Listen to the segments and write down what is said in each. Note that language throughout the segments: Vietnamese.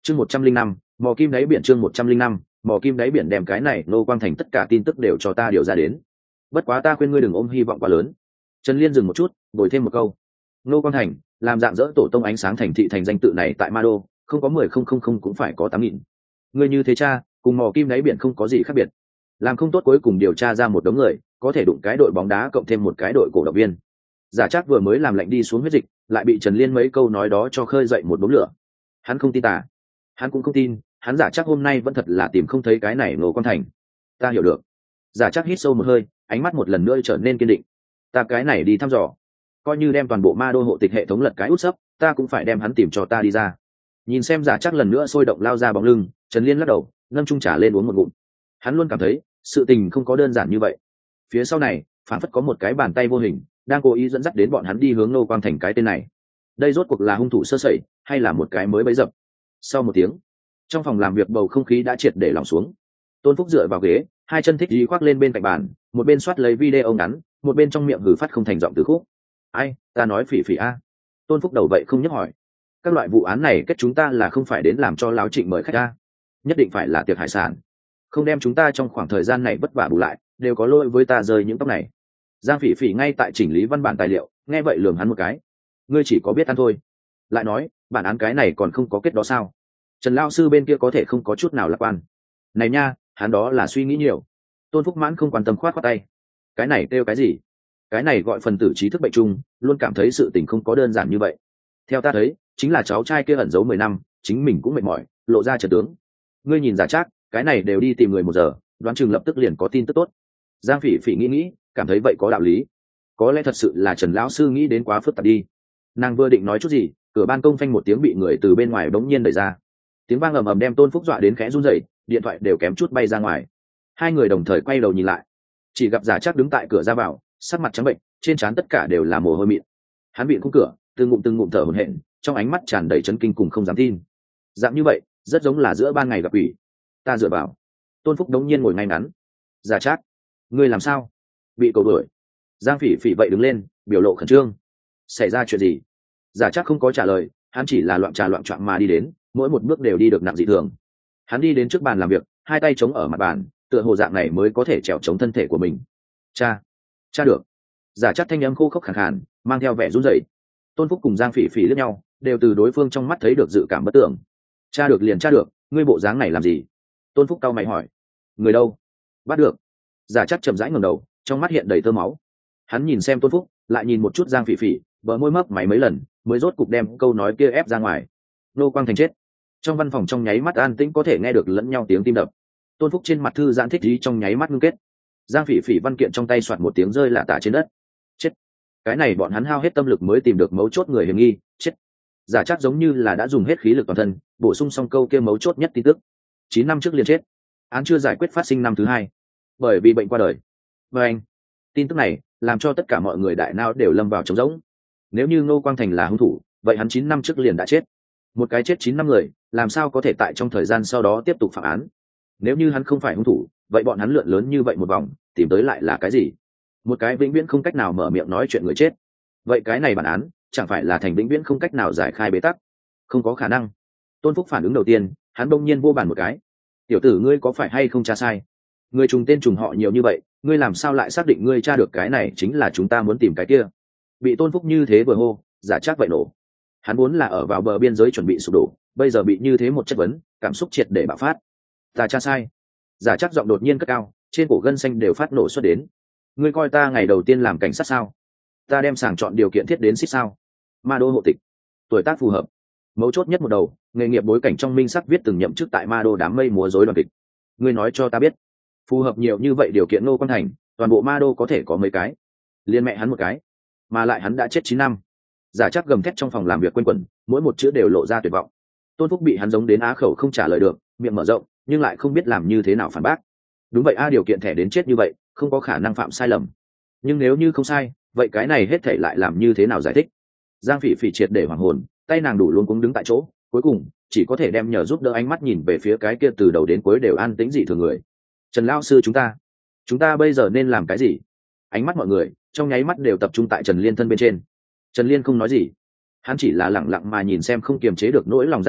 chương 105, mò kim đáy biển. chương 105, mò kim đáy biển. Đem cái này Ngô Quang Thành tất cả tin tức đều cho ta điều ra đến. Bất quá ta khuyên ngươi đừng ôm hy vọng quá lớn. Trần Liên dừng một chút, bồi thêm một câu. Ngô Quang Thành làm dạng dỡ tổ tông ánh sáng thành thị thành danh tự này tại Ma Đô, không có 10,000 cũng phải có 8.000. Ngươi như thế cha, cùng mò kim đáy biển không có gì khác biệt. Làm không tốt cuối cùng điều tra ra một đống người, có thể đụng cái đội bóng đá cộng thêm một cái đội cổ động viên. Giả Trác vừa mới làm lệnh đi xuống huyết dịch, lại bị Trần Liên mấy câu nói đó cho khơi dậy một đốm lửa. Hắn không tin tà, hắn cũng không tin, hắn Giả Trác hôm nay vẫn thật là tìm không thấy cái này Ngô Quang Thành. Ta hiểu được. Giả Trác hít sâu một hơi, ánh mắt một lần nữa trở nên kiên định. Ta cái này đi thăm dò, coi như đem toàn bộ Ma Đô hộ tịch hệ thống lật cái út sấp, ta cũng phải đem hắn tìm cho ta đi ra. Nhìn xem Giả Trác lần nữa sôi động lao ra bóng lưng, Trần Liên lắc đầu, ngâm chung trà lên uống một ngụm. Hắn luôn cảm thấy sự tình không có đơn giản như vậy. Phía sau này phản phất có một cái bàn tay vô hình đang cố ý dẫn dắt đến bọn hắn đi hướng Ngô Quang Thành cái tên này. Đây rốt cuộc là hung thủ sơ sẩy hay là một cái mới bấy dập? Sau một tiếng, trong phòng làm việc bầu không khí đã triệt để lỏng xuống. Tôn Phúc dựa vào ghế, hai chân thích dí khoác lên bên cạnh bàn, một bên soát lấy video ngắn, một bên trong miệng hừ phát không thành giọng từ khúc. Ai, ta nói phỉ phỉ a. Tôn Phúc đầu vậy không nhắc hỏi. Các loại vụ án này kết chúng ta là không phải đến làm cho láo Trịnh mời khách a, nhất định phải là tiệc hải sản. Không đem chúng ta trong khoảng thời gian này vất vả bù lại, đều có lỗi với ta rơi những tóc này. Giang Phỉ Phỉ ngay tại chỉnh lý văn bản tài liệu, nghe vậy lườm hắn một cái. Ngươi chỉ có biết ăn thôi. Lại nói, bản án cái này còn không có kết đó sao? Trần lão sư bên kia có thể không có chút nào lạc quan. Này nha, hắn đó là suy nghĩ nhiều. Tôn Phúc Mãn không quan tâm khoát khoát tay. Cái này kêu cái gì? Cái này gọi phần tử trí thức bệnh chung, luôn cảm thấy sự tình không có đơn giản như vậy. Theo ta thấy, chính là cháu trai kia ẩn giấu 10 năm, chính mình cũng mệt mỏi, lộ ra trận tướng. Ngươi nhìn Giả Trác, cái này đều đi tìm người 1 giờ, đoán chừng lập tức liền có tin tức tốt. Giang Phỉ Phỉ nghĩ, cảm thấy vậy có đạo lý. Có lẽ thật sự là Trần lão sư nghĩ đến quá phức tạp đi. Nàng vừa định nói chút gì, cửa ban công phanh một tiếng bị người từ bên ngoài bỗng nhiên đẩy ra. Tiếng vang ầm ầm đem Tôn Phúc dọa đến khẽ run rẩy, điện thoại đều kém chút bay ra ngoài. Hai người đồng thời quay đầu nhìn lại, chỉ gặp Giả Trác đứng tại cửa ra vào, sắc mặt trắng bệnh, trên trán tất cả đều là mồ hôi mịn. Hắn bị khung cửa, từng ngụm thở hổn hển, trong ánh mắt tràn đầy chấn kinh cùng không dám tin. Dạng như vậy, rất giống là giữa ban ngày gặp quỷ. Ta dựa vào. Tôn Phúc đống nhiên ngồi ngay ngắn. Giả Trác, ngươi làm sao? Bị cầu đuổi. Giang Phỉ Phỉ vậy đứng lên, biểu lộ khẩn trương. Xảy ra chuyện gì? Giả Trác không có trả lời, hắn chỉ là loạn trà loạn choạng mà đi đến, mỗi một bước đều đi được nặng dị thường. Hắn đi đến trước bàn làm việc, hai tay chống ở mặt bàn, tựa hồ dạng này mới có thể trèo chống thân thể của mình. Cha được. Giả Trác thanh âm khô khốc khàn khàn, mang theo vẻ run rẩy. Tôn Phúc cùng Giang Phỉ Phỉ liếc nhau, đều từ đối phương trong mắt thấy được dự cảm bất tưởng. Cha được liền cha được, ngươi bộ dáng này làm gì? Tôn Phúc cau mày hỏi. Người đâu? Bắt được. Giả Trác chậm rãi ngẩng đầu, trong mắt hiện đầy tơ máu. Hắn nhìn xem Tôn Phúc, lại nhìn một chút Giang Phỉ Phỉ, bờ môi mấp máy mấy lần, mới rốt cục đem câu nói kia ép ra ngoài. Ngô Quang Thành chết. Trong văn phòng trong nháy mắt an tĩnh có thể nghe được lẫn nhau tiếng tim đập. Tôn Phúc trên mặt thư giãn thích ý trong nháy mắt ngưng kết. Giang Phỉ Phỉ văn kiện trong tay soạt một tiếng rơi lả tả trên đất. Chết. Cái này bọn hắn hao hết tâm lực mới tìm được mấu chốt người hiểm nghi. Chết. Giả Trác giống như là đã dùng hết khí lực toàn thân, bổ sung xong câu kia mấu chốt nhất tin tức. 9 năm trước liền chết. Án chưa giải quyết phát sinh năm thứ 2, bởi vì bệnh qua đời. Và anh, tin tức này làm cho tất cả mọi người đại não đều lâm vào trống rỗng. Nếu như Ngô Quang Thành là hung thủ, vậy hắn 9 năm trước liền đã chết. Một cái chết 9 năm người, làm sao có thể tại trong thời gian sau đó tiếp tục phạm án? Nếu như hắn không phải hung thủ, vậy bọn hắn lượn lớn như vậy một vòng, tìm tới lại là cái gì? Một cái vĩnh viễn không cách nào mở miệng nói chuyện người chết. Vậy cái này bản án chẳng phải là thành vĩnh viễn không cách nào giải khai bế tắc? Không có khả năng. Tôn Phúc phản ứng đầu tiên, hắn bỗng nhiên vô bàn một cái. Tiểu tử ngươi có phải hay không tra sai? Ngươi trùng tên trùng họ nhiều như vậy, ngươi làm sao lại xác định ngươi tra được cái này chính là chúng ta muốn tìm cái kia? Bị Tôn Phúc như thế vừa hô, Giả Trác vậy nổ. Hắn vốn là ở vào bờ biên giới chuẩn bị sụp đổ, bây giờ bị như thế một chất vấn, cảm xúc triệt để bạo phát. Ta tra sai. Giả Trác giọng đột nhiên cất cao, trên cổ gân xanh đều phát nổ xuất đến. Ngươi coi ta ngày đầu tiên làm cảnh sát sao? Ta đem sàng chọn điều kiện thiết đến xích sao? Ma Đô hộ tịch, tuổi tác phù hợp, mấu chốt nhất một đầu, nghề nghiệp bối cảnh trong minh sắc viết từng nhậm chức tại Ma Đô đám mây múa rối đoàn kịch. Ngươi nói cho ta biết, phù hợp nhiều như vậy điều kiện Ngô Quang Thành, toàn bộ Ma Đô có thể có mấy cái? Liên mẹ hắn một cái, mà lại hắn đã chết 9 năm. Giả Trác gầm thét trong phòng làm việc quanh quẩn, mỗi một chữ đều lộ ra tuyệt vọng. Tôn Phúc bị hắn giống đến á khẩu không trả lời được, miệng mở rộng, nhưng lại không biết làm như thế nào phản bác. Đúng vậy a, điều kiện thẻ đến chết như vậy, không có khả năng phạm sai lầm. Nhưng nếu như không sai, vậy cái này hết thảy lại làm như thế nào giải thích? Giang Phỉ Phỉ triệt để hoàng hồn, tay nàng đủ luôn cũng đứng tại chỗ, cuối cùng chỉ có thể đem nhờ giúp đỡ ánh mắt nhìn về phía cái kia từ đầu đến cuối đều an tĩnh dị thường người. Trần lão sư, chúng ta bây giờ nên làm cái gì? Ánh mắt mọi người trong nháy mắt đều tập trung tại Trần Liên thân bên trên. Trần Liên không nói gì, hắn chỉ là lặng lặng mà nhìn xem không kiềm chế được nỗi lòng Giả Trác,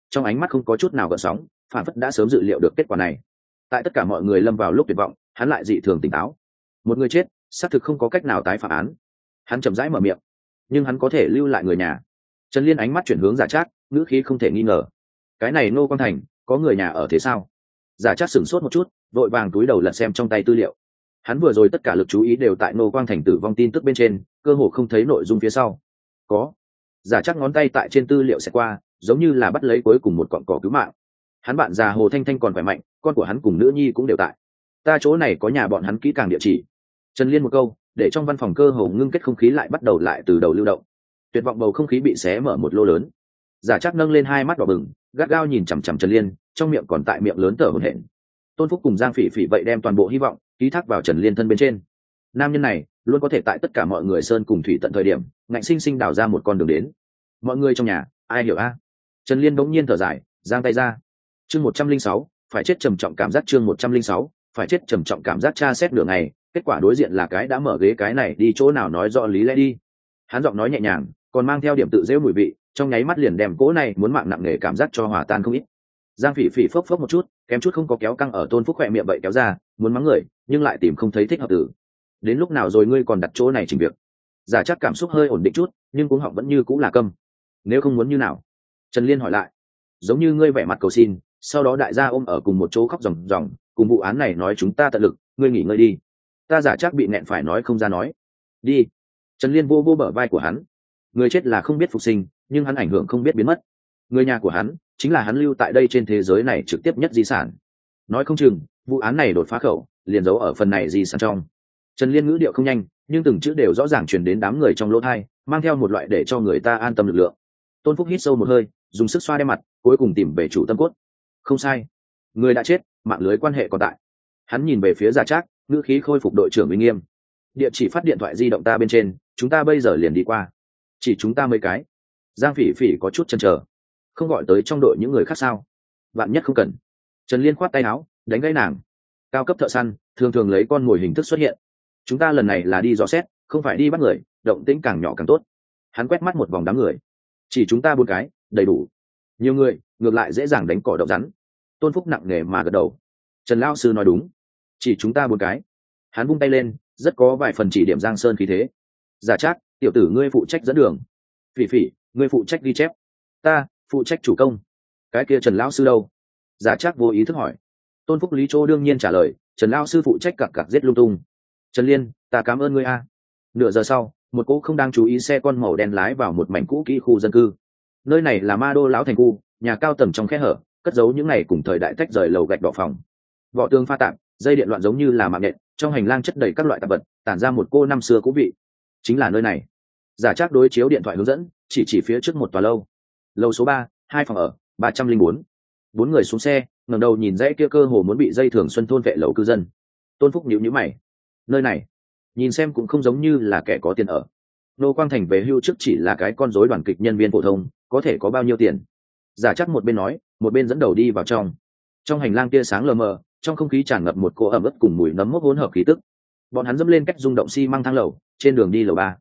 trong ánh mắt không có chút nào gợn sóng, phản phất đã sớm dự liệu được kết quả này. Tại tất cả mọi người lâm vào lúc tuyệt vọng, hắn lại dị thường tỉnh táo. Một người chết, xác thực không có cách nào tái phạm án. Hắn chậm rãi mở miệng, nhưng hắn có thể lưu lại người nhà. Trần Liên ánh mắt chuyển hướng Giả Trác, ngữ khí không thể nghi ngờ. Cái này Ngô Quang Thành có người nhà ở thế sao? Giả Trác sửng sốt một chút, vội vàng túi đầu lật xem trong tay tư liệu. Hắn vừa rồi tất cả lực chú ý đều tại Ngô Quang Thành tử vong tin tức bên trên, cơ hồ không thấy nội dung phía sau. Có. Giả Trác ngón tay tại trên tư liệu sẽ qua, giống như là bắt lấy cuối cùng một cọng cỏ cứu mạng. Hắn bạn già Hồ Thanh Thanh còn khỏe mạnh, con của hắn cùng nữ nhi cũng đều tại. Ta chỗ này có nhà bọn hắn kỹ càng địa chỉ. Trần Liên một câu, để trong văn phòng cơ hồ ngưng kết không khí lại bắt đầu lại từ đầu lưu động. Tuyệt vọng bầu không khí bị xé mở một lỗ lớn. Giả Trác nâng lên hai mắt đỏ bừng, gắt gao nhìn chằm chằm Trần Liên, trong miệng còn tại miệng lớn thở hổn hển. Tôn Phúc cùng Giang Phỉ Phỉ vậy đem toàn bộ hy vọng ký thác vào Trần Liên thân bên trên. Nam nhân này luôn có thể tại tất cả mọi người sơn cùng thủy tận thời điểm, ngạnh sinh sinh đào ra một con đường đến. Mọi người trong nhà, ai hiểu a? Trần Liên bỗng nhiên thở dài, giang tay ra. Chương 106, phải chết trầm trọng cảm giác. Chương 106, phải chết trầm trọng cảm giác. Tra xét nửa ngày, kết quả đối diện là cái đã mở ghế cái này đi chỗ nào nói rõ lý lẽ đi. Hắn giọng nói nhẹ nhàng, còn mang theo điểm tự giễu mùi vị, trong nháy mắt liền đem cỗ này muốn mạng nặng nề cảm giác cho hòa tan không ít. Giang Phỉ Phỉ phốc phốc một chút, kém chút không có kéo căng ở Tôn Phúc khỏe miệng vậy kéo ra, muốn mắng người, nhưng lại tìm không thấy thích hợp từ. Đến lúc nào rồi ngươi còn đặt chỗ này chỉnh việc? Giả Trác cảm xúc hơi ổn định chút, nhưng cuống họng vẫn như cũng là câm. Nếu không muốn như nào? Trần Liên hỏi lại. Giống như ngươi vẻ mặt cầu xin, sau đó đại gia ôm ở cùng một chỗ khóc ròng ròng, cùng vụ án này nói chúng ta tận lực, ngươi nghỉ ngơi đi. Ta Giả Trác bị nẹn phải nói không ra nói. Đi. Trần Liên vô vô bờ vai của hắn. Người chết là không biết phục sinh, nhưng hắn ảnh hưởng không biết biến mất. Người nhà của hắn chính là hắn lưu tại đây trên thế giới này trực tiếp nhất di sản. Nói không chừng vụ án này đột phá khẩu liền giấu ở phần này di sản trong. Trần Liên ngữ điệu không nhanh, nhưng từng chữ đều rõ ràng truyền đến đám người trong lỗ tai, mang theo một loại để cho người ta an tâm lực lượng. Tôn Phúc hít sâu một hơi, dùng sức xoa đe mặt, cuối cùng tìm về chủ tâm cốt. Không sai, người đã chết, mạng lưới quan hệ còn tại. Hắn nhìn về phía Giả Trác, ngữ khí khôi phục đội trưởng uy nghiêm. Địa chỉ phát điện thoại di động ta bên trên, chúng ta bây giờ liền đi qua. Chỉ chúng ta mấy cái. Giang Phỉ Phỉ có chút chần chờ, không gọi tới trong đội những người khác sao? Vạn nhất không cần. Trần Liên khoát tay áo, đánh gãy nàng. Cao cấp thợ săn thường thường lấy con mồi hình thức xuất hiện. Chúng ta lần này là đi dò xét, không phải đi bắt người, động tĩnh càng nhỏ càng tốt. Hắn quét mắt một vòng đám người. Chỉ chúng ta 4 cái, đầy đủ. Nhiều người, ngược lại dễ dàng đánh cỏ động rắn. Tôn Phúc nặng nề mà gật đầu. Trần lão sư nói đúng. Chỉ chúng ta 4 cái. Hắn vung tay lên, rất có vài phần chỉ điểm Giang Sơn khí thế. Giả Trác, tiểu tử ngươi phụ trách dẫn đường. Phỉ Phỉ, ngươi phụ trách ghi chép. Ta phụ trách chủ công. Cái kia Trần lão sư đâu? Giả Trác vô ý thức hỏi. Tôn Phúc Lý Châu đương nhiên trả lời, Trần lão sư phụ trách cặc cặc giết lung tung. Trần Liên, ta cảm ơn ngươi a. Nửa giờ sau, một cỗ không đang chú ý xe con màu đen lái vào một mảnh cũ kỹ khu dân cư. Nơi này là Ma Đô lão thành khu, nhà cao tầng trong khe hở, cất giấu những ngày cùng thời đại tách rời lầu gạch đỏ phòng. Vỏ tường pha tạp, dây điện loạn giống như là mạng nhện, trong hành lang chất đầy các loại tạp vật, tản ra một cô năm xưa cũ vị. Chính là nơi này. Giả Trác đối chiếu điện thoại hướng dẫn, chỉ phía trước một tòa lâu. Lầu số 3, 2 phòng ở, 304. 4 người xuống xe, ngẩng đầu nhìn dãy kia cơ hồ muốn bị dây thường xuân thôn vệ lầu cư dân. Tôn Phúc nhíu mày. Nơi này, nhìn xem cũng không giống như là kẻ có tiền ở. Nô Quang Thành về hưu trước chỉ là cái con rối đoàn kịch nhân viên phổ thông, có thể có bao nhiêu tiền? Giả Trác một bên nói, một bên dẫn đầu đi vào trong. Trong hành lang tia sáng lờ mờ, trong không khí tràn ngập một cỗ ẩm ướt cùng mùi nấm mốc hỗn hợp khí tức. Bọn hắn dẫm lên cách rung động xi măng thang lầu, trên đường đi lầu 3.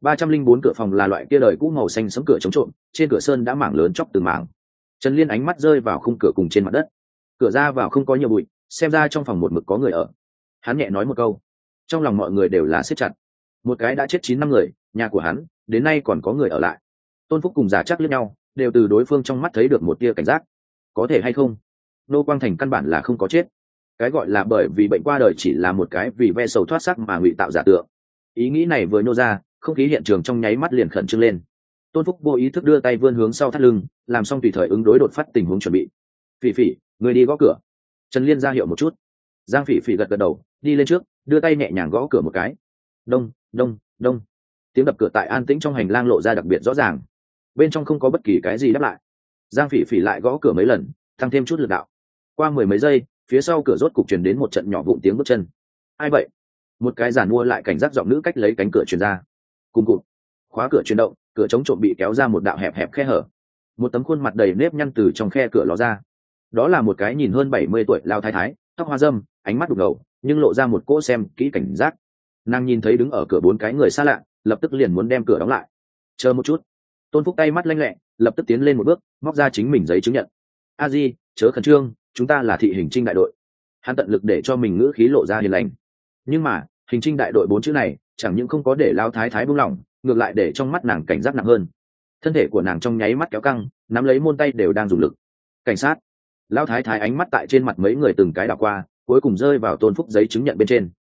304 cửa phòng là loại kia đời cũ màu xanh sẫm cửa chống trộm, trên cửa sơn đã mảng lớn chóc từng mảng. Trần Liên ánh mắt rơi vào khung cửa cùng trên mặt đất. Cửa ra vào không có nhiều bụi, xem ra trong phòng một mực có người ở. Hắn nhẹ nói một câu, trong lòng mọi người đều là siết chặt. Một cái đã chết 9 năm người, nhà của hắn đến nay còn có người ở lại. Tôn Phúc cùng Giả Trác liếc nhau, đều từ đối phương trong mắt thấy được một tia cảnh giác. Có thể hay không? Nô Quang Thành căn bản là không có chết. Cái gọi là bởi vì bệnh qua đời chỉ là một cái vì ve sầu thoát xác mà ngụy tạo giả tượng. Ý nghĩ này vừa nhô ra, không khí hiện trường trong nháy mắt liền khẩn trương lên. Tôn Phúc vô ý thức đưa tay vươn hướng sau thắt lưng, làm xong tùy thời ứng đối đột phát tình huống chuẩn bị. Phỉ Phỉ, người đi gõ cửa. Trần Liên ra hiệu một chút. Giang Phỉ Phỉ gật gật đầu, đi lên trước, đưa tay nhẹ nhàng gõ cửa một cái. Đông, đông, đông. Tiếng đập cửa tại an tĩnh trong hành lang lộ ra đặc biệt rõ ràng. Bên trong không có bất kỳ cái gì đáp lại. Giang Phỉ Phỉ lại gõ cửa mấy lần, tăng thêm chút lực đạo. Qua 10 mấy giây, phía sau cửa rốt cục truyền đến một trận nhỏ vụn tiếng bước chân. Ai vậy? Một cái giàn mua lại cảnh giác giọng nữ cách lấy cánh cửa truyền ra. Cùng cụt. Khóa cửa chuyển động, cửa chống trộm bị kéo ra một đạo hẹp hẹp khe hở. Một tấm khuôn mặt đầy nếp nhăn từ trong khe cửa ló ra. Đó là một cái nhìn hơn 70 tuổi lao thái thái, tóc hoa râm, ánh mắt đục ngầu, nhưng lộ ra một cỗ xem kỹ cảnh giác. Nàng nhìn thấy đứng ở cửa 4 cái người xa lạ, lập tức liền muốn đem cửa đóng lại. Chờ một chút. Tôn Phúc tay mắt lanh lẹ, lập tức tiến lên một bước, móc ra chính mình giấy chứng nhận. A Di, chớ khẩn trương, chúng ta là thị hình trinh đại đội. Hắn tận lực để cho mình ngữ khí lộ ra hiền lành. Nhưng mà hình trinh đại đội 4 chữ này chẳng những không có để Lão thái thái buông lỏng, ngược lại để trong mắt nàng cảnh giác nặng hơn. Thân thể của nàng trong nháy mắt kéo căng, nắm lấy môn tay đều đang dùng lực. Cảnh sát. Lão thái thái ánh mắt tại trên mặt mấy người từng cái đảo qua, cuối cùng rơi vào Tôn Phúc giấy chứng nhận bên trên.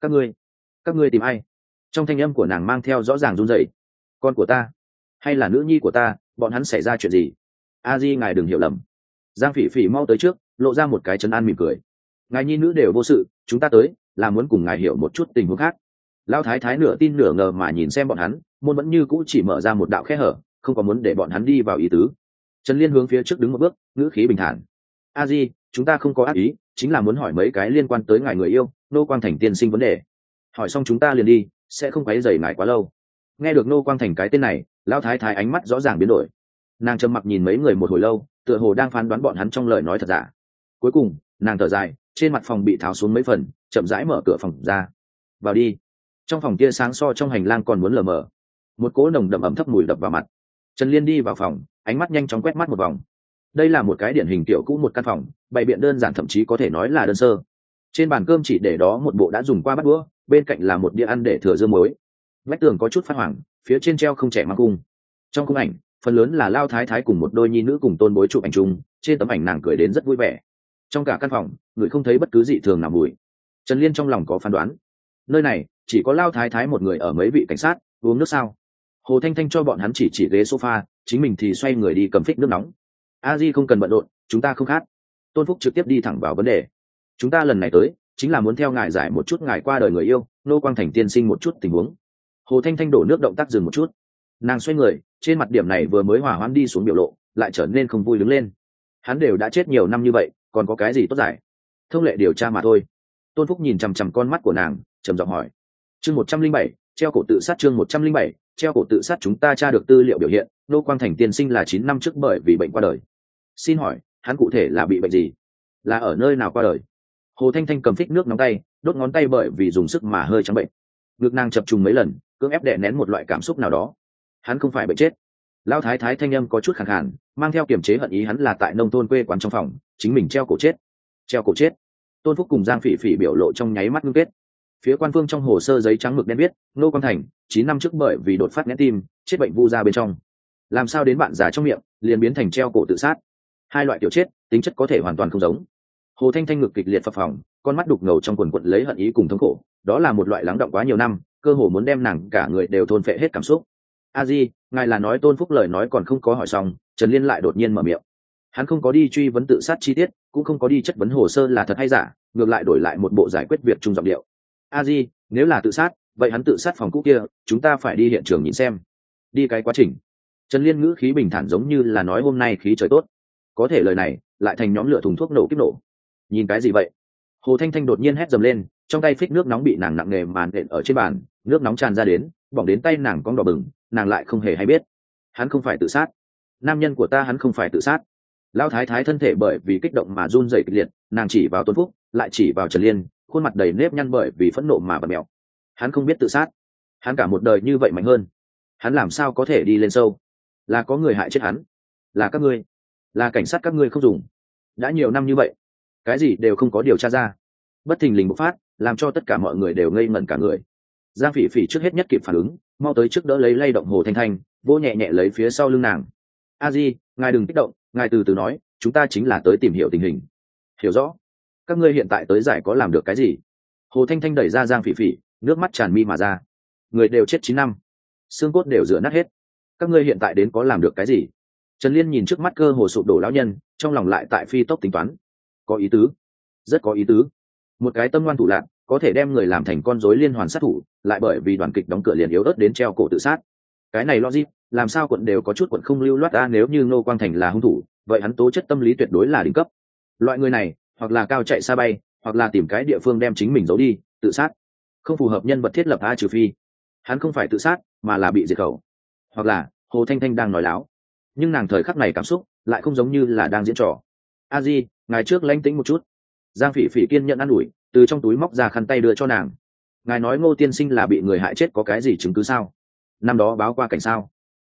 Các ngươi tìm ai? Trong thanh âm của nàng mang theo rõ ràng run rẩy. Con của ta, hay là nữ nhi của ta, bọn hắn xảy ra chuyện gì? A Di, ngài đừng hiểu lầm. Giang Phỉ Phỉ mau tới trước, lộ ra một cái trấn an mỉm cười. Ngài nhi nữ đều vô sự, chúng ta tới là muốn cùng ngài hiểu một chút tình huống khác. Lão thái thái nửa tin nửa ngờ mà nhìn xem bọn hắn, môn vẫn như cũ chỉ mở ra một đạo khe hở, không có muốn để bọn hắn đi vào ý tứ. Trần Liên hướng phía trước đứng một bước, ngữ khí bình thản. A Di, chúng ta không có ác ý, chính là muốn hỏi mấy cái liên quan tới ngài người yêu Nô Quang Thành tiên sinh vấn đề. Hỏi xong chúng ta liền đi, sẽ không quấy rầy ngài quá lâu. Nghe được Nô Quang Thành cái tên này, lão thái thái ánh mắt rõ ràng biến đổi. Nàng trầm mặc nhìn mấy người một hồi lâu, tựa hồ đang phán đoán bọn hắn trong lời nói thật giả. Cuối cùng nàng thở dài, trên mặt phòng bị tháo xuống mấy phần, chậm rãi mở cửa phòng ra. Vào đi. Trong phòng kia sáng so trong hành lang còn muốn lờ mờ, một cỗ nồng đậm ẩm thấp mùi đập vào mặt. Trần Liên đi vào phòng, ánh mắt nhanh chóng quét mắt một vòng. Đây là một cái điển hình tiểu cũ một căn phòng, bày biện đơn giản thậm chí có thể nói là đơn sơ. Trên bàn cơm chỉ để đó một bộ đã dùng qua bát đũa, bên cạnh là một đĩa ăn để thừa dưa muối. Vách tường có chút phát hoàng, phía trên treo không trẻ mang cung. Trong khung ảnh phần lớn là Lao thái thái cùng một đôi nhi nữ cùng Tôn Bối chụp ảnh chung, trên tấm ảnh nàng cười đến rất vui vẻ. Trong cả căn phòng người không thấy bất cứ dị thường nào mùi. Trần Liên trong lòng có phán đoán, nơi này chỉ có Lao thái thái một người ở mấy vị cảnh sát uống nước sao. Hồ Thanh Thanh cho bọn hắn chỉ ghế sofa, chính mình thì xoay người đi cầm phích nước nóng. A Di không cần bận rộn, chúng ta không khát. Tôn Phúc trực tiếp đi thẳng vào vấn đề. Chúng ta lần này tới chính là muốn theo ngài giải một chút ngài qua đời người yêu Nô Quang Thành tiên sinh một chút tình huống. Hồ Thanh Thanh đổ nước động tác dừng một chút, nàng xoay người, trên mặt điểm này vừa mới hòa hoãn đi xuống biểu lộ lại trở nên không vui đứng lên. Hắn đều đã chết nhiều năm như vậy, còn có cái gì tốt giải? Thông lệ điều tra mà thôi. Tôn Phúc nhìn chằm chằm con mắt của nàng, trầm giọng hỏi. Chương 107, treo cổ tự sát. Chương 107, treo cổ tự sát. Chúng ta tra được tư liệu biểu hiện Nô Quang Thành tiên sinh là 9 năm trước bởi vì bệnh qua đời. Xin hỏi hắn cụ thể là bị bệnh gì, là ở nơi nào qua đời? Hồ Thanh Thanh cầm phích nước nóng tay, đốt ngón tay bởi vì dùng sức mà hơi trắng bệnh. Ngực nàng chập trùng mấy lần, cưỡng ép đè nén một loại cảm xúc nào đó. Hắn không phải bệnh chết. Lão thái thái thanh âm có chút khàn khàn, mang theo kiềm chế hận ý. Hắn là tại nông thôn quê quán trong phòng, chính mình treo cổ chết. Treo cổ chết. Tôn Phúc cùng Giang Phỉ Phỉ biểu lộ trong nháy mắt ngưng kết. Phía quan phương trong hồ sơ giấy trắng mực đen viết Nô Quang Thành 9 năm trước bởi vì đột phát nghẽn tim chết bệnh vu ra bên trong. Làm sao đến bạn già trong miệng liền biến thành treo cổ tự sát? Hai loại kiểu chết tính chất có thể hoàn toàn không giống. Hồ Thanh Thanh ngực kịch liệt phập phồng, con mắt đục ngầu trong quần quật lấy hận ý cùng thống khổ. Đó là một loại lắng động quá nhiều năm, cơ hồ muốn đem nàng cả người đều thôn phệ hết cảm xúc. A Di, ngài là nói Tôn Phúc lời nói còn không có hỏi xong, Trần Liên lại đột nhiên mở miệng. Hắn không có đi truy vấn tự sát chi tiết, cũng không có đi chất vấn hồ sơ là thật hay giả, ngược lại đổi lại một bộ giải quyết việc chung giọng điệu. A Di, nếu là tự sát, vậy hắn tự sát phòng cũ kia, chúng ta phải đi hiện trường nhìn xem. Đi cái quá trình. Trần Liên ngữ khí bình thản giống như là nói hôm nay khí trời tốt. Có thể lời này lại thành nhóm lửa thùng thuốc nổ kiếp nổ. Nhìn cái gì vậy? Hồ Thanh Thanh đột nhiên hét dầm lên, trong tay phích nước nóng bị nàng nặng nề màn đện ở trên bàn, nước nóng tràn ra đến, bỏng đến tay nàng cong đỏ bừng, nàng lại không hề hay biết. Hắn không phải tự sát. Nam nhân của ta hắn không phải tự sát. Lão thái thái thân thể bởi vì kích động mà run rẩy kịch liệt, nàng chỉ vào Tôn Phúc, lại chỉ vào Trần Liên, khuôn mặt đầy nếp nhăn bởi vì phẫn nộ mà bật mèo. Hắn không biết tự sát. Hắn cả một đời như vậy mạnh hơn. Hắn làm sao có thể đi lên sâu? Là có người hại chết hắn. Là các ngươi. Là cảnh sát các ngươi không dùng. Đã nhiều năm như vậy, cái gì đều không có điều tra ra. Bất thình lình bộc phát, làm cho tất cả mọi người đều ngây ngẩn cả người. Giang Phỉ Phỉ trước hết nhất kịp phản ứng, mau tới trước đỡ lấy lay động Hồ Thanh Thanh, vỗ nhẹ nhẹ lấy phía sau lưng nàng. A Di, ngài đừng kích động, ngài từ từ nói, chúng ta chính là tới tìm hiểu tình hình. Hiểu rõ. Các ngươi hiện tại tới giải có làm được cái gì? Hồ Thanh Thanh đẩy ra Giang Phỉ Phỉ, nước mắt tràn mi mà ra. Người đều chết 9 năm, xương cốt đều rửa nát hết. Các ngươi hiện tại đến có làm được cái gì? Trần Liên nhìn trước mắt cơ hồ sụp đổ lão nhân, trong lòng lại tại phi tốc tính toán. Có ý tứ, rất có ý tứ. Một cái tâm ngoan thủ lạn, có thể đem người làm thành con rối liên hoàn sát thủ, lại bởi vì đoàn kịch đóng cửa liền yếu ớt đến treo cổ tự sát. Cái này logic, làm sao quận đều có chút quận không lưu loát ra. Nếu như Ngô Quang Thành là hung thủ, vậy hắn tố chất tâm lý tuyệt đối là đỉnh cấp. Loại người này, hoặc là cao chạy xa bay, hoặc là tìm cái địa phương đem chính mình giấu đi, tự sát. Không phù hợp nhân vật thiết lập. Trừ phi hắn không phải tự sát, mà là bị diệt khẩu, hoặc là Hồ Thanh Thanh đang nói láo. Nhưng nàng thời khắc này cảm xúc lại không giống như là đang diễn trò. A Di, ngài trước lánh tĩnh một chút. Giang Phỉ Phỉ kiên nhẫn an ủi, từ trong túi móc ra khăn tay đưa cho nàng. Ngài nói Ngô tiên sinh là bị người hại chết có cái gì chứng cứ sao? Năm đó báo qua cảnh sao?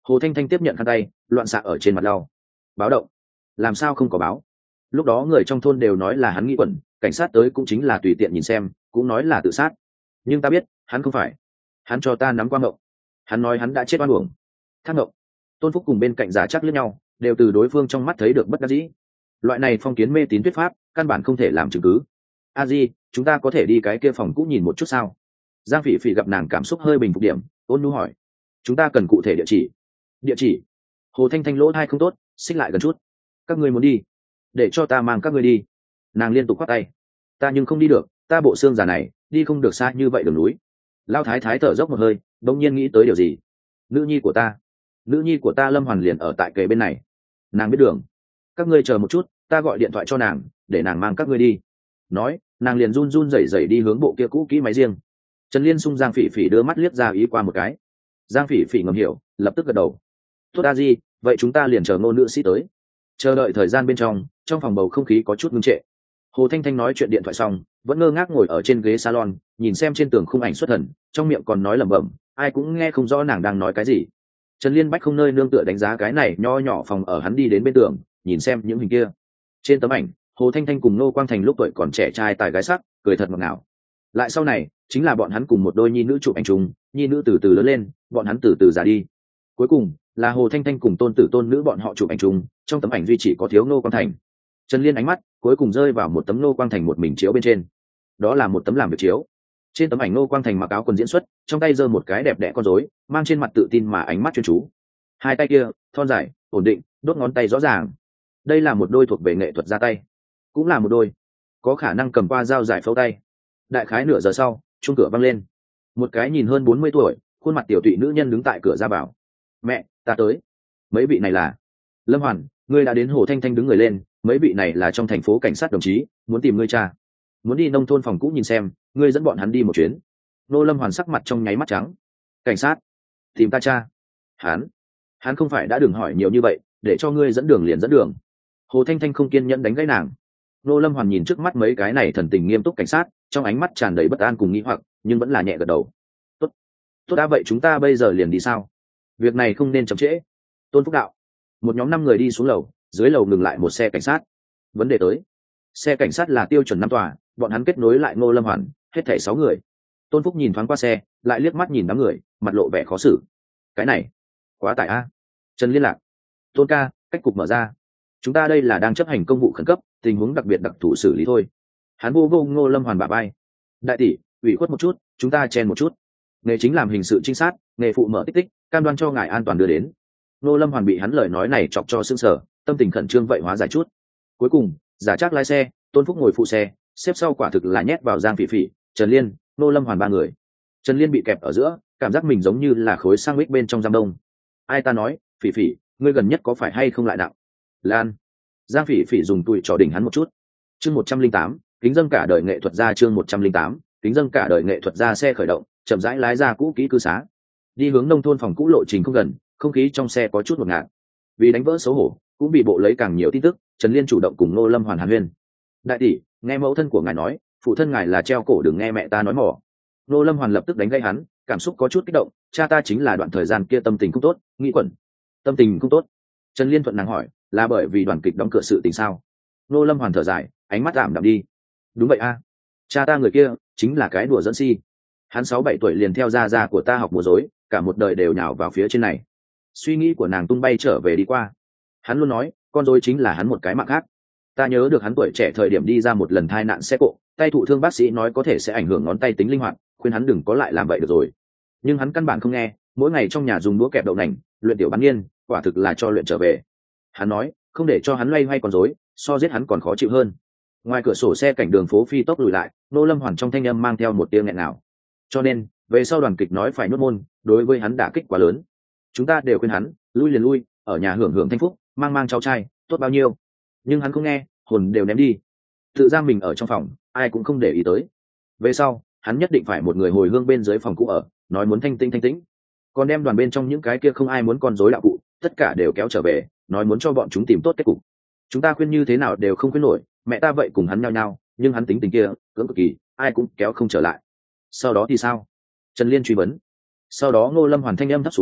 Hồ Thanh Thanh tiếp nhận khăn tay, loạn xạ ở trên mặt lau. Báo động? Làm sao không có báo? Lúc đó người trong thôn đều nói là hắn nghĩ quẩn, cảnh sát tới cũng chính là tùy tiện nhìn xem, cũng nói là tự sát. Nhưng ta biết hắn không phải. Hắn cho ta nắm qua mộng. Hắn nói hắn đã chết oan uổng. Thác mộng. Tôn Phúc cùng bên cạnh giả chắc liếc nhau, đều từ đối phương trong mắt thấy được bất đắc dĩ. Loại này phong kiến mê tín thuyết pháp căn bản không thể làm chứng cứ. A Di, chúng ta có thể đi cái kia phòng cũ nhìn một chút sao? Giang Phỉ Phỉ gặp nàng cảm xúc hơi bình phục điểm, ôn nhu hỏi. Chúng ta cần cụ thể địa chỉ. Địa chỉ? Hồ Thanh Thanh lỗ tai không tốt, xích lại gần chút. Các ngươi muốn đi? Để cho ta mang các ngươi đi. Nàng liên tục quát tay. Ta nhưng không đi được, ta bộ xương già này, đi không được xa như vậy đường núi. Lao Thái Thái thở dốc một hơi, bỗng nhiên nghĩ tới điều gì. Nữ nhi của ta Lâm Hoàn liền ở tại kề bên này. Nàng biết đường. Các ngươi chờ một chút, ta gọi điện thoại cho nàng, để nàng mang các ngươi đi. Nói, nàng liền run run rẩy rẩy đi hướng bộ kia cũ kỹ máy riêng. Trần Liên xung Giang Phỉ Phỉ đưa mắt liếc ra ý qua một cái. Giang Phỉ Phỉ ngầm hiểu, lập tức gật đầu. Tốt a Di, vậy chúng ta liền chờ ngô nữ sĩ tới. Chờ đợi thời gian bên trong phòng bầu không khí có chút ngưng trệ. Hồ Thanh Thanh nói chuyện điện thoại xong, vẫn ngơ ngác ngồi ở trên ghế salon, nhìn xem trên tường khung ảnh xuất thần, trong miệng còn nói lẩm bẩm, ai cũng nghe không rõ nàng đang nói cái gì. Trần Liên Bách không nơi nương tựa đánh giá cái này nho nhỏ phòng ở, hắn đi đến bên tường, nhìn xem những hình kia. Trên tấm ảnh, Hồ Thanh Thanh cùng Ngô Quang Thành lúc tuổi còn trẻ trai tài gái sắc, cười thật ngọt ngào. Lại sau này, chính là bọn hắn cùng một đôi nhi nữ chụp ảnh chung, nhi nữ từ từ lớn lên, bọn hắn từ từ già đi. Cuối cùng là Hồ Thanh Thanh cùng tôn tử tôn nữ bọn họ chụp ảnh chung, trong tấm ảnh duy chỉ có thiếu Ngô Quang Thành. Trần Liên ánh mắt cuối cùng rơi vào một tấm Ngô Quang Thành một mình chiếu bên trên. Đó là một tấm làm việc chiếu. Trên tấm ảnh Ngô Quang Thành mặc áo quần diễn xuất, trong tay giơ một cái đẹp đẽ con rối, mang trên mặt tự tin mà ánh mắt chuyên chú. Hai tay kia thon dài, ổn định, đốt ngón tay rõ ràng. Đây là một đôi thuộc về nghệ thuật ra tay, cũng là một đôi có khả năng cầm qua dao giải phẫu tay. Đại khái nửa giờ sau, chuông cửa vang lên. Một cái nhìn hơn 40 tuổi, khuôn mặt tiểu tụy nữ nhân đứng tại cửa ra vào. Mẹ, ta tới. Mấy vị này là? Lâm Hoàn, ngươi đã đến. Hồ Thanh Thanh đứng người lên. Mấy vị này là trong thành phố cảnh sát đồng chí, muốn tìm ngươi cha. Muốn đi nông thôn phòng cũ nhìn xem, ngươi dẫn bọn hắn đi một chuyến. Nô Lâm Hoàn sắc mặt trong nháy mắt trắng. Cảnh sát? Tìm ta cha? Hắn không phải đã đừng hỏi nhiều như vậy, để cho ngươi dẫn đường liền dẫn đường. Hồ Thanh Thanh không kiên nhẫn đánh gãy nàng. Nô Lâm Hoàn nhìn trước mắt mấy cái này thần tình nghiêm túc cảnh sát, trong ánh mắt tràn đầy bất an cùng nghi hoặc, nhưng vẫn là nhẹ gật đầu. Tốt đã vậy chúng ta bây giờ liền đi sao? Việc này không nên chậm trễ. Tôn Phúc đạo. Một nhóm 5 người đi xuống lầu, dưới lầu ngừng lại một xe cảnh sát. Vấn đề tới. Xe cảnh sát là tiêu chuẩn 5 tòa, bọn hắn kết nối lại Ngô Lâm Hoàn, hết thảy 6 người. Tôn Phúc nhìn thoáng qua xe, lại liếc mắt nhìn đám người, mặt lộ vẻ khó xử. Cái này quá tải a. Trần liên lạc. Tôn ca, cách cục mở ra. Chúng ta đây là đang chấp hành công vụ khẩn cấp, tình huống đặc biệt đặc thù xử lý thôi. Hắn vô Ngô Lâm Hoàn bả vai. Đại tỷ, ủy khuất một chút, chúng ta chen một chút. Nghề chính làm hình sự trinh sát, nghề phụ mở tích tích, cam đoan cho ngài an toàn đưa đến. Ngô Lâm Hoàn bị hắn lời nói này chọc cho sững sờ, tâm tình khẩn trương vậy hóa giải chút. Cuối cùng, giả trác lái xe, Tôn Phúc ngồi phụ xe, xếp sau quả thực là nhét vào Giang Phỉ Phỉ, Trần Liên, Ngô Lâm Hoàn 3 người. Trần Liên bị kẹp ở giữa, cảm giác mình giống như là khối sang mít bên trong giam đông. Ai ta nói, Phỉ Phỉ, ngươi gần nhất có phải hay không lại nặng? Lan. Giang Phỉ Phỉ dùng tụi trỏ đỉnh hắn một chút. Chương 108, kính dâng cả đời nghệ thuật gia. Chương 108, kính dâng cả đời nghệ thuật gia. Xe khởi động, chậm rãi lái ra cũ kỹ cư xá, đi hướng nông thôn phòng cũ. Lộ trình không gần, không khí trong xe có chút ngột ngạt. Vì đánh vỡ xấu hổ, cũng bị bộ lấy càng nhiều tin tức, Trần Liên chủ động cùng Ngô Lâm Hoàn hàn huyên. Đại tỷ, nghe mẫu thân của ngài nói, phụ thân ngài là treo cổ, đừng nghe mẹ ta nói mỏ. Ngô Lâm Hoàn lập tức đánh gây hắn, cảm xúc có chút kích động. Cha ta chính là đoạn thời gian kia tâm tình không tốt, nghĩ quẩn. Tâm tình không tốt? Trần Liên thuận nàng hỏi, là bởi vì đoàn kịch đóng cửa sự tình sao? Ngô Lâm Hoàn thở dài, ánh mắt ảm đạm đi. Đúng vậy a, cha ta người kia chính là cái đùa dẫn si. Hắn 6-7 tuổi liền theo gia của ta học múa rối, cả một đời đều nhào vào phía trên này. Suy nghĩ của nàng tung bay trở về đi qua. Hắn luôn nói, con rối chính là hắn một cái mạng khác. Ta nhớ được hắn tuổi trẻ thời điểm đi ra một lần tai nạn xe cộ, tay thụ thương, bác sĩ nói có thể sẽ ảnh hưởng ngón tay tính linh hoạt, khuyên hắn đừng có lại làm vậy được rồi. Nhưng hắn căn bản không nghe, mỗi ngày trong nhà dùng đũa kẹp đậu nành, luyện tiểu bán niên, quả thực là cho luyện trở về. Hắn nói, không để cho hắn loay hoay con rối, so giết hắn còn khó chịu hơn. Ngoài cửa sổ xe cảnh đường phố phi tốc lùi lại, Nô Lâm Hoàn trong thanh âm mang theo một tia nghẹn ngào. Cho nên, về sau đoàn kịch nói phải nhốt môn, đối với hắn đả kích quá lớn. Chúng ta đều khuyên hắn, lui liền lui, ở nhà hưởng hưởng thanh phúc, mang cháu trai, tốt bao nhiêu. Nhưng hắn không nghe, hồn đều ném đi. Tự ra mình ở trong phòng, ai cũng không để ý tới. Về sau, hắn nhất định phải một người hồi hương bên dưới phòng cũ ở, nói muốn thanh tĩnh. Còn đem đoàn bên trong những cái kia không ai muốn con rối đạo cụ, tất cả đều kéo trở về, nói muốn cho bọn chúng tìm tốt kết cục. Chúng ta khuyên như thế nào đều không khuyên nổi, mẹ ta vậy cùng hắn nhau, nhưng hắn tính tình kia cưỡng cực kỳ, ai cũng kéo không trở lại. Sau đó thì sao? Trần Liên truy vấn. Sau đó Ngô Lâm Hoàn thanh âm thấp xuống,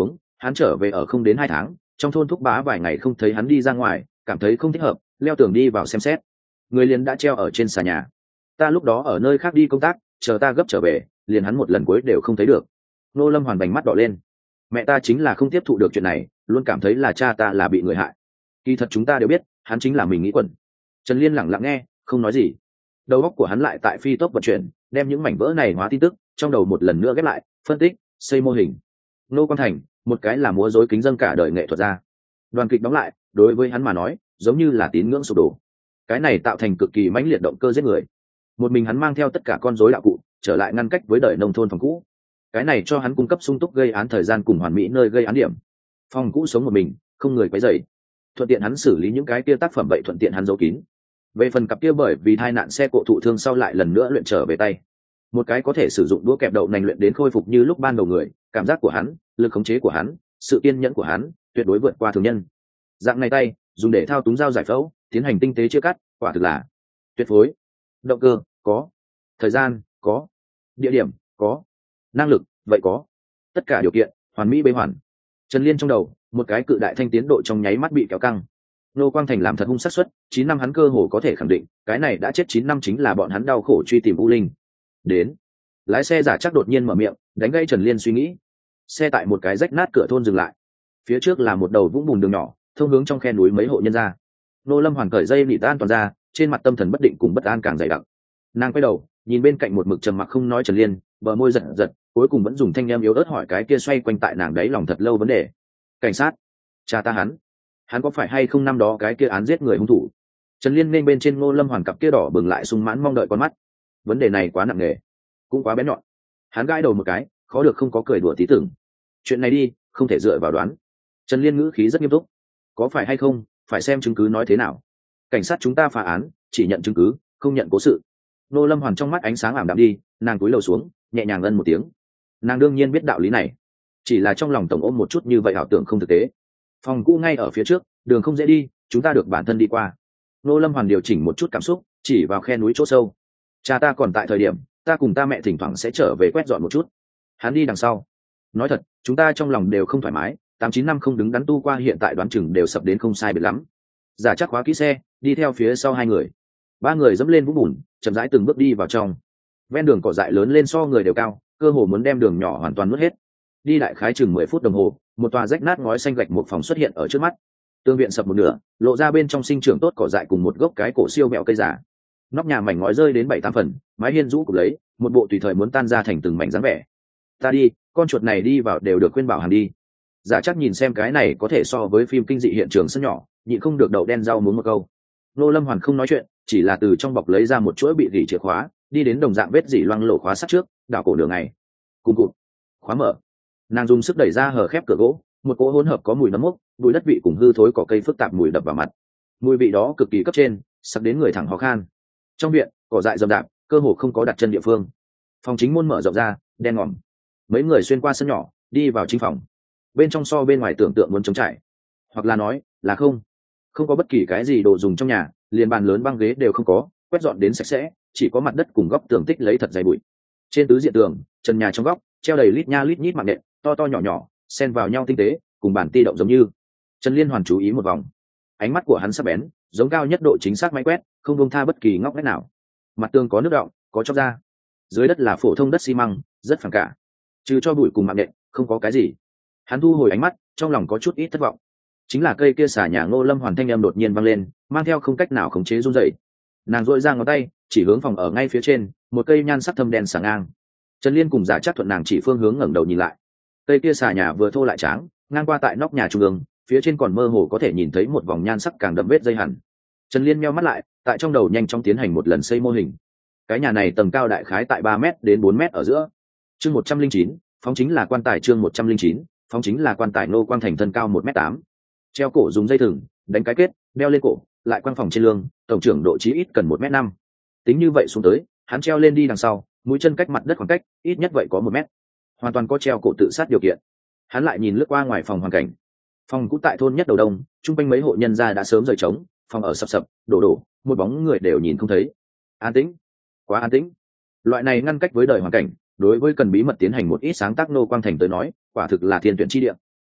hắn trở về ở không đến 2 tháng, trong thôn thúc bá vài ngày không thấy hắn đi ra ngoài, cảm thấy không thích hợp, leo tường đi vào xem xét. Người liền đã treo ở trên xà nhà. Ta lúc đó ở nơi khác đi công tác, chờ ta gấp trở về, liền hắn một lần cuối đều không thấy được. Nô Lâm Hoàn vành mắt đỏ lên. Mẹ ta chính là không tiếp thụ được chuyện này, luôn cảm thấy là cha ta là bị người hại. Kỳ thật chúng ta đều biết, hắn chính là mình nghĩ quẩn. Trần Liên lặng lặng nghe, không nói gì. Đầu óc của hắn lại tại phi tốc vận chuyển, đem những mảnh vỡ này hóa tin tức, trong đầu một lần nữa ghép lại, phân tích, xây mô hình. Nô Quang Thành, một cái là múa rối kính dâng cả đời nghệ thuật ra. Đoàn kịch đóng lại, đối với hắn mà nói, giống như là tín ngưỡng sụp đổ. Cái này tạo thành cực kỳ mãnh liệt động cơ giết người. Một mình hắn mang theo tất cả con rối đạo cụ, trở lại ngăn cách với đời nông thôn phòng cũ. Cái này cho hắn cung cấp sung túc gây án thời gian cùng hoàn mỹ nơi gây án điểm. Phòng cũ sống một mình, không người quấy rầy. Thuận tiện hắn xử lý những cái kia tác phẩm vậy thuận tiện hắn giấu kín. Về phần cặp kia bởi vì tai nạn xe cộ thụ thương sau lại lần nữa luyện trở về tay. Một cái có thể sử dụng đũa kẹp đậu nành luyện đến khôi phục như lúc ban đầu người, cảm giác của hắn, lực khống chế của hắn, sự kiên nhẫn của hắn, tuyệt đối vượt qua thường nhân. Dạng này tay, dùng để thao túng dao giải phẫu, tiến hành tinh tế chia cắt, quả thực là tuyệt phối. Động cơ có, thời gian có, địa điểm có, năng lực vậy có, tất cả điều kiện hoàn mỹ bế hoàn. Trần Liên trong đầu, một cái cự đại thanh tiến độ trong nháy mắt bị kéo căng. Nô Quang Thành làm thật hung xác suất, 9 năm hắn cơ hồ có thể khẳng định, cái này đã chết 9 năm chính là bọn hắn đau khổ truy tìm U Linh. Đến. Lái xe giả chắc đột nhiên mở miệng, đánh gãy Trần Liên suy nghĩ. Xe tại một cái rách nát cửa thôn dừng lại. Phía trước là một đầu vũng bùn đường nhỏ, thông hướng trong khe núi mấy hộ nhân gia. Nô Lâm Hoàn cởi dây nịt an toàn ra, trên mặt tâm thần bất định cùng bất an càng dày đặc. Nàng quay đầu, nhìn bên cạnh một mực trầm mặc không nói Trần Liên, bờ môi giật giật, cuối cùng vẫn dùng thanh âm yếu ớt hỏi cái kia xoay quanh tại nàng đấy lòng thật lâu vấn đề. Cảnh sát, cha ta hắn có phải hay không năm đó cái kia án giết người hung thủ? Trần Liên nên bên trên Ngô Lâm Hoàn cặp kia đỏ bừng lại sung mãn mong đợi con mắt. Vấn đề này quá nặng nề, cũng quá bén nhọn. Hắn gãi đầu một cái, khó được không có cười đùa tí tưởng. Chuyện này đi, không thể dựa vào đoán. Trần Liên ngữ khí rất nghiêm túc. Có phải hay không, phải xem chứng cứ nói thế nào. Cảnh sát chúng ta phá án, chỉ nhận chứng cứ, không nhận cố sự. Ngô Lâm Hoàn trong mắt ánh sáng ảm đạm đi, nàng cúi đầu xuống, nhẹ nhàng ân một tiếng. Nàng đương nhiên biết đạo lý này, chỉ là trong lòng tổng ôm một chút như vậy ảo tưởng không thực tế. Phòng cũ ngay ở phía trước, đường không dễ đi, chúng ta được bản thân đi qua. Ngô Lâm Hoàn điều chỉnh một chút cảm xúc, chỉ vào khe núi chỗ sâu. Cha ta còn tại thời điểm, ta cùng ta mẹ thỉnh thoảng sẽ trở về quét dọn một chút. Hắn đi đằng sau. Nói thật, chúng ta trong lòng đều không thoải mái, 8-9 năm không đứng đắn tu qua hiện tại đoán chừng đều sập đến không sai biệt lắm. Giả chắc khóa kỹ xe, đi theo phía sau hai người. Ba người dẫm lên vũng bùn, chậm rãi từng bước đi vào trong. Ven đường cỏ dại lớn lên so người đều cao, cơ hồ muốn đem đường nhỏ hoàn toàn nuốt hết. Đi đại khái chừng 10 phút đồng hồ, một tòa rách nát ngói xanh gạch một phòng xuất hiện ở trước mắt. Tường viện sập một nửa, lộ ra bên trong sinh trưởng tốt cỏ dại cùng một gốc cái cổ siêu mẹo cây giả. Nóc nhà mảnh ngói rơi đến 7-8 phần, mái hiên rũ cụp lấy, một bộ tùy thời muốn tan ra thành từng mảnh dáng vẻ. Ta đi, con chuột này đi vào đều được khuyên bảo hàng đi. Giả chắc nhìn xem cái này có thể so với phim kinh dị hiện trường sân nhỏ, nhịn không được đậu đen rau muống một câu. Nô Lâm Hoàn không nói chuyện, chỉ là từ trong bọc lấy ra một chuỗi bị rỉ chìa khóa, đi đến đồng dạng vết rỉ loang lổ khóa sắt trước, đảo cổ đường này. Cùng cụt, khóa mở. Nàng dùng sức đẩy ra hở khép cửa gỗ, một cỗ hỗn hợp có mùi nấm mốc, bụi đất vị cùng hư thối cỏ cây phức tạp mùi đập vào mặt. Mùi vị đó cực kỳ cấp trên, sặc đến người thẳng khó khăn. Trong viện, cỏ dại rậm rạp, cơ hồ không có đặt chân địa phương. Phòng chính môn mở rộng ra, đen ngòm. Mấy người xuyên qua sân nhỏ, đi vào chính phòng. Bên trong so bên ngoài tưởng tượng muốn trống trải, hoặc là nói là không có bất kỳ cái gì đồ dùng trong nhà, liền bàn lớn băng ghế đều không có, quét dọn đến sạch sẽ, chỉ có mặt đất cùng góc tường tích lấy thật dày bụi. Trên tứ diện tường, trần nhà trong góc treo đầy lít nha lít nhít mạng nện, to to nhỏ nhỏ, xen vào nhau tinh tế, cùng bản ti động giống như. Trần Liên Hoàn chú ý một vòng, ánh mắt của hắn sắc bén, giống cao nhất độ chính xác máy quét, không buông tha bất kỳ ngóc ngách nào. Mặt tường có nước đọng, có chóc ra, dưới đất là phổ thông đất xi măng, rất phẳng cả, trừ cho bụi cùng mạng nện, không có cái gì. Hắn thu hồi ánh mắt, trong lòng có chút ít thất vọng. Chính là cây kia xà nhà Ngô Lâm Hoàn thanh âm đột nhiên vang lên, mang theo không cách nào khống chế run rẩy. Nàng dội ra ngón tay, chỉ hướng phòng ở ngay phía trên, một cây nhan sắc thâm đen sáng ngang. Trần Liên cùng Giả chắc thuận nàng chỉ phương hướng ngẩng đầu nhìn lại. Cây kia xà nhà vừa thô lại tráng, ngang qua tại nóc nhà trung ương, phía trên còn mơ hồ có thể nhìn thấy một vòng nhan sắc càng đậm vết dây hằn. Trần Liên meo mắt lại, tại trong đầu nhanh chóng tiến hành một lần xây mô hình. Cái nhà này tầng cao đại khái tại 3 m đến 4 m ở giữa. Chương 109, phóng chính là quan tài. Chương 109, phóng chính là quan tài. Ngô Quang Thành thân cao 1m8, treo cổ dùng dây thừng đánh cái kết, đeo lên cổ, lại quăng phòng trên lưng, tổng trưởng độ chí ít cần 1m5. Tính như vậy xuống tới, hắn treo lên đi đằng sau, mũi chân cách mặt đất khoảng cách ít nhất vậy có 1 mét, hoàn toàn có treo cổ tự sát điều kiện. Hắn lại nhìn lướt qua ngoài phòng hoàn cảnh. Phòng cũ tại thôn nhất đầu đông, chung quanh mấy hộ nhân gia đã sớm rời trống, phòng ở sập sập đổ đổ, một bóng người đều nhìn không thấy. An tĩnh, quá an tĩnh. Loại này ngăn cách với đời hoàn cảnh, đối với cần bí mật tiến hành một ít sáng tác Ngô Quang Thành tới nói, quả thực là thiên tuyển chi địa.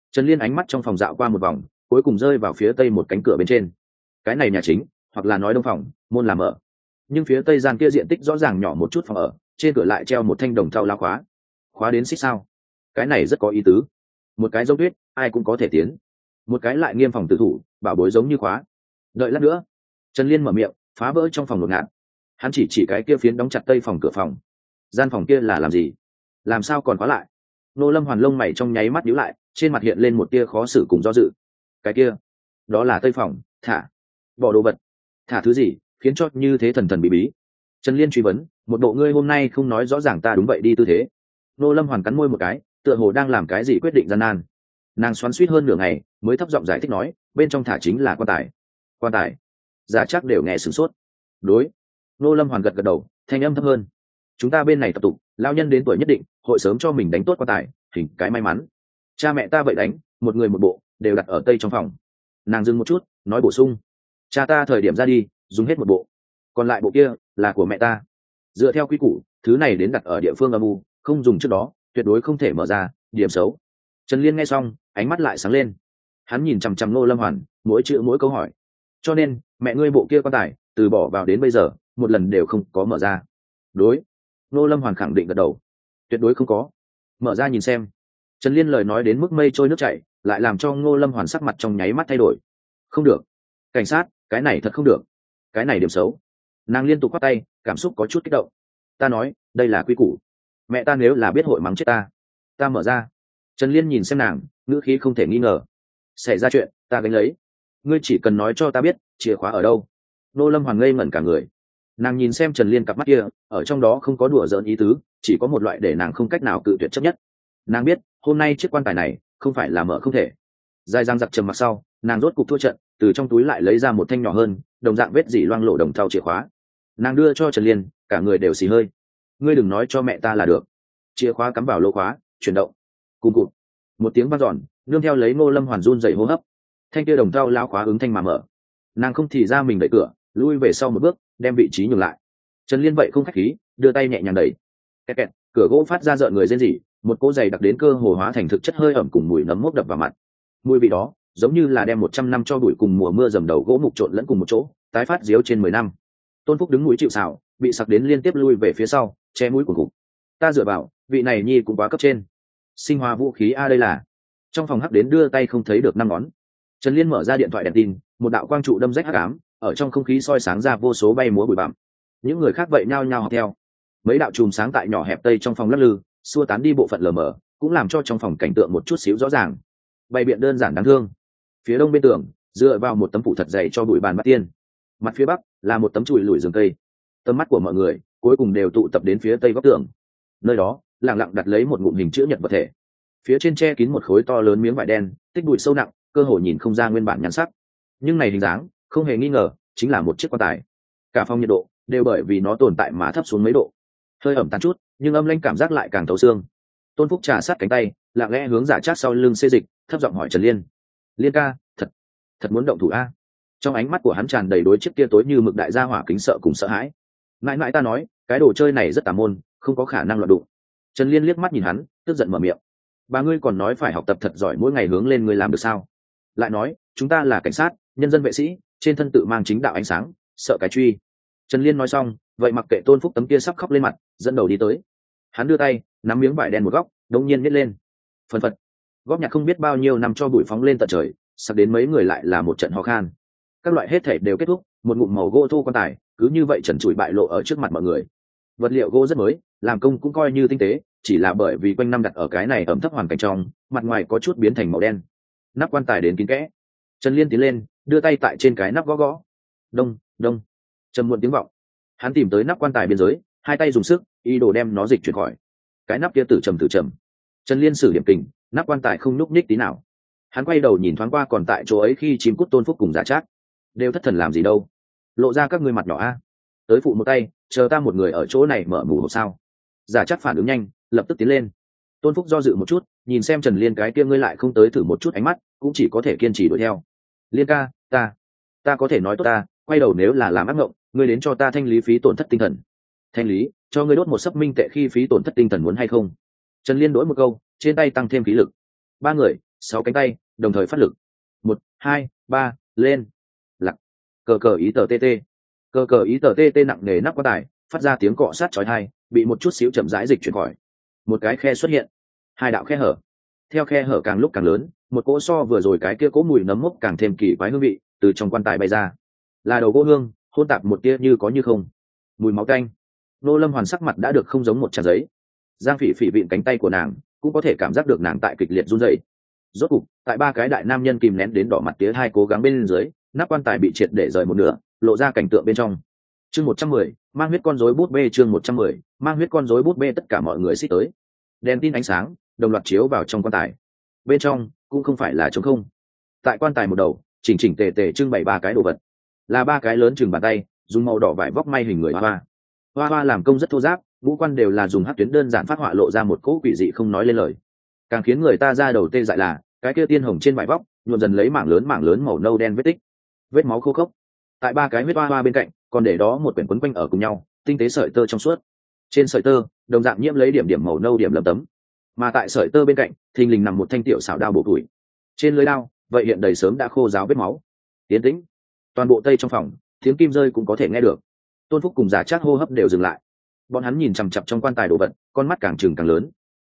Trần Liên ánh mắt trong phòng dạo qua một vòng, cuối cùng rơi vào phía tây một cánh cửa bên trên. Cái này nhà chính, hoặc là nói đông phòng, môn làm ở. Nhưng phía tây gian kia diện tích rõ ràng nhỏ một chút phòng ở, trên cửa lại treo một thanh đồng thau lao khóa. Khóa đến xích sao? Cái này rất có ý tứ. Một cái giống tuyết, ai cũng có thể tiến. Một cái lại nghiêm phòng tự thủ, bảo bối giống như khóa. Đợi lát nữa. Trần Liên mở miệng, phá vỡ trong phòng ngột ngạt. Hắn chỉ cái kia phiến đóng chặt tây phòng cửa phòng. Gian phòng kia là làm gì? Làm sao còn khóa lại? Nô Lâm Hoàn lông mày trong nháy mắt nhíu lại, trên mặt hiện lên một tia khó xử cùng do dự. Cái kia, đó là tây phòng, thả bỏ đồ vật. Thả thứ gì khiến cho như thế thần thần bí bí? Trần Liên truy vấn, một bộ ngươi hôm nay không nói rõ ràng ta đúng vậy đi tư thế. Nô Lâm Hoàn cắn môi một cái, tựa hồ đang làm cái gì quyết định gian nan. Nàng xoắn xuýt hơn nửa ngày mới thấp giọng giải thích nói, bên trong thả chính là quan tài. Quan tài? Giả chắc đều nghe sửng sốt. Đối. Nô Lâm Hoàn gật gật đầu, thanh âm thấp hơn. Chúng ta bên này tập tục, lao nhân đến tuổi nhất định hội sớm cho mình đánh tốt quan tài, hình cái may mắn. Cha mẹ ta vậy đánh, một người một bộ, đều đặt ở tây trong phòng. Nàng dừng một chút, nói bổ sung, cha ta thời điểm ra đi dùng hết một bộ, còn lại bộ kia là của mẹ ta. Dựa theo quy củ, thứ này đến đặt ở địa phương âm u, không dùng trước đó tuyệt đối không thể mở ra. Điểm xấu. Trần Liên nghe xong, ánh mắt lại sáng lên. Hắn nhìn chằm chằm Nô Lâm Hoàn, mỗi chữ mỗi câu hỏi. Cho nên mẹ ngươi bộ kia quan tài từ bỏ vào đến bây giờ một lần đều không có mở ra? Đối. Nô Lâm Hoàn khẳng định gật đầu. Tuyệt đối không có. Mở ra nhìn xem. Trần Liên lời nói đến mức mây trôi nước chảy, lại làm cho Ngô Lâm Hoàn sắc mặt trong nháy mắt thay đổi. Không được. Cảnh sát, cái này thật không được. Cái này điểm xấu. Nàng liên tục quát tay, cảm xúc có chút kích động. Ta nói, đây là quy củ. Mẹ ta nếu là biết hội mắng chết ta. Ta mở ra. Trần Liên nhìn xem nàng, ngữ khí không thể nghi ngờ. Xảy ra chuyện, ta gánh lấy. Ngươi chỉ cần nói cho ta biết chìa khóa ở đâu. Nô Lâm Hoàn ngây ngẩn cả người. Nàng nhìn xem Trần Liên cặp mắt kia, ở trong đó không có đùa giỡn ý tứ, chỉ có một loại để nàng không cách nào cự tuyệt chấp nhất. Nàng biết hôm nay chiếc quan tài này không phải là mở không thể. Dài răng giặc trầm mặc sau, nàng rốt cục thua trận, từ trong túi lại lấy ra một thanh nhỏ hơn, đồng dạng vết dỉ loang lổ đồng thau chìa khóa. Nàng đưa cho Trần Liên, cả người đều xì hơi. Ngươi đừng nói cho mẹ ta là được. Chìa khóa cắm vào lỗ khóa, chuyển động. Cùng cụt. Một tiếng vang dọn, nương theo lấy Ngô Lâm Hoàn run rẩy hô hấp. Thanh kia đồng thau lao khóa ứng thanh mà mở. Nàng không thì ra mình đẩy cửa, lui về sau một bước, đem vị trí nhường lại. Trần Liên vậy không khách khí, đưa tay nhẹ nhàng đẩy. Kẹt kẹt, cửa gỗ phát ra rợn người rên rỉ, một cỗ giày đặc đến cơ hồ hóa thành thực chất hơi ẩm cùng mùi nấm mốc đập vào mặt. Mùi vị đó giống như là đem 100 năm cho bụi cùng mùa mưa dầm đầu gỗ mục trộn lẫn cùng một chỗ, tái phát diếu trên 10 năm. Tôn Phúc đứng mũi chịu sào, bị sặc đến liên tiếp lui về phía sau, che mũi của cục. Ta dựa vào, vị này nhi cũng quá cấp trên. Sinh hóa vũ khí a đây là. Trong phòng hắc đến đưa tay không thấy được 5 ngón. Trần Liên mở ra điện thoại đèn tin, một đạo quang trụ đâm rách hắc ám, ở trong không khí soi sáng ra vô số bay múa bụi bặm. Những người khác vậy nhao nhao học theo. Mấy đạo chùm sáng tại nhỏ hẹp tây trong phòng lắc lư, xua tán đi bộ phận lờ mờ, cũng làm cho trong phòng cảnh tượng một chút xíu rõ ràng. Bày biện đơn giản đáng thương. Phía đông bên tường, dựa vào một tấm phủ thật dày cho bụi bàn bát tiên. Mặt phía bắc là một tấm chùi lủi rừng cây. Tầm mắt của mọi người cuối cùng đều tụ tập đến phía tây góc tường. Nơi đó, lặng lặng đặt lấy một ngụm hình chữ nhật vật thể. Phía trên che kín một khối to lớn miếng vải đen, tích bụi sâu nặng, cơ hồ nhìn không ra nguyên bản nhan sắc. Nhưng này hình dáng, không hề nghi ngờ, chính là một chiếc quan tài. Cả phòng nhiệt độ đều bởi vì nó tồn tại mà thấp xuống mấy độ. Hơi ẩm tàn chút, nhưng âm lãnh cảm giác lại càng thấu xương. Tôn Phúc trà sát cánh tay, lặng lẽ hướng Giả Trác sau lưng xê dịch, thấp giọng hỏi Trần Liên. Liên ca, thật muốn động thủ a? Trong ánh mắt của hắn tràn đầy đối chiếc kia tối như mực đại gia hỏa kính sợ cùng sợ hãi. Mãi mãi ta nói, cái đồ chơi này rất tà môn, không có khả năng loạn đụng. Trần Liên liếc mắt nhìn hắn, tức giận mở miệng. Bà ngươi còn nói phải học tập thật giỏi, mỗi ngày hướng lên ngươi làm được sao? Lại nói, chúng ta là cảnh sát, nhân dân vệ sĩ, trên thân tự mang chính đạo ánh sáng, sợ cái truy. Trần Liên nói xong, vậy mặc kệ Tôn Phúc tấm kia sắp khóc lên mặt, dẫn đầu đi tới. Hắn đưa tay nắm miếng vải đen một góc, đống nhiên nhét lên. Phần phật, góp nhặt không biết bao nhiêu năm cho bụi phóng lên tận trời, sắp đến mấy người lại là một trận ho khan. Các loại hết thể đều kết thúc, một ngụm màu gỗ thô quan tài cứ như vậy trần trụi bại lộ ở trước mặt mọi người. Vật liệu gỗ rất mới, làm công cũng coi như tinh tế, chỉ là bởi vì quanh năm đặt ở cái này ẩm thấp hoàn cảnh trong, mặt ngoài có chút biến thành màu đen. Nắp quan tài đến kín kẽ. Trần Liên tiến lên, đưa tay tại trên cái nắp gõ gõ. Đông đông, trầm muộn tiếng vọng. Hắn tìm tới nắp quan tài biên giới, hai tay dùng sức, ý đồ đem nó dịch chuyển khỏi. Cái nắp kia tử trầm. Trần Liên sử điểm kình, nắp quan tài không nhúc nhích tí nào. Hắn quay đầu nhìn thoáng qua còn tại chỗ ấy khi chim cút Tôn Phúc cùng Giả Trác, đều thất thần làm gì đâu, lộ ra các ngươi mặt nhỏ a. Tới phụ một tay, chờ ta một người ở chỗ này mở mù hộp sao? Giả Trác phản ứng nhanh, lập tức tiến lên. Tôn Phúc do dự một chút, nhìn xem Trần Liên cái kia ngươi lại không tới thử một chút ánh mắt, cũng chỉ có thể kiên trì đuổi theo. Liên ca, ta có thể nói tốt ta, quay đầu nếu là làm ác mộng, ngươi đến cho ta thanh lý phí tổn thất tinh thần. Thanh lý, cho ngươi đốt một sấp minh tệ khi phí tổn thất tinh thần muốn hay không? Trần Liên đổi một câu, trên tay tăng thêm khí lực. Ba người 6 cánh tay đồng thời phát lực. 1, 2, 3, lên. Lặc. Cờ cờ ý tờ tt. Cờ cờ ý tờ tt nặng nề nắp quan tài phát ra tiếng cọ sát chói tai, bị một chút xíu chậm rãi dịch chuyển khỏi. Một cái khe xuất hiện, 2 đạo khe hở. Theo khe hở càng lúc càng lớn, một cỗ so vừa rồi cái kia cỗ mùi nấm mốc càng thêm kỳ quái hương vị từ trong quan tài bay ra. Là đầu gỗ hương, hôn tạp một tia như có như không mùi máu tanh. Nô Lâm Hoàn sắc mặt đã được không giống một trang giấy. Giang Phỉ Phỉ vịn cánh tay của nàng, cũng có thể cảm giác được nàng tại kịch liệt run rẩy. Rốt cục, tại 3 cái đại nam nhân kìm nén đến đỏ mặt tía hai cố gắng bên dưới, nắp quan tài bị triệt để rời một nửa, lộ ra cảnh tượng bên trong. Chương 110, mang huyết con rối bút bê. Chương 110, mang huyết con rối bút bê. Tất cả mọi người xích tới, đèn tin ánh sáng đồng loạt chiếu vào trong quan tài. Bên trong cũng không phải là trống không. Tại quan tài một đầu, chỉnh chỉnh tề tề trưng bày 3 cái đồ vật, là 3 cái lớn chừng bàn tay, dùng màu đỏ vải vóc may hình người hoa làm công rất thô ráp, ngũ quan đều là dùng hắc tuyến đơn giản phát họa lộ ra một cỗ quỷ dị không nói lên lời. Càng khiến người ta ra đầu tê dại là cái kia tiên hồng trên vải vóc nhuộm dần lấy mảng lớn màu nâu đen vết tích, vết máu khô khốc. Tại 3 cái huyết hoa bên cạnh còn để đó một quyển quấn quanh ở cùng nhau tinh tế sợi tơ trong suốt, trên sợi tơ đồng dạng nhiễm lấy điểm điểm màu nâu điểm lấm tấm, mà tại sợi tơ bên cạnh thình lình nằm một thanh tiểu xảo đao bổ tuổi. Trên lưới đao vậy hiện đầy sớm đã khô ráo vết máu. Tiến tĩnh, toàn bộ tây trong phòng tiếng kim rơi cũng có thể nghe được. Tôn Phúc cùng Giả Trác hô hấp đều dừng lại, bọn hắn nhìn chằm chằm trong quan tài đồ vật, con mắt càng trừng càng lớn.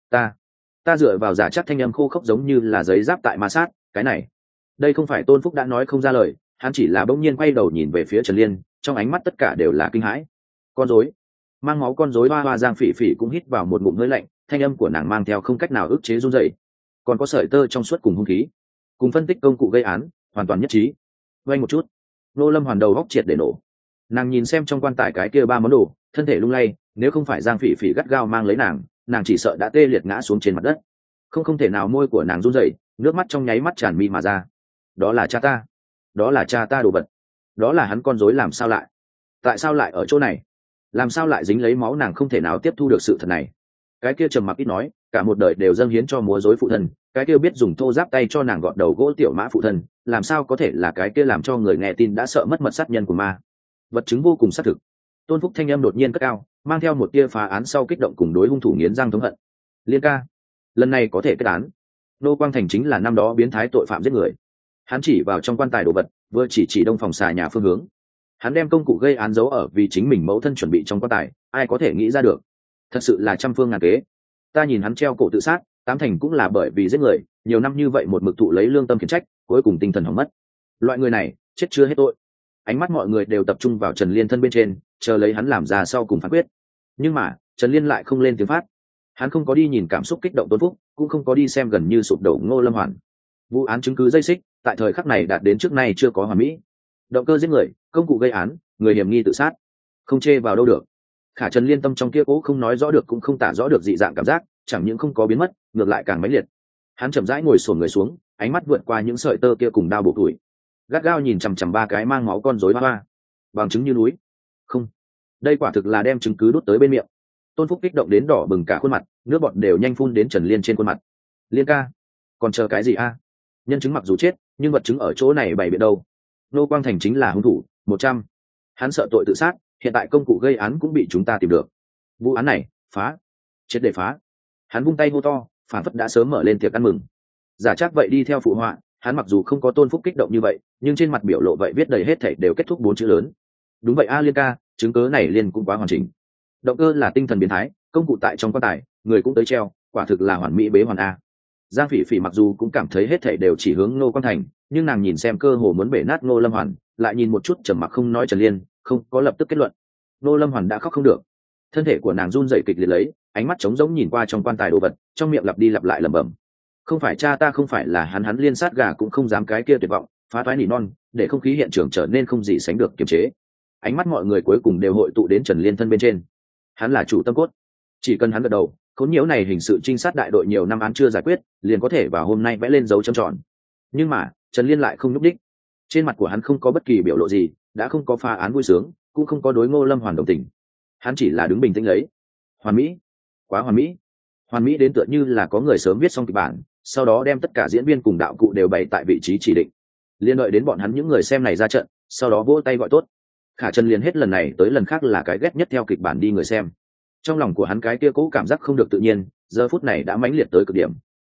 Ta dựa vào Giả Trác thanh âm khô khốc giống như là giấy giáp tại ma sát. Cái này, đây không phải Tôn Phúc đã nói không ra lời, hắn chỉ là bỗng nhiên quay đầu nhìn về phía Trần Liên, trong ánh mắt tất cả đều là kinh hãi. Con rối, mang máu con rối. Hoa Giang Phỉ Phỉ cũng hít vào một ngụm hơi lạnh, thanh âm của nàng mang theo không cách nào ức chế run rẩy. Còn có sợi tơ trong suốt cùng hung khí, cùng phân tích công cụ gây án, hoàn toàn nhất trí. Vay một chút, Nô Lâm Hoàn đầu góc triệt để nổ. Nàng nhìn xem trong quan tài cái kia 3 món đồ, thân thể lung lay, nếu không phải Giang Phỉ Phỉ gắt gao mang lấy nàng chỉ sợ đã tê liệt ngã xuống trên mặt đất. Không thể nào, môi của nàng run rẩy, nước mắt trong nháy mắt tràn mi mà ra. Đó là cha ta, đó là cha ta đồ vật, đó là hắn con rối. Làm sao lại, tại sao lại ở chỗ này, làm sao lại dính lấy máu? Nàng không thể nào tiếp thu được sự thật này. Cái kia trầm mặc ít nói, cả một đời đều dâng hiến cho múa rối phụ thân, cái kia biết dùng thô giáp tay cho nàng gọt đầu gỗ tiểu mã phụ thân, làm sao có thể là cái kia làm cho người nghe tin đã sợ mất mật sát nhân của ma? Vật chứng vô cùng xác thực. Tôn Phúc thanh âm đột nhiên cất cao, mang theo một tia phá án sau kích động cùng đối hung thủ nghiến răng thống hận. Liên ca, lần này có thể kết án. Nô Quang Thành chính là năm đó biến thái tội phạm giết người. Hắn chỉ vào trong quan tài đồ vật, vừa chỉ đông phòng xà nhà phương hướng. Hắn đem công cụ gây án giấu ở vì chính mình mẫu thân chuẩn bị trong quan tài, ai có thể nghĩ ra được? Thật sự là trăm phương ngàn kế. Ta nhìn hắn treo cổ tự sát, 8 thành cũng là bởi vì giết người, nhiều năm như vậy một mực thụ lấy lương tâm khiển trách, cuối cùng tinh thần hỏng mất. Loại người này chết chưa hết tội. Ánh mắt mọi người đều tập trung vào Trần Liên thân bên trên, chờ lấy hắn làm ra sau cùng phán quyết. Nhưng mà Trần Liên lại không lên tiếng phát. Hắn không có đi nhìn cảm xúc kích động Tôn Phúc, cũng không có đi xem gần như sụp đổ Ngô Lâm Hoàn. Vụ án chứng cứ dây xích tại thời khắc này đạt đến trước nay chưa có hoàn mỹ. Động cơ giết người, công cụ gây án, người hiểm nghi tự sát, không chê vào đâu được. Khả Trần Liên tâm trong kia cố không nói rõ được cũng không tả rõ được dị dạng cảm giác, chẳng những không có biến mất, ngược lại càng mãnh liệt. Hắn chậm rãi ngồi xổm người xuống, ánh mắt vượt qua những sợi tơ kia cùng đao bổ tuổi, gắt gao nhìn chằm chằm 3 cái mang máu con rối hoa, bằng chứng như núi. Không, đây quả thực là đem chứng cứ đút tới bên miệng. Tôn Phúc kích động đến đỏ bừng cả khuôn mặt, nước bọt đều nhanh phun đến Trần Liên trên khuôn mặt. Liên ca, còn chờ cái gì a? Nhân chứng mặc dù chết, nhưng vật chứng ở chỗ này bày biện đâu? Nô Quang Thành chính là hung thủ, 100. Hắn sợ tội tự sát, hiện tại công cụ gây án cũng bị chúng ta tìm được. Vụ án này phá, triệt để phá. Hắn vung tay hô to, phản phất đã sớm mở lên tiệc ăn mừng. Giả Trác vậy đi theo phụ họa, hắn mặc dù không có Tôn Phúc kích động như vậy, nhưng trên mặt biểu lộ vậy viết đầy hết thảy đều kết thúc 4 chữ lớn. Đúng vậy a Liên ca, chứng cứ này Liên cũng quá hoàn chỉnh. Động cơ là tinh thần biến thái, công cụ tại trong quan tài, người cũng tới treo, quả thực là hoàn mỹ bế hoàn a. Giang Phỉ Phỉ mặc dù cũng cảm thấy hết thảy đều chỉ hướng Ngô Quang Thành, nhưng nàng nhìn xem cơ hồ muốn bể nát Ngô Lâm Hoàn, lại nhìn một chút trầm mặc không nói Trần Liên, không có lập tức kết luận. Ngô Lâm Hoàn đã khóc không được, thân thể của nàng run rẩy kịch liệt lấy, ánh mắt trống rỗng nhìn qua trong quan tài đồ vật, trong miệng lặp đi lặp lại lẩm bẩm: không phải cha ta, không phải là hắn Liên sát gà cũng không dám cái kia tuyệt vọng, phá toái nỉ non, để không khí hiện trường trở nên không gì sánh được kiềm chế. Ánh mắt mọi người cuối cùng đều hội tụ đến Trần Liên thân bên trên. Hắn là chủ tâm cốt, chỉ cần hắn gật đầu, khốn nhiễu này hình sự trinh sát đại đội nhiều năm án chưa giải quyết, liền có thể vào hôm nay vẽ lên dấu chấm tròn. Nhưng mà Trần Liên lại không nhúc đích, trên mặt của hắn không có bất kỳ biểu lộ gì, đã không có phá án vui sướng, cũng không có đối Ngô Lâm Hoàn đồng tình. Hắn chỉ là đứng bình tĩnh lấy. Hoàn mỹ, quá hoàn mỹ. Hoàn mỹ đến tựa như là có người sớm viết xong kịch bản, sau đó đem tất cả diễn viên cùng đạo cụ đều bày tại vị trí chỉ định, liên đợi đến bọn hắn những người xem này ra trận, sau đó vỗ tay gọi tốt. Khả Trần Liên hết lần này tới lần khác là cái ghét nhất theo kịch bản đi người xem. Trong lòng của hắn cái kia cố cảm giác không được tự nhiên, giờ phút này đã mãnh liệt tới cực điểm.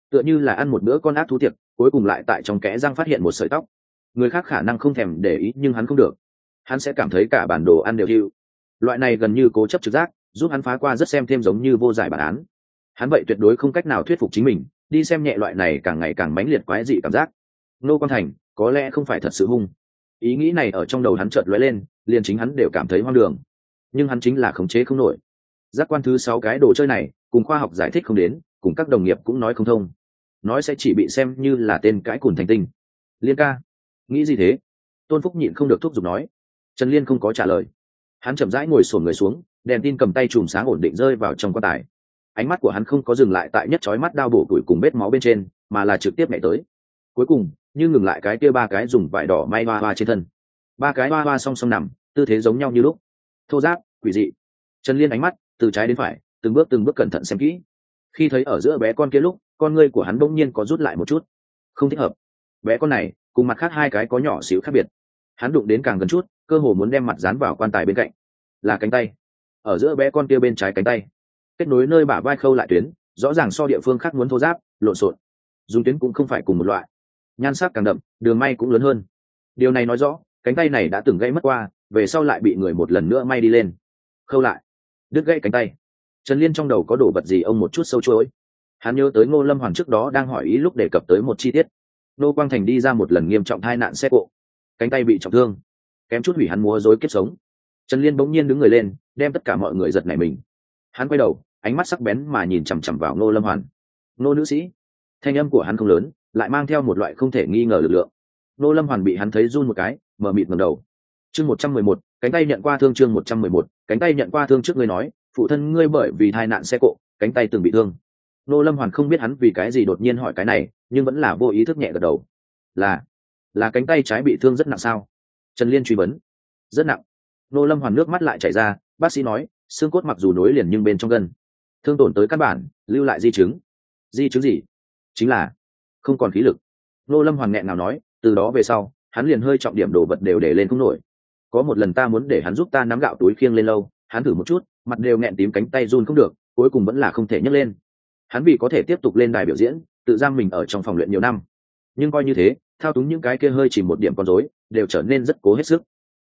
tựa như là ăn một bữa con ác thú tiệc, cuối cùng lại tại trong kẽ răng phát hiện một sợi tóc. Người khác khả năng không thèm để ý nhưng hắn không được, hắn sẽ cảm thấy cả bản đồ ăn đều hưu. Loại này gần như cố chấp trực giác giúp hắn phá qua rất xem thêm giống như vô giải bản án. Hắn vậy tuyệt đối không cách nào thuyết phục chính mình đi xem nhẹ loại này càng ngày càng mãnh liệt quái dị cảm giác. Ngô Quan Thành có lẽ không phải thật sự hung. Ý nghĩ này ở trong đầu hắn chợt lóe lên, liền chính hắn đều cảm thấy hoang đường. Nhưng hắn chính là khống chế không nổi. Giác quan thứ 6 cái đồ chơi này, cùng khoa học giải thích không đến, cùng các đồng nghiệp cũng nói không thông. Nói sẽ chỉ bị xem như là tên cãi cùn thành tinh. Liên ca, nghĩ gì thế? Tôn Phúc nhịn không được thúc giục nói. Trần Liên không có trả lời. Hắn chậm rãi ngồi xổm người xuống, đèn tin cầm tay chùm sáng ổn định rơi vào trong quan tài. Ánh mắt của hắn không có dừng lại tại nhất chói mắt đao bổ củi cùng vết máu bên trên, mà là trực tiếp nhảy tới. Cuối cùng, như ngừng lại cái kia 3 cái dùng vải đỏ may hoa hoa trên thân. 3 cái hoa hoa song song nằm, tư thế giống nhau như lúc. Thô ráp, quỷ dị. Trần Liên ánh mắt từ trái đến phải, từng bước cẩn thận xem kỹ. Khi thấy ở giữa bé con kia lúc, con ngươi của hắn bỗng nhiên có rút lại một chút. Không thích hợp. Bé con này cùng mặt khác 2 cái có nhỏ xíu khác biệt. Hắn đụng đến càng gần chút, cơ hồ muốn đem mặt dán vào quan tài bên cạnh. Là cánh tay. Ở giữa bé con kia bên trái cánh tay, kết nối nơi bả vai khâu lại tuyến, rõ ràng so địa phương khác muốn thô ráp, lộn xộn. Dùng tuyến cũng không phải cùng một loại. Nhan sắc càng đậm, đường may cũng lớn hơn. Điều này nói rõ, cánh tay này đã từng gãy mất qua, về sau lại bị người một lần nữa may đi lên. Khâu lại, đứt gãy cánh tay. Trần Liên trong đầu có đổ vật gì ông một chút sâu chuỗi. Hắn nhớ tới Ngô Lâm Hoàn trước đó đang hỏi ý lúc đề cập tới một chi tiết. Nô Quang Thành đi ra một lần nghiêm trọng tai nạn xe cộ, cánh tay bị trọng thương, kém chút hủy hắn múa rối kiếp sống. Trần Liên bỗng nhiên đứng người lên, đem tất cả mọi người giật nảy mình. Hắn quay đầu, ánh mắt sắc bén mà nhìn chằm chằm vào Ngô Lâm Hoàn. Ngô nữ sĩ. Thanh âm của hắn không lớn, lại mang theo một loại không thể nghi ngờ lực lượng. Ngô Lâm Hoàn bị hắn thấy run một cái, mở mịt ngẩng đầu. Chương 111, cánh tay nhận qua thương. Chương 111, cánh tay nhận qua thương. Trước ngươi nói, phụ thân ngươi bởi vì tai nạn xe cộ, cánh tay từng bị thương. Ngô Lâm Hoàn không biết hắn vì cái gì đột nhiên hỏi cái này, nhưng vẫn là vô ý thức nhẹ gật đầu. Là cánh tay trái bị thương rất nặng sao? Trần Liên truy vấn. Rất nặng. Ngô Lâm Hoàn nước mắt lại chảy ra, bác sĩ nói, xương cốt mặc dù nối liền nhưng bên trong gân thương tổn tới căn bản, lưu lại di chứng. Di chứng gì? Chính là không còn khí lực. Ngô Lâm Hoàn nghẹn nào nói, từ đó về sau, hắn liền hơi trọng điểm đồ vật đều để lên không nổi. Có một lần ta muốn để hắn giúp ta nắm gạo túi khiêng lên lâu, hắn thử một chút, mặt đều nghẹn tím, cánh tay run không được, cuối cùng vẫn là không thể nhấc lên. Hắn vì có thể tiếp tục lên đài biểu diễn, tự giam mình ở trong phòng luyện nhiều năm. Nhưng coi như thế, thao túng những cái kia hơi chỉ một điểm con rối, đều trở nên rất cố hết sức.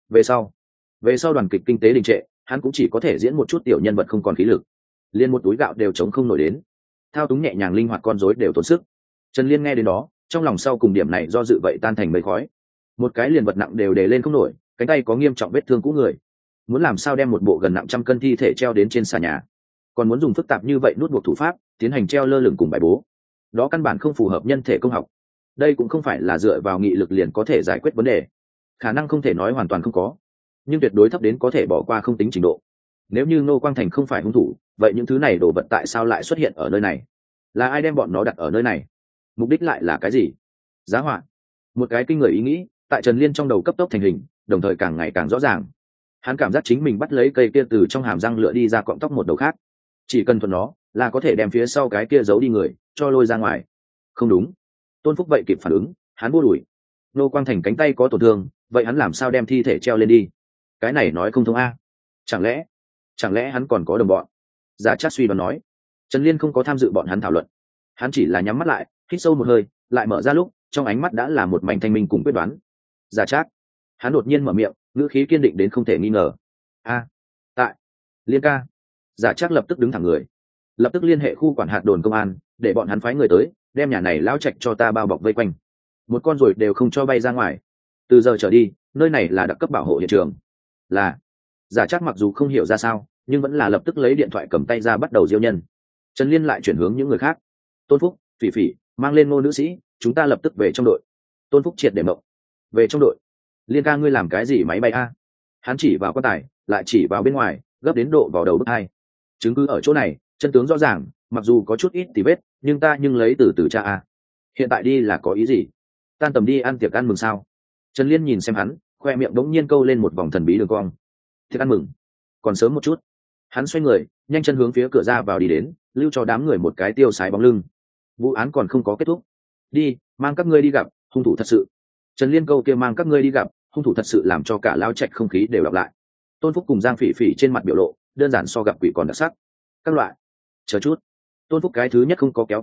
Về sau đoàn kịch kinh tế đình trệ, hắn cũng chỉ có thể diễn một chút tiểu nhân vật không còn khí lực, liên một túi gạo đều chống không nổi đến. Thao túng nhẹ nhàng linh hoạt con rối đều tốn sức. Trần Liên nghe đến đó, trong lòng sau cùng điểm này do dự vậy tan thành mây khói. Một cái liền vật nặng đều để lên không nổi, cánh tay có nghiêm trọng vết thương cũ người, muốn làm sao đem một bộ gần nặng trăm cân thi thể treo đến trên xà nhà, còn muốn dùng phức tạp như vậy nút buộc thủ pháp tiến hành treo lơ lửng cùng bài bố, đó căn bản không phù hợp nhân thể công học. Đây cũng không phải là dựa vào nghị lực liền có thể giải quyết vấn đề, khả năng không thể nói hoàn toàn không có, nhưng tuyệt đối thấp đến có thể bỏ qua không tính trình độ. Nếu như Ngô Quang Thành không phải hung thủ, vậy những thứ này đồ vật tại sao lại xuất hiện ở nơi này? Là ai đem bọn nó đặt ở nơi này? Mục đích lại là cái gì? Giá họa. Một cái kinh người ý nghĩ tại Trần Liên trong đầu cấp tốc thành hình, đồng thời càng ngày càng rõ ràng. Hắn cảm giác chính mình bắt lấy cây kia từ trong hàm răng lựa đi ra cọng tóc một đầu khác, chỉ cần thuần nó là có thể đem phía sau cái kia giấu đi người cho lôi ra ngoài. Không đúng. Tôn Phúc vậy kịp phản ứng, hắn bua đuổi. Ngô Quang Thành cánh tay có tổn thương, vậy hắn làm sao đem thi thể treo lên đi? Cái này nói không thông a. Chẳng lẽ hắn còn có đồng bọn? Giả Trác suy đoán nói. Trần Liên không có tham dự bọn hắn thảo luận, hắn chỉ là nhắm mắt lại, hít sâu một hơi, lại mở ra lúc trong ánh mắt đã là một mảnh thanh minh cùng quyết đoán. Giả Trác. Hắn đột nhiên mở miệng, ngữ khí kiên định đến không thể nghi ngờ. Tại Liên ca. Giả Trác lập tức đứng thẳng người, lập tức liên hệ khu quản hạt đồn công an, để bọn hắn phái người tới, đem nhà này lão trạch cho ta bao bọc vây quanh, một con ruồi đều không cho bay ra ngoài. Từ giờ trở đi, nơi này là đặc cấp bảo hộ hiện trường. Là. Giả Trác mặc dù không hiểu ra sao, nhưng vẫn là lập tức lấy điện thoại cầm tay ra bắt đầu diêu nhân. Trần Liên lại chuyển hướng những người khác. Tôn Phúc, Phỉ Phỉ, mang lên Ngô nữ sĩ, chúng ta lập tức về trong đội. Tôn Phúc triệt để mộng. Về trong đội? Liên ca ngươi làm cái gì máy bay a? Hắn chỉ vào quan tài, lại chỉ vào bên ngoài, gấp đến độ vào đầu bức hai. Chứng cứ ở chỗ này, chân tướng rõ ràng, mặc dù có chút ít tì vết, nhưng lấy từ từ cha a. Hiện tại đi là có ý gì? Tan tầm đi ăn tiệc ăn mừng sao? Trần Liên nhìn xem hắn, khoe miệng đống nhiên câu lên một vòng thần bí đường cong. Tiệc ăn mừng? Còn sớm một chút. Hắn xoay người, nhanh chân hướng phía cửa ra vào đi đến, lưu cho đám người một cái tiêu sái bóng lưng. Vụ án còn không có kết thúc. Đi, mang các ngươi đi gặp hung thủ thật sự. Trần Liên câu kia mang các ngươi đi gặp hung thủ thật sự làm cho cả lao trạch không khí đều đọc lại. Tôn Phúc cùng Giang Phỉ Phỉ trên mặt biểu lộ đơn giản so gặp quỷ còn đặc sắc. Các loại. Chờ chút. Tôn Phúc cái thứ nhất không có kéo căng ở,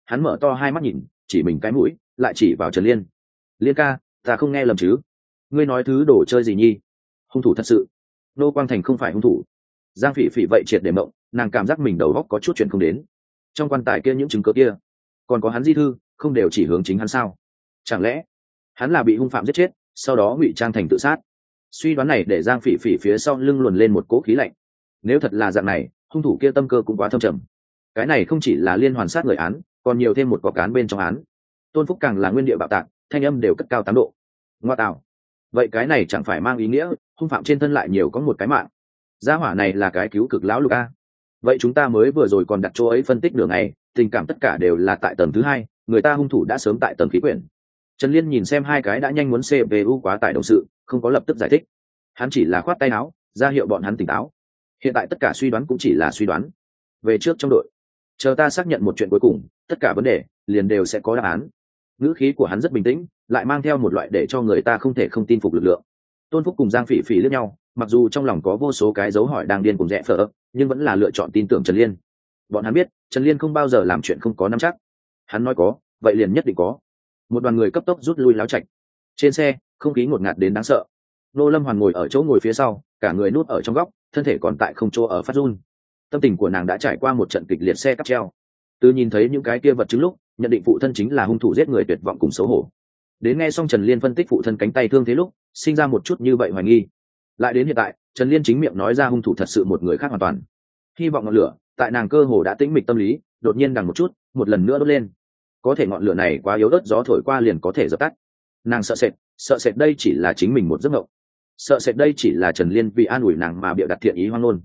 hắn mở to hai mắt nhìn, chỉ mình cái mũi, lại chỉ vào Trần Liên. Liên ca, ta không nghe lầm chứ? Ngươi nói thứ đồ chơi gì nhi? Hung thủ thật sự? Nô Quang Thành không phải hung thủ. Giang Phỉ Phỉ vậy triệt để mộng, nàng cảm giác mình đầu óc có chút chuyện không đến. Trong quan tài kia những chứng cứ kia, còn có hắn di thư, không đều chỉ hướng chính hắn sao? Chẳng lẽ hắn là bị hung phạm giết chết, sau đó ngụy trang thành tự sát? Suy đoán này để Giang Phỉ Phỉ phía sau lưng luồn lên một cỗ khí lạnh. Nếu thật là dạng này, hung thủ kia tâm cơ cũng quá thâm trầm. Cái này không chỉ là liên hoàn sát người án, còn nhiều thêm một cọc án bên trong án. Tôn Phúc càng là nguyên địa bạo tạc, thanh âm đều cất cao 8 độ. Ngoa tạo, vậy cái này chẳng phải mang ý nghĩa hung phạm trên thân lại nhiều có một cái mạng? Gia hỏa này là cái cứu cực lão lục a. Vậy chúng ta mới vừa rồi còn đặt chỗ ấy phân tích nửa ngày, tình cảm tất cả đều là tại tầng thứ 2, người ta hung thủ đã sớm tại tầng khí quyển. Trần Liên nhìn xem hai cái đã nhanh muốn CPU quá tải đồng sự, không có lập tức giải thích. Hắn chỉ là khoát tay áo, ra hiệu bọn hắn tỉnh táo. Hiện tại tất cả suy đoán cũng chỉ là suy đoán. Về trước trong đội, chờ ta xác nhận một chuyện cuối cùng, tất cả vấn đề liền đều sẽ có đáp án. Ngữ khí của hắn rất bình tĩnh, lại mang theo một loại để cho người ta không thể không tin phục lực lượng. Tôn Phúc cùng Giang Phỉ Phỉ liếc nhau, mặc dù trong lòng có vô số cái dấu hỏi đang điên cùng rẽ phở, nhưng vẫn là lựa chọn tin tưởng Trần Liên. Bọn hắn biết Trần Liên không bao giờ làm chuyện không có nắm chắc. Hắn nói có, vậy liền nhất định có. Một đoàn người cấp tốc rút lui láo chạch. Trên xe không khí ngột ngạt đến đáng sợ. Nô Lâm Hoàn ngồi ở chỗ ngồi phía sau, cả người núp ở trong góc, thân thể còn tại không chỗ ở phát run. Tâm tình của nàng đã trải qua một trận kịch liệt xe cắp treo. Từ nhìn thấy những cái kia vật chứng lúc, nhận định phụ thân chính là hung thủ giết người tuyệt vọng cùng xấu hổ. Đến nghe xong Trần Liên phân tích phụ thân cánh tay thương thế lúc, sinh ra một chút như vậy hoài nghi. Lại đến hiện tại, Trần Liên chính miệng nói ra hung thủ thật sự một người khác hoàn toàn. Hy vọng ngọn lửa tại nàng cơ hồ đã tĩnh mịch tâm lý, đột nhiên đằng một chút, một lần nữa đốt lên. Có thể ngọn lửa này quá yếu ớt, gió thổi qua liền có thể dập tắt. Nàng sợ sệt đây chỉ là chính mình một giấc mộng. Sợ sệt đây chỉ là Trần Liên vì an ủi nàng mà bịa đặt thiện ý hoang ngôn.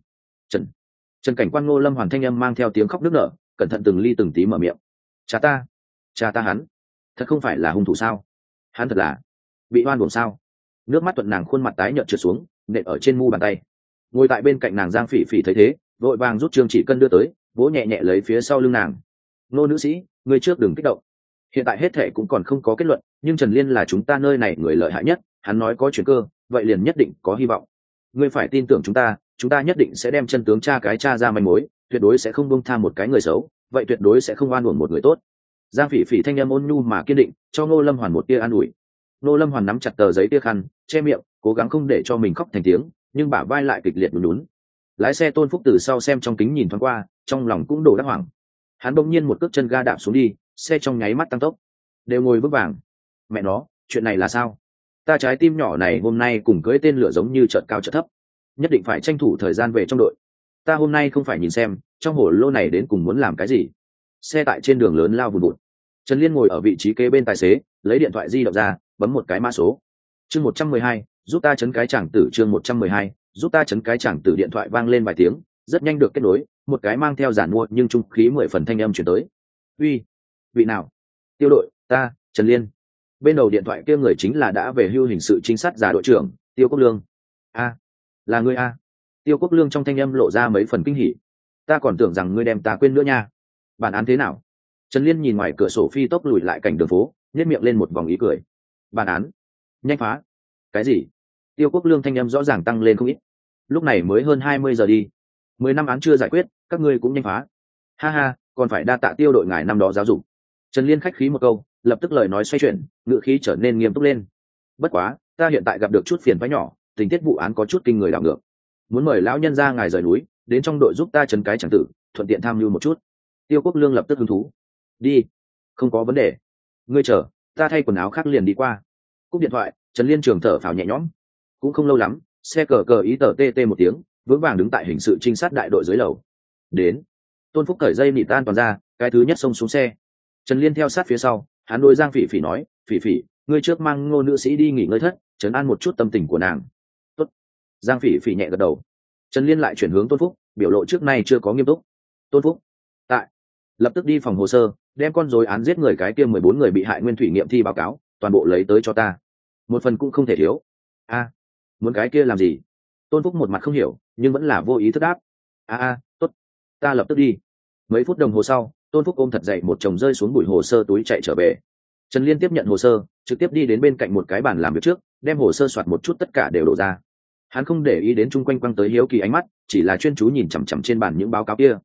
Trần Cảnh Quan Ngô Lâm Hoàn thanh âm mang theo tiếng khóc nức nở, cẩn thận từng ly từng tí mở miệng. Cha ta hắn, thật không phải là hung thủ sao? Hắn thật là bị oan uổng sao? Nước mắt thuận nàng khuôn mặt tái nhợt trượt xuống, nện ở trên mu bàn tay. Ngồi tại bên cạnh nàng Giang Phỉ Phỉ thấy thế, vội vàng rút Trương Chỉ Cân đưa tới, vỗ nhẹ nhẹ lấy phía sau lưng nàng. Nô nữ sĩ, ngươi trước đừng kích động. Hiện tại hết thệ cũng còn không có kết luận, nhưng Trần Liên là chúng ta nơi này người lợi hại nhất, hắn nói có chuyển cơ, vậy liền nhất định có hy vọng. Ngươi phải tin tưởng chúng ta nhất định sẽ đem chân tướng tra ra manh mối, tuyệt đối sẽ không buông tha một cái người xấu, vậy tuyệt đối sẽ không oan uổng một người tốt. Giang Phỉ Phỉ thanh âm ôn nhu mà kiên định, cho Ngô Lâm Hoàn một tia an ủi. Ngô Lâm Hoàn nắm chặt tờ giấy tia khăn, che miệng, cố gắng không để cho mình khóc thành tiếng, nhưng bả vai lại kịch liệt lún lún. Lái xe Tôn Phúc từ sau xem trong kính nhìn thoáng qua, trong lòng cũng đổ đắc hoảng. Hắn bỗng nhiên một cước chân ga đạp xuống đi, xe trong nháy mắt tăng tốc. Đều ngồi vững vàng. Mẹ nó, chuyện này là sao? Ta trái tim nhỏ này hôm nay cùng cưỡi tên lửa giống như chợt cao chợt thấp. Nhất định phải tranh thủ thời gian về trong đội. Ta hôm nay không phải nhìn xem trong hồ lô này đến cùng muốn làm cái gì. Xe tại trên đường lớn lao vùn vụt. Trần Liên ngồi ở vị trí kế bên tài xế, lấy điện thoại di động ra, bấm một cái mã số. Chương 112, giúp ta chấn cái chàng tử. Chương 112, giúp ta chấn cái chàng tử. Điện thoại vang lên vài tiếng, rất nhanh được kết nối, một cái mang theo giản mua nhưng trung khí 10 phần thanh âm chuyển tới. Uy, vị nào? Tiêu đội, ta, Trần Liên. Bên đầu điện thoại kia người chính là đã về hưu hình sự trinh sát giả đội trưởng Tiêu Quốc Lương. A, là ngươi a? Tiêu Quốc Lương trong thanh âm lộ ra mấy phần kinh hỉ. Ta còn tưởng rằng ngươi đem ta quên nữa nha. Bản án thế nào? Trần Liên nhìn ngoài cửa sổ phi tốc lùi lại cảnh đường phố, nhếch miệng lên một vòng ý cười. Bản án? Nhanh phá. Cái gì? Tiêu Quốc Lương thanh âm rõ ràng tăng lên không ít. Lúc này mới hơn 20 giờ đi. 10 năm án chưa giải quyết, các ngươi cũng nhanh phá. Ha ha, còn phải đa tạ Tiêu đội ngài năm đó giáo dục. Trần Liên khách khí một câu, lập tức lời nói xoay chuyển, ngữ khí trở nên nghiêm túc lên. Bất quá, ta hiện tại gặp được chút phiền phức nhỏ, tình tiết vụ án có chút kinh người đảo ngược. Muốn mời lão nhân ra ngài rời núi, đến trong đội giúp ta chấn cái chẳng tử, thuận tiện tham mưu một chút. Tiêu Quốc Lương lập tức hứng thú. Đi, không có vấn đề. Ngươi chờ, ta thay quần áo khác liền đi qua. Cúp điện thoại, Trần Liên trường thở phào nhẹ nhõm. Cũng không lâu lắm, xe cờ cờ ý tờ tê tê một tiếng, vững vàng đứng tại hình sự trinh sát đại đội dưới lầu. Đến. Tôn Phúc cởi dây nịt tan toàn ra, cái thứ nhất xông xuống xe. Trần Liên theo sát phía sau, hắn đối Giang Phỉ Phỉ nói, Phỉ Phỉ, ngươi trước mang Ngô nữ sĩ đi nghỉ ngơi thất, trấn an một chút tâm tình của nàng. Tốt. Giang Phỉ Phỉ nhẹ gật đầu. Trần Liên lại chuyển hướng Tôn Phúc, biểu lộ trước nay chưa có nghiêm túc. Tôn Phúc, tại, lập tức đi phòng hồ sơ, đem con rối án giết người cái kia 14 người bị hại nguyên thủy nghiệm thi báo cáo, toàn bộ lấy tới cho ta. Một phần cũng không thể thiếu. A, muốn cái kia làm gì? Tôn Phúc một mặt không hiểu, nhưng vẫn là vô ý thức đáp. Tốt, ta lập tức đi. Mấy phút đồng hồ sau, Tôn Phúc ôm thật dậy một chồng rơi xuống bụi hồ sơ túi chạy trở về. Trần Liên tiếp nhận hồ sơ, trực tiếp đi đến bên cạnh một cái bàn làm việc trước, đem hồ sơ soạt một chút tất cả đều đổ ra. Hắn không để ý đến chung quanh quăng tới hiếu kỳ ánh mắt, chỉ là chuyên chú nhìn chằm chằm trên bàn những báo cáo kia.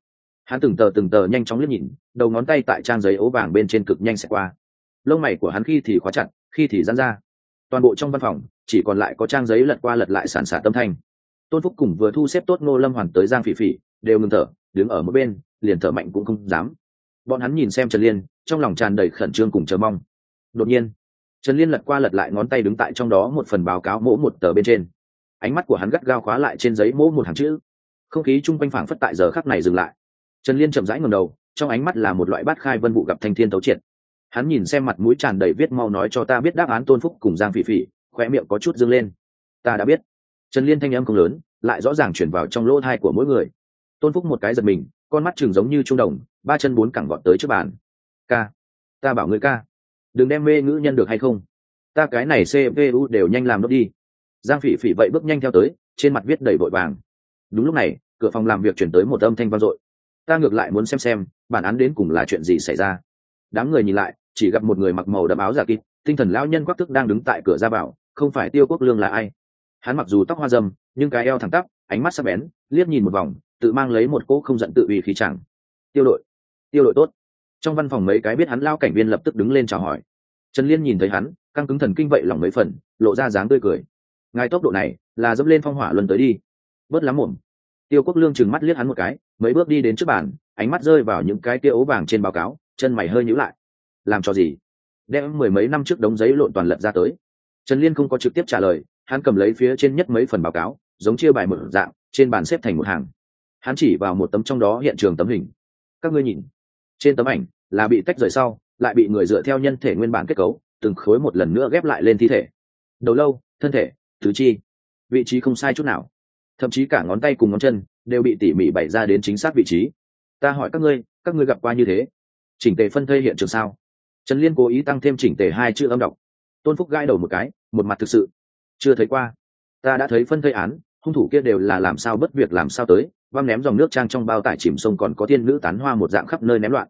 Hắn từng tờ nhanh chóng liếc nhìn, đầu ngón tay tại trang giấy ố vàng bên trên cực nhanh xẹt qua. Lông mày của hắn khi thì khóa chặt, khi thì giãn ra. Toàn bộ trong văn phòng chỉ còn lại có trang giấy lật qua lật lại sàn sạt tâm thanh. Tôn Phúc cùng vừa thu xếp tốt Ngô Lâm Hoàn tới Giang Phỉ Phỉ đều ngừng thở, đứng ở một bên liền thở mạnh cũng không dám. Bọn hắn nhìn xem Trần Liên, trong lòng tràn đầy khẩn trương cùng chờ mong. Đột nhiên Trần Liên lật qua lật lại ngón tay đứng tại trong đó một phần báo cáo mỗ một tờ bên trên. Ánh mắt của hắn gắt gao khóa lại trên giấy mỗ một hàng chữ. Không khí chung quanh phảng phất tại giờ khắc này dừng lại. Trần Liên chậm rãi ngẩng đầu, trong ánh mắt là một loại bát khai vân vụ gặp thanh thiên tấu triệt. Hắn nhìn xem mặt mũi tràn đầy viết mau nói cho ta biết đáp án Tôn Phúc cùng Giang Phỉ Phỉ, khóe miệng có chút dương lên. Ta đã biết. Trần Liên thanh âm không lớn, lại rõ ràng chuyển vào trong lỗ tai của mỗi người. Tôn Phúc một cái giật mình, con mắt trừng giống như trung đồng, ba chân bốn cẳng vọt tới trước bàn. Ca, ta bảo ngươi ca, đừng đem mê ngữ nhân được hay không? Ta cái này CPU đều nhanh làm nốt đi. Giang Phỉ Phỉ vậy bước nhanh theo tới, trên mặt viết đầy vội vàng. Đúng lúc này, cửa phòng làm việc chuyển tới một âm thanh vang dội. Ta ngược lại muốn xem bản án đến cùng là chuyện gì xảy ra. Đám người nhìn lại, chỉ gặp một người mặc màu đậm áo giả kịp, tinh thần lão nhân quắc thức đang đứng tại cửa ra vào, không phải Tiêu Quốc Lương là ai? Hắn mặc dù tóc hoa râm, nhưng cái eo thẳng tắp, ánh mắt sắc bén, liếc nhìn một vòng, tự mang lấy một cỗ không giận tự uy khí chẳng. Tiêu đội tốt. Trong văn phòng mấy cái biết hắn lao cảnh viên lập tức đứng lên chào hỏi. Trần Liên nhìn thấy hắn, căng cứng thần kinh vậy lòng mấy phần, lộ ra dáng tươi cười. Ngài tốc độ này, là dẫm lên phong hỏa luân tới đi. Bớt lắm mồm. Tiêu Quốc Lương trừng mắt liếc hắn một cái, mấy bước đi đến trước bàn, ánh mắt rơi vào những cái kia ố vàng trên báo cáo, chân mày hơi nhíu lại. Làm cho gì? Đem mười mấy năm trước đống giấy lộn toàn lật ra tới. Trần Liên không có trực tiếp trả lời, hắn cầm lấy phía trên nhất mấy phần báo cáo, giống chia bài mở dạng, trên bàn xếp thành một hàng. Hắn chỉ vào một tấm trong đó hiện trường tấm hình. Các ngươi nhìn, trên tấm ảnh là bị tách rời sau, lại bị người dựa theo nhân thể nguyên bản kết cấu, từng khối một lần nữa ghép lại lên thi thể. Đầu lâu, thân thể, tứ chi, vị trí không sai chút nào, thậm chí cả ngón tay cùng ngón chân đều bị tỉ mỉ bày ra đến chính xác vị trí. Ta hỏi các ngươi gặp qua như thế chỉnh tề phân thây hiện trường sao? Trần Liên cố ý tăng thêm chỉnh tề hai chữ âm đọc. Tôn Phúc gãi đầu một cái, một mặt thực sự chưa thấy qua. Ta đã thấy phân thây án, hung thủ kia đều là làm sao bất việc làm sao tới, văng ném dòng nước trang trong bao tải chìm sông, còn có tiên nữ tán hoa một dạng khắp nơi ném loạn.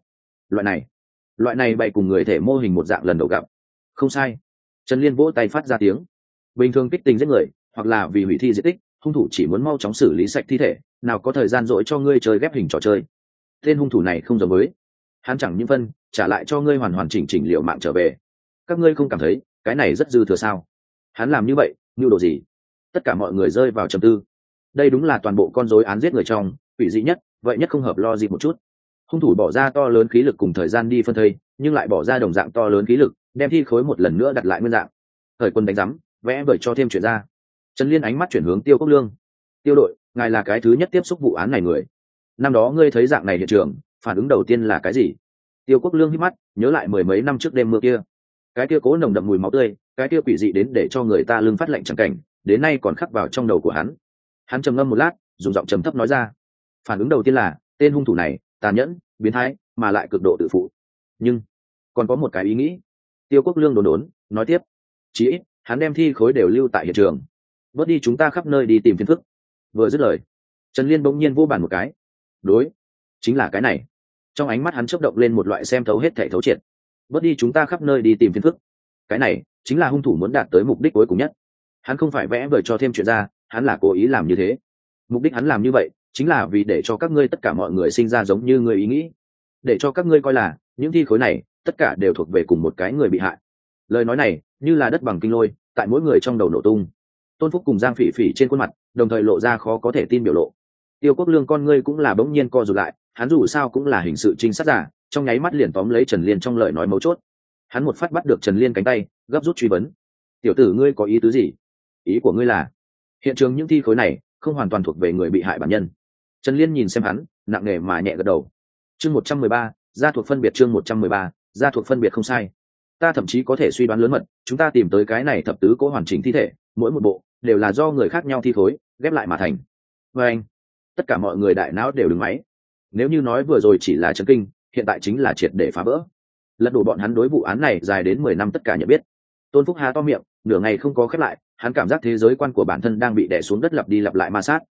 Loại này bày cùng người thể mô hình một dạng lần đầu gặp. Không sai. Trần Liên vỗ tay phát ra tiếng. Bình thường kích tình giết người, hoặc là vì hủy thi di tích, hung thủ chỉ muốn mau chóng xử lý sạch thi thể, nào có thời gian dỗi cho ngươi chơi ghép hình trò chơi. Tên hung thủ này không giống với, hắn chẳng những phân trả lại cho ngươi hoàn hoàn chỉnh chỉnh liệu mạng trở về. Các ngươi không cảm thấy cái này rất dư thừa sao? Hắn làm như vậy nhu đồ gì? Tất cả mọi người rơi vào trầm tư. Đây đúng là toàn bộ con rối án giết người trong quỷ dị nhất, vậy nhất không hợp lo gì một chút. Hung thủ bỏ ra to lớn khí lực cùng thời gian đi phân thây, nhưng lại bỏ ra đồng dạng to lớn khí lực đem thi khối một lần nữa đặt lại nguyên dạng. Thời quân đánh rắm, vẽ vời cho thêm chuyện ra. Trần Liên ánh mắt chuyển hướng Tiêu Quốc Lương. Tiêu đội, ngài là cái thứ nhất tiếp xúc vụ án này người. Năm đó ngươi thấy dạng này hiện trường, phản ứng đầu tiên là cái gì? Tiêu Quốc Lương hít mắt, nhớ lại mười mấy năm trước đêm mưa kia. Cái kia cố nồng đậm mùi máu tươi, cái kia quỷ dị đến để cho người ta lưng phát lạnh chẳng cảnh, đến nay còn khắc vào trong đầu của hắn. Hắn trầm ngâm một lát, dùng giọng trầm thấp nói ra. Phản ứng đầu tiên là, tên hung thủ này, tàn nhẫn, biến thái, mà lại cực độ tự phụ. Nhưng, còn có một cái ý nghĩ. Tiêu Quốc Lương đốn đốn, nói tiếp. Chí ít, hắn đem thi khối đều lưu tại hiện trường. Bớt đi chúng ta khắp nơi đi tìm phiền phức. Vừa dứt lời, Trần Liên bỗng nhiên vô bàn một cái. Đối, chính là cái này. Trong ánh mắt hắn chớp động lên một loại xem thấu hết thảy thấu triệt. Bớt đi chúng ta khắp nơi đi tìm phiền phức. Cái này chính là hung thủ muốn đạt tới mục đích cuối cùng nhất. Hắn không phải vẽ vời cho thêm chuyện ra, hắn là cố ý làm như thế. Mục đích hắn làm như vậy chính là vì để cho các ngươi tất cả mọi người sinh ra giống như người ý nghĩ, để cho các ngươi coi là những thi khối này tất cả đều thuộc về cùng một cái người bị hại. Lời nói này như là đất bằng kinh lôi, tại mỗi người trong đầu nổ tung. Tôn Phúc cùng Giang Phỉ Phỉ trên khuôn mặt đồng thời lộ ra khó có thể tin biểu lộ. Tiêu Quốc Lương con ngươi cũng là bỗng nhiên co rụt lại, hắn dù sao cũng là hình sự trinh sát giả, trong nháy mắt liền tóm lấy Trần Liên trong lời nói mấu chốt. Hắn một phát bắt được Trần Liên cánh tay, gấp rút truy vấn. Tiểu tử ngươi có ý tứ gì? Ý của ngươi là hiện trường những thi khối này không hoàn toàn thuộc về người bị hại bản nhân. Trần Liên nhìn xem hắn, nặng nề mà nhẹ gật đầu. Chương 113, gia thuộc phân biệt. Chương 113, gia thuộc phân biệt không sai. Ta thậm chí có thể suy đoán lớn mật, chúng ta tìm tới cái này thập tứ cố hoàn chỉnh thi thể, mỗi một bộ đều là do người khác nhau thi khối ghép lại mà thành. Và anh, tất cả mọi người đại não đều đứng máy. Nếu như nói vừa rồi chỉ là chấn kinh, hiện tại chính là triệt để phá vỡ. Lật đổ bọn hắn đối vụ án này dài đến 10 năm tất cả nhận biết. Tôn Phúc há to miệng, nửa ngày không có khép lại, hắn cảm giác thế giới quan của bản thân đang bị đè xuống đất lặp đi lặp lại ma sát.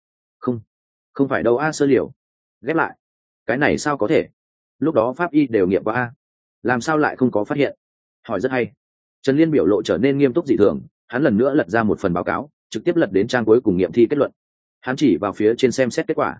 Không phải đâu a, sơ liều ghép lại, cái này sao có thể? Lúc đó pháp y đều nghiệm qua a, làm sao lại không có phát hiện? Hỏi rất hay. Trần Liên biểu lộ trở nên nghiêm túc dị thường, hắn lần nữa lật ra một phần báo cáo, trực tiếp lật đến trang cuối cùng nghiệm thi kết luận. Hắn chỉ vào phía trên xem xét kết quả.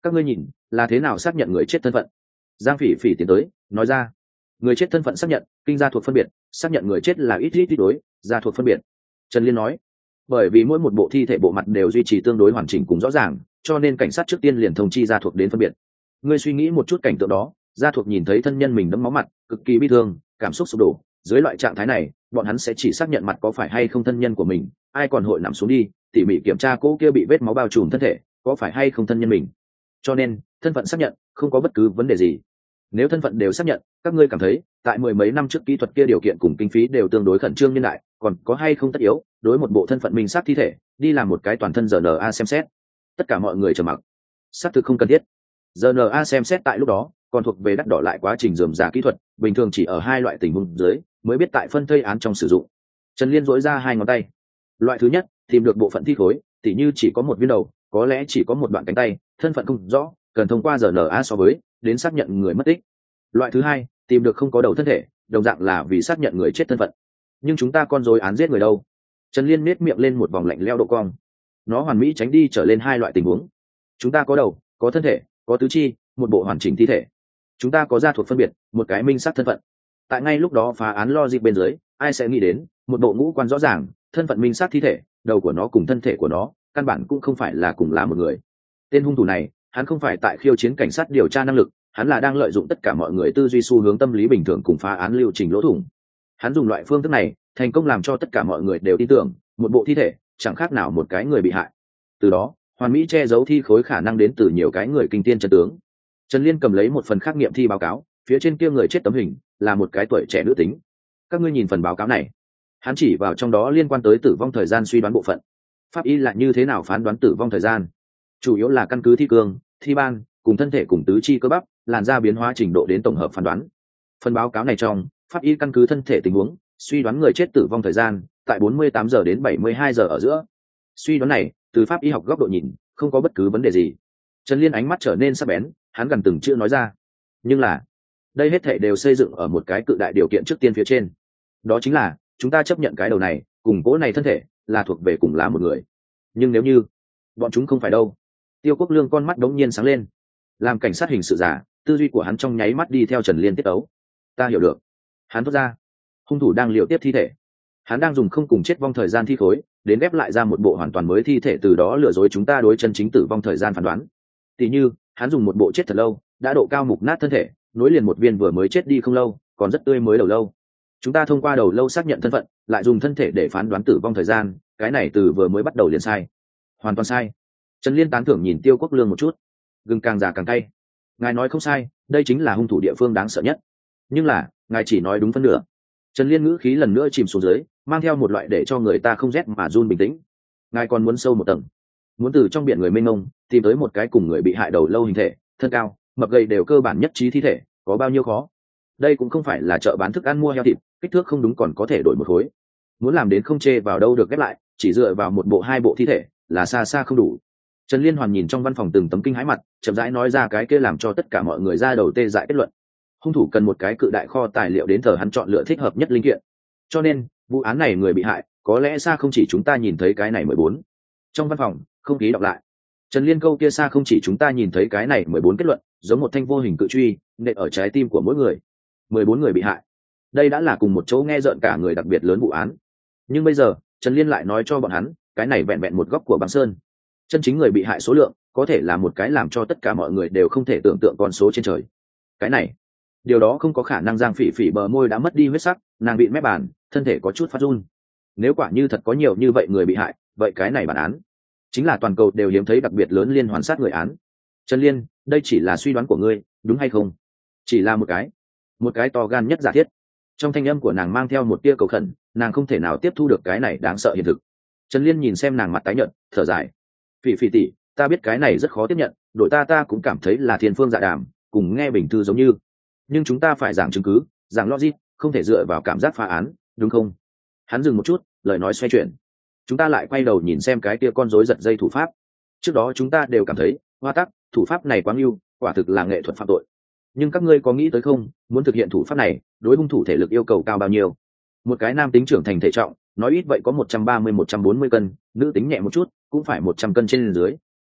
các ngươi nhìn là thế nào xác nhận người chết thân phận? Giang Phỉ Phỉ tiến tới nói ra. Người chết thân phận xác nhận kinh gia thuộc phân biệt, xác nhận người chết là ít đối gia thuộc phân biệt. Trần Liên nói, bởi vì mỗi một bộ thi thể bộ mặt đều duy trì tương đối hoàn chỉnh cùng rõ ràng, cho nên cảnh sát trước tiên liền thông chi gia thuộc đến phân biệt. Ngươi suy nghĩ một chút cảnh tượng đó, gia thuộc nhìn thấy thân nhân mình đẫm máu mặt, cực kỳ bi thương, cảm xúc sụp đổ. Dưới loại trạng thái này, bọn hắn sẽ chỉ xác nhận mặt có phải hay không thân nhân của mình, ai còn hội nằm xuống đi tỉ mỉ kiểm tra cô kia bị vết máu bao trùm thân thể có phải hay không thân nhân mình. Cho nên thân phận xác nhận không có bất cứ vấn đề gì. Nếu thân phận đều xác nhận, các ngươi cảm thấy tại mười mấy năm trước kỹ thuật kia điều kiện cùng kinh phí đều tương đối khẩn trương nhân đại, còn có hay không tất yếu đối một bộ thân phận minh xác thi thể đi làm một cái toàn thân RNA xem xét? Tất cả mọi người trầm mặc. Xác thực không cần thiết. RNA xem xét tại lúc đó còn thuộc về đắt đỏ lại quá trình rườm rà kỹ thuật, bình thường chỉ ở hai loại tình huống dưới mới biết tại phân thây án trong sử dụng. Trần Liên dỗi ra hai ngón tay. Loại thứ nhất, tìm được bộ phận thi khối, tỉ như chỉ có một viên đầu, có lẽ chỉ có một đoạn cánh tay, thân phận không rõ, cần thông qua RNA so với đến xác nhận người mất tích. Loại thứ hai, tìm được không có đầu thân thể, đồng dạng là vì xác nhận người chết thân phận. Nhưng chúng ta con rối án giết người đâu? Trần Liên nét miệng lên một vòng lạnh lẽo độ cong. Nó hoàn mỹ tránh đi trở lên hai loại tình huống. Chúng ta có đầu, có thân thể, có tứ chi, một bộ hoàn chỉnh thi thể. Chúng ta có gia thuộc phân biệt, một cái minh xác thân phận. Tại ngay lúc đó phá án logic bên dưới, ai sẽ nghĩ đến một bộ ngũ quan rõ ràng, thân phận minh xác thi thể, đầu của nó cùng thân thể của nó căn bản cũng không phải là cùng là một người. Tên hung thủ này, hắn không phải tại khiêu chiến cảnh sát điều tra năng lực, hắn là đang lợi dụng tất cả mọi người tư duy xu hướng tâm lý bình thường cùng phá án lưu trình lỗ thủng. Hắn dùng loại phương thức này thành công làm cho tất cả mọi người đều tin tưởng một bộ thi thể chẳng khác nào một cái người bị hại. Từ đó hoàn mỹ che giấu thi khối khả năng đến từ nhiều cái người kinh tiên chân tướng. Trần Liên cầm lấy một phần khắc nghiệm thi báo cáo, phía trên kia người chết tấm hình là một cái tuổi trẻ nữ tính. Các ngươi nhìn phần báo cáo này. Hắn chỉ vào trong đó liên quan tới tử vong thời gian suy đoán bộ phận. Pháp y là như thế nào phán đoán tử vong thời gian? Chủ yếu là căn cứ thi cương, thi ban cùng thân thể cùng tứ chi cơ bắp, làn da biến hóa trình độ đến tổng hợp phán đoán. Phần báo cáo này trong, pháp y căn cứ thân thể tình huống, suy đoán người chết tử vong thời gian tại 48 giờ đến 72 giờ ở giữa. Suy đoán này, từ pháp y học góc độ nhìn, không có bất cứ vấn đề gì. Trần Liên ánh mắt trở nên sắc bén, hắn gần từng chữ nói ra. Nhưng là, đây hết thảy đều xây dựng ở một cái cự đại điều kiện trước tiên phía trên. Đó chính là, chúng ta chấp nhận cái đầu này, cùng cố này thân thể, là thuộc về cùng là một người. Nhưng nếu như, bọn chúng không phải đâu. Tiêu Quốc Lương con mắt đống nhiên sáng lên. Làm cảnh sát hình sự giả, tư duy của hắn trong nháy mắt đi theo Trần Liên tiết ấu. Ta hiểu được. Hắn thốt ra. Hung thủ đang liều tiếp thi thể. Hắn đang dùng không cùng chết vong thời gian thi khối, đến ghép lại ra một bộ hoàn toàn mới thi thể, từ đó lừa dối chúng ta đối chân chính tử vong thời gian phán đoán. Tỷ như, hắn dùng một bộ chết thật lâu, đã độ cao mục nát thân thể, nối liền một viên vừa mới chết đi không lâu, còn rất tươi mới đầu lâu. Chúng ta thông qua đầu lâu xác nhận thân phận, lại dùng thân thể để phán đoán tử vong thời gian, cái này từ vừa mới bắt đầu liền sai. Hoàn toàn sai. Trần Liên tán thưởng nhìn Tiêu Quốc Lương một chút. Gừng càng già càng cay. Ngài nói không sai, đây chính là hung thủ địa phương đáng sợ nhất. Nhưng là, ngài chỉ nói đúng phân nửa. Trần Liên ngữ khí lần nữa chìm xuống dưới, mang theo một loại để cho người ta không rét mà run bình tĩnh. Ngài còn muốn sâu một tầng, muốn từ trong biển người mênh mông tìm tới một cái cùng người bị hại đầu lâu hình thể, thân cao, mập gầy đều cơ bản nhất trí thi thể, có bao nhiêu khó? Đây cũng không phải là chợ bán thức ăn mua heo thịt, kích thước không đúng còn có thể đổi một khối. Muốn làm đến không chê vào đâu được ghép lại, chỉ dựa vào một bộ hai bộ thi thể là xa xa không đủ. Trần Liên Hoàn nhìn trong văn phòng từng tấm kinh hãi mặt, chậm rãi nói ra cái kia làm cho tất cả mọi người ra đầu tê dại kết luận. Hung thủ cần một cái cự đại kho tài liệu đến thờ hắn chọn lựa thích hợp nhất linh kiện. Cho nên, vụ án này người bị hại, có lẽ xa không chỉ chúng ta nhìn thấy cái này 14. Trong văn phòng, không khí đọc lại. Trần Liên câu kia xa không chỉ chúng ta nhìn thấy cái này 14 kết luận, giống một thanh vô hình cự truy, nện ở trái tim của mỗi người. 14 người bị hại. Đây đã là cùng một chỗ nghe rợn cả người đặc biệt lớn vụ án. Nhưng bây giờ, Trần Liên lại nói cho bọn hắn, cái này vẹn vẹn một góc của băng sơn. Chân chính người bị hại số lượng, có thể là một cái làm cho tất cả mọi người đều không thể tưởng tượng con số trên trời. Cái này, điều đó không có khả năng. Giang Phỉ Phỉ bờ môi đã mất đi huyết sắc, nàng bị mép bàn, thân thể có chút phát run. Nếu quả như thật có nhiều như vậy người bị hại, vậy cái này bản án chính là toàn cầu đều hiếm thấy đặc biệt lớn liên hoàn sát người án. Trần Liên, đây chỉ là suy đoán của ngươi, đúng hay không? Chỉ là một cái to gan nhất giả thiết. Trong thanh âm của nàng mang theo một tia cầu khẩn, nàng không thể nào tiếp thu được cái này đáng sợ hiện thực. Trần Liên nhìn xem nàng mặt tái nhợt, thở dài. Phỉ Phỉ tỷ, ta biết cái này rất khó tiếp nhận, đội ta cũng cảm thấy là thiên phương dạ đàm, cùng nghe bình thư giống như. Nhưng chúng ta phải giảng chứng cứ, giảng logic, không thể dựa vào cảm giác phá án, đúng không? Hắn dừng một chút, lời nói xoay chuyển. Chúng ta lại quay đầu nhìn xem cái kia con rối giật dây thủ pháp. Trước đó chúng ta đều cảm thấy, hoa tắc, thủ pháp này quá ưu, quả thực là nghệ thuật phạm tội. Nhưng các ngươi có nghĩ tới không, muốn thực hiện thủ pháp này, đối hung thủ thể lực yêu cầu cao bao nhiêu? Một cái nam tính trưởng thành thể trọng, nói ít vậy có 130-140 cân, nữ tính nhẹ một chút, cũng phải 100 cân trên dưới.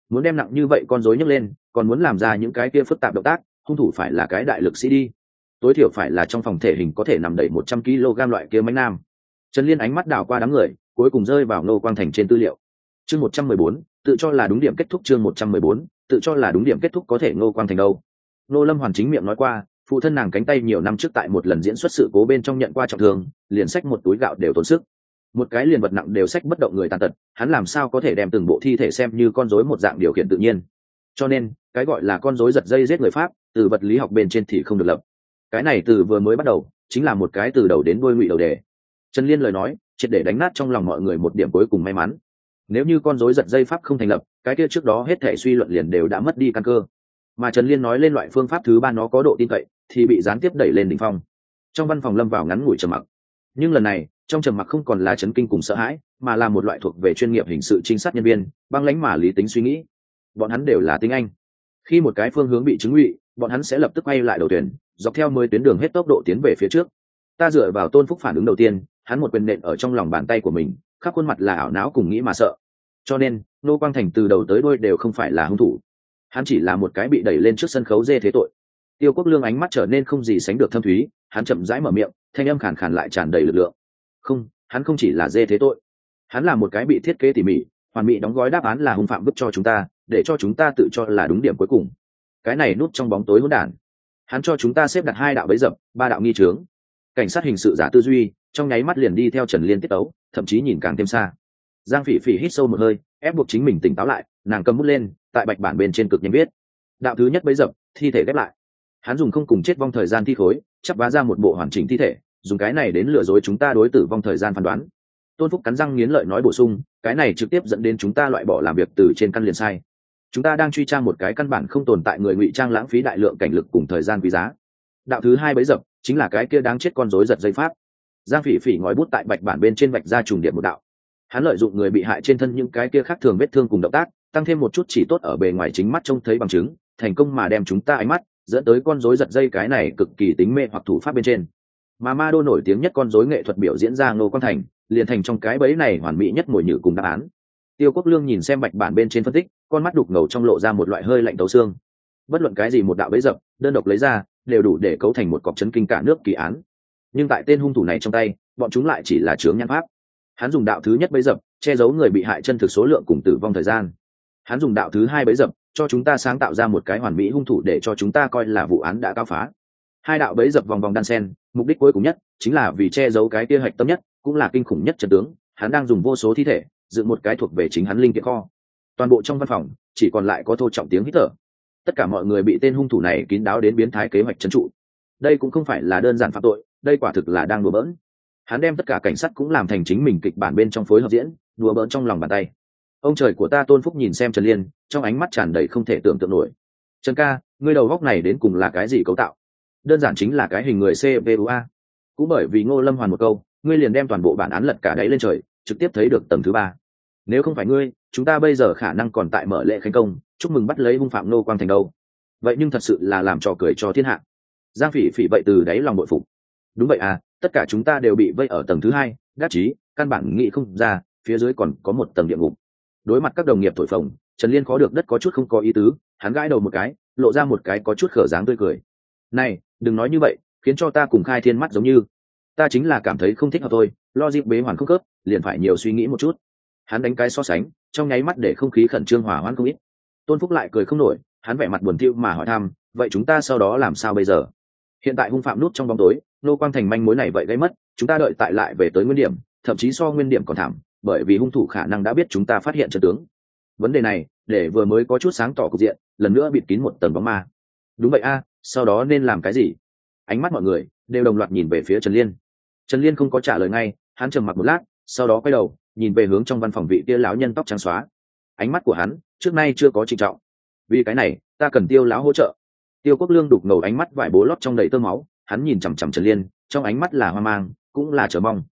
muốn đem nặng như vậy con rối nhấc lên, còn muốn làm ra những cái kia phức tạp động tác, hung thủ phải là cái đại lực sĩ đi, tối thiểu phải là trong phòng thể hình có thể nằm đẩy 100 kg loại kia mánh nam. Trần Liên ánh mắt đảo qua đám người, cuối cùng rơi vào Ngô Quang Thành trên tư liệu. Chương 114, tự cho là đúng điểm kết thúc. Chương 114, tự cho là đúng điểm kết thúc. Có thể Ngô Quang Thành đâu? Ngô Lâm Hoàn chính miệng nói qua, phụ thân nàng cánh tay nhiều năm trước tại một lần diễn xuất sự cố bên trong nhận qua trọng thương, liền xách một túi gạo đều tốn sức. Một cái liền vật nặng đều xách bất động người tàn tật, hắn làm sao có thể đem từng bộ thi thể xem như con rối một dạng điều khiển tự nhiên. Cho nên, cái gọi là con rối giật dây giết người Pháp, từ vật lý học bên trên thì không được lập. Cái này từ vừa mới bắt đầu, chính là một cái từ đầu đến đuôi ngụy đầu đề. Trần Liên lời nói, triệt để đánh nát trong lòng mọi người một điểm cuối cùng may mắn. Nếu như con rối giật dây pháp không thành lập, cái kia trước đó hết thể suy luận liền đều đã mất đi căn cơ. Mà Trần Liên nói lên loại phương pháp thứ ba nó có độ tin cậy, thì bị gián tiếp đẩy lên đỉnh phong. Trong văn phòng lâm vào ngắn ngủi trầm mặc. Nhưng lần này, trong trầm mặc không còn là chấn kinh cùng sợ hãi, mà là một loại thuộc về chuyên nghiệp hình sự trinh sát nhân viên, băng lãnh mà lý tính suy nghĩ. Bọn hắn đều là tiếng Anh. Khi một cái phương hướng bị chứng ngụy, bọn hắn sẽ lập tức quay lại đầu tuyển, dọc theo 10 tuyến đường hết tốc độ tiến về phía trước. Ta dựa vào Tôn Phúc phản ứng đầu tiên, hắn một quyền nện ở trong lòng bàn tay của mình, khắp khuôn mặt là ảo não cùng nghĩ mà sợ. Cho nên, Ngô Quang Thành từ đầu tới đuôi đều không phải là hung thủ, hắn chỉ là một cái bị đẩy lên trước sân khấu dê thế tội. Tiêu Quốc Lương ánh mắt trở nên không gì sánh được thâm thúy, hắn chậm rãi mở miệng, thanh âm khàn khàn lại tràn đầy lực lượng. Không, hắn không chỉ là dê thế tội, hắn là một cái bị thiết kế tỉ mỉ, hoàn mỹ đóng gói đáp án là hung phạm vứt cho chúng ta, để cho chúng ta tự cho là đúng điểm cuối cùng. Cái này núp trong bóng tối hỗn đản, hắn cho chúng ta xếp đặt 2 đạo bẫy dập, 3 đạo nghi chướng. Cảnh sát hình sự giả tư duy trong nháy mắt liền đi theo Trần Liên tiết tấu, thậm chí nhìn càng thêm xa. Giang Phỉ Phỉ hít sâu một hơi, ép buộc chính mình tỉnh táo lại, nàng cầm bút lên, tại bạch bản bên trên cực nhanh viết. Đạo thứ nhất bẫy dập, thi thể ghép lại. Hắn dùng không cùng chết vong thời gian thi khối, chắp vá ra một bộ hoàn chỉnh thi thể, dùng cái này đến lừa dối chúng ta đối tử vong thời gian phán đoán. Tôn Phúc cắn răng nghiến lợi nói bổ sung, cái này trực tiếp dẫn đến chúng ta loại bỏ làm việc từ trên căn liền sai. Chúng ta đang truy tra một cái căn bản không tồn tại người ngụy trang lãng phí đại lượng cảnh lực cùng thời gian quý giá. Đạo thứ hai bẫy dập chính là cái kia đáng chết con rối giật dây pháp. Giang Phỉ Phỉ ngòi bút tại bạch bản bên trên vạch ra trùng điểm một đạo. Hắn lợi dụng người bị hại trên thân những cái kia khác thường vết thương cùng động tác, tăng thêm một chút chỉ tốt ở bề ngoài chính mắt trông thấy bằng chứng, thành công mà đem chúng ta ánh mắt dẫn tới con rối giật dây cái này cực kỳ tính mê hoặc thủ pháp bên trên. Mà ma đô nổi tiếng nhất con rối nghệ thuật biểu diễn ra Ngô Quang Thành, liền thành trong cái bẫy này hoàn mỹ nhất mồi nhử cùng đáp án. Tiêu Quốc Lương nhìn xem bạch bản bên trên phân tích, con mắt đục ngầu trong lộ ra một loại hơi lạnh tấu xương. Bất luận cái gì một đạo bẫy dập, đơn độc lấy ra, đều đủ để cấu thành một cọc chấn kinh cả nước kỳ án. Nhưng tại tên hung thủ này trong tay, bọn chúng lại chỉ là chướng nhãn pháp. Hắn dùng đạo thứ nhất bẫy dập che giấu người bị hại chân thực số lượng cùng tử vong thời gian. Hắn dùng đạo thứ hai bẫy dập cho chúng ta sáng tạo ra một cái hoàn mỹ hung thủ để cho chúng ta coi là vụ án đã cáo phá. 2 đạo bẫy dập vòng vòng đan sen, mục đích cuối cùng nhất chính là vì che giấu cái kia hạch tâm nhất, cũng là kinh khủng nhất trận tướng. Hắn đang dùng vô số thi thể dựng một cái thuộc về chính hắn linh kiện kho. Toàn bộ trong văn phòng chỉ còn lại có thô trọng tiếng hít thở. Tất cả mọi người bị tên hung thủ này kín đáo đến biến thái kế hoạch trấn trụ. Đây cũng không phải là đơn giản phạm tội, đây quả thực là đang đùa bỡn. Hắn đem tất cả cảnh sát cũng làm thành chính mình kịch bản bên trong phối hợp diễn, đùa bỡn trong lòng bàn tay. Ông trời của ta! Tôn Phúc nhìn xem Trần Liên, trong ánh mắt tràn đầy không thể tưởng tượng nổi. Trần ca, ngươi đầu góc này đến cùng là cái gì cấu tạo? Đơn giản chính là cái hình người CPUA. Cũng bởi vì Ngô Lâm Hoàn một câu, ngươi liền đem toàn bộ bản án lật cả đáy lên trời, trực tiếp thấy được tầng thứ 3. Nếu không phải ngươi, chúng ta bây giờ khả năng còn tại mở lễ khánh công, chúc mừng bắt lấy hung phạm Ngô Quang Thành đâu. Vậy nhưng thật sự là làm trò cười cho thiên hạ. Giang Phỉ Phỉ vậy từ đáy lòng bội phục. Đúng vậy à, tất cả chúng ta đều bị vây ở tầng thứ 2, đắc chí, căn bản nghĩ không ra, phía dưới còn có một tầng địa ngục. Đối mặt các đồng nghiệp thổi phồng, Trần Liên khó được đất có chút không có ý tứ, hắn gãi đầu một cái, lộ ra một cái có chút khở dáng tươi cười. Này, đừng nói như vậy, khiến cho ta cùng Khai Thiên mắt giống như. Ta chính là cảm thấy không thích hợp thôi, logic bế hoàn không khớp, liền phải nhiều suy nghĩ một chút. Hắn đánh cái so sánh, trong nháy mắt để không khí khẩn trương hòa hoãn không ít. Tôn Phúc lại cười không nổi, hắn vẻ mặt buồn thiu mà hỏi thăm, vậy chúng ta sau đó làm sao bây giờ? Hiện tại hung phạm núp trong bóng tối, Ngô Quang Thành manh mối này vậy gây mất, chúng ta đợi tại lại về tới nguyên điểm, thậm chí so nguyên điểm còn thảm, bởi vì hung thủ khả năng đã biết chúng ta phát hiện chân tướng. Vấn đề này, để vừa mới có chút sáng tỏ cục diện, lần nữa bịt kín một tầng bóng ma. Đúng vậy a, sau đó nên làm cái gì? Ánh mắt mọi người đều đồng loạt nhìn về phía Trần Liên. Trần Liên không có trả lời ngay, hắn trầm mặc một lát, sau đó quay đầu, nhìn về hướng trong văn phòng vị kia lão nhân tóc trắng xóa. Ánh mắt của hắn trước nay chưa có trịnh trọng. Vì cái này, ta cần Tiêu lão hỗ trợ. Tiêu Quốc Lương đục ngầu ánh mắt vải bố lót trong đầy tơ máu, hắn nhìn chằm chằm Trần Liên, trong ánh mắt là hoang mang, cũng là chờ mong.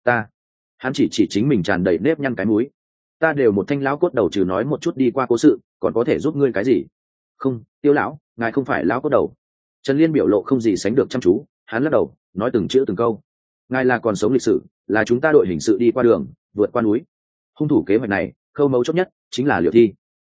Hắn chỉ chính mình tràn đầy nếp nhăn cái mũi. Ta đều một thanh lão cốt đầu, trừ nói một chút đi qua cố sự, còn có thể giúp ngươi cái gì? Không, Tiêu lão, ngài không phải lão cốt đầu. Trần Liên biểu lộ không gì sánh được chăm chú, hắn lắc đầu, nói từng chữ từng câu. Ngài là còn sống lịch sử, là chúng ta đội hình sự đi qua đường, vượt qua núi. Hung thủ kế hoạch này, khâu mấu chốt nhất chính là Liễu Thi.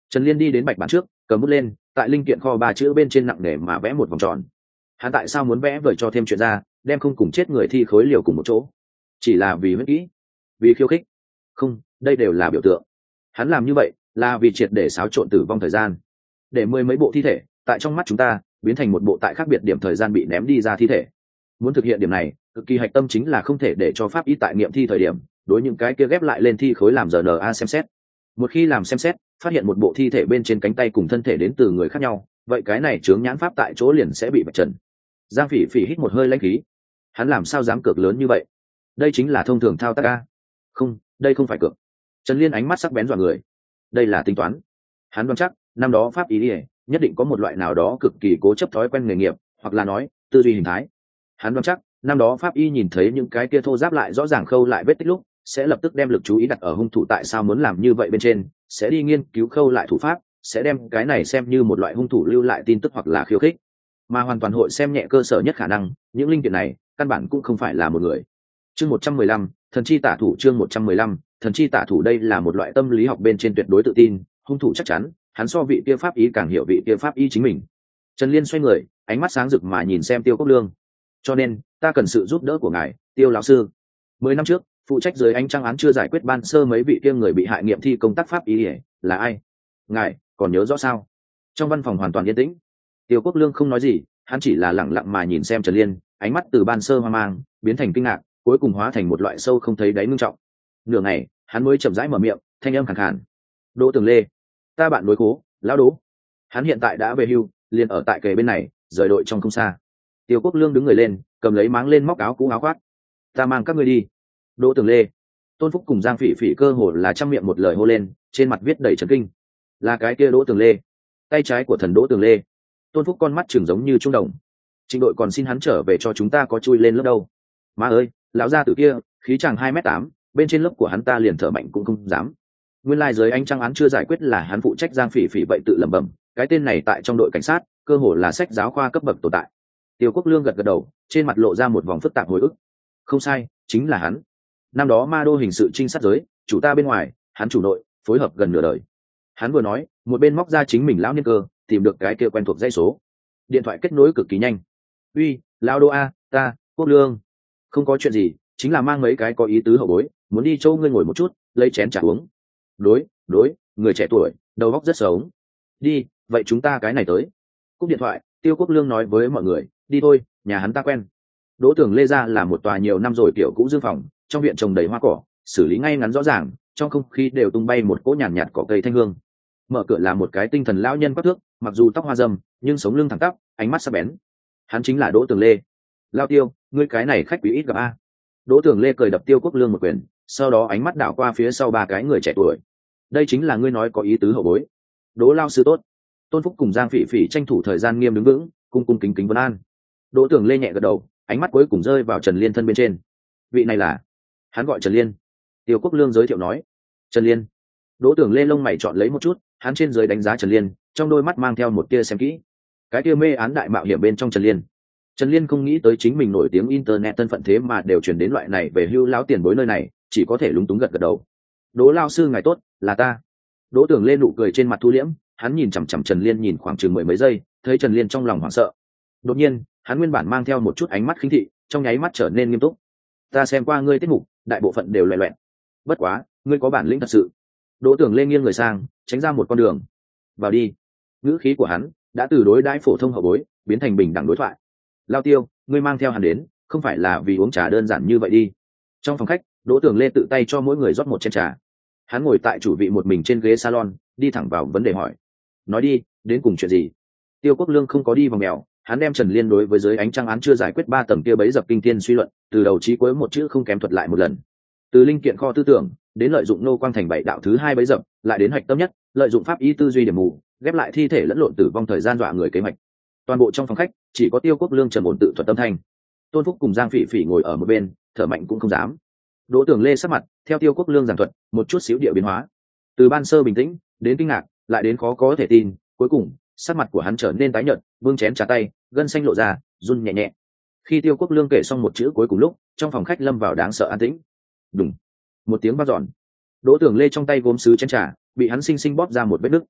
Trần Liên đi đến bạch bản trước, cầm bút lên, tại linh kiện kho ba chữ bên trên nặng nề mà vẽ một vòng tròn. Hắn tại sao muốn vẽ vời cho thêm chuyện ra, đem không cùng chết người thi khối liều cùng một chỗ? Chỉ là vì huyết kỹ, vì khiêu khích? Không, đây đều là biểu tượng. Hắn làm như vậy là vì triệt để xáo trộn tử vong thời gian, để mười mấy bộ thi thể tại trong mắt chúng ta biến thành một bộ tại khác biệt điểm thời gian bị ném đi ra thi thể. Muốn thực hiện điểm này, cực kỳ hạch tâm chính là không thể để cho pháp y tại nghiệm thi thời điểm đối những cái kia ghép lại lên thi khối làm RNA xem xét. Một khi làm xem xét, phát hiện một bộ thi thể bên trên cánh tay cùng thân thể đến từ người khác nhau, vậy cái này chướng nhãn pháp tại chỗ liền sẽ bị vạch trần. Giang Phỉ Phỉ hít một hơi lãnh khí. Hắn làm sao dám cược lớn như vậy? Đây chính là thông thường thao tác a. Không, đây không phải cược. Trần Liên ánh mắt sắc bén dọa người. Đây là tính toán. Hắn đoán chắc năm đó pháp y nhất định có một loại nào đó cực kỳ cố chấp thói quen nghề nghiệp, hoặc là nói tư duy hình thái. Hắn đoán chắc năm đó pháp y nhìn thấy những cái kia thô giáp lại rõ ràng khâu lại vết tích lúc, sẽ lập tức đem lực chú ý đặt ở hung thủ tại sao muốn làm như vậy bên trên, sẽ đi nghiên cứu khâu lại thủ pháp, sẽ đem cái này xem như một loại hung thủ lưu lại tin tức hoặc là khiêu khích, mà hoàn toàn hội xem nhẹ cơ sở nhất khả năng những linh kiện này căn bản cũng không phải là một người. Chương 115, thần chi tả thủ. Chương 115, thần chi tả thủ. Đây là một loại tâm lý học bên trên tuyệt đối tự tin, hung thủ chắc chắn hắn so vị kia pháp y càng hiểu vị kia pháp y chính mình. Trần Liên xoay người, ánh mắt sáng rực mà nhìn xem Tiêu Quốc Lương. Cho nên ta cần sự giúp đỡ của ngài, Tiêu lão sư. 10 năm trước, phụ trách dưới ánh trăng án chưa giải quyết ban sơ mấy vị kia người bị hại nghiệm thi công tác pháp y là ai? Ngài còn nhớ rõ sao? Trong văn phòng hoàn toàn yên tĩnh. Tiêu Quốc Lương không nói gì, hắn chỉ là lặng lặng mà nhìn xem Trần Liên, ánh mắt từ ban sơ hoang mang biến thành kinh ngạc, cuối cùng hóa thành một loại sâu không thấy đáy ngưng trọng. Nửa ngày, hắn mới chậm rãi mở miệng, thanh âm khàn khàn. Đỗ Tường Lê, ta bạn đối khố, lão Đỗ. Hắn hiện tại đã về hưu, liền ở tại kề bên này, rời đội trong không xa. Tiêu Quốc Lương đứng người lên, cầm lấy máng lên móc áo cũ áo khoác. Ta mang các ngươi đi. Đỗ Tường Lê, Tôn Phúc cùng Giang Phỉ Phỉ cơ hồ là trăm miệng một lời hô lên, trên mặt viết đầy chấn kinh. Là cái kia Đỗ Tường Lê, tay trái của thần Đỗ Tường Lê. Tôn Phúc con mắt trừng giống như trung đồng. Trình đội còn xin hắn trở về cho chúng ta có chui lên lớp đâu. Má ơi, lão gia tử kia, khí chàng 2m8, bên trên lớp của hắn ta liền thở mạnh cũng không dám. Nguyên lai dưới ánh trăng án chưa giải quyết là hắn phụ trách. Giang Phỉ Phỉ vậy tự lẩm bẩm, cái tên này tại trong đội cảnh sát, cơ hồ là sách giáo khoa cấp bậc tồn tại. Tiêu Quốc Lương gật gật đầu, trên mặt lộ ra một vòng phức tạp hồi ức. Không sai, chính là hắn. Năm đó ma đô hình sự trinh sát giới, chủ ta bên ngoài, hắn chủ nội, phối hợp gần nửa đời. Hắn vừa nói, một bên móc ra chính mình lão niên cơ, tìm được cái kia quen thuộc dãy số. Điện thoại kết nối cực kỳ nhanh. Uy, lão Đô a, ta, Quốc Lương. Không có chuyện gì, chính là mang mấy cái có ý tứ hậu bối, muốn đi châu ngươi ngồi một chút, lấy chén trà uống. Đối, người trẻ tuổi, đầu óc rất sống. Đi, vậy chúng ta cái này tới. Cúp điện thoại, Tiêu Quốc Lương nói với mọi người, đi thôi, nhà hắn ta quen. Đỗ Tường Lê ra là một tòa nhiều năm rồi kiểu cũ dương phòng, trong viện trồng đầy hoa cỏ, xử lý ngay ngắn rõ ràng, trong không khí đều tung bay một cỗ nhàn nhạt cỏ cây thanh hương. Mở cửa là một cái tinh thần lão nhân quắc thước, mặc dù tóc hoa râm, nhưng sống lưng thẳng tắp, ánh mắt sắc bén. Hắn chính là Đỗ Tường Lê. Lao Tiêu, ngươi cái này khách quý ít gặp a. Đỗ Tường Lê cười đập Tiêu Quốc Lương một quyền, sau đó ánh mắt đảo qua phía sau ba cái người trẻ tuổi. Đây chính là ngươi nói có ý tứ hậu bối. Đỗ lao sư tốt. Tôn Phúc cùng Giang Phỉ Phỉ tranh thủ thời gian nghiêm đứng vững, cung cung kính kính vấn an. Đỗ Tường Lê nhẹ gật đầu, ánh mắt cuối cùng rơi vào Trần Liên thân bên trên. Vị này là? Hắn gọi Trần Liên. Tiêu Quốc Lương giới thiệu nói. Trần Liên. Đỗ Tường Lê lông mày chọn lấy một chút, hắn trên dưới đánh giá Trần Liên, trong đôi mắt mang theo một tia xem kỹ. Cái tia mê án đại mạo hiểm bên trong Trần Liên. Trần Liên không nghĩ tới chính mình nổi tiếng internet thân phận thế mà đều chuyển đến loại này về hưu lão tiền bối nơi này, chỉ có thể lúng túng gật gật đầu. Đỗ lao sư ngài tốt, là ta. Đỗ Tường Lê nụ cười trên mặt thu liễm, hắn nhìn chằm chằm Trần Liên nhìn khoảng chừng mười mấy giây, thấy Trần Liên trong lòng hoảng sợ. Đột nhiên, hắn nguyên bản mang theo một chút ánh mắt khinh thị, trong nháy mắt trở nên nghiêm túc. Ta xem qua ngươi tiết mục, đại bộ phận đều loè loẹt. Bất quá, ngươi có bản lĩnh thật sự. Đỗ Tường Lê nghiêng người sang, tránh ra một con đường. Vào đi. Ngữ khí của hắn đã từ đối đãi phổ thông hậu bối biến thành bình đẳng đối thoại. Lao Tiêu, ngươi mang theo hắn đến, không phải là vì uống trà đơn giản như vậy đi. Trong phòng khách, Đỗ Tường Lê tự tay cho mỗi người rót một chén trà. Hắn ngồi tại chủ vị một mình trên ghế salon, đi thẳng vào vấn đề hỏi. Nói đi, đến cùng chuyện gì? Tiêu Quốc Lương không có đi vòng mèo, hắn đem Trần Liên đối với dưới ánh trăng án chưa giải quyết 3 tầng kia bấy dập kinh thiên suy luận, từ đầu chí cuối một chữ không kém thuật lại một lần. Từ linh kiện kho tư tưởng, đến lợi dụng nô quang thành bảy đạo thứ 2 bấy dập, lại đến hạch tâm nhất, lợi dụng pháp y tư duy điểm mù, ghép lại thi thể lẫn lộn tử vong thời gian dọa người kế hoạch. Toàn bộ trong phòng khách, chỉ có Tiêu Quốc Lương trầm ổn tự thuật tâm thanh. Tôn Phúc cùng Giang Phỉ Phỉ ngồi ở một bên, thở mạnh cũng không dám. Đỗ Tường Lê sắc mặt, theo Tiêu Quốc Lương giảng thuật, một chút xíu điệu biến hóa. Từ ban sơ bình tĩnh, đến kinh ngạc, lại đến khó có thể tin, cuối cùng, sắc mặt của hắn trở nên tái nhợt, vương chén trà tay, gân xanh lộ ra, run nhẹ nhẹ. Khi Tiêu Quốc Lương kể xong một chữ cuối cùng lúc, trong phòng khách lâm vào đáng sợ an tĩnh. Đùng, một tiếng vang dọn. Đỗ Tường Lê trong tay gốm sứ chén trà bị hắn sinh sinh bóp ra một vết nứt.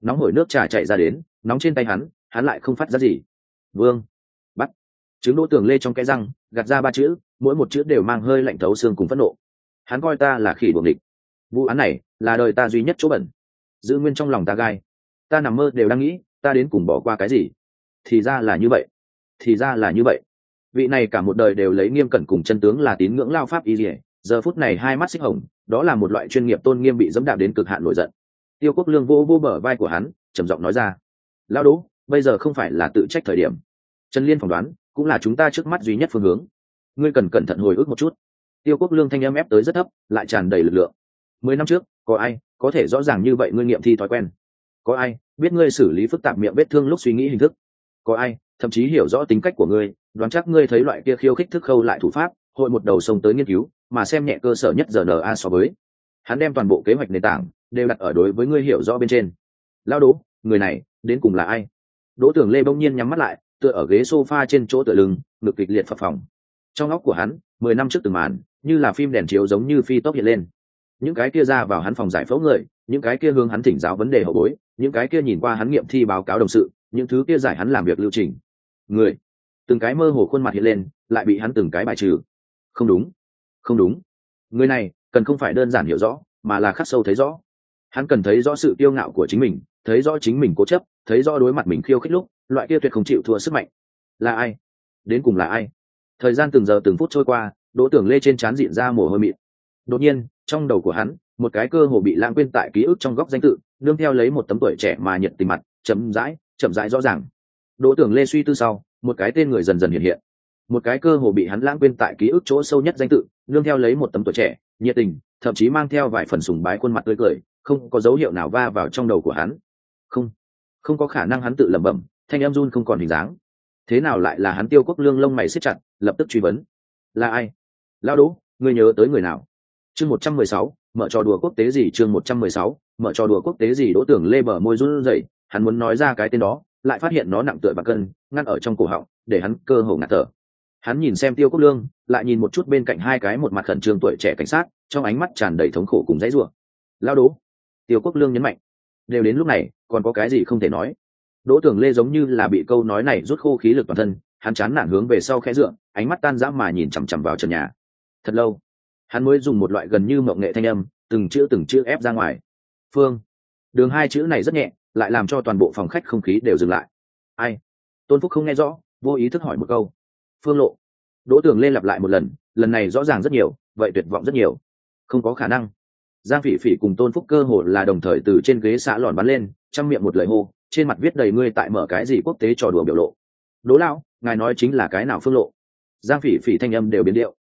nóng hổi nước trà chạy ra đến, nóng trên tay hắn lại không phát ra gì. Vương, bắt. Trứng Đỗ Tường Lê trong cái răng gạt ra 3 chữ, mỗi một chữ đều mang hơi lạnh thấu xương cùng phẫn nộ. Hắn coi ta là khỉ đuổi địch. Vụ án này là đời ta duy nhất chỗ bẩn, giữ nguyên trong lòng ta gai. Ta nằm mơ đều đang nghĩ, ta đến cùng bỏ qua cái gì. Thì ra là như vậy, thì ra là như vậy. Vị này cả một đời đều lấy nghiêm cẩn cùng chân tướng là tín ngưỡng lao pháp y liễu, giờ phút này hai mắt xích hồng, đó là một loại chuyên nghiệp tôn nghiêm bị dẫm đạp đến cực hạn nổi giận. Tiêu Quốc Lương vô bờ vai của hắn, trầm giọng nói ra: "Lão Đỗ, bây giờ không phải là tự trách thời điểm. Trần Liên phỏng đoán, cũng là chúng ta trước mắt duy nhất phương hướng. Ngươi cần cẩn thận hồi ức một chút." Tiêu Quốc Lương thanh âm ép tới rất thấp, lại tràn đầy lực lượng. 10 năm trước, có ai có thể rõ ràng như vậy ngươi nghiệm thi thói quen? Có ai biết ngươi xử lý phức tạp miệng vết thương lúc suy nghĩ hình thức? Có ai thậm chí hiểu rõ tính cách của ngươi, đoán chắc ngươi thấy loại kia khiêu khích thức khâu lại thủ pháp, hội một đầu sông tới nghiên cứu, mà xem nhẹ cơ sở nhất RNA so với. Hắn đem toàn bộ kế hoạch nền tảng đều đặt ở đối với ngươi hiểu rõ bên trên. Lão Đỗ, người này đến cùng là ai? Đỗ Tưởng Lê bỗng nhiên nhắm mắt lại, tựa ở ghế sofa trên chỗ tựa lưng, ngực kịch liệt phập phồng. Trong óc của hắn, 10 năm trước từng màn, như là phim đèn chiếu giống như phi tốc hiện lên. Những cái kia ra vào hắn phòng giải phẫu người, những cái kia hướng hắn thỉnh giáo vấn đề hậu bối, những cái kia nhìn qua hắn nghiệm thi báo cáo đồng sự, những thứ kia giải hắn làm việc lưu trình. Người, từng cái mơ hồ khuôn mặt hiện lên, lại bị hắn từng cái bài trừ. Không đúng, không đúng. Người này cần không phải đơn giản hiểu rõ, mà là khắc sâu thấy rõ. Hắn cần thấy rõ sự kiêu ngạo của chính mình, thấy rõ chính mình cố chấp, thấy rõ đối mặt mình khiêu khích lúc, loại kia tuyệt không chịu thua sức mạnh. Là ai? Đến cùng là ai? Thời gian từng giờ từng phút trôi qua, Đỗ Tưởng Lê trên trán diện ra mồ hôi mịn. Đột nhiên, trong đầu của hắn, một cái cơ hồ bị lãng quên tại ký ức trong góc danh tự, nương theo lấy một tấm tuổi trẻ mà nhiệt tình mặt, chậm rãi rõ ràng. Đỗ Tưởng Lê suy tư sau, một cái tên người dần dần hiện hiện. Một cái cơ hồ bị hắn lãng quên tại ký ức chỗ sâu nhất danh tự, nương theo lấy một tấm tuổi trẻ, nhiệt tình, thậm chí mang theo vài phần sùng bái khuôn mặt tươi cười, không có dấu hiệu nào va vào trong đầu của hắn. Không có khả năng, hắn tự lẩm bẩm, thanh em run không còn hình dáng. Thế nào lại là hắn? Tiêu Quốc Lương lông mày siết chặt, lập tức truy vấn: là ai? Lão Đỗ, ngươi nhớ tới người nào? Chương 116, mở trò đùa quốc tế gì? Chương 116, mở trò đùa quốc tế gì? Đỗ Tưởng Lê bờ môi run rẩy, hắn muốn nói ra cái tên đó, lại phát hiện nó nặng tựa bạc cân, ngăn ở trong cổ họng, để hắn cơ hồ ngạt thở. Hắn nhìn xem Tiêu Quốc Lương, lại nhìn một chút bên cạnh hai cái một mặt khẩn trương tuổi trẻ cảnh sát, trong ánh mắt tràn đầy thống khổ cùng dãy rủa. Lão Đỗ, Tiêu Quốc Lương nhấn mạnh, đều đến lúc này, còn có cái gì không thể nói? Đỗ Tưởng Lê giống như là bị câu nói này rút khô khí lực toàn thân, hắn chán nản hướng về sau khẽ dựa, ánh mắt tan rã mà nhìn chằm chằm vào trần nhà. Thật lâu, hắn mới dùng một loại gần như mộng nghệ thanh âm, từng chữ ép ra ngoài. Phương. Đường, hai chữ này rất nhẹ, lại làm cho toàn bộ phòng khách không khí đều dừng lại. Ai? Tôn Phúc không nghe rõ, vô ý thức hỏi một câu. Phương Lộ. Đỗ Tưởng Lê lặp lại một lần này rõ ràng rất nhiều, vậy tuyệt vọng rất nhiều. Không có khả năng. Giang Phỉ Phỉ cùng Tôn Phúc cơ hồ là đồng thời từ trên ghế xã lòn bắn lên, trong miệng một lời hô, trên mặt viết đầy ngươi tại mở cái gì quốc tế trò đùa biểu lộ. Đỗ lão, ngài nói chính là cái nào Phương Lộ? Giang Phỉ Phỉ thanh âm đều biến điệu.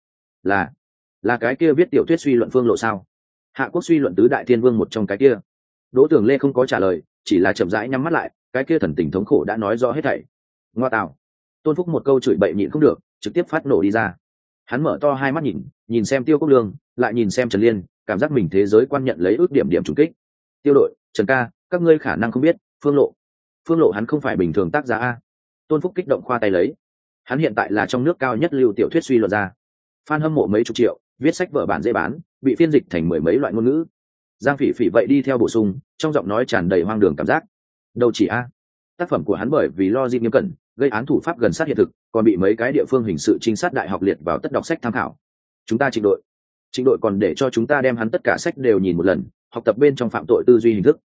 Là cái kia viết tiểu thuyết suy luận Phương Lộ sao? Hạ Quốc suy luận tứ đại thiên vương một trong cái kia. Đỗ Tưởng Lê không có trả lời, chỉ là chậm rãi nhắm mắt lại, cái kia thần tình thống khổ đã nói rõ hết thảy. Ngoa tạo. Tôn Phúc một câu chửi bậy nhịn không được, trực tiếp phát nổ đi ra. Hắn mở to hai mắt nhìn xem Tiêu Quốc Lương, lại nhìn xem Trần Liên, cảm giác mình thế giới quan nhận lấy ước điểm trùng kích. Tiêu đội, Trần ca, các ngươi khả năng không biết, Phương Lộ hắn không phải bình thường tác giả a. Tôn Phúc kích động khoa tay lấy. Hắn hiện tại là trong nước cao nhất lưu tiểu thuyết suy luận ra. Fan hâm mộ mấy chục triệu, viết sách vở bản dễ bán, bị phiên dịch thành 10 mấy loại ngôn ngữ. Giang Phỉ Phỉ vậy đi theo bổ sung, trong giọng nói tràn đầy hoang đường cảm giác. Đâu chỉ a. Tác phẩm của hắn bởi vì logic nghiêm cẩn, gây án thủ pháp gần sát hiện thực, còn bị mấy cái địa phương hình sự trinh sát đại học liệt vào tất đọc sách tham khảo. Chúng ta trịnh đội còn để cho chúng ta đem hắn tất cả sách đều nhìn một lần, học tập bên trong phạm tội tư duy hình thức.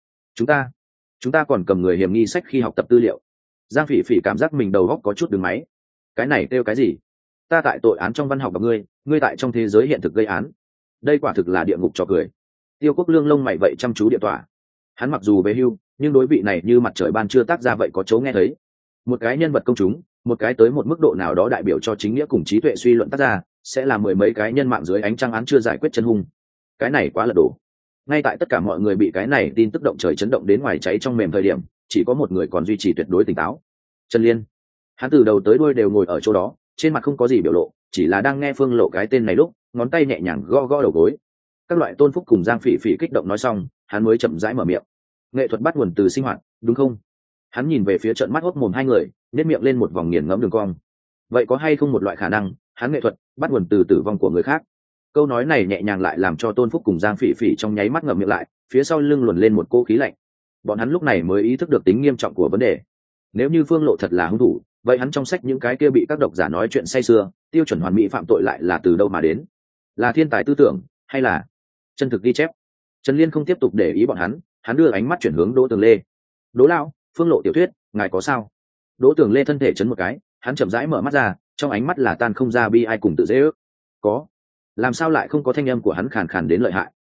Chúng ta còn cầm người hiểm nghi sách khi học tập tư liệu. Giang Phỉ Phỉ cảm giác mình đầu óc có chút đứng máy. Cái này kêu cái gì? Ta tại tội án trong văn học gặp ngươi tại trong thế giới hiện thực gây án. Đây quả thực là địa ngục trò cười. Tiêu Quốc Lương lông mày vậy chăm chú địa tỏa. Hắn mặc dù về hưu, nhưng đối vị này như mặt trời ban trưa tác ra vậy có chỗ nghe thấy. Một cái nhân vật công chúng, một cái tới một mức độ nào đó đại biểu cho chính nghĩa cùng trí tuệ suy luận tác ra, sẽ là 10 mấy cái nhân mạng dưới ánh trăng án chưa giải quyết chân hung. Cái này quá lật đổ. Ngay tại tất cả mọi người bị cái này tin tức động trời chấn động đến ngoài cháy trong mềm thời điểm, chỉ có một người còn duy trì tuyệt đối tỉnh táo. Trần Liên. Hắn từ đầu tới đuôi đều ngồi ở chỗ đó, trên mặt không có gì biểu lộ, chỉ là đang nghe Phương Lộ cái tên này lúc, ngón tay nhẹ nhàng gõ gõ đầu gối. Các loại Tôn Phúc cùng Giang Phỉ Phỉ kích động nói xong, hắn mới chậm rãi mở miệng. Nghệ thuật bắt nguồn từ sinh hoạt, đúng không? Hắn nhìn về phía trợn mắt hốt mồm hai người, nhếch miệng lên một vòng nghiền ngẫm đường cong. Vậy có hay không một loại khả năng, hắn nghệ thuật bắt nguồn từ tử vong của người khác? Câu nói này nhẹ nhàng lại làm cho Tôn Phúc cùng Giang Phỉ Phỉ trong nháy mắt ngậm miệng lại, phía sau lưng luồn lên một cỗ khí lạnh. bọn hắn lúc này mới ý thức được tính nghiêm trọng của vấn đề. Nếu như Phương Lộ thật là hung thủ, vậy hắn trong sách những cái kia bị các độc giả nói chuyện say sưa tiêu chuẩn hoàn mỹ phạm tội lại là từ đâu mà đến? Là thiên tài tư tưởng hay là chân thực ghi chép? Trần Liên không tiếp tục để ý bọn hắn đưa ánh mắt chuyển hướng Đỗ Tường Lê. Đỗ lão, Phương Lộ tiểu thuyết ngài có sao? Đỗ Tường Lê thân thể chấn một cái, hắn chậm rãi mở mắt ra, trong ánh mắt là tan không ra bi ai cùng tự dễ ước. Có. Làm sao lại không có? Thanh âm của hắn khàn khàn đến lợi hại.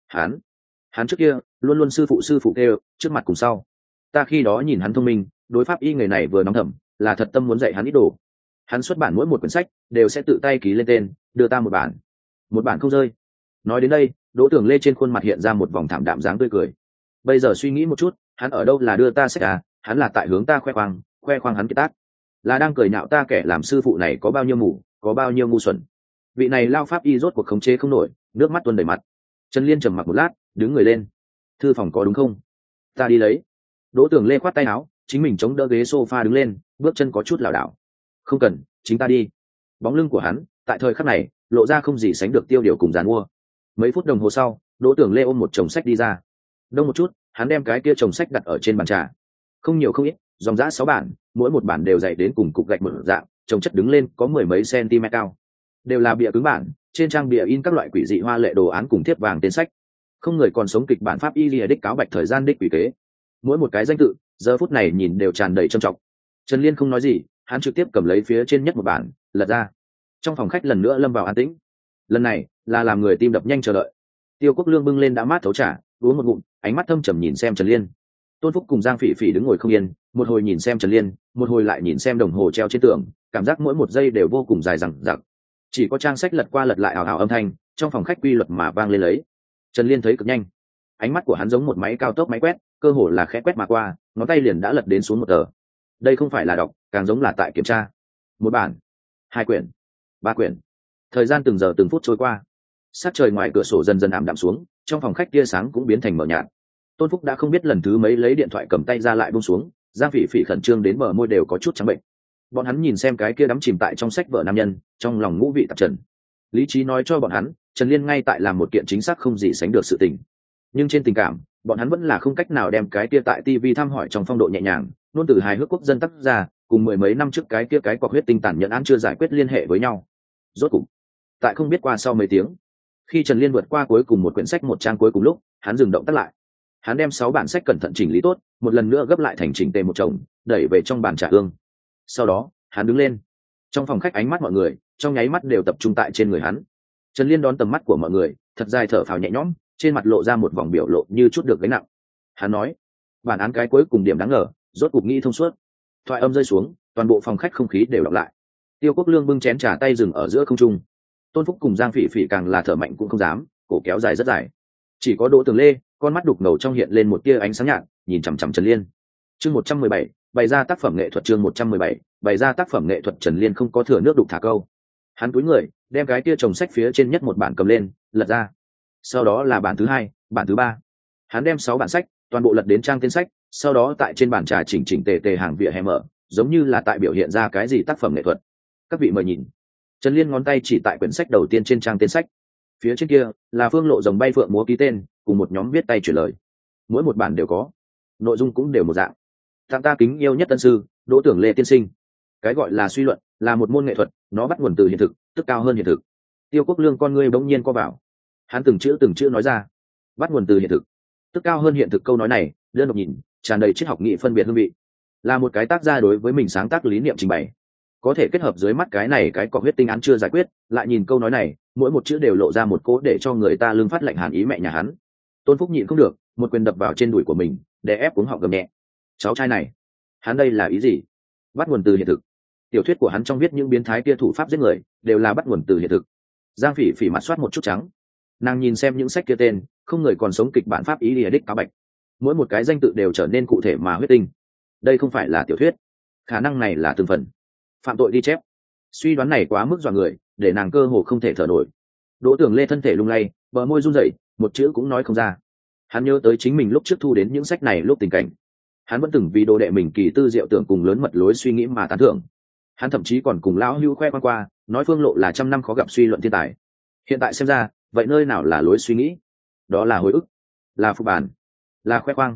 Hắn trước kia luôn luôn sư phụ kêu, trước mặt cùng sau. Ta khi đó nhìn hắn thông minh, đối pháp y nghề này vừa nóng thầm, là thật tâm muốn dạy hắn ít đồ. Hắn xuất bản mỗi một quyển sách đều sẽ tự tay ký lên tên, đưa ta một bản không rơi. Nói đến đây, Đỗ Tường Lê trên khuôn mặt hiện ra một vòng thảm đạm dáng tươi cười. Bây giờ suy nghĩ một chút, hắn ở đâu là đưa ta sách à, hắn là tại hướng ta khoe khoang hắn kiệt tác, là đang cười nhạo ta kẻ làm sư phụ này có bao nhiêu mù, có bao nhiêu ngu xuẩn. Vị này lao pháp y rốt cuộc khống chế không nổi, nước mắt tuôn đầy mặt. Trần Liên trầm mặc một lát, đứng người lên. Thư phòng có đúng không? Ta đi lấy. Đỗ Tường Lê khoát tay áo, chính mình chống đỡ ghế sofa đứng lên, bước chân có chút lảo đảo. Không cần, chính ta đi. Bóng lưng của hắn tại thời khắc này lộ ra không gì sánh được tiêu điều cùng giàn mua. Mấy phút đồng hồ sau, Đỗ Tường Lê ôm một chồng sách đi ra. Đông một chút, hắn đem cái kia chồng sách đặt ở trên bàn trà. Không nhiều không ít, dòng dã 6 bản, mỗi một bản đều dày đến cùng cục gạch một dạng, chồng chất đứng lên có 10 mấy cm cao. Đều là bìa cứng bản, trên trang bìa in các loại quỷ dị hoa lệ đồ án cùng thiếp vàng tên sách. Không người còn sống kịch bản pháp y lìa đích cáo bạch thời gian đích quỷ kế. Mỗi một cái danh tự, giờ phút này nhìn đều tràn đầy trầm trọng. Trần Liên không nói gì, hắn trực tiếp cầm lấy phía trên nhất một bản, lật ra. Trong phòng khách lần nữa lâm vào an tĩnh. Lần này là làm người tim đập nhanh chờ đợi. Tiêu Quốc Lương bưng lên đã mát thấu trà, uống một ngụm, ánh mắt thâm trầm nhìn xem Trần Liên. Tôn Phúc cùng Giang Phỉ Phỉ đứng ngồi không yên, một hồi nhìn xem Trần Liên, một hồi lại nhìn xem đồng hồ treo trên tường, cảm giác mỗi một giây đều vô cùng dài dằng dặc. Chỉ có trang sách lật qua lật lại ào ào âm thanh, trong phòng khách quy luật mà vang lên lấy. Trần Liên thấy cực nhanh, ánh mắt của hắn giống một máy cao tốc máy quét, cơ hồ là khẽ quét mà qua, ngón tay liền đã lật đến xuống một tờ. Đây không phải là đọc, càng giống là tại kiểm tra. Một bản, 2 quyển, 3 quyển. Thời gian từng giờ từng phút trôi qua, sắc trời ngoài cửa sổ dần dần ảm đạm xuống, trong phòng khách tia sáng cũng biến thành mờ nhạt. Tôn Phúc đã không biết lần thứ mấy lấy điện thoại cầm tay ra lại buông xuống, Giang Phỉ Phỉ khẩn trương đến bờ môi đều có chút trắng bệnh. Bọn hắn nhìn xem cái kia đắm chìm tại trong sách vở nam nhân, trong lòng ngũ vị tạp trần. Lý trí nói cho bọn hắn, Trần Liên ngay tại làm một kiện chính xác không gì sánh được sự tình. Nhưng trên tình cảm, bọn hắn vẫn là không cách nào đem cái kia tại TV thăm hỏi trong phong độ nhẹ nhàng, luôn từ hài hước quốc dân tác ra, cùng 10 mấy năm trước cái kia cái cọc huyết tinh tàn nhẫn án chưa giải quyết liên hệ với nhau. Rốt cục, tại không biết qua sau mấy tiếng, khi Trần Liên vượt qua cuối cùng một quyển sách một trang cuối cùng lúc, hắn dừng động tắt lại. Hắn đem 6 bản sách cẩn thận chỉnh lý tốt, một lần nữa gấp lại thành chỉnh tề một chồng, đẩy về trong bàn trà hương. Sau đó, hắn đứng lên. Trong phòng khách ánh mắt mọi người trong nháy mắt đều tập trung tại trên người hắn. Trần Liên đón tầm mắt của mọi người, thật dài thở phào nhẹ nhõm, trên mặt lộ ra một vòng biểu lộ như chút được gánh nặng. Hắn nói, bản án cái cuối cùng điểm đáng ngờ, rốt cục nghĩ thông suốt. Thoại âm rơi xuống, toàn bộ phòng khách không khí đều đọc lại. Tiêu Quốc Lương bưng chén trà tay dừng ở giữa không trung. Tôn Phúc cùng Giang Phỉ Phỉ càng là thở mạnh cũng không dám, cổ kéo dài rất dài. Chỉ có Đỗ Tường Lê, con mắt đục ngầu trong hiện lên một tia ánh sáng nhạt, nhìn chằm chằm Trần Liên. Chương 117, bày ra tác phẩm nghệ thuật. Chương 117, bày ra tác phẩm nghệ thuật. Trần Liên không có thừa nước đục thả câu. Hắn cúi người, đem cái tia chồng sách phía trên nhất một bản cầm lên, lật ra. Sau đó là bản thứ 2, bản thứ 3. Hắn đem 6 bản sách toàn bộ lật đến trang tên sách, sau đó tại trên bàn trà chỉnh chỉnh tề tề hàng vỉa hè mở, giống như là tại biểu hiện ra cái gì tác phẩm nghệ thuật. Các vị mời nhìn. Trần Liên ngón tay chỉ tại quyển sách đầu tiên trên trang tên sách. Phía trên kia là Phương Lộ rồng bay phượng múa ký tên, cùng một nhóm viết tay chuyển lời. Mỗi một bản đều có, nội dung cũng đều một dạng. Tặng ta kính yêu nhất tân sư, Đỗ Tường Lê tiên sinh. Cái gọi là suy luận là một môn nghệ thuật, nó bắt nguồn từ hiện thực, tức cao hơn hiện thực. Tiêu Quốc Lương con ngươi bỗng nhiên co vào. Hắn từng chữ nói ra. Bắt nguồn từ hiện thực, tức cao hơn hiện thực. Câu nói này đơn độc nhìn tràn đầy triết học nghị phân biệt hương vị, là một cái tác gia đối với mình sáng tác lý niệm trình bày. Có thể kết hợp dưới mắt cái này cái cọc huyết tinh án chưa giải quyết, lại nhìn câu nói này, mỗi một chữ đều lộ ra một cố để cho người ta lưng phát lạnh hàn ý mẹ nhà hắn. Tôn Phúc nhịn không được, một quyền đập vào trên đùi của mình, để ép cuống họng gầm nhẹ. Cháu trai này, hắn đây là ý gì? Bắt nguồn từ hiện thực. Tiểu thuyết của hắn trong viết những biến thái kia thủ pháp giết người, đều là bắt nguồn từ hiện thực. Giang Phỉ Phỉ mặt soát một chút trắng. Nàng nhìn xem những sách kia tên, không người còn sống kịch bản pháp ý lìa đích cáo bạch. Mỗi một cái danh tự đều trở nên cụ thể mà huyết tinh. Đây không phải là tiểu thuyết, khả năng này là từng phần phạm tội ghi chép. Suy đoán này quá mức dọa người, để nàng cơ hồ không thể thở nổi. Đỗ Tường Lê thân thể lung lay, bờ môi run rẩy, một chữ cũng nói không ra. Hắn nhớ tới chính mình lúc trước thu đến những sách này lúc tình cảnh. Hắn vẫn từng vì đồ đệ mình kỳ tư diệu tưởng cùng lớn mật lối suy nghĩ mà tán thưởng. Hắn thậm chí còn cùng lão Hưu khoe khoang qua, nói Phương Lộ là trăm năm khó gặp suy luận thiên tài. Hiện tại xem ra, vậy nơi nào là lối suy nghĩ? Đó là hồi ức, là phục bản, là khoe khoang.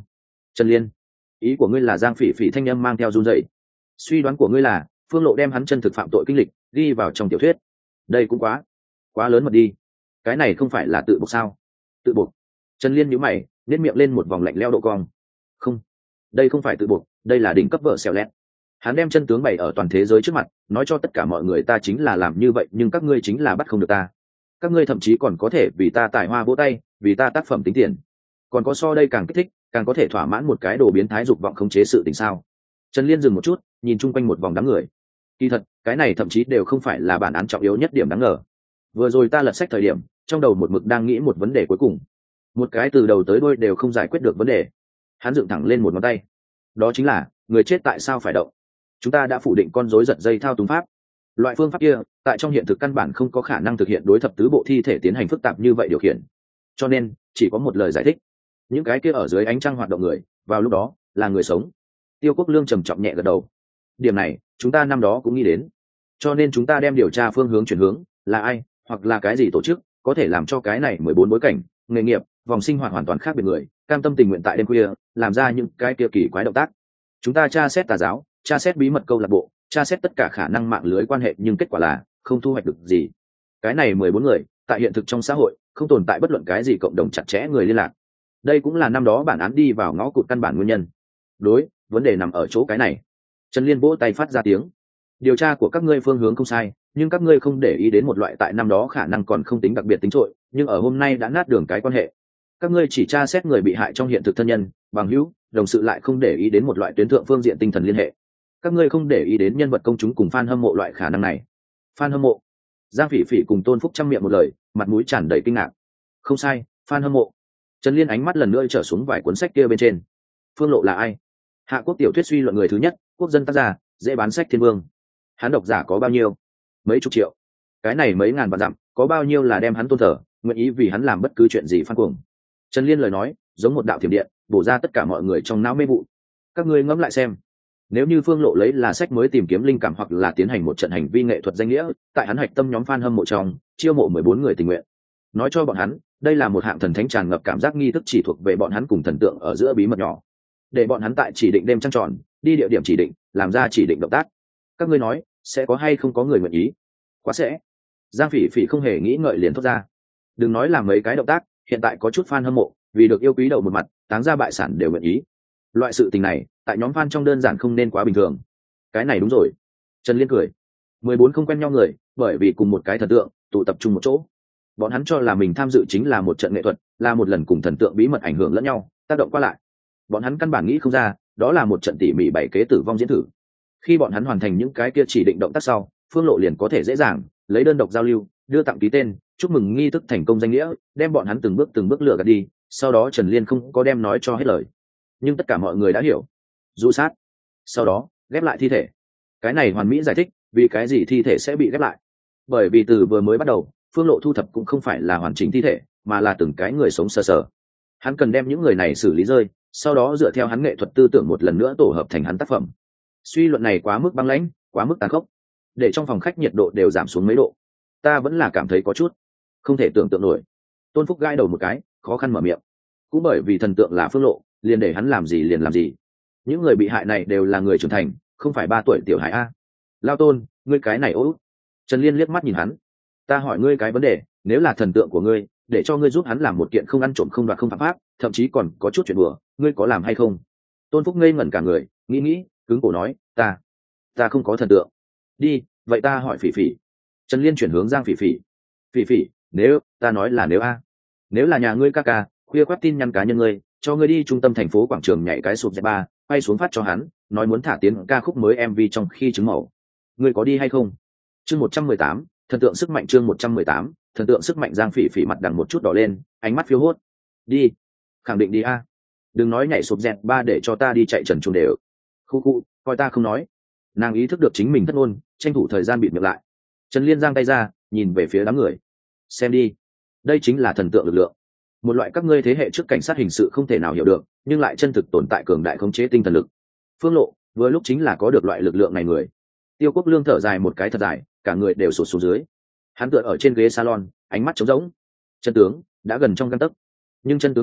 Trần Liên, ý của ngươi là Giang Phỉ Phỉ thanh âm mang theo run rẩy. Suy đoán của ngươi là Phương Lộ đem hắn chân thực phạm tội kinh lịch ghi vào trong tiểu thuyết. Đây cũng quá lớn mật đi. Cái này không phải là tự buộc sao? Tự buộc? Trần Liên nhíu mày, nhếch miệng lên một vòng lạnh lẽo độ cong. Không, đây không phải tự buộc, đây là đỉnh cấp vợ xẻo lẹt. Hắn đem chân tướng bày ở toàn thế giới trước mặt, nói cho tất cả mọi người ta chính là làm như vậy, nhưng các ngươi chính là bắt không được ta. Các ngươi thậm chí còn có thể vì ta tài hoa vỗ tay, vì ta tác phẩm tính tiền. Còn có so đây càng kích thích, càng có thể thỏa mãn một cái đồ biến thái dục vọng khống chế sự tình sao? Trần Liên dừng một chút, nhìn chung quanh một vòng đám người. Kỳ thật, cái này thậm chí đều không phải là bản án trọng yếu nhất điểm đáng ngờ. Vừa rồi ta lật sách thời điểm, trong đầu một mực đang nghĩ một vấn đề cuối cùng, một cái từ đầu tới đuôi đều không giải quyết được vấn đề. Hắn dựng thẳng lên một ngón tay. Đó chính là, người chết tại sao phải động? Chúng ta đã phủ định con rối giật dây thao túng pháp. Loại phương pháp kia, tại trong hiện thực căn bản không có khả năng thực hiện đối thập tứ bộ thi thể tiến hành phức tạp như vậy điều khiển. Cho nên, chỉ có một lời giải thích. Những cái kia ở dưới ánh trăng hoạt động người, vào lúc đó, là người sống. Tiêu Quốc Lương trầm trọng nhẹ gật đầu. Điểm này, chúng ta năm đó cũng nghĩ đến. Cho nên chúng ta đem điều tra phương hướng chuyển hướng, là ai, hoặc là cái gì tổ chức, có thể làm cho cái này 14 bối cảnh, nghề nghiệp, vòng sinh hoạt hoàn toàn khác biệt người, cam tâm tình nguyện tại đêm khuya, làm ra những cái kia kỳ quái động tác. Chúng ta tra xét tà giáo, tra xét bí mật câu lạc bộ, tra xét tất cả khả năng mạng lưới quan hệ, nhưng kết quả là không thu hoạch được gì. Cái này 14 người, tại hiện thực trong xã hội, không tồn tại bất luận cái gì cộng đồng chặt chẽ người liên lạc. Đây cũng là năm đó bản án đi vào ngõ cụt căn bản nguyên nhân. Đối, vấn đề nằm ở chỗ cái này. Trần Liên vỗ tay phát ra tiếng. Điều tra của các ngươi phương hướng không sai, nhưng các ngươi không để ý đến một loại tại năm đó khả năng còn không tính đặc biệt tính trội, nhưng ở hôm nay đã nát đường cái quan hệ. Các ngươi chỉ tra xét người bị hại trong hiện thực thân nhân, bằng hữu, đồng sự, lại không để ý đến một loại tuyến thượng phương diện tinh thần liên hệ. Các ngươi không để ý đến nhân vật công chúng cùng fan hâm mộ loại khả năng này. Fan hâm mộ? Giang Phỉ Phỉ cùng Tôn Phúc chăm miệng một lời, mặt mũi tràn đầy kinh ngạc. Không sai, fan hâm mộ. Trần Liên ánh mắt lần nữa trở xuống vài cuốn sách kia bên trên. Phương Lộ là ai? Hạ quốc tiểu thuyết suy luận người thứ nhất, quốc dân tác giả, dễ bán sách thiên vương. Hắn độc giả có bao nhiêu? Mấy chục triệu. Cái này mấy ngàn vạn dặm, có bao nhiêu là đem hắn tôn thờ, nguyện ý vì hắn làm bất cứ chuyện gì phan cuồng. Trần Liên lời nói giống một đạo thiểm điện, bổ ra tất cả mọi người trong não mê vụ. Các ngươi ngẫm lại xem, nếu như Phương Lộ lấy là sách mới tìm kiếm linh cảm, hoặc là tiến hành một trận hành vi nghệ thuật danh nghĩa, tại hắn hoạch tâm nhóm fan hâm mộ trong, chiêu mộ 14 người tình nguyện, nói cho bọn hắn, đây là một hạng thần thánh tràn ngập cảm giác nghi thức chỉ thuộc về bọn hắn cùng thần tượng ở giữa bí mật nhỏ, để bọn hắn tại chỉ định đêm trăng tròn, đi địa điểm chỉ định, làm ra chỉ định động tác. Các ngươi nói, sẽ có hay không có người nguyện ý? Quá sẽ. Giang Phỉ Phỉ không hề nghĩ ngợi liền thốt ra. Đừng nói làm mấy cái động tác, hiện tại có chút fan hâm mộ, vì được yêu quý đầu một mặt, táng ra bại sản đều nguyện ý. Loại sự tình này, tại nhóm fan trong đơn giản không nên quá bình thường. Cái này đúng rồi. Trần Liên cười. 14 không quen nhau người, bởi vì cùng một cái thần tượng, tụ tập trung một chỗ. Bọn hắn cho là mình tham dự chính là một trận nghệ thuật, là một lần cùng thần tượng bí mật ảnh hưởng lẫn nhau, tác động qua lại. Bọn hắn căn bản nghĩ không ra, đó là một trận tỉ mỉ bày kế tử vong diễn thử. Khi bọn hắn hoàn thành những cái kia chỉ định động tác sau, Phương Lộ liền có thể dễ dàng lấy đơn độc giao lưu, đưa tặng ký tên, chúc mừng nghi thức thành công danh nghĩa, đem bọn hắn từng bước lừa gạt đi. Sau đó Trần Liên không có đem nói cho hết lời, nhưng tất cả mọi người đã hiểu. Dụ sát, sau đó ghép lại thi thể. Cái này hoàn mỹ giải thích vì cái gì thi thể sẽ bị ghép lại. Bởi vì từ vừa mới bắt đầu, Phương Lộ thu thập cũng không phải là hoàn chỉnh thi thể, mà là từng cái người sống sờ sờ. Hắn cần đem những người này xử lý rơi, sau đó dựa theo hắn nghệ thuật tư tưởng một lần nữa tổ hợp thành hắn tác phẩm. Suy luận này quá mức băng lãnh, quá mức tàn khốc, để trong phòng khách nhiệt độ đều giảm xuống mấy độ. Ta vẫn là cảm thấy có chút không thể tưởng tượng nổi. Tôn Phúc gãi đầu một cái, khó khăn mở miệng. Cũng bởi vì thần tượng là Phương Lộ, liền để hắn làm gì liền làm gì. Những người bị hại này đều là người trưởng thành, không phải 3 tuổi tiểu hải a. Lao Tôn, ngươi cái này ố. Trần Liên liếc mắt nhìn hắn. Ta hỏi ngươi cái vấn đề, nếu là thần tượng của ngươi, để cho ngươi giúp hắn làm một kiện không ăn trộm không đoạt không phạm pháp, thậm chí còn có chút chuyện bừa, ngươi có làm hay không? Tôn Phúc ngây ngẩn cả người, nghĩ, cứng cổ nói, ta không có thần tượng. Đi, vậy ta hỏi Phỉ Phỉ. Trần Liên chuyển hướng Giang Phỉ Phỉ. Phỉ Phỉ, nếu ta nói là nếu a, nếu là nhà ngươi ca khuya quát tin nhắn cá nhân ngươi, cho ngươi đi trung tâm thành phố quảng trường nhảy cái sụp dẹp ba, quay xuống phát cho hắn, nói muốn thả tiến ca khúc mới MV trong khi trứng màu, ngươi có đi hay không? Chương 118, thần tượng sức mạnh. Chương 118, thần tượng sức mạnh. Giang Phỉ Phỉ mặt đằng một chút đỏ lên, ánh mắt phiêu hốt. Đi, khẳng định đi a. Đừng nói nhảy sụp dẹp ba để cho ta đi chạy trần truồng đều. Khu, coi ta không nói. Nàng ý thức được chính mình thất ngôn, tranh thủ thời gian bịt miệng lại. Trần Liên giang tay ra, nhìn về phía đám người. Xem đi, đây chính là thần tượng lực lượng, một loại các ngươi thế hệ trước cảnh sát hình sự không thể nào hiểu được, nhưng lại chân thực tồn tại cường đại khống chế tinh thần lực. Phương Lộ vừa lúc chính là có được loại lực lượng này người. Tiêu Quốc Lương thở dài một cái thật dài, cả người đều sụt xuống dưới. Hắn tựa ở trên ghế salon, ánh mắt trống rỗng. Chân tướng đã gần trong gang tấc, nhưng chân tướng này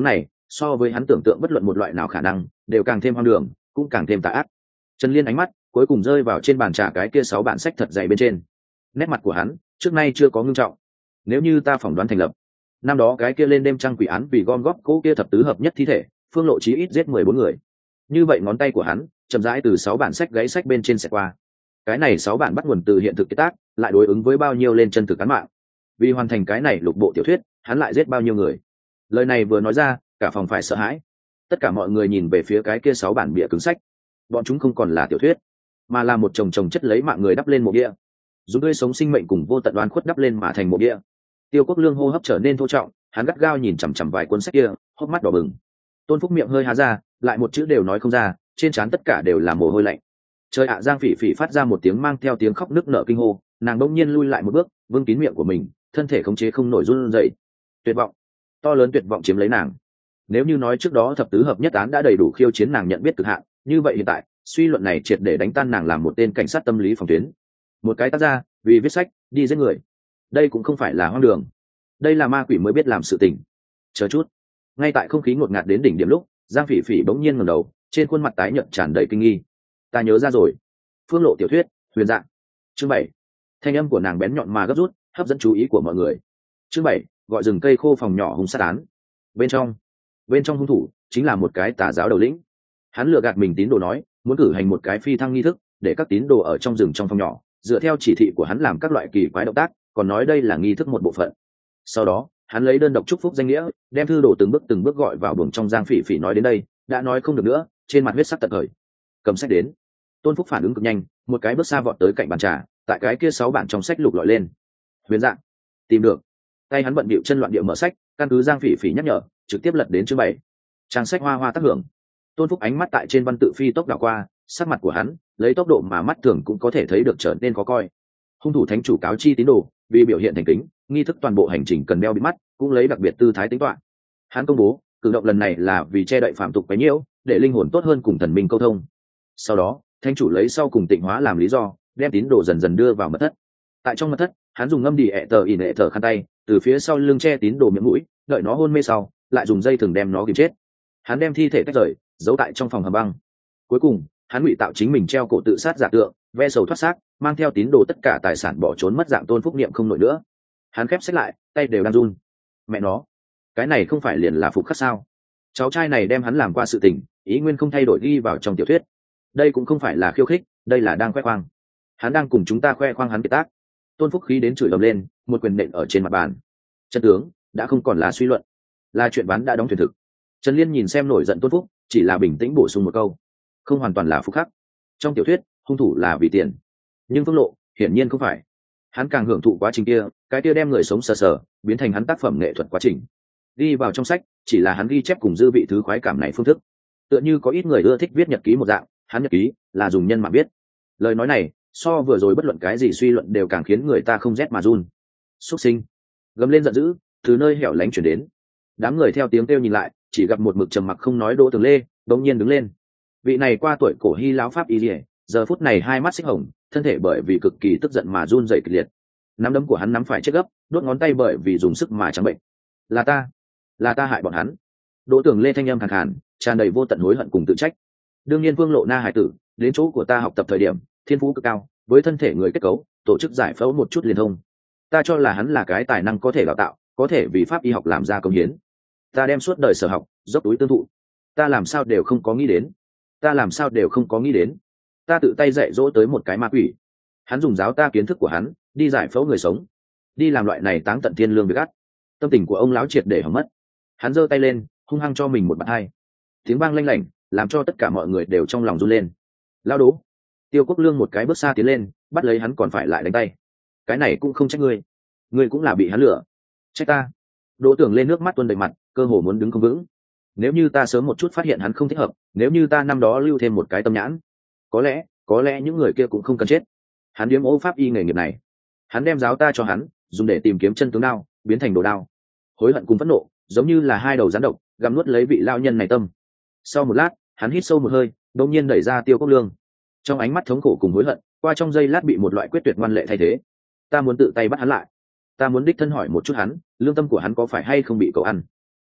so với hắn tưởng tượng bất luận một loại nào khả năng đều càng thêm hoang đường, cũng càng thêm tà ác. Trần Liên ánh mắt cuối cùng rơi vào trên bàn trà cái kia 6 bản sách thật dày bên trên. Nét mặt của hắn trước nay chưa có ngưng trọng. Nếu như ta phỏng đoán thành lập, năm đó cái kia lên đêm trăng quỷ án vì gom góp cố kia thập tứ hợp nhất thi thể, Phương Lộ chí ít giết 14 người. Như vậy ngón tay của hắn chậm rãi từ 6 bản sách gáy sách bên trên sẽ qua. Cái này 6 bản bắt nguồn từ hiện thực kiệt tác, lại đối ứng với bao nhiêu lên chân thực án mạng. Vì hoàn thành cái này lục bộ tiểu thuyết, hắn lại giết bao nhiêu người. Lời này vừa nói ra, cả phòng phải sợ hãi. Tất cả mọi người nhìn về phía cái kia 6 bản bìa cứng sách. Bọn chúng không còn là tiểu thuyết, mà là một chồng chồng chất lấy mạng người đắp lên mộ bia, dùng tươi sống sinh mệnh cùng vô tận oan khuất đắp lên mà thành mộ bia. Tiêu Quốc Lương hô hấp trở nên thô trọng, hắn gắt gao nhìn chằm chằm vài cuốn sách kia, hốc mắt đỏ bừng. Tôn Phúc miệng hơi há ra, lại một chữ đều nói không ra, trên trán tất cả đều là mồ hôi lạnh. Trời ạ! Giang Phỉ Phỉ phát ra một tiếng mang theo tiếng khóc nức nở kinh hô, nàng bỗng nhiên lui lại một bước, vương kín miệng của mình, thân thể khống chế không nổi run rẩy. Tuyệt vọng, to lớn tuyệt vọng chiếm lấy nàng. Nếu như nói trước đó thập tứ hợp nhất án đã đầy đủ khiêu chiến nàng nhận biết cực hạn, như vậy hiện tại suy luận này triệt để đánh tan nàng làm một tên cảnh sát tâm lý phòng tuyến. Một cái tác gia vì viết sách đi giết người, đây cũng không phải là hoang đường, đây là ma quỷ mới biết làm sự tình. Chờ chút, ngay tại không khí ngột ngạt đến đỉnh điểm lúc, Giang Phỉ Phỉ bỗng nhiên ngẩng đầu, trên khuôn mặt tái nhợt tràn đầy kinh nghi. Ta nhớ ra rồi, Phương Lộ tiểu thuyết Huyền Dạng, chương 7. Thanh âm của nàng bén nhọn mà gấp rút, hấp dẫn chú ý của mọi người. Chương 7, gọi rừng cây khô phòng nhỏ hung sát án. Bên trong hung thủ chính là một cái tà giáo đầu lĩnh. Hắn lừa gạt mình tín đồ nói muốn cử hành một cái phi thăng nghi thức, để các tín đồ ở trong rừng trong phòng nhỏ dựa theo chỉ thị của hắn làm các loại kỳ quái động tác, còn nói đây là nghi thức một bộ phận. Sau đó hắn lấy đơn độc chúc phúc danh nghĩa, đem thư đồ từng bước gọi vào buồng trong. Giang Phỉ Phỉ nói đến đây đã nói không được nữa, trên mặt huyết sắc tận khởi. Cầm sách đến. Tôn Phúc phản ứng cực nhanh, một cái bước xa vọt tới cạnh bàn trà, tại cái kia 6 bản trong sách lục lọi lên. Huyền Dạng, tìm được. Tay hắn bận bịu chân loạn địa mở sách, căn cứ Giang Phỉ Phỉ nhắc nhở, trực tiếp lật đến chương 7. Trang sách hoa hoa tác hưởng. Tôn Phúc ánh mắt tại trên văn tự phi tốc đảo qua, sắc mặt của hắn lấy tốc độ mà mắt thường cũng có thể thấy được trở nên khó coi. Hung thủ thánh chủ cáo chi tín đồ, vì biểu hiện thành kính, nghi thức toàn bộ hành trình cần đeo bịt mắt, cũng lấy đặc biệt tư thái tính toán. Hắn công bố cử động lần này là vì che đậy phạm tục quấy nhiễu, để linh hồn tốt hơn cùng thần minh câu thông. Sau đó thánh chủ lấy sau cùng tịnh hóa làm lý do, đem tín đồ dần dần đưa vào mật thất. Tại trong mật thất, hắn dùng ngâm đi ẹ tờ ỉn ẹ thở khăn tay từ phía sau lưng che tín đồ miệng mũi, đợi nó hôn mê sau lại dùng dây thừng đem nó kìm chết. Hắn đem thi thể tách rời, giấu tại trong phòng hầm băng. Cuối cùng hắn ngụy tạo chính mình treo cổ tự sát giả tượng, ve sầu thoát xác, mang theo tín đồ tất cả tài sản bỏ trốn mất dạng. Tôn Phúc niệm không nổi nữa, hắn khép sách lại, tay đều đang run. Mẹ nó, cái này không phải liền là phục khắc sao? Cháu trai này đem hắn làm qua sự tình, ý nguyên không thay đổi ghi vào trong tiểu thuyết. Đây cũng không phải là khiêu khích, đây là đang khoe khoang. Hắn đang cùng chúng ta khoe khoang hắn kiệt tác. Tôn Phúc khí đến chửi ầm lên, một quyền nện ở trên mặt bàn. Chân tướng đã không còn là suy luận, là chuyện ván đã đóng thuyền thực. Trần Liên nhìn xem nổi giận Tôn Phúc, chỉ là bình tĩnh bổ sung một câu, không hoàn toàn là phục khắc. Trong tiểu thuyết hung thủ là vì tiền, nhưng Phương Lộ hiển nhiên không phải. Hắn càng hưởng thụ quá trình kia, cái kia đem người sống sờ sờ biến thành hắn tác phẩm nghệ thuật quá trình. Ghi vào trong sách chỉ là hắn ghi chép cùng dư vị thứ khoái cảm này phương thức. Tựa như có ít người ưa thích viết nhật ký một dạng, hắn nhật ký là dùng nhân mạng viết. Lời nói này so vừa rồi bất luận cái gì suy luận đều càng khiến người ta không rét mà run. Xuất sinh! Gầm lên giận dữ từ nơi hẻo lánh chuyển đến. Đám người theo tiếng kêu nhìn lại, chỉ gặp một mực trầm mặc không nói Đỗ Tường Lê đột nhiên đứng lên. Vị này qua tuổi cổ hy lão pháp y liễu, giờ phút này hai mắt xích hồng, thân thể bởi vì cực kỳ tức giận mà run rẩy kịch liệt. Nắm đấm của hắn nắm phải chết gấp, đốt ngón tay bởi vì dùng sức mà trắng bệnh. Là ta hại bọn hắn. Đỗ Tường Lê thanh âm khàn khàn, tràn đầy vô tận hối hận cùng tự trách. Đương nhiên Vương Lộ Na hải tử đến chỗ của ta học tập thời điểm, thiên phú cực cao, với thân thể người kết cấu tổ chức giải phẫu một chút liền thông. Ta cho là hắn là cái tài năng có thể đào tạo, có thể vì pháp y học làm ra công hiến. Ta đem suốt đời sở học dốc túi tương thụ. Ta làm sao đều không có nghĩ đến, ta tự tay dạy dỗ tới một cái ma quỷ. Hắn dùng giáo ta kiến thức của hắn đi giải phẫu người sống, đi làm loại này táng tận thiên lương việc ác. Tâm tình của ông lão triệt để hỏng mất. Hắn giơ tay lên hung hăng cho mình một bạt hai, tiếng vang lanh lảnh làm cho tất cả mọi người đều trong lòng run lên. Lao Đố! Tiêu Quốc Lương một cái bước xa tiến lên, bắt lấy hắn còn phải lại đánh tay. Cái này cũng không trách ngươi cũng là bị hắn lừa. Trách ta? Đỗ Tưởng lên nước mắt tuôn đầy mặt, cơ hồ muốn đứng không vững. Nếu như ta sớm một chút phát hiện hắn không thích hợp, nếu như ta năm đó lưu thêm một cái tâm nhãn, có lẽ những người kia cũng không cần chết. Hắn điếm ô pháp y nghề nghiệp này, hắn đem giáo ta cho hắn dùng để tìm kiếm chân tướng đao, biến thành đồ đao. Hối hận cùng phẫn nộ giống như là hai đầu rắn độc gặm nuốt lấy vị lao nhân này tâm. Sau một lát hắn hít sâu một hơi, đột nhiên đẩy ra Tiêu Quốc Lương. Trong ánh mắt thống khổ cùng hối hận qua trong giây lát bị một loại quyết tuyệt ngoan lệ thay thế. Ta muốn tự tay bắt hắn lại, ta muốn đích thân hỏi một chút hắn, lương tâm của hắn có phải hay không bị cậu ăn.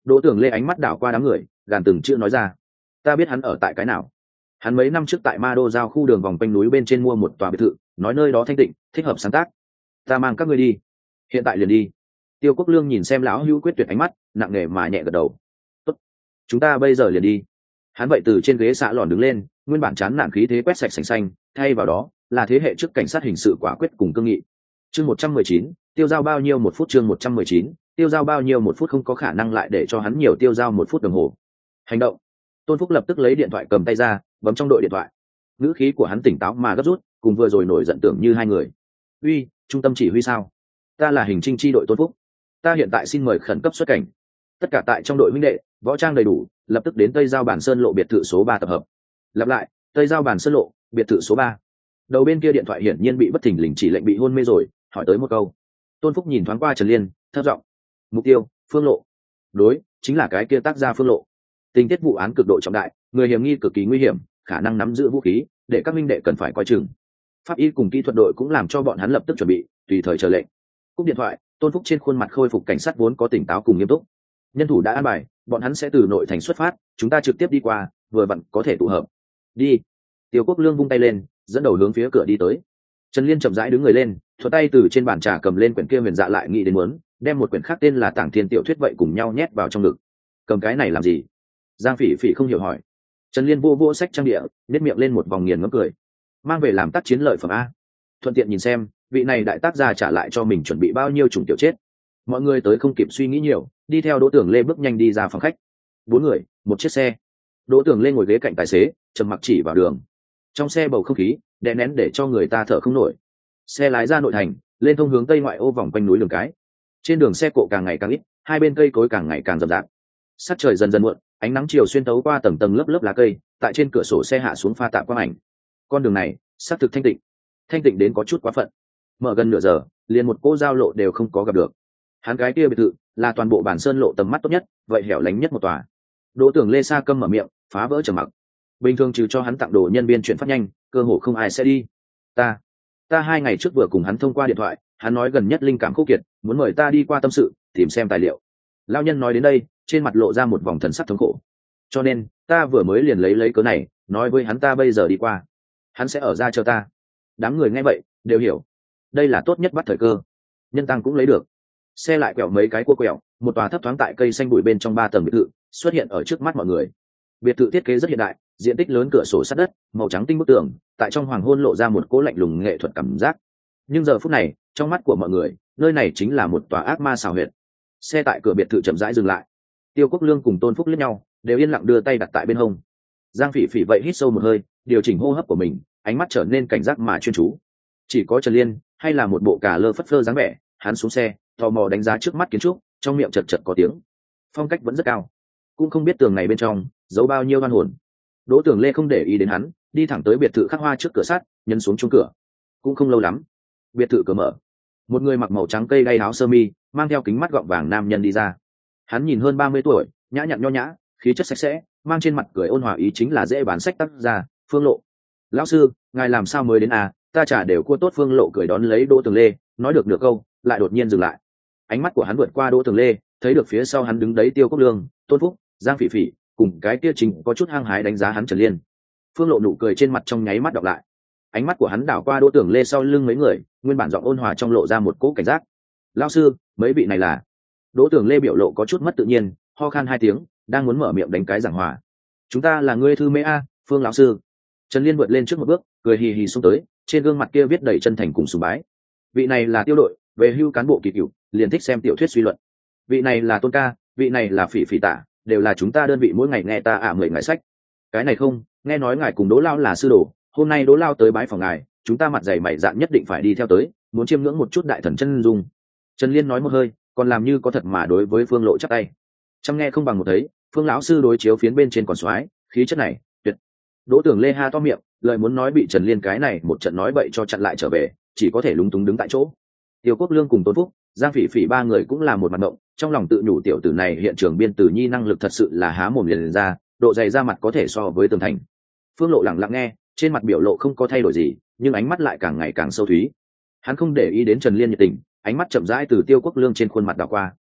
Đỗ Tưởng Lê ánh mắt đảo qua đám người, gàn từng chữ nói ra: ta biết hắn ở tại cái nào. Hắn mấy năm trước tại Ma Đô giao khu đường vòng quanh núi bên trên mua một tòa biệt thự, nói nơi đó thanh tịnh, thích hợp sáng tác. Ta mang các ngươi đi. Hiện tại liền đi. Tiêu Quốc Lương nhìn xem lão hữu quyết tuyệt ánh mắt, nặng nề mà nhẹ gật đầu. Tốt, chúng ta bây giờ liền đi. Hắn vậy từ trên ghế xạ lòn đứng lên, nguyên bản chán nản khí thế quét sạch sành xanh, thay vào đó là thế hệ trước cảnh sát hình sự quả quyết cùng cương nghị. Chương 119, tiêu giao bao nhiêu một phút. Chương 119, tiêu giao bao nhiêu một phút. Không có khả năng lại để cho hắn nhiều tiêu giao một phút đồng hồ. Hành động. Tôn Phúc lập tức lấy điện thoại cầm tay ra, bấm trong đội điện thoại. Ngữ khí của hắn tỉnh táo mà gấp rút, cùng vừa rồi nổi giận tưởng như hai người. Uy, trung tâm chỉ huy sao? Ta là hình trinh chi đội Tôn Phúc. Ta hiện tại xin mời khẩn cấp xuất cảnh. Tất cả tại trong đội huynh đệ, võ trang đầy đủ, lập tức đến Tây Giao Bản Sơn lộ biệt thự số 3 tập hợp. Lặp lại, Tây Giao Bản Sơn lộ, biệt thự số 3. Đầu bên kia điện thoại hiển nhiên bị bất thình lình chỉ lệnh bị hôn mê rồi, hỏi tới một câu. Tôn Phúc nhìn thoáng qua Trần Liên, thấp giọng: mục tiêu, Phương Lộ. Đối, chính là cái kia tác gia Phương Lộ. Tình tiết vụ án cực độ trọng đại, người hiểm nghi cực kỳ nguy hiểm, khả năng nắm giữ vũ khí, để các minh đệ cần phải coi chừng. Pháp y cùng kỹ thuật đội cũng làm cho bọn hắn lập tức chuẩn bị, tùy thời chờ lệnh. Cúp điện thoại, Tôn Phúc trên khuôn mặt khôi phục cảnh sát vốn có tỉnh táo cùng nghiêm túc. Nhân thủ đã an bài, bọn hắn sẽ từ nội thành xuất phát, chúng ta trực tiếp đi qua, vừa vặn có thể tụ hợp. Đi. Tiêu Quốc Lương vung tay lên, dẫn đầu hướng phía cửa đi tới. Trần Liên chậm rãi đứng người lên, thuận tay từ trên bàn trà cầm lên quyển kia huyền dạ lại nghĩ đến muốn đem một quyển khác tên là Tảng Thiên tiểu thuyết vậy cùng nhau nhét vào trong ngực. Cầm cái này làm gì? Giang Phỉ Phỉ không hiểu hỏi. Trần Liên vô sách trang địa, nét miệng lên một vòng nghiền ngẫm cười. Mang về làm tác chiến lợi phẩm a. Thuận tiện nhìn xem, vị này đại tác gia trả lại cho mình chuẩn bị bao nhiêu chủng tiểu chết. Mọi người tới không kịp suy nghĩ nhiều, đi theo Đỗ Tưởng Lê bước nhanh đi ra phòng khách. 4 người, một chiếc xe. Đỗ Tưởng Lê ngồi ghế cạnh tài xế, trầm mặc chỉ vào đường. Trong xe bầu không khí đè nén để cho người ta thở không nổi. Xe lái ra nội thành, lên thông hướng tây ngoại ô vòng quanh núi đường cái. Trên đường xe cộ càng ngày càng ít, hai bên cây cối càng ngày càng rậm rạp. Sắc trời dần dần muộn, ánh nắng chiều xuyên tấu qua tầng tầng lớp lớp lá cây, tại trên cửa sổ xe hạ xuống pha tạp quang ảnh. Con đường này xác thực thanh tịnh đến có chút quá phận. Mở gần nửa giờ, liền một cô giao lộ đều không có gặp được. Hắn cái kia biệt thự là toàn bộ Bản Sơn lộ tầm mắt tốt nhất, vậy hẻo lánh nhất một tòa. Đỗ Tưởng Lê Sa câm mở miệng, phá vỡ trầm mặc. Bình thường trừ cho hắn tặng đồ nhân viên chuyển phát nhanh, cơ hồ không ai sẽ đi. Ta 2 ngày trước vừa cùng hắn thông qua điện thoại, hắn nói gần nhất linh cảm khô kiệt, muốn mời ta đi qua tâm sự, tìm xem tài liệu. Lão nhân nói đến đây, trên mặt lộ ra một vòng thần sắc thống khổ. Cho nên, ta vừa mới liền lấy cớ này, nói với hắn ta bây giờ đi qua. Hắn sẽ ở ra chờ ta. Đám người nghe vậy, đều hiểu. Đây là tốt nhất bắt thời cơ. Nhân tăng cũng lấy được. Xe lại quẹo mấy cái cua quẹo, một tòa thấp thoáng tại cây xanh bụi bên trong 3 tầng biệt thự, xuất hiện ở trước mắt mọi người. Biệt thự thiết kế rất hiện đại, diện tích lớn, cửa sổ sắt đất, màu trắng tinh bức tường, tại trong hoàng hôn lộ ra một cỗ lạnh lùng nghệ thuật cảm giác. Nhưng giờ phút này, trong mắt của mọi người, nơi này chính là một tòa ác ma xào huyệt. Xe tại cửa biệt thự chậm rãi dừng lại. Tiêu Quốc Lương cùng Tôn Phúc liếc nhau, đều yên lặng đưa tay đặt tại bên hông. Giang Phỉ Phỉ vậy hít sâu một hơi, điều chỉnh hô hấp của mình, ánh mắt trở nên cảnh giác mà chuyên chú. Chỉ có Trần Liên, hay là một bộ cà lơ phất phơ dáng vẻ, hắn xuống xe, tò mò đánh giá trước mắt kiến trúc, trong miệng chật chật có tiếng. Phong cách vẫn rất cao, cũng không biết tường này bên trong giấu bao nhiêu oan hồn. Đỗ Tưởng Lê không để ý đến hắn, đi thẳng tới biệt thự khắc hoa trước cửa sắt, nhấn xuống chuông cửa. Cũng không lâu lắm, biệt thự cửa mở, một người mặc màu trắng cây đay áo sơ mi, mang theo kính mắt gọng vàng nam nhân đi ra. Hắn nhìn hơn 30 tuổi, nhã nhặn nho nhã, khí chất sạch sẽ, mang trên mặt cười ôn hòa, ý chính là dễ bán sách tác gia Phương Lộ. Lão sư, ngài làm sao mới đến à? Ta trả đều cua tốt. Phương Lộ cười đón lấy Đỗ Tưởng Lê, nói được nửa câu, lại đột nhiên dừng lại. Ánh mắt của hắn vượt qua Đỗ Tưởng Lê, thấy được phía sau hắn đứng đấy Tiêu Quốc Lương, Tôn Phúc, Giang Phỉ Phỉ, cùng cái kia chính có chút hăng hái đánh giá hắn Trần Liên. Phương Lộ nụ cười trên mặt trong nháy mắt đọc lại. Ánh mắt của hắn đảo qua Đỗ Tưởng Lê sau lưng mấy người, nguyên bản giọng ôn hòa trong lộ ra một cỗ cảnh giác. Lão sư, mấy vị này là? Đỗ Tưởng Lê biểu lộ có chút mất tự nhiên, ho khan 2 tiếng, đang muốn mở miệng đánh cái giảng hòa. Chúng ta là ngươi thư mê a, Phương lão sư. Trần Liên vượt lên trước một bước, cười hì hì xông tới, trên gương mặt kia viết đầy chân thành cùng sùng bái. Vị này là Tiêu đội, về hưu cán bộ kỳ cựu, liền thích xem tiểu thuyết suy luận. Vị này là Tôn ca, vị này là Phỉ Phỉ tả, đều là chúng ta đơn vị mỗi ngày nghe ta mời ngài sách. Cái này không, nghe nói ngài cùng Đỗ Lao là sư đồ, hôm nay Đỗ Lao tới bái phòng ngài, chúng ta mặt dày mày dạn nhất định phải đi theo tới, muốn chiêm ngưỡng một chút đại thần chân dung. Trần Liên nói một hơi, còn làm như có thật mà đối với Phương Lộ chắp tay. Chăm nghe không bằng một thấy, Phương lão sư đối chiếu phiến bên trên còn soái, khí chất này tuyệt. Đỗ Tưởng Lê ha to miệng, lời muốn nói bị Trần Liên cái này một trận nói bậy cho chặn lại trở về, chỉ có thể lúng túng đứng tại chỗ. Tiêu Quốc Lương cùng Tôn Phúc, Giang Phỉ Phỉ 3 người cũng là một mặt động, trong lòng tự nhủ tiểu tử này hiện trường biên tử nhi năng lực thật sự là há mồm liền ra, độ dày ra mặt có thể so với tường thành. Phương Lộ lặng lặng nghe, trên mặt biểu lộ không có thay đổi gì, nhưng ánh mắt lại càng ngày càng sâu thúy. Hắn không để ý đến Trần Liên nhiệt tình, ánh mắt chậm rãi từ Tiêu Quốc Lương trên khuôn mặt đảo qua.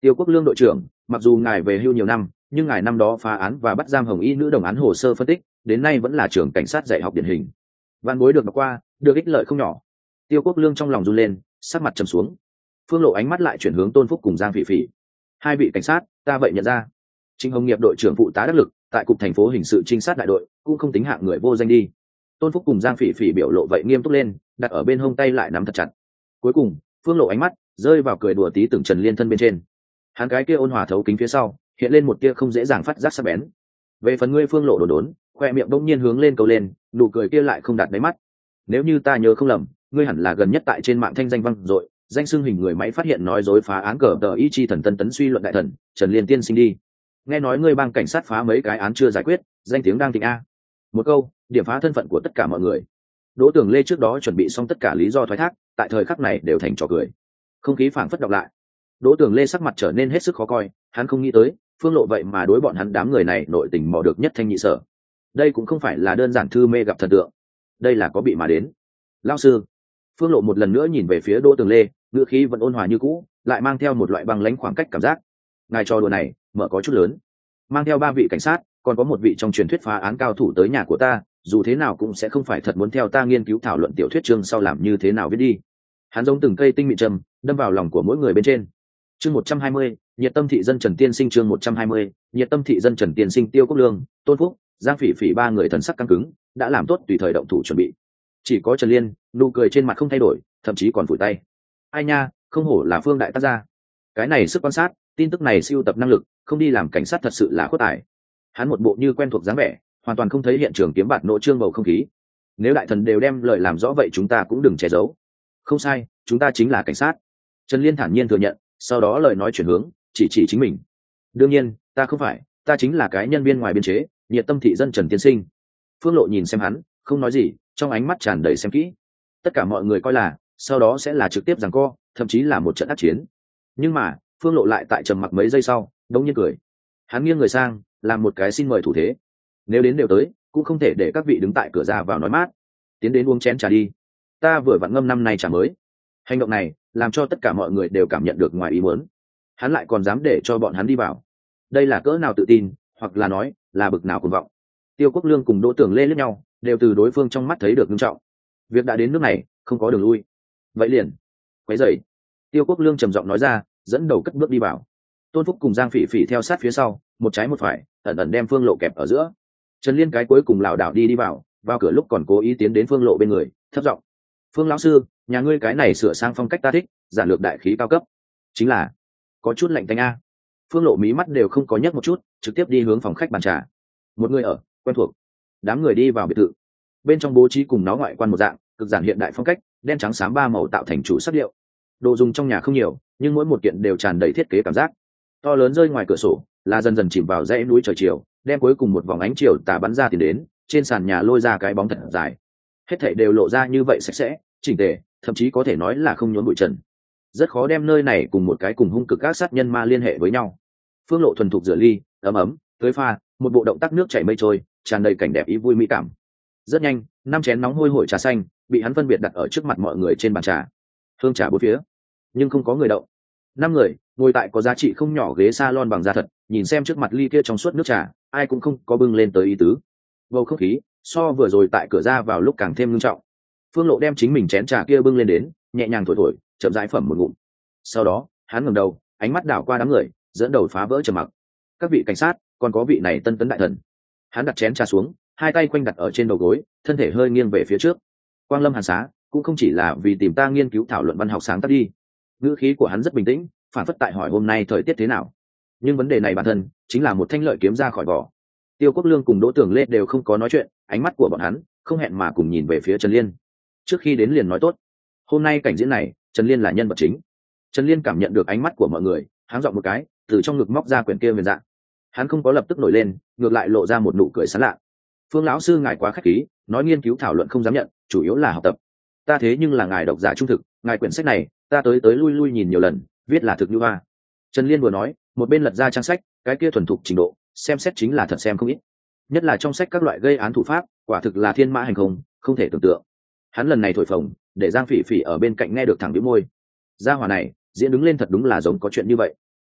Tiêu Quốc Lương đội trưởng, mặc dù ngài về hưu nhiều năm, nhưng ngài năm đó phá án và bắt giam hồng y nữ đồng án hồ sơ phân tích, đến nay vẫn là trưởng cảnh sát dạy học điển hình. Văn bối được đọc qua, được ích lợi không nhỏ. Tiêu Quốc Lương trong lòng run lên, sắc mặt trầm xuống. Phương Lộ ánh mắt lại chuyển hướng Tôn Phúc cùng Giang Phỉ Phỉ. Hai vị cảnh sát, ta vậy nhận ra. Trịnh Hồng Nghiệp đội trưởng phụ tá đắc lực, tại cục thành phố hình sự trinh sát đại đội, cũng không tính hạng người vô danh đi. Tôn Phúc cùng Giang Phỉ Phỉ biểu lộ vậy nghiêm túc lên, đặt ở bên hông tay lại nắm thật chặt. Cuối cùng, Phương Lộ ánh mắt rơi vào cười đùa tí tưởng Trần Liên thân bên trên. Hắn cái kia ôn hòa thấu kính phía sau, hiện lên một tia không dễ dàng phát giác sắc bén. Về phần ngươi, Phương Lộ đồn đốn, khoe miệng bỗng nhiên hướng lên cầu lên, nụ cười kia lại không đạt đáy mắt. Nếu như ta nhớ không lầm, ngươi hẳn là gần nhất tại trên mạng thanh danh vang dội, danh xưng hình người máy phát hiện nói dối phá án cờ tờ ý chi thần tân tấn suy luận đại thần Trần Liên tiên sinh đi. Nghe nói ngươi bang cảnh sát phá mấy cái án chưa giải quyết, danh tiếng đang thịnh a. Một câu điểm phá thân phận của tất cả mọi người. Đỗ Tường Lê trước đó chuẩn bị xong tất cả lý do thoái thác, tại thời khắc này đều thành trò cười. Không khí phảng phất đọc lại. Đỗ Tường Lê sắc mặt trở nên hết sức khó coi, hắn không nghĩ tới Phương Lộ vậy mà đối bọn hắn đám người này nội tình mò được nhất thanh nhị sở. Đây cũng không phải là đơn giản thư mê gặp thần tượng, đây là có bị mà đến. Lão sư. Phương Lộ một lần nữa nhìn về phía Đỗ Tường Lê, ngữ khí vẫn ôn hòa như cũ, lại mang theo một loại băng lãnh khoảng cách cảm giác. Ngài trò đùa này mở có chút lớn. Mang theo 3 vị cảnh sát, còn có một vị trong truyền thuyết phá án cao thủ tới nhà của ta, dù thế nào cũng sẽ không phải thật muốn theo ta nghiên cứu thảo luận tiểu thuyết chương sau làm như thế nào viết đi. Hắn giống từng cây tinh mịn trầm, đâm vào lòng của mỗi người bên trên. Chương 120, nhiệt tâm thị dân Trần Tiên Sinh. Chương 120, nhiệt tâm thị dân Trần Tiên Sinh. Tiêu Quốc Lương, Tôn Phúc, Giang Phỉ Phỉ 3 người thần sắc căng cứng, đã làm tốt tùy thời động thủ chuẩn bị. Chỉ có Trần Liên, nụ cười trên mặt không thay đổi, thậm chí còn phủi tay. Ai nha, không hổ là Phương đại tác gia. Cái này sức quan sát, tin tức này siêu tập năng lực, không đi làm cảnh sát thật sự là khuất tài. Hắn một bộ như quen thuộc dáng vẻ, hoàn toàn không thấy hiện trường kiếm bạt nộ trương bầu không khí. Nếu đại thần đều đem lời làm rõ vậy chúng ta cũng đừng che giấu. Không sai, chúng ta chính là cảnh sát. Trần Liên thản nhiên thừa nhận, sau đó lời nói chuyển hướng, chỉ chính mình. Đương nhiên, ta không phải, ta chính là cái nhân viên ngoài biên chế, nhiệt tâm thị dân Trần Tiên Sinh. Phương Lộ nhìn xem hắn, không nói gì, trong ánh mắt tràn đầy xem kỹ. Tất cả mọi người coi là, sau đó sẽ là trực tiếp giằng co, thậm chí là một trận ác chiến. Nhưng mà, Phương Lộ lại tại trầm mặc mấy giây sau, đống nhiên cười. Hắn nghiêng người sang, làm một cái xin mời thủ thế. Nếu đến đều tới, cũng không thể để các vị đứng tại cửa ra vào nói mát. Tiến đến uống chén trà đi. Ta vừa vặn ngâm năm nay trà mới. Hành động này làm cho tất cả mọi người đều cảm nhận được ngoài ý muốn. Hắn lại còn dám để cho bọn hắn đi vào. Đây là cỡ nào tự tin, hoặc là nói là bực nào cuồng vọng. Tiêu Quốc Lương cùng Đỗ Tường Lê liếc nhau, đều từ đối phương trong mắt thấy được nghiêm trọng. Việc đã đến nước này, không có đường lui. Vậy liền, quấy rầy. Tiêu Quốc Lương trầm giọng nói ra, dẫn đầu cất bước đi vào. Tôn Phúc cùng Giang Phỉ Phỉ theo sát phía sau, một trái một phải, ẩn ẩn đem Phương Lộ kẹp ở giữa. Trần Liên cái cuối cùng lảo đảo đi vào cửa lúc còn cố ý tiến đến Phương Lộ bên người, thấp giọng: "Phương lão sư, nhà ngươi cái này sửa sang phong cách ta thích, giản lược đại khí cao cấp." Chính là có chút lạnh tanh a. Phương Lộ mí mắt đều không có nhấc một chút, trực tiếp đi hướng phòng khách bàn trà. Một người ở, quen thuộc. Đám người đi vào biệt thự. Bên trong bố trí cùng nó ngoại quan một dạng, cực giản hiện đại phong cách, đen trắng xám 3 màu tạo thành chủ sắc điệu. Đồ dùng trong nhà không nhiều, nhưng mỗi một kiện đều tràn đầy thiết kế cảm giác. To lớn rơi ngoài cửa sổ, là dần dần chìm vào dãy núi trời chiều, đem cuối cùng một vòng ánh chiều tà bắn ra tiền đến, trên sàn nhà lôi ra cái bóng thật dài. Hết thảy đều lộ ra như vậy sạch sẽ, chỉnh tề, thậm chí có thể nói là không nhốn bụi trần. Rất khó đem nơi này cùng một cái cùng hung cực các sát nhân ma liên hệ với nhau. Phương Lộ thuần thục rửa ly, ấm tưới pha, một bộ động tác nước chảy mây trôi, tràn đầy cảnh đẹp ý vui mỹ cảm. Rất nhanh, 5 chén nóng hôi hổi trà xanh bị hắn phân biệt đặt ở trước mặt mọi người trên bàn trà. Hương trà bốn phía, nhưng không có người động. 5 người ngồi tại có giá trị không nhỏ ghế salon bằng da thật, nhìn xem trước mặt ly kia trong suốt nước trà, ai cũng không có bưng lên tới ý tứ. Bầu không khí so vừa rồi tại cửa ra vào lúc càng thêm nghiêm trọng. Phương Lộ đem chính mình chén trà kia bưng lên đến, nhẹ nhàng thổi, chậm rãi phẩm một ngụm. Sau đó, hắn ngẩng đầu, ánh mắt đảo qua đám người, dẫn đầu phá vỡ trầm mặc. Các vị cảnh sát, còn có vị này tân tấn đại thần. Hắn đặt chén trà xuống, hai tay quanh đặt ở trên đầu gối, thân thể hơi nghiêng về phía trước. Quang Lâm Hàn Xá cũng không chỉ là vì tìm ta nghiên cứu thảo luận văn học sáng tác đi. Ngữ khí của hắn rất bình tĩnh, phản phất tại hỏi hôm nay thời tiết thế nào. Nhưng vấn đề này bản thân chính là một thanh lợi kiếm ra khỏi vỏ. Tiêu Quốc Lương cùng Đỗ Tường Lê đều không có nói chuyện, ánh mắt của bọn hắn không hẹn mà cùng nhìn về phía Trần Liên. Trước khi đến liền nói tốt, hôm nay cảnh diễn này, Trần Liên là nhân vật chính. Trần Liên cảm nhận được ánh mắt của mọi người, háng giọng một cái, từ trong ngực móc ra quyển kia huyền dạng. Hắn không có lập tức nổi lên, ngược lại lộ ra một nụ cười sán lạ. Phương lão sư ngài quá khách khí, nói nghiên cứu thảo luận không dám nhận, chủ yếu là học tập. Ta thế nhưng là ngài độc giả trung thực, ngài quyển sách này, ta tới lui lui nhìn nhiều lần, viết là thực như hoa. Trần Liên vừa nói, một bên lật ra trang sách, cái kia thuần thục trình độ, xem xét chính là thật xem không ít. Nhất là trong sách các loại gây án thủ pháp, quả thực là thiên mã hành không, không thể tưởng tượng. Hắn lần này thổi phồng, để Giang Phỉ Phỉ ở bên cạnh nghe được thẳng bĩu môi. Gia hỏa này, diễn đứng lên thật đúng là giống có chuyện như vậy.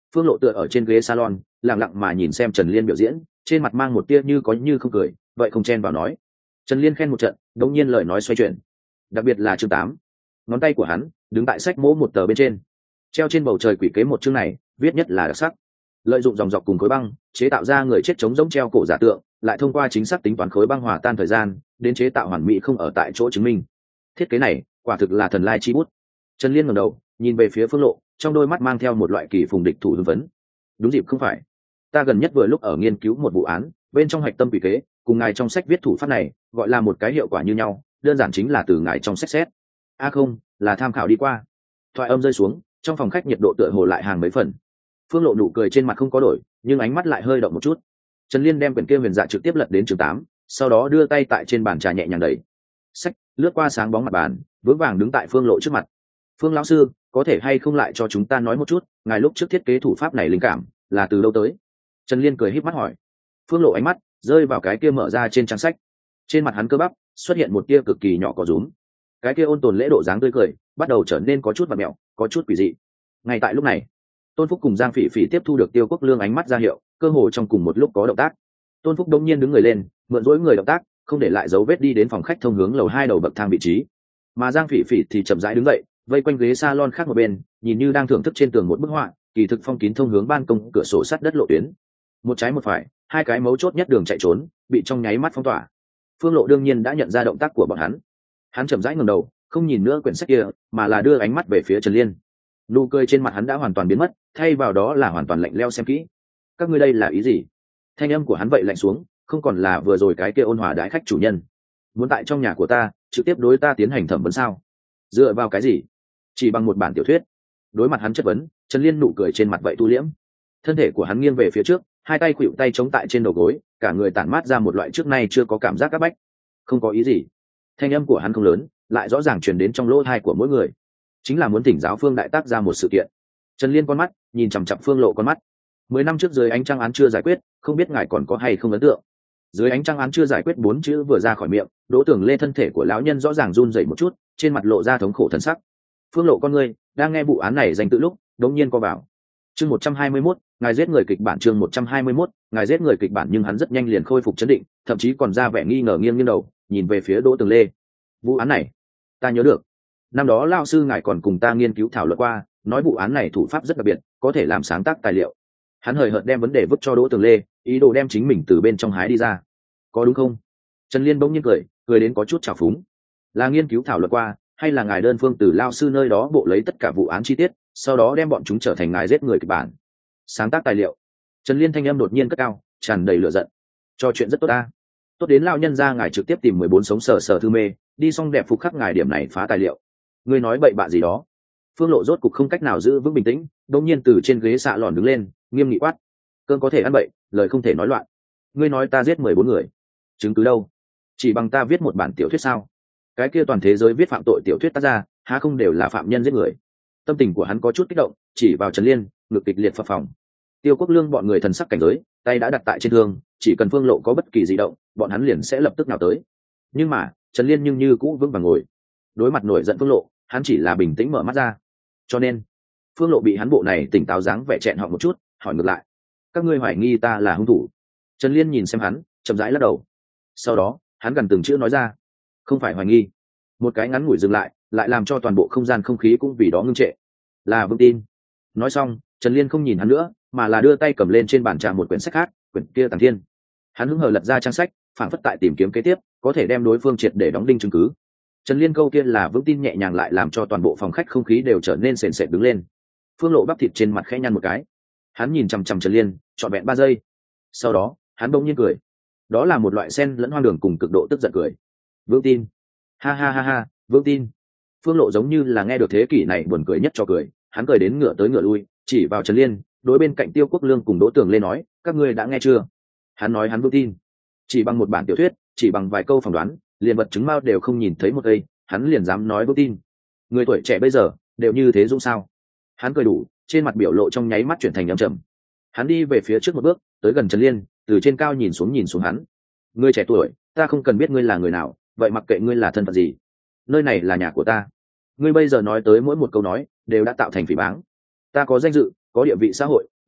Phương Lộ tựa ở trên ghế salon lặng lặng mà nhìn xem Trần Liên biểu diễn, trên mặt mang một tia như có như không cười, vậy không chen vào nói. Trần Liên khen một trận, đột nhiên lời nói xoay chuyển, đặc biệt là chương 8. Ngón tay của hắn đứng tại sách mỗ một tờ bên trên, treo trên bầu trời quỷ kế một chương này viết nhất là đặc sắc, lợi dụng dòng dọc cùng khối băng chế tạo ra người chết chống giống treo cổ giả tượng, lại thông qua chính xác tính toán khối băng hòa tan thời gian đến chế tạo hoàn mỹ không ở tại chỗ chứng minh. Thiết kế này quả thực là thần lai chi bút. Trần Liên ngẩng đầu nhìn về phía Phương Lộ, trong đôi mắt mang theo một loại kỳ phùng địch thủ hưng vấn. Đúng dịp không phải, ta gần nhất vừa lúc ở nghiên cứu một vụ án, bên trong hạch tâm quỷ kế cùng ngài trong sách viết thủ pháp này gọi là một cái hiệu quả như nhau, đơn giản chính là từ ngài trong sách xét. Không, là tham khảo đi qua. Thoại âm rơi xuống, trong phòng khách nhiệt độ tựa hồ lại hàng mấy phần. Phương Lộ nụ cười trên mặt không có đổi, nhưng ánh mắt lại hơi động một chút. Trần Liên đem quyển kia huyền dạ trực tiếp lật đến chương 8, sau đó đưa tay tại trên bàn trà nhẹ nhàng đẩy. Sách lướt qua sáng bóng mặt bàn, vững vàng đứng tại Phương Lộ trước mặt. Phương lão sư, có thể hay không lại cho chúng ta nói một chút, ngài lúc trước thiết kế thủ pháp này linh cảm là từ đâu tới? Trần Liên cười híp mắt hỏi. Phương Lộ ánh mắt rơi vào cái kia mở ra trên trang sách, trên mặt hắn cơ bắp xuất hiện một tia cực kỳ nhỏ có rúm, cái kia ôn tồn lễ độ dáng tươi cười bắt đầu trở nên có chút vặn mẹo, có chút quỷ dị. Ngay tại lúc này, Tôn Phúc cùng Giang Phỉ Phỉ tiếp thu được Tiêu Quốc Lương ánh mắt ra hiệu, cơ hồ trong cùng một lúc có động tác. Tôn Phúc đột nhiên đứng người lên, mượn dối người động tác, không để lại dấu vết đi đến phòng khách thông hướng lầu 2 đầu bậc thang vị trí. Mà Giang Phỉ Phỉ thì chậm rãi đứng dậy, vây quanh ghế salon khác một bên, nhìn như đang thưởng thức trên tường một bức họa, kỳ thực phong kín thông hướng ban công cửa sổ sắt đất lộ tuyến. Một trái một phải, hai cái mấu chốt nhất đường chạy trốn, bị trong nháy mắt phong tỏa. Phương Lộ đương nhiên đã nhận ra động tác của bọn hắn. Hắn chậm rãi ngẩng đầu, không nhìn nữa quyển sách kia, mà là đưa ánh mắt về phía Trần Liên. Nụ cười trên mặt hắn đã hoàn toàn biến mất, thay vào đó là hoàn toàn lạnh lẽo xem kỹ. Các ngươi đây là ý gì? Thanh âm của hắn vậy lạnh xuống, không còn là vừa rồi cái kia ôn hòa đãi khách chủ nhân. Muốn tại trong nhà của ta trực tiếp đối ta tiến hành thẩm vấn sao? Dựa vào cái gì? Chỉ bằng một bản tiểu thuyết? Đối mặt hắn chất vấn, Trần Liên nụ cười trên mặt vậy tu liễm. Thân thể của hắn nghiêng về phía trước, hai tay khuỵu tay chống tại trên đầu gối, cả người tản mát ra một loại trước nay chưa có cảm giác áp bách. Không có ý gì. Thanh âm của hắn không lớn, lại rõ ràng truyền đến trong lỗ tai của mỗi người, chính là muốn thỉnh giáo Phương đại tác ra một sự kiện. Trần Liên con mắt nhìn chằm chằm Phương Lộ con mắt. 10 năm trước dưới ánh trăng án chưa giải quyết, không biết ngài còn có hay không ấn tượng? Dưới ánh trăng án chưa giải quyết 4 chữ vừa ra khỏi miệng, Đỗ Tưởng Lê thân thể của lão nhân rõ ràng run rẩy một chút, trên mặt lộ ra thống khổ thần sắc. Phương Lộ con ngươi đang nghe vụ án này danh tự lúc, đột nhiên co vào. Chương 121, ngài giết người kịch bản. Chương 121, ngài giết người kịch bản. Nhưng hắn rất nhanh liền khôi phục trấn định, thậm chí còn ra vẻ nghi ngờ, nghiêng nghiêng đầu nhìn về phía Đỗ Tưởng Lê. Vụ án này ta nhớ được, năm đó lão sư ngài còn cùng ta nghiên cứu thảo luận qua, nói vụ án này thủ pháp rất đặc biệt, có thể làm sáng tác tài liệu. Hắn hời hợt đem vấn đề vứt cho Đỗ Tường Lê, ý đồ đem chính mình từ bên trong hái đi ra. Có đúng không? Trần Liên bỗng nhiên cười đến có chút trào phúng. Là nghiên cứu thảo luận qua, hay là ngài đơn phương từ lao sư nơi đó bộ lấy tất cả vụ án chi tiết, sau đó đem bọn chúng trở thành ngài giết người kịch bản, sáng tác tài liệu? Trần Liên thanh âm đột nhiên cất cao, tràn đầy lửa giận. Cho chuyện rất tốt ta. Tốt đến lão nhân gia ngài trực tiếp tìm 14 sống sờ thư mê, đi xong đẹp phục khắc ngài điểm này phá tài liệu. Ngươi nói bậy bạ gì đó? Phương Lộ rốt cục không cách nào giữ vững bình tĩnh, đột nhiên từ trên ghế xạ lòn đứng lên, nghiêm nghị quát. Cơn có thể ăn bậy, lời không thể nói loạn. Ngươi nói ta giết 14 người, chứng cứ đâu? Chỉ bằng ta viết một bản tiểu thuyết sao? Cái kia toàn thế giới viết phạm tội tiểu thuyết tác ra, há không đều là phạm nhân giết người? Tâm tình của hắn có chút kích động, chỉ vào Trần Liên, ngực kịch liệt phập phồng. Tiêu Quốc Lương bọn người thần sắc cảnh giới, tay đã đặt tại trên thương, chỉ cần Phương Lộ có bất kỳ dị động, bọn hắn liền sẽ lập tức nào tới. Nhưng mà Trần Liên nhưng như cũ vững vàng ngồi. Đối mặt nổi giận Phương Lộ, hắn chỉ là bình tĩnh mở mắt ra. Cho nên Phương Lộ bị hắn bộ này tỉnh táo dáng vẻ chẹn họ một chút, hỏi ngược lại. Các ngươi hoài nghi ta là hung thủ? Trần Liên nhìn xem hắn, chậm rãi lắc đầu. Sau đó hắn gần từng chữ nói ra. Không phải hoài nghi. Một cái ngắn ngủi dừng lại, lại làm cho toàn bộ không gian không khí cũng vì đó ngưng trệ. Là vững tin. Nói xong, Trần Liên không nhìn hắn nữa, mà là đưa tay cầm lên trên bàn trà một quyển sách khác, quyển kia Tàng Thiên. Hắn hứng hờ lật ra trang sách, phảng phất tại tìm kiếm kế tiếp có thể đem đối phương triệt để đóng đinh chứng cứ. Trần Liên câu kia là vững tin nhẹ nhàng lại làm cho toàn bộ phòng khách không khí đều trở nên sền sệt đứng lên. Phương Lộ bắp thịt trên mặt khẽ nhăn một cái. Hắn nhìn chằm chằm Trần Liên trọn vẹn 3 giây. Sau đó hắn bỗng nhiên cười. Đó là một loại xen lẫn hoang đường cùng cực độ tức giận cười. Vững tin. Ha ha ha ha, vững tin. Phương Lộ giống như là nghe được thế kỷ này buồn cười nhất cho cười. Hắn cười đến ngửa tới ngửa lui, chỉ vào Trần Liên, đối bên cạnh Tiêu Quốc Lương cùng Đỗ Tường Lê nói, các ngươi đã nghe chưa? Hắn nói hắn vững tin. Chỉ bằng một bản tiểu thuyết, chỉ bằng vài câu phỏng đoán, liền vật chứng mao đều không nhìn thấy một cây, hắn liền dám nói vững tin. Người tuổi trẻ bây giờ đều như thế dũng sao? Hắn cười đủ, trên mặt biểu lộ trong nháy mắt chuyển thành âm trầm. Hắn đi về phía trước một bước, tới gần Trần Liên, từ trên cao nhìn xuống hắn. Ngươi trẻ tuổi, ta không cần biết ngươi là người nào, vậy mặc kệ ngươi là thân phận gì, nơi này là nhà của ta. Ngươi bây giờ nói tới mỗi một câu nói đều đã tạo thành phỉ báng. Ta có danh dự, có địa vị xã hội,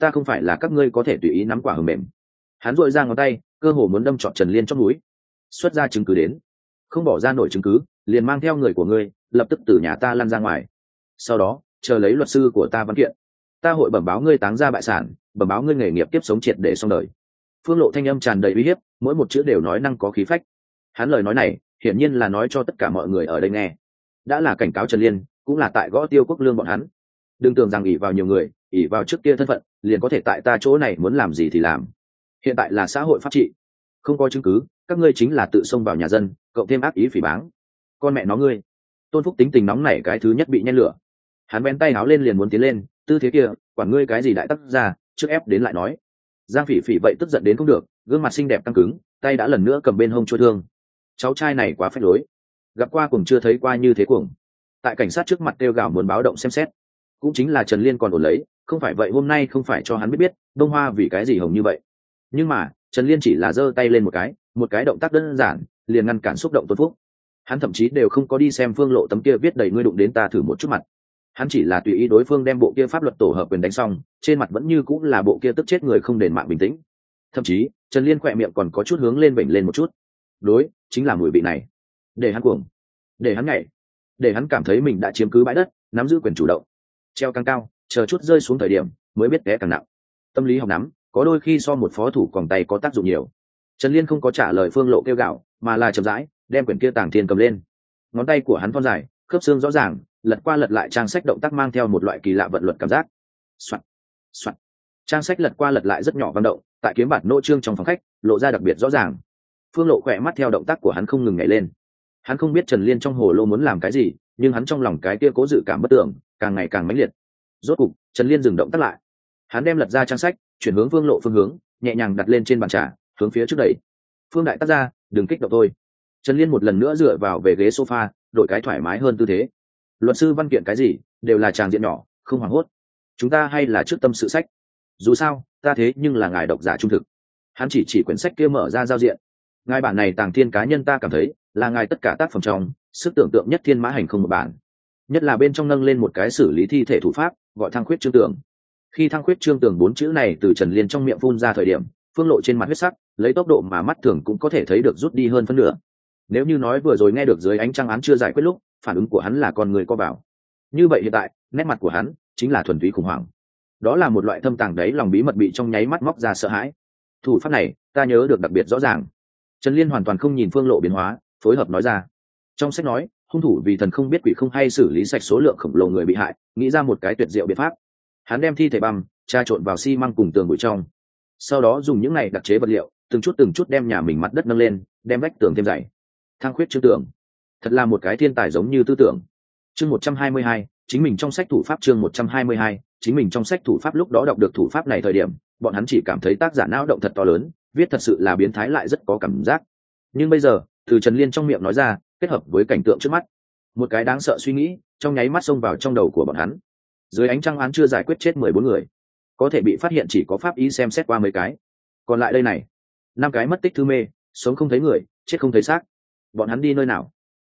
ta không phải là các ngươi có thể tùy ý nắm quả hầm mềm. Hắn dội ra ngón tay, cơ hồ muốn đâm trọn Trần Liên trong núi. Xuất ra chứng cứ đến. Không bỏ ra nổi chứng cứ, liền mang theo người của ngươi lập tức từ nhà ta lăn ra ngoài. Sau đó chờ lấy luật sư của ta văn kiện, ta hội bẩm báo ngươi táng ra bại sản, bẩm báo ngươi nghề nghiệp tiếp sống triệt để xong đời. Phương Lộ thanh âm tràn đầy uy hiếp, mỗi một chữ đều nói năng có khí phách. Hắn lời nói này hiển nhiên là nói cho tất cả mọi người ở đây nghe, đã là cảnh cáo Trần Liên, cũng là tại gõ Tiêu Quốc Lương bọn hắn. Đừng tưởng rằng ỷ vào nhiều người, ỷ vào trước kia thân phận, liền có thể tại ta chỗ này muốn làm gì thì làm. Hiện tại là xã hội pháp trị, không có chứng cứ, các ngươi chính là tự xông vào nhà dân, cộng thêm ác ý phỉ báng. Con mẹ nó ngươi! Tôn Phúc tính tình nóng nảy cái thứ nhất bị nhen lửa. Hắn bén tay áo lên liền muốn tiến lên, tư thế kia, quản ngươi cái gì đại tác ra, trước ép đến lại nói. Giang Phỉ Phỉ vậy tức giận đến không được, gương mặt xinh đẹp căng cứng, tay đã lần nữa cầm bên hông chuôi thương. Cháu trai này quá phách lối, gặp qua cùng chưa thấy qua như thế cuồng. Tại cảnh sát trước mặt kêu gào muốn báo động xem xét, cũng chính là Trần Liên còn ổn lấy, không phải vậy hôm nay không phải cho hắn biết Đông Hoa vì cái gì hồng như vậy. Nhưng mà Trần Liên chỉ là giơ tay lên một cái động tác đơn giản liền ngăn cản xúc động Tôn Phúc. Hắn thậm chí đều không có đi xem Phương Lộ tấm kia viết đầy ngươi đụng đến ta thử một chút mặt. Hắn chỉ là tùy ý đối phương đem bộ kia pháp luật tổ hợp quyền đánh xong, trên mặt vẫn như cũng là bộ kia tức chết người không đền mạng bình tĩnh. Thậm chí Trần Liên khỏe miệng còn có chút hướng lên vểnh lên một chút. Đối, chính là mùi vị này. Để hắn cuồng, để hắn nhảy, để hắn cảm thấy mình đã chiếm cứ bãi đất, nắm giữ quyền chủ động. Treo càng cao, chờ chút rơi xuống thời điểm mới biết té càng nặng. Tâm lý học nắm, có đôi khi so một phó thủ còng tay có tác dụng nhiều. Trần Liên không có trả lời Phương Lộ kêu gạo, mà là chậm rãi đem quyển kia tàng thiên cầm lên. Ngón tay của hắn thon dài, khớp xương rõ ràng, lật qua lật lại trang sách động tác mang theo một loại kỳ lạ vận luật cảm giác. Soạt, soạt. Trang sách lật qua lật lại rất nhỏ vận động, tại kiếm bạt nỗ trương trong phòng khách lộ ra đặc biệt rõ ràng. Phương Lộ khỏe mắt theo động tác của hắn không ngừng nhảy lên. Hắn không biết Trần Liên trong hồ lô muốn làm cái gì, nhưng hắn trong lòng cái kia cố dự cảm bất tưởng càng ngày càng mãnh liệt. Rốt cục Trần Liên dừng động tác lại. Hắn đem lật ra trang sách, chuyển hướng Phương Lộ phương hướng, nhẹ nhàng đặt lên trên bàn trà, hướng phía trước đẩy. Phương đại tác ra, đừng kích động tôi. Trần Liên một lần nữa dựa vào về ghế sofa, đổi cái thoải mái hơn tư thế. Luật sư văn kiện cái gì đều là tràng diện nhỏ, không hoảng hốt. Chúng ta hay là trước tâm sự sách. Dù sao ta thế nhưng là ngài độc giả trung thực. Hắn chỉ quyển sách kia mở ra giao diện. Ngài bản này tàng thiên cá nhân ta cảm thấy là ngài tất cả tác phẩm trong sức tưởng tượng nhất thiên mã hành không một bản, nhất là bên trong nâng lên một cái xử lý thi thể thủ pháp gọi thăng khuyết trương tường. Khi thăng khuyết trương tường 4 chữ này từ Trần Liên trong miệng phun ra thời điểm, Phương Lộ trên mặt huyết sắc lấy tốc độ mà mắt thường cũng có thể thấy được rút đi hơn phân nửa. Nếu như nói vừa rồi nghe được dưới ánh trăng án chưa giải quyết lúc phản ứng của hắn là con người co vào, như vậy hiện tại nét mặt của hắn chính là thuần túy khủng hoảng. Đó là một loại thâm tàng đấy lòng bí mật bị trong nháy mắt móc ra sợ hãi. Thủ pháp này ta nhớ được đặc biệt rõ ràng. Trần Liên hoàn toàn không nhìn Phương Lộ biến hóa, phối hợp nói ra. Trong sách nói hung thủ vì thần không biết quỷ không hay xử lý sạch số lượng khổng lồ người bị hại, nghĩ ra một cái tuyệt diệu biện pháp. Hắn đem thi thể băm tra trộn vào xi măng cùng tường bụi trong, sau đó dùng những này đặc chế vật liệu từng chút đem nhà mình mặt đất nâng lên, đem vách tường thêm dày. Thang khuyết chương tưởng thật là một cái thiên tài giống như tư tưởng. Chương 122, chính mình trong sách thủ pháp. Chương 122, chính mình trong sách thủ pháp. Lúc đó đọc được thủ pháp này thời điểm, bọn hắn chỉ cảm thấy tác giả não động thật to lớn, viết thật sự là biến thái lại rất có cảm giác. Nhưng bây giờ từ Trần Liên trong miệng nói ra, kết hợp với cảnh tượng trước mắt, một cái đáng sợ suy nghĩ trong nháy mắt xông vào trong đầu của bọn hắn. Dưới ánh trăng án chưa giải quyết chết 14 người, có thể bị phát hiện chỉ có pháp y xem xét qua mấy cái, còn lại đây này 5 cái mất tích thư mê, sống không thấy người, chết không thấy xác. Bọn hắn đi nơi nào?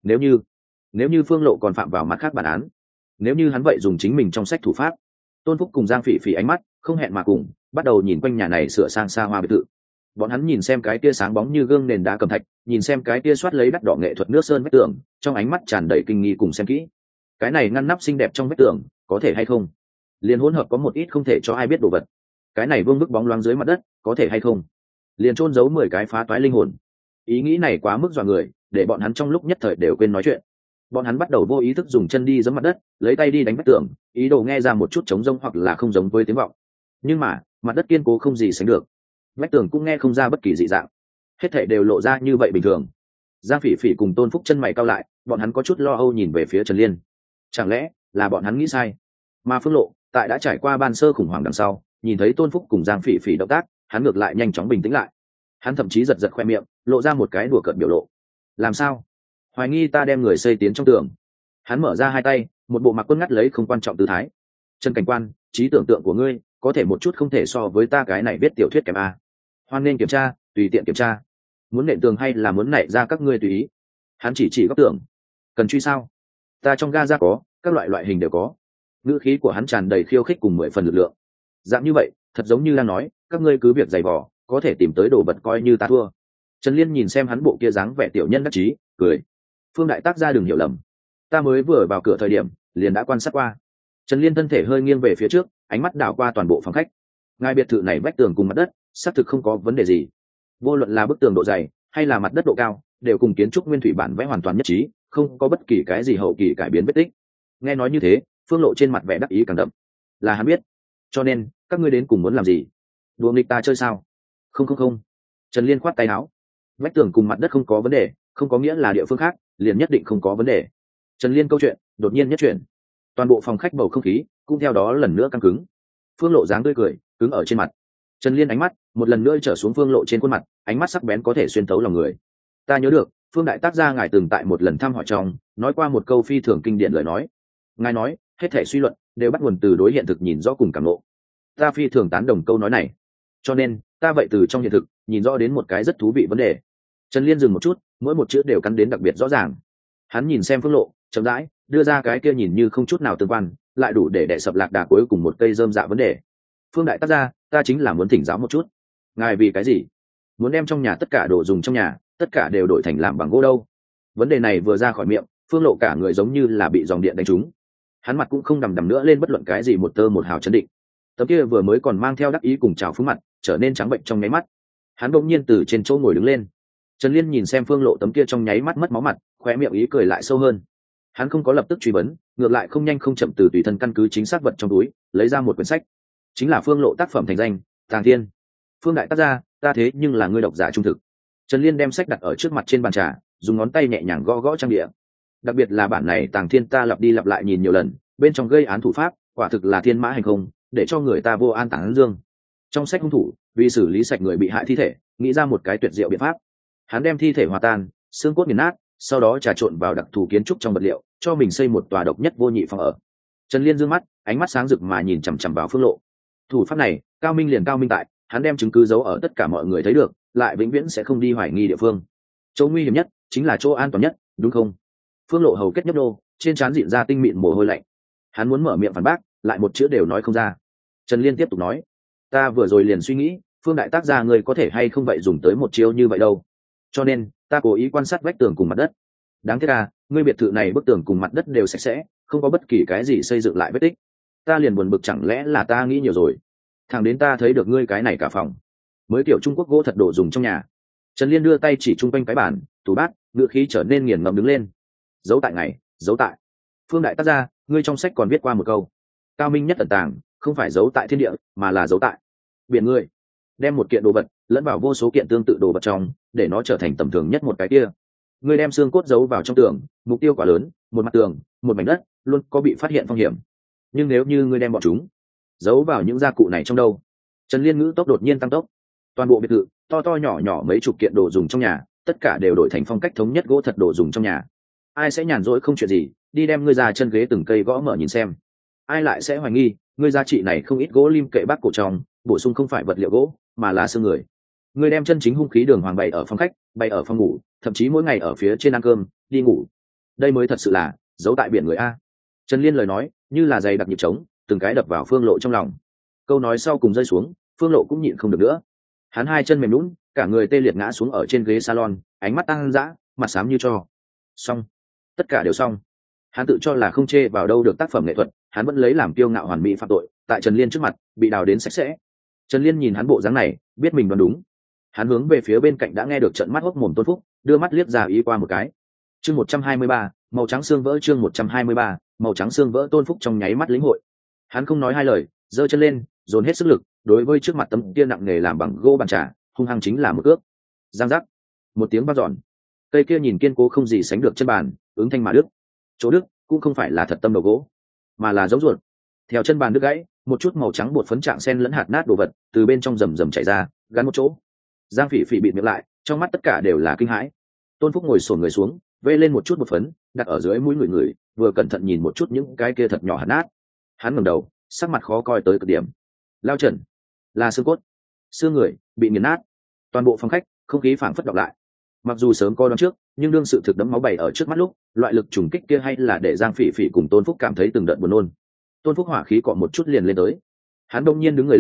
Nếu như Phương Lộ còn phạm vào mặt khác bản án, nếu như hắn vậy dùng chính mình trong sách thủ pháp. Tôn Phúc cùng Giang Phỉ Phỉ ánh mắt không hẹn mà cùng bắt đầu nhìn quanh nhà này sửa sang xa hoa biệt thự. Bọn hắn nhìn xem cái kia sáng bóng như gương nền đá cẩm thạch, nhìn xem cái kia soát lấy đắt đỏ nghệ thuật nước sơn vách tường, trong ánh mắt tràn đầy kinh nghi cùng xem kỹ. Cái này ngăn nắp xinh đẹp trong vách tường, có thể hay không liền hỗn hợp có một ít không thể cho ai biết đồ vật. Cái này vương vức bóng loáng dưới mặt đất, có thể hay không liền chôn giấu 10 cái phá toái linh hồn. Ý nghĩ này quá mức dọa người, để bọn hắn trong lúc nhất thời đều quên nói chuyện. Bọn hắn bắt đầu vô ý thức dùng chân đi giẫm mặt đất, lấy tay đi đánh vách tường, ý đồ nghe ra một chút trống rông hoặc là không giống với tiếng vọng. Nhưng mà mặt đất kiên cố không gì sánh được, vách tường cũng nghe không ra bất kỳ dị dạng, hết thảy đều lộ ra như vậy bình thường. Giang Phỉ Phỉ cùng Tôn Phúc chân mày cau lại, bọn hắn có chút lo âu nhìn về phía Trần Liên. Chẳng lẽ là bọn hắn nghĩ sai? Mà Phương Lộ tại đã trải qua ban sơ khủng hoảng đằng sau, nhìn thấy Tôn Phúc cùng Giang Phỉ Phỉ động tác, hắn ngược lại nhanh chóng bình tĩnh lại. Hắn thậm chí giật giật khoe miệng, lộ ra một cái đùa cợt biểu lộ. Làm sao? Hoài nghi ta đem người xây tiến trong tường? Hắn mở ra hai tay, một bộ mặc quân ngắt lấy không quan trọng tư thái. Trần cảnh quan, trí tưởng tượng của ngươi có thể một chút không thể so với ta cái này viết tiểu thuyết kém a. Hoan nên kiểm tra, tùy tiện kiểm tra. Muốn nện tường hay là muốn nảy ra các ngươi tùy ý. Hắn chỉ góc tường. Cần truy sao? Ta trong ga ra có, các loại hình đều có. Ngữ khí của hắn tràn đầy khiêu khích cùng 10 phần lực lượng. Dạng như vậy thật giống như đang nói các ngươi cứ việc giày vò, có thể tìm tới đồ vật coi như ta thua. Trần Liên nhìn xem hắn bộ kia dáng vẻ tiểu nhân đắc chí, cười. Phương đại tác gia đừng hiểu lầm, ta mới vừa vào cửa thời điểm liền đã quan sát qua. Trần Liên thân thể hơi nghiêng về phía trước, ánh mắt đảo qua toàn bộ phòng khách. Ngài biệt thự này vách tường cùng mặt đất xác thực không có vấn đề gì, vô luận là bức tường độ dày hay là mặt đất độ cao đều cùng kiến trúc nguyên thủy bản vẽ hoàn toàn nhất trí, không có bất kỳ cái gì hậu kỳ cải biến vết tích. Nghe nói như thế, Phương Lộ trên mặt vẻ đắc ý càng đậm. Là hắn biết, cho nên các ngươi đến cùng muốn làm gì? Đùa nghịch ta chơi sao? Không. Trần Liên khoát tay áo. Vách tường cùng mặt đất không có vấn đề, không có nghĩa là địa phương khác liền nhất định không có vấn đề. Trần Liên câu chuyện đột nhiên nhất chuyển, toàn bộ phòng khách bầu không khí cũng theo đó lần nữa căng cứng. Phương Lộ dáng tươi cười cứng ở trên mặt. Trần Liên ánh mắt một lần nữa trở xuống Phương Lộ trên khuôn mặt, ánh mắt sắc bén có thể xuyên thấu lòng người. Ta nhớ được Phương đại tác gia ngài từng tại một lần thăm hỏi trong nói qua một câu phi thường kinh điển lời nói. Ngài nói hết thể suy luận đều bắt nguồn từ đối hiện thực nhìn rõ cùng cảm ngộ. Ta phi thường tán đồng câu nói này, cho nên ta vậy từ trong hiện thực nhìn rõ đến một cái rất thú vị vấn đề. Trần Liên dừng một chút, mỗi một chữ đều cắn đến đặc biệt rõ ràng. Hắn nhìn xem Phương Lộ, chậm rãi đưa ra cái kia nhìn như không chút nào tương quan, lại đủ để đè sập lạc đà cuối cùng một cây rơm dạ vấn đề. Phương đại tác gia, ta chính là muốn thỉnh giáo một chút, ngài vì cái gì muốn đem trong nhà tất cả đồ dùng trong nhà tất cả đều đổi thành làm bằng gỗ đâu? Vấn đề này vừa ra khỏi miệng, Phương Lộ cả người giống như là bị dòng điện đánh trúng. Hắn mặt cũng không đằm đằm nữa lên bất luận cái gì một tơ một hào chấn định. Tấm kia vừa mới còn mang theo đắc ý cùng trào phúng mặt trở nên trắng bệnh trong nháy mắt. Hắn bỗng nhiên từ trên chỗ ngồi đứng lên. Trần Liên nhìn xem Phương Lộ tấm kia trong nháy mắt mất máu mặt, khóe miệng ý cười lại sâu hơn. Hắn không có lập tức truy vấn, ngược lại không nhanh không chậm từ tùy thân căn cứ chính xác vật trong túi lấy ra một quyển sách, chính là Phương Lộ tác phẩm thành danh Tàng Thiên. Phương đại tác gia, ta thế nhưng là ngươi độc giả trung thực. Trần Liên đem sách đặt ở trước mặt trên bàn trà, dùng ngón tay nhẹ nhàng gõ gõ trang địa. Đặc biệt là bản này Tàng Thiên ta lặp đi lặp lại nhìn nhiều lần, bên trong gây án thủ pháp quả thực là thiên mã hành không, để cho người ta vô an táng dương. Trong sách hung thủ vì xử lý sạch người bị hại thi thể, nghĩ ra một cái tuyệt diệu biện pháp. Hắn đem thi thể hòa tan, xương cốt nghiền nát, sau đó trà trộn vào đặc thù kiến trúc trong vật liệu, cho mình xây một tòa độc nhất vô nhị phòng ở. Trần Liên dương mắt, ánh mắt sáng rực mà nhìn chằm chằm vào Phương Lộ. Thủ pháp này cao minh liền cao minh tại hắn đem chứng cứ giấu ở tất cả mọi người thấy được, lại vĩnh viễn sẽ không đi hoài nghi địa phương. Chỗ nguy hiểm nhất chính là chỗ an toàn nhất, đúng không? Phương Lộ hầu kết nhấp đô, trên trán dịn ra tinh mịn mồ hôi lạnh. Hắn muốn mở miệng phản bác, lại một chữ đều nói không ra. Trần Liên tiếp tục nói, ta vừa rồi liền suy nghĩ, Phương đại tác gia người có thể hay không vậy dùng tới một chiêu như vậy đâu, cho nên ta cố ý quan sát vách tường cùng mặt đất. Đáng tiếc là ngươi biệt thự này bức tường cùng mặt đất đều sạch sẽ, không có bất kỳ cái gì xây dựng lại vết tích. Ta liền buồn bực chẳng lẽ là ta nghĩ nhiều rồi. Thằng đến ta thấy được ngươi cái này cả phòng mới kiểu Trung Quốc gỗ thật đồ dùng trong nhà. Trần Liên đưa tay chỉ chung quanh cái bàn tủ bát, ngữ khí trở nên nghiền ngẫm đứng lên. Giấu tại ngày, giấu tại Phương đại tác gia, ngươi trong sách còn viết qua một câu, cao minh nhất ẩn tàng không phải giấu tại thiên địa mà là giấu tại biển. Ngươi đem một kiện đồ vật lẫn vào vô số kiện tương tự đồ vật trong, để nó trở thành tầm thường nhất một cái kia. Ngươi đem xương cốt giấu vào trong tường, mục tiêu quá lớn, một mặt tường, một mảnh đất, luôn có bị phát hiện phong hiểm. Nhưng nếu như ngươi đem bọn chúng giấu vào những gia cụ này trong đâu? Trần Liên ngữ tốc đột nhiên tăng tốc. Toàn bộ biệt thự to to nhỏ nhỏ mấy chục kiện đồ dùng trong nhà, tất cả đều đổi thành phong cách thống nhất gỗ thật đồ dùng trong nhà. Ai sẽ nhàn rỗi không chuyện gì đi đem ngươi ra chân ghế từng cây gõ mở nhìn xem? Ai lại sẽ hoài nghi ngươi giá trị này không ít gỗ lim kệ bác cổ trong bổ sung không phải vật liệu gỗ mà là xương người? Ngươi đem chân chính hung khí đường hoàng bày ở phòng khách, bày ở phòng ngủ, thậm chí mỗi ngày ở phía trên ăn cơm đi ngủ. Đây mới thật sự là giấu tại biển người a. Trần Liên lời nói như là giày đặc nhịp trống, từng cái đập vào Phương Lộ trong lòng. Câu nói sau cùng rơi xuống, Phương Lộ cũng nhịn không được nữa. Hắn hai chân mềm nhũn, cả người tê liệt ngã xuống ở trên ghế salon, ánh mắt tăng dã, mặt xám như tro. Xong, tất cả đều xong. Hắn tự cho là không chê vào đâu được tác phẩm nghệ thuật, hắn vẫn lấy làm kiêu ngạo hoàn mỹ phạm tội, tại Trần Liên trước mặt bị đào đến sạch sẽ. Trần Liên nhìn hắn bộ dáng này, biết mình đoán đúng. Hắn hướng về phía bên cạnh đã nghe được trận mắt hốc mồm Tôn Phúc, đưa mắt liếc ra ý qua một cái. Chương 123, màu trắng xương vỡ. Chương 123, màu trắng xương vỡ. Tôn Phúc trong nháy mắt lĩnh hội. Hắn không nói hai lời, giơ chân lên, dồn hết sức lực, đối với trước mặt tấm kia nặng nề làm bằng gỗ bàn trà, hung hăng chính là một cước. Giang giác, một tiếng vang dọn. Cây kia nhìn kiên cố không gì sánh được chân bàn, ứng thanh mà đứt. Chỗ đứt cũng không phải là thật tâm đầu gỗ, mà là giống ruột. Theo chân bàn đứt gãy, một chút màu trắng bột phấn trạng sen lẫn hạt nát đồ vật từ bên trong rầm rầm chảy ra, gắn một chỗ. Giang Phỉ Phỉ bịt miệng lại, trong mắt tất cả đều là kinh hãi. Tôn Phúc ngồi xổm người xuống, vê lên một chút bột phấn, đặt ở dưới mũi người, vừa cẩn thận nhìn một chút những cái kia thật nhỏ hạt nát. Hắn ngẩng đầu, sắc mặt khó coi tới cực điểm. Lao trần, là xương cốt, xương người bị nghiền nát. Toàn bộ phòng khách không khí phảng phất đọc lại. Mặc dù sớm coi đoán trước, nhưng đương sự thực đẫm máu bày ở trước mắt lúc, loại lực trùng kích kia hay là để Giang Phỉ Phỉ cùng Tôn Phúc cảm thấy từng đợt buồn nôn. Tôn Phúc hỏa khí cọ một chút liền lên tới. Hắn đông nhiên đứng người lên,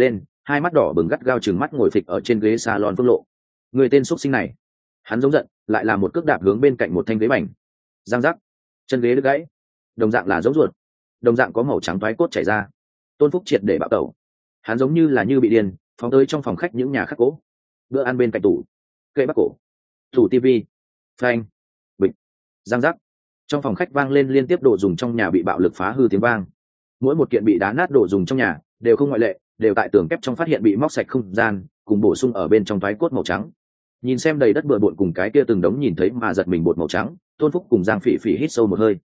hai mắt đỏ bừng gắt gao chừng mắt ngồi phịch ở trên ghế salon Phương Lộ. Người tên xúc sinh này, hắn giống giận, lại là một cước đạp hướng bên cạnh một thanh ghế bành. Giang giác, chân ghế đứt gãy, đồng dạng là giống ruột, đồng dạng có màu trắng toái cốt chảy ra. Tôn Phúc triệt để bạo tẩu, hắn giống như là như bị điên, phóng tới trong phòng khách những nhà khác cố. Bữa ăn bên cạnh tủ, kệ bắc cổ, tủ tivi, phanh, bịch, giang giác. Trong phòng khách vang lên liên tiếp đồ dùng trong nhà bị bạo lực phá hư tiếng vang. Mỗi một kiện bị đá nát đồ dùng trong nhà đều không ngoại lệ, đều tại tường kép trong phát hiện bị móc sạch không gian, cùng bổ sung ở bên trong toái cốt màu trắng. Nhìn xem đầy đất bừa bộn cùng cái kia từng đống nhìn thấy mà giật mình bột màu trắng, Tôn Phúc cùng Giang Phỉ Phỉ hít sâu một hơi.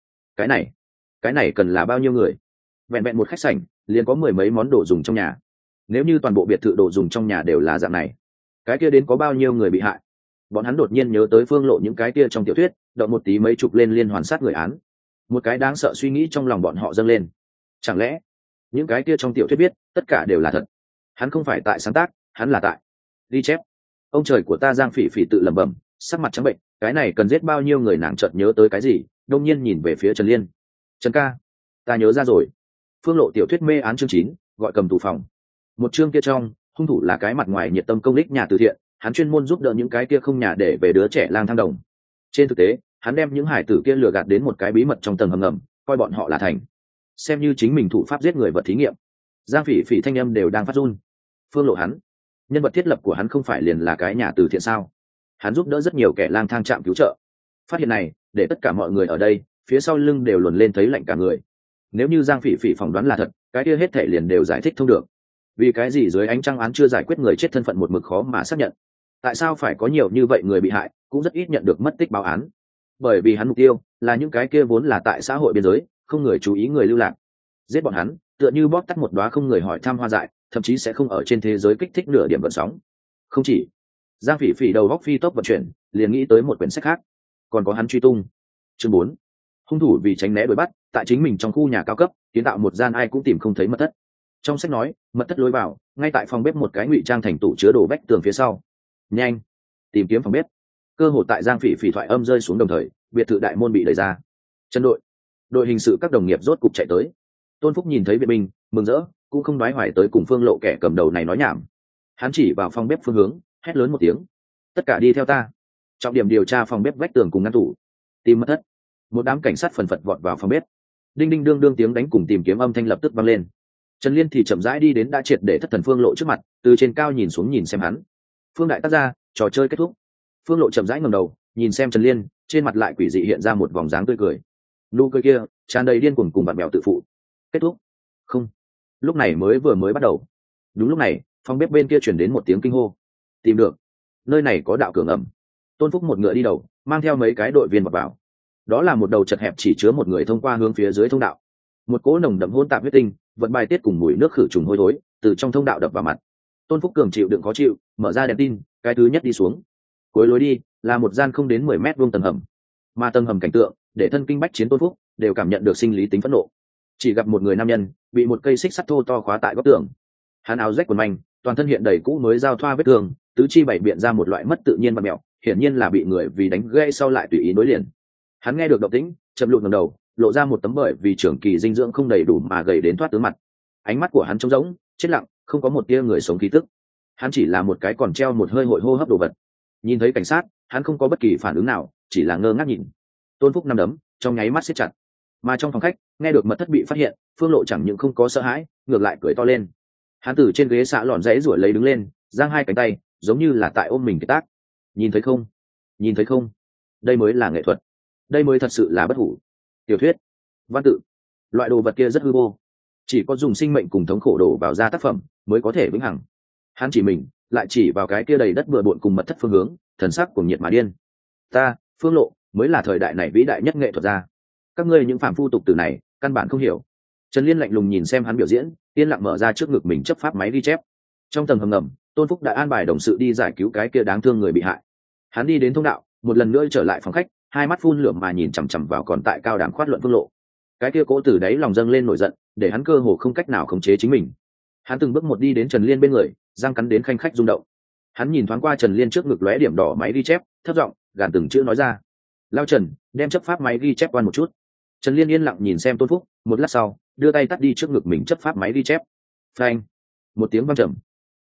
Cái này cần là bao nhiêu người? Vẹn vẹn một khách sảnh liền có mười mấy món đồ dùng trong nhà. Nếu như toàn bộ biệt thự đồ dùng trong nhà đều là dạng này, cái kia đến có bao nhiêu người bị hại? Bọn hắn đột nhiên nhớ tới Phương Lộ những cái kia trong tiểu thuyết, động một tí mấy chục lên liên hoàn sát người án. Một cái đáng sợ suy nghĩ trong lòng bọn họ dâng lên. Chẳng lẽ những cái kia trong tiểu thuyết biết tất cả đều là thật? Hắn không phải tại sáng tác, hắn là tại ghi chép. Ông trời của ta, Giang Phỉ Phỉ tự lẩm bẩm, sắc mặt trắng bệnh. Cái này cần giết bao nhiêu người? Nàng chợt nhớ tới cái gì, đông nhiên nhìn về phía Trần Liên. Trần ca, ta nhớ ra rồi. Phương Lộ tiểu thuyết mê án chương 9, gọi cầm tù phòng. Một chương kia trong, hung thủ là cái mặt ngoài nhiệt tâm công đích nhà từ thiện, hắn chuyên môn giúp đỡ những cái kia không nhà để về đứa trẻ lang thang đồng. Trên thực tế, hắn đem những hải tử kia lừa gạt đến một cái bí mật trong tầng hầm ngầm, coi bọn họ là thành, xem như chính mình thủ pháp giết người vật thí nghiệm. Giang Phỉ Phỉ thanh âm đều đang phát run. Phương Lộ hắn, nhân vật thiết lập của hắn không phải liền là cái nhà từ thiện sao? Hắn giúp đỡ rất nhiều kẻ lang thang trạm cứu trợ. Phát hiện này để tất cả mọi người ở đây phía sau lưng đều luồn lên thấy lạnh cả người. Nếu như Giang Phỉ Phỉ phỏng đoán là thật, cái kia hết thể liền đều giải thích thông được. Vì cái gì dưới ánh trăng án chưa giải quyết người chết thân phận một mực khó mà xác nhận? Tại sao phải có nhiều như vậy người bị hại, cũng rất ít nhận được mất tích báo án? Bởi vì hắn mục tiêu là những cái kia vốn là tại xã hội biên giới, không người chú ý người lưu lạc. Giết bọn hắn, tựa như bóp tắt một đóa không người hỏi thăm hoa dại, thậm chí sẽ không ở trên thế giới kích thích nửa điểm gợn sóng. Không chỉ, Giang Phỉ Phỉ đầu góc phi tốc vận chuyển, liền nghĩ tới một quyển sách khác, còn có hắn truy tung. Chương 4. Hung thủ vì tránh né đuổi bắt, tại chính mình trong khu nhà cao cấp kiến tạo một gian ai cũng tìm không thấy mật thất. Trong sách nói, mật thất lối vào ngay tại phòng bếp một cái ngụy trang thành tủ chứa đồ vách tường phía sau. Nhanh, tìm kiếm phòng bếp. Cơ hội tại Giang Phỉ Phỉ thoại âm rơi xuống đồng thời, biệt thự đại môn bị đẩy ra. Chân đội hình sự các đồng nghiệp rốt cục chạy tới. Tôn Phúc nhìn thấy vệ binh, mừng rỡ, cũng không nói hoài tới cùng Phương Lộ kẻ cầm đầu này nói nhảm. Hắn chỉ vào phòng bếp phương hướng, hét lớn một tiếng: tất cả đi theo ta. Trọng điểm điều tra phòng bếp vách tường cùng ngăn tủ, tìm mật thất. Một đám cảnh sát phần phật vọt vào phòng bếp. Đinh đinh đương đương tiếng đánh cùng tìm kiếm âm thanh lập tức vang lên. Trần Liên thì chậm rãi đi đến đã triệt để thất thần Phương Lộ trước mặt, từ trên cao nhìn xuống nhìn xem hắn. Phương đại tác gia, trò chơi kết thúc. Phương Lộ chậm rãi ngẩng đầu, nhìn xem Trần Liên, trên mặt lại quỷ dị hiện ra một vòng dáng tươi cười. Nụ cười kia tràn đầy điên cuồng cùng bạn bèo tự phụ. Kết thúc? Không, lúc này vừa mới bắt đầu. Đúng lúc này, phòng bếp bên kia truyền đến một tiếng kinh hô. Tìm được, nơi này có đạo cửa ngầm. Tôn Phúc một ngựa đi đầu, mang theo mấy cái đội viên vào. Đó là một đầu chật hẹp chỉ chứa một người thông qua hướng phía dưới thông đạo. Một cỗ nồng đậm hỗn tạp huyết tinh, vật bài tiết cùng mùi nước khử trùng hôi thối từ trong thông đạo đập vào mặt. Tôn Phúc cường chịu đựng khó chịu, mở ra đèn tin, cái thứ nhất đi xuống. Cuối lối đi là một gian không đến 10 mét vuông tầng hầm. Mà tầng hầm cảnh tượng để thân kinh bách chiến Tôn Phúc đều cảm nhận được sinh lý tính phẫn nộ. Chỉ gặp một người nam nhân bị một cây xích sắt thô to khóa tại góc tường. Hắn áo rách quần manh, toàn thân hiện đầy cũ mới giao thoa vết thương, tứ chi bảy biện ra một loại mất tự nhiên và mẹo, hiển nhiên là bị người vì đánh gãy sau lại tùy ý nối liền. Hắn nghe được động tĩnh, chậm lụt ngẩng đầu, lộ ra một tấm bởi vì trưởng kỳ dinh dưỡng không đầy đủ mà gầy đến thoát tướng mặt. Ánh mắt của hắn trống rỗng, chết lặng, không có một tia người sống khí tức. Hắn chỉ là một cái còn treo một hơi hội hô hấp đồ vật. Nhìn thấy cảnh sát, hắn không có bất kỳ phản ứng nào, chỉ là ngơ ngác nhìn. Tôn Phúc nắm đấm trong nháy mắt siết chặt. Mà trong phòng khách, nghe được mật thất bị phát hiện, Phương Lộ chẳng những không có sợ hãi, ngược lại cười to lên. Hắn từ trên ghế xạ lòn rẽ rủi lấy đứng lên, giang hai cánh tay, giống như là tại ôm mình cái tác. Nhìn thấy không? Nhìn thấy không? Đây mới là nghệ thuật. Đây mới thật sự là bất hủ. Tiểu thuyết, văn tự, loại đồ vật kia rất hư vô. Chỉ có dùng sinh mệnh cùng thống khổ đổ vào ra tác phẩm mới có thể vĩnh hằng. Hắn chỉ mình, lại chỉ vào cái kia đầy đất bừa bộn cùng mật thất phương hướng, thần sắc cuồng nhiệt mà điên. Ta, Phương Lộ, mới là thời đại này vĩ đại nhất nghệ thuật gia. Các ngươi những phàm phu tục tử này, căn bản không hiểu. Trần Liên lạnh lùng nhìn xem hắn biểu diễn, yên lặng mở ra trước ngực mình chấp pháp máy ghi chép. Trong tầng hầm ngầm, Tôn Phúc đã an bài đồng sự đi giải cứu cái kia đáng thương người bị hại. Hắn đi đến thông đạo, một lần nữa trở lại phòng khách, hai mắt phun lửa mà nhìn chằm chằm vào còn tại cao đẳng khoát luận Phương Lộ. Cái kia cố từ đáy lòng dâng lên nổi giận, để hắn cơ hồ không cách nào khống chế chính mình. Hắn từng bước một đi đến Trần Liên bên người, răng cắn đến khanh khách rung động. Hắn nhìn thoáng qua Trần Liên trước ngực lóe điểm đỏ máy ghi chép, thấp giọng gàn từng chữ nói ra: lao Trần, đem chấp pháp máy ghi chép quan một chút. Trần Liên yên lặng nhìn xem Tôn Phúc, một lát sau đưa tay tắt đi trước ngực mình chấp pháp máy ghi chép. Phanh, một tiếng vang trầm.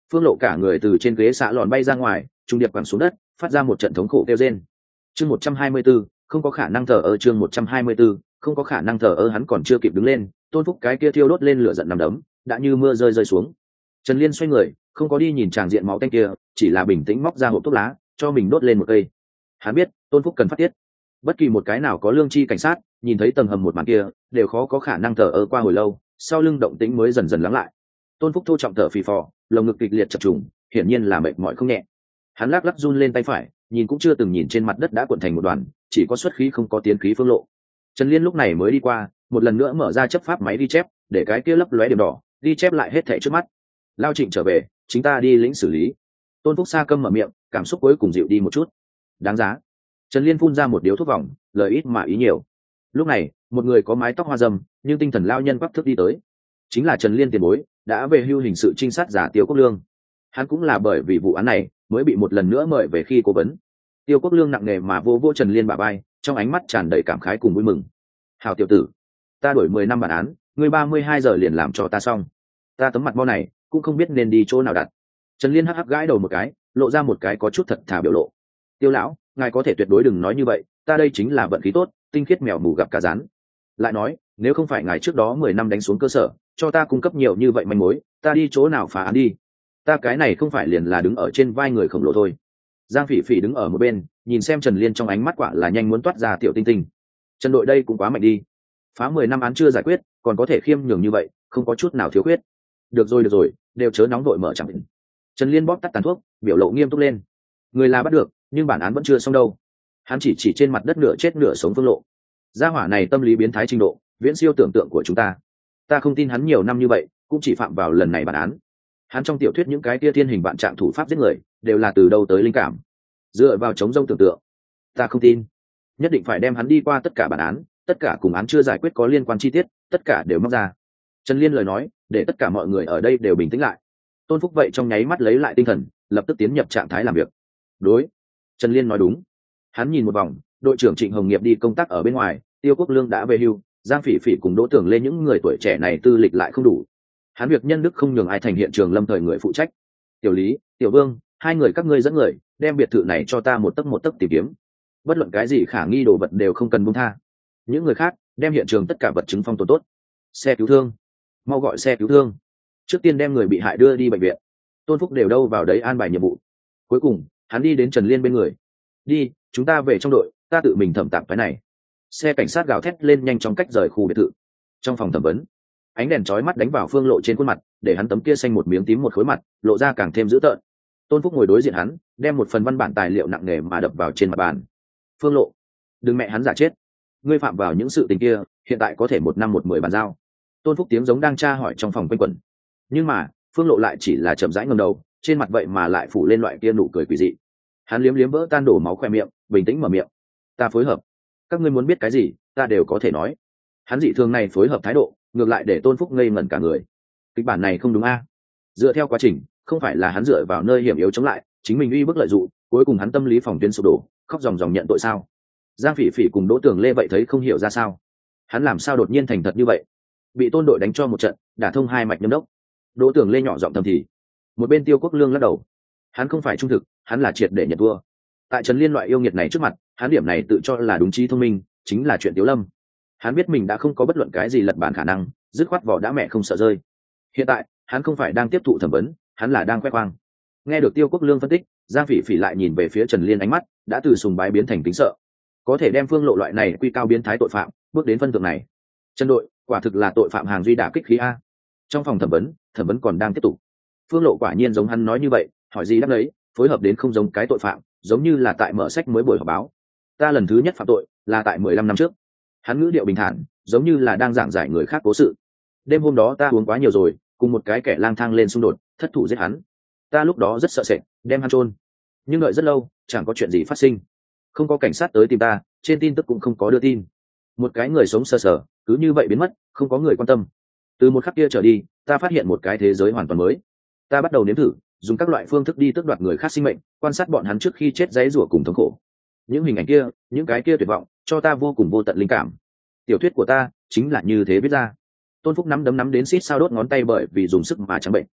Phương Lộ cả người từ trên ghế xạ lòn bay ra ngoài, trung điệp quẳng xuống đất, phát ra một trận thống khổ kêu rên. Chương 124, không có khả năng thở ở chương 124, không có khả năng thở ở, hắn còn chưa kịp đứng lên, Tôn Phúc cái kia thiêu đốt lên lửa giận nằm đấm, đã như mưa rơi rơi xuống. Trần Liên xoay người, không có đi nhìn tràng diện máu tanh kia, chỉ là bình tĩnh móc ra hộp thuốc lá, cho mình đốt lên một cây. Hắn biết, Tôn Phúc cần phát tiết. Bất kỳ một cái nào có lương tri cảnh sát, nhìn thấy tầng hầm một màn kia, đều khó có khả năng thở ở qua hồi lâu, sau lưng động tĩnh mới dần dần lắng lại. Tôn Phúc thô trọng thở phì phò, lồng ngực kịch liệt chập trùng, hiển nhiên là mệt mỏi không nhẹ. Hắn lắc lắc run lên tay phải, nhìn cũng chưa từng nhìn trên mặt đất đã cuộn thành một đoàn, chỉ có xuất khí không có tiến khí. Phương Lộ. Trần Liên lúc này mới đi qua, một lần nữa mở ra chấp pháp máy ghi chép, để cái kia lấp lóe điểm đỏ, ghi chép lại hết thảy trước mắt. Lao Trịnh trở về, chúng ta đi lĩnh xử lý. Tôn Phúc Sa câm mở miệng, cảm xúc cuối cùng dịu đi một chút. Đáng giá. Trần Liên phun ra một điếu thuốc vòng, lời ít mà ý nhiều. Lúc này, một người có mái tóc hoa râm, nhưng tinh thần lao nhân quắc thước đi tới. Chính là Trần Liên tiền bối, đã về hưu hình sự trinh sát giả Tiêu Quốc Lương. Hắn cũng là bởi vì vụ án này mới bị một lần nữa mời về khi cố vấn. Tiêu Quốc Lương nặng nề mà vô Trần Liên bả vai, trong ánh mắt tràn đầy cảm khái cùng vui mừng. Hào tiểu tử, ta đổi 10 năm bản án, ngươi 32 giờ liền làm cho ta xong. Ta tấm mặt mo này cũng không biết nên đi chỗ nào đặt. Trần Liên hắc hắc gãi đầu một cái, lộ ra một cái có chút thật thà biểu lộ. Tiêu lão, ngài có thể tuyệt đối đừng nói như vậy, ta đây chính là vận khí tốt, tinh khiết mèo mù gặp cá rán. Lại nói, nếu không phải ngài trước đó 10 năm đánh xuống cơ sở, cho ta cung cấp nhiều như vậy manh mối, ta đi chỗ nào phá án đi. Ta cái này không phải liền là đứng ở trên vai người khổng lồ thôi. Giang Phỉ Phỉ đứng ở một bên, nhìn xem Trần Liên trong ánh mắt quả là nhanh muốn toát ra tiểu tinh tinh. Trần đội đây cũng quá mạnh đi, phá 10 năm án chưa giải quyết, còn có thể khiêm nhường như vậy, không có chút nào thiếu khuyết. Được rồi, đều chớ nóng đội mở chẳng định. Trần Liên bóp tắt tàn thuốc, biểu lộ nghiêm túc lên. Người là bắt được, nhưng bản án vẫn chưa xong đâu. Hắn chỉ trên mặt đất nửa chết nửa sống Phương Lộ. Gia hỏa này tâm lý biến thái trình độ, viễn siêu tưởng tượng của chúng ta. Ta không tin hắn nhiều năm như vậy, cũng chỉ phạm vào lần này bản án. Hắn trong tiểu thuyết những cái tia thiên hình vạn trạng thủ pháp giết người, đều là từ đâu tới linh cảm. Dựa vào chống rông tưởng tượng. Ta không tin. Nhất định phải đem hắn đi qua tất cả bản án, tất cả cùng án chưa giải quyết có liên quan chi tiết, tất cả đều móc ra. Trần Liên lời nói, để tất cả mọi người ở đây đều bình tĩnh lại. Tôn Phúc vậy trong nháy mắt lấy lại tinh thần, lập tức tiến nhập trạng thái làm việc. Đối, Trần Liên nói đúng. Hắn nhìn một vòng, đội trưởng Trịnh Hồng Nghiệp đi công tác ở bên ngoài, Tiêu Quốc Lương đã về hưu, Giang Phỉ Phỉ cùng Đỗ Tưởng lên những người tuổi trẻ này tư lịch lại không đủ. Hắn việc nhân đức không nhường ai thành hiện trường lâm thời người phụ trách. Tiểu Lý, Tiểu Vương, hai người các ngươi dẫn người, đem biệt thự này cho ta một tấc tìm kiếm. Bất luận cái gì khả nghi đồ vật đều không cần buông tha. Những người khác, đem hiện trường tất cả vật chứng phong tồn tốt. Xe cứu thương, mau gọi xe cứu thương. Trước tiên đem người bị hại đưa đi bệnh viện. Tôn Phúc đều đâu vào đấy an bài nhiệm vụ. Cuối cùng, hắn đi đến Trần Liên bên người. Đi, chúng ta về trong đội, ta tự mình thẩm tạm cái này. Xe cảnh sát gào thét lên nhanh chóng cách rời khu biệt thự. Trong phòng thẩm vấn, ánh đèn chói mắt đánh vào Phương Lộ trên khuôn mặt, để hắn tấm kia xanh một miếng tím một khối mặt, lộ ra càng thêm dữ tợn. Tôn Phúc ngồi đối diện hắn, đem một phần văn bản tài liệu nặng nề mà đập vào trên mặt bàn. Phương Lộ, đừng mẹ hắn giả chết. Ngươi phạm vào những sự tình kia, hiện tại có thể 1 năm 10 bàn giao. Tôn Phúc tiếng giống đang tra hỏi trong phòng quanh quẩn. Nhưng mà, Phương Lộ lại chỉ là chậm rãi ngẩng đầu, trên mặt vậy mà lại phủ lên loại kia nụ cười quỷ dị. Hắn liếm liếm vỡ tan đổ máu khoe miệng, bình tĩnh mở miệng. Ta phối hợp. Các ngươi muốn biết cái gì, ta đều có thể nói. Hắn dị thường này phối hợp thái độ, ngược lại để Tôn Phúc ngây ngẩn cả người. Kịch bản này không đúng a? Dựa theo quá trình, không phải là hắn dựa vào nơi hiểm yếu chống lại, chính mình uy bức lợi dụng, cuối cùng hắn tâm lý phòng tuyến sụp đổ, khóc ròng ròng nhận tội sao? Giang Phỉ Phỉ cùng Đỗ Tưởng Lê vậy thấy không hiểu ra sao. Hắn làm sao đột nhiên thành thật như vậy? Bị Tôn đội đánh cho một trận, đả thông 2 mạch nhâm đốc. Đỗ Tưởng Lê nhỏ giọng thầm thì. Một bên Tiêu Quốc Lương lắc đầu. Hắn không phải trung thực, hắn là triệt để nhận thua. Tại Trần Liên loại yêu nghiệt này trước mặt, hắn điểm này tự cho là đúng trí thông minh, chính là chuyện Tiếu Lâm. Hắn biết mình đã không có bất luận cái gì lật bản khả năng, dứt khoát vỏ đã mẹ không sợ rơi. Hiện tại, hắn không phải đang tiếp thụ thẩm vấn, hắn là đang khoe khoang. Nghe được Tiêu Quốc Lương phân tích, Giang Phỉ Phỉ lại nhìn về phía Trần Liên, ánh mắt đã từ sùng bái biến thành kính sợ. Có thể đem Phương Lộ loại này quy cao biến thái tội phạm bước đến phân thượng này, Trần đội quả thực là tội phạm hàng duy đả kích khí a. Trong phòng thẩm vấn còn đang tiếp tục. Phương Lộ quả nhiên giống hắn nói như vậy, hỏi gì đáp đấy, phối hợp đến không giống cái tội phạm, giống như là tại mở sách mới buổi họp báo. Ta lần thứ nhất phạm tội là tại 15 năm trước. Hắn ngữ điệu bình thản, giống như là đang giảng giải người khác cố sự. Đêm hôm đó ta uống quá nhiều rồi, cùng một cái kẻ lang thang lên xung đột, thất thủ giết hắn. Ta lúc đó rất sợ sệt, đem hắn chôn. Nhưng đợi rất lâu, chẳng có chuyện gì phát sinh. Không có cảnh sát tới tìm ta, trên tin tức cũng không có đưa tin. Một cái người sống sờ sờ, cứ như vậy biến mất, không có người quan tâm. Từ một khắc kia trở đi, ta phát hiện một cái thế giới hoàn toàn mới. Ta bắt đầu nếm thử dùng các loại phương thức đi tước đoạt người khác sinh mệnh, quan sát bọn hắn trước khi chết giấy rủa cùng thống khổ. Những hình ảnh kia, những cái kia tuyệt vọng, cho ta vô cùng vô tận linh cảm. Tiểu thuyết của ta chính là như thế viết ra. Tôn Phúc nắm đến xít sao đốt ngón tay bởi vì dùng sức mà trắng bệnh.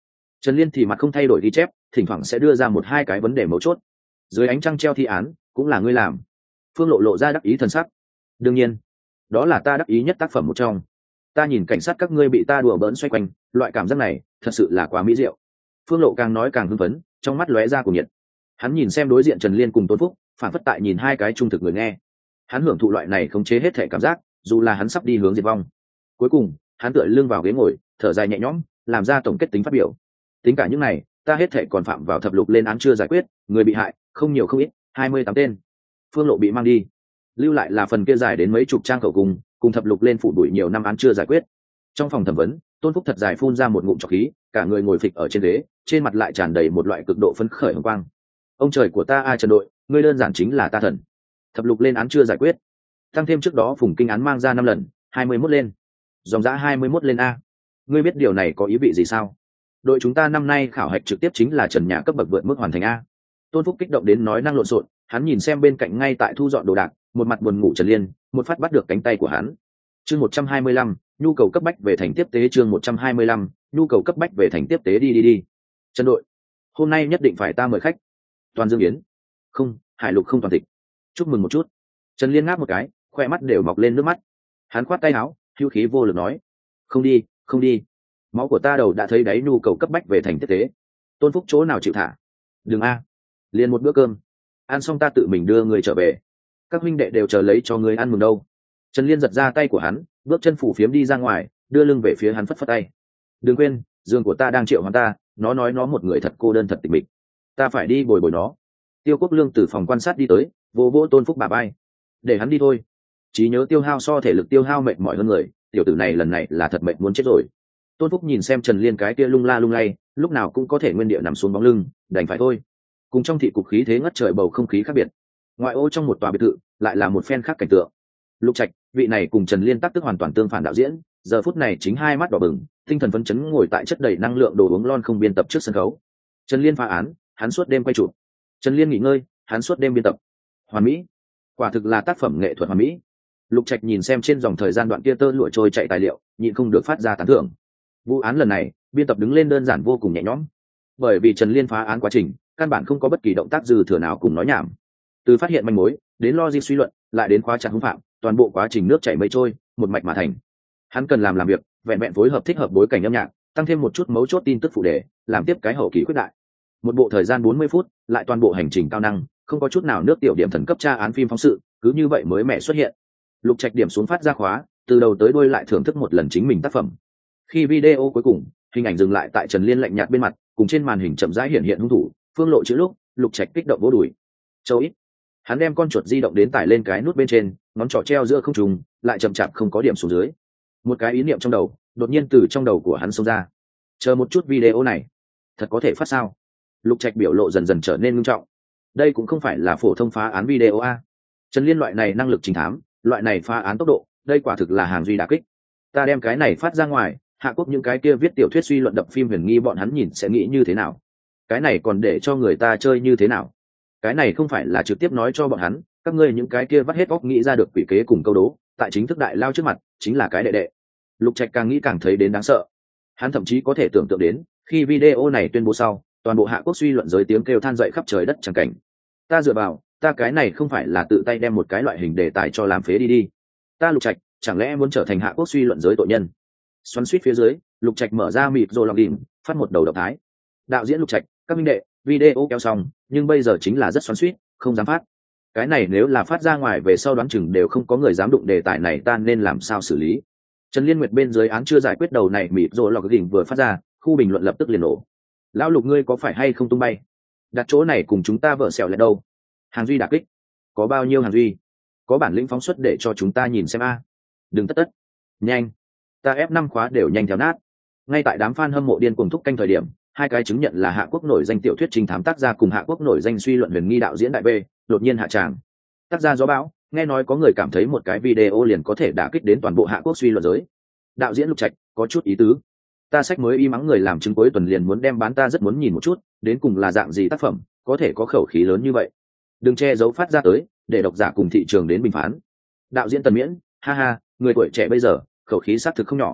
Trần Liên thì mặt không thay đổi ghi chép, thỉnh thoảng sẽ đưa ra một hai cái vấn đề mấu chốt. Dưới ánh trăng treo thi án cũng là ngươi làm. Phương Lộ lộ ra đắc ý thần sắc. Đương nhiên, đó là ta đắc ý nhất tác phẩm một trong. Ta nhìn cảnh sát các ngươi bị ta đùa bỡn xoay quanh, loại cảm giác này thật sự là quá mỹ diệu. Phương Lộ càng nói càng hưng phấn, trong mắt lóe ra cuồng nhiệt. Hắn nhìn xem đối diện Trần Liên cùng Tôn Phúc, phản phất tại nhìn hai cái trung thực người nghe. Hắn hưởng thụ loại này khống chế hết thể cảm giác, dù là hắn sắp đi hướng diệt vong. Cuối cùng, hắn tựa lưng vào ghế ngồi, thở dài nhẹ nhõm, làm ra tổng kết tính phát biểu. Tính cả những này, ta hết thể còn phạm vào thập lục lên án chưa giải quyết, người bị hại không nhiều không ít, 28 tên. Phương Lộ bị mang đi, lưu lại là phần kia dài đến mấy chục trang khẩu cùng thập lục lên phủ đuổi nhiều năm án chưa giải quyết. Trong phòng thẩm vấn, Tôn Phúc thật dài phun ra một ngụm trọc khí, cả người ngồi phịch ở trên ghế, trên mặt lại tràn đầy một loại cực độ phấn khởi hồng quang. Ông trời của ta a Trần đội, ngươi đơn giản chính là ta thần. Thập lục lên án chưa giải quyết, tăng thêm trước đó Phùng Kinh án mang ra 5 lần, 21 lên, dòng dã 21 lên a. Ngươi biết điều này có ý vị gì sao? Đội chúng ta năm nay khảo hạch trực tiếp chính là trần nhà cấp bậc vượt mức hoàn thành a. Tôn Phúc kích động đến nói năng lộn xộn, hắn nhìn xem bên cạnh ngay tại thu dọn đồ đạc, một mặt buồn ngủ Trần Liên, một phát bắt được cánh tay của hắn. Chương 125, nhu cầu cấp bách về thành tiếp tế. Chương 125, nhu cầu cấp bách về thành tiếp tế. Đi. Trần đội, hôm nay nhất định phải ta mời khách. Toàn Dương Yến, không, Hải Lục không toàn tịch. Chúc mừng một chút. Trần Liên ngáp một cái, khoe mắt đều mọc lên nước mắt. Hắn khoát tay áo, hữu khí vô lực nói, không đi, máu của ta đầu đã thấy đáy, nhu cầu cấp bách về thành tiếp tế. Tôn Phúc chỗ nào chịu thả? Đừng a, liền một bữa cơm, ăn xong ta tự mình đưa người trở về. Các huynh đệ đều chờ lấy cho người ăn mừng đâu. Trần Liên giật ra tay của hắn, bước chân phủ phiếm đi ra ngoài, đưa lưng về phía hắn, phất phất tay. Đừng quên, giường của ta đang triệu hoán ta, nó nói nó một người thật cô đơn thật tịch mịch, ta phải đi bồi nó. Tiêu Quốc Lương từ phòng quan sát đi tới, vô vỗ Tôn Phúc bà bay, để hắn đi thôi. Trí nhớ tiêu hao so thể lực tiêu hao mệt mỏi hơn người, tiểu tử này lần này là thật mệt muốn chết rồi. Tôn Phúc nhìn xem Trần Liên cái kia lung la lung lay, lúc nào cũng có thể nguyên địa nằm xuống bóng lưng, đành phải thôi. Cùng trong thị cục khí thế ngất trời bầu không khí khác biệt, ngoại ô trong một tòa biệt thự lại là một phen khác cảnh tượng. Lục Trạch, vị này cùng Trần Liên tác tức hoàn toàn tương phản đạo diễn, giờ phút này chính hai mắt đỏ bừng, tinh thần phấn chấn ngồi tại chất đầy năng lượng đồ uống lon không biên tập trước sân khấu. Trần Liên phá án, hắn suốt đêm quay chụp. Trần Liên nghỉ ngơi, hắn suốt đêm biên tập. Hoàn mỹ, quả thực là tác phẩm nghệ thuật hoàn mỹ. Lục Trạch nhìn xem trên dòng thời gian đoạn kia tơ lụa trôi chạy tài liệu, nhịn không được phát ra tán thưởng. Vụ án lần này, biên tập đứng lên đơn giản vô cùng nhẹ nhõm, bởi vì Trần Liên phá án quá trình căn bản không có bất kỳ động tác dư thừa nào cùng nói nhảm. Từ phát hiện manh mối đến logic suy luận, lại đến khóa chặt hung phạm, toàn bộ quá trình nước chảy mây trôi, một mạch mà thành. Hắn cần làm việc, vẹn vẹn phối hợp thích hợp bối cảnh âm nhạc, tăng thêm một chút mấu chốt tin tức phụ đề, làm tiếp cái hậu kỳ khuyết đại. Một bộ thời gian 40 phút, lại toàn bộ hành trình cao năng, không có chút nào nước tiểu điểm thần cấp tra án phim phóng sự, cứ như vậy mới mẻ xuất hiện. Lục Trạch điểm xuống phát ra khóa, từ đầu tới đuôi lại thưởng thức một lần chính mình tác phẩm. Khi video cuối cùng, hình ảnh dừng lại tại Trần Liên lạnh nhạt bên mặt, cùng trên màn hình chậm rãi hiện hiện hung thủ, Phương Lộ chữ lúc, Lục Trạch kích động vỗ đùi. Châu ít. Hắn đem con chuột di động đến tải lên cái nút bên trên, ngón trỏ treo giữa không trung, lại chậm chạp không có điểm xuống dưới. Một cái ý niệm trong đầu, đột nhiên từ trong đầu của hắn xông ra. Chờ một chút, video này thật có thể phát sao? Lục Trạch biểu lộ dần dần trở nên nghiêm trọng. Đây cũng không phải là phổ thông phá án video a. Trần Liên loại này năng lực trình thám, loại này phá án tốc độ, đây quả thực là hàng duy đả kích. Ta đem cái này phát ra ngoài, Hạ Quốc những cái kia viết tiểu thuyết suy luận đập phim huyền nghi bọn hắn nhìn sẽ nghĩ như thế nào? Cái này còn để cho người ta chơi như thế nào? Cái này không phải là trực tiếp nói cho bọn hắn, các ngươi những cái kia vắt hết óc nghĩ ra được quỷ kế cùng câu đố, tại chính thức đại lao trước mặt, chính là cái đệ đệ. Lục Trạch càng nghĩ càng thấy đến đáng sợ. Hắn thậm chí có thể tưởng tượng đến, khi video này tuyên bố sau, toàn bộ Hạ Quốc suy luận giới tiếng kêu than dậy khắp trời đất chẳng cảnh. Ta dựa vào, ta cái này không phải là tự tay đem một cái loại hình đề tài cho làm phế đi. Ta Lục Trạch, chẳng lẽ muốn trở thành Hạ Quốc suy luận giới tội nhân? Xoắn suýt phía dưới, Lục Trạch mở ra mịt rồi lọc đỉnh, phát một đầu động thái. Đạo diễn Lục Trạch, các minh đệ, video kéo xong, nhưng bây giờ chính là rất xoắn suýt, không dám phát. Cái này nếu là phát ra ngoài về sau đoán chừng đều không có người dám đụng đề tài này, ta nên làm sao xử lý? Trần Liên Nguyệt bên dưới án chưa giải quyết đầu này mịt rồi lọc đỉnh vừa phát ra, khu bình luận lập tức liền nổ. Lão Lục ngươi có phải hay không tung bay? Đặt chỗ này cùng chúng ta vợ xẻo lại đâu? Hàng duy đả kích. Có bao nhiêu hàng duy? Có bản lĩnh phóng xuất để cho chúng ta nhìn xem a. Đừng tất. Nhanh. Ta F5 khóa đều nhanh theo nát. Ngay tại đám fan hâm mộ điên cuồng thúc canh thời điểm, hai cái chứng nhận là Hạ Quốc nổi danh tiểu thuyết trinh thám tác gia cùng Hạ Quốc nổi danh suy luận huyền nghi đạo diễn đại B, đột nhiên hạ tràng. Tác gia gió bão, nghe nói có người cảm thấy một cái video liền có thể đả kích đến toàn bộ Hạ Quốc suy luận giới. Đạo diễn Lục Trạch, có chút ý tứ. Ta sách mới y mắng người làm chứng cuối tuần liền muốn đem bán, ta rất muốn nhìn một chút, đến cùng là dạng gì tác phẩm, có thể có khẩu khí lớn như vậy. Đừng che giấu phát ra tới, để độc giả cùng thị trường đến bình phán. Đạo diễn Tần Miễn, ha ha, người tuổi trẻ bây giờ khẩu khí xác thực không nhỏ.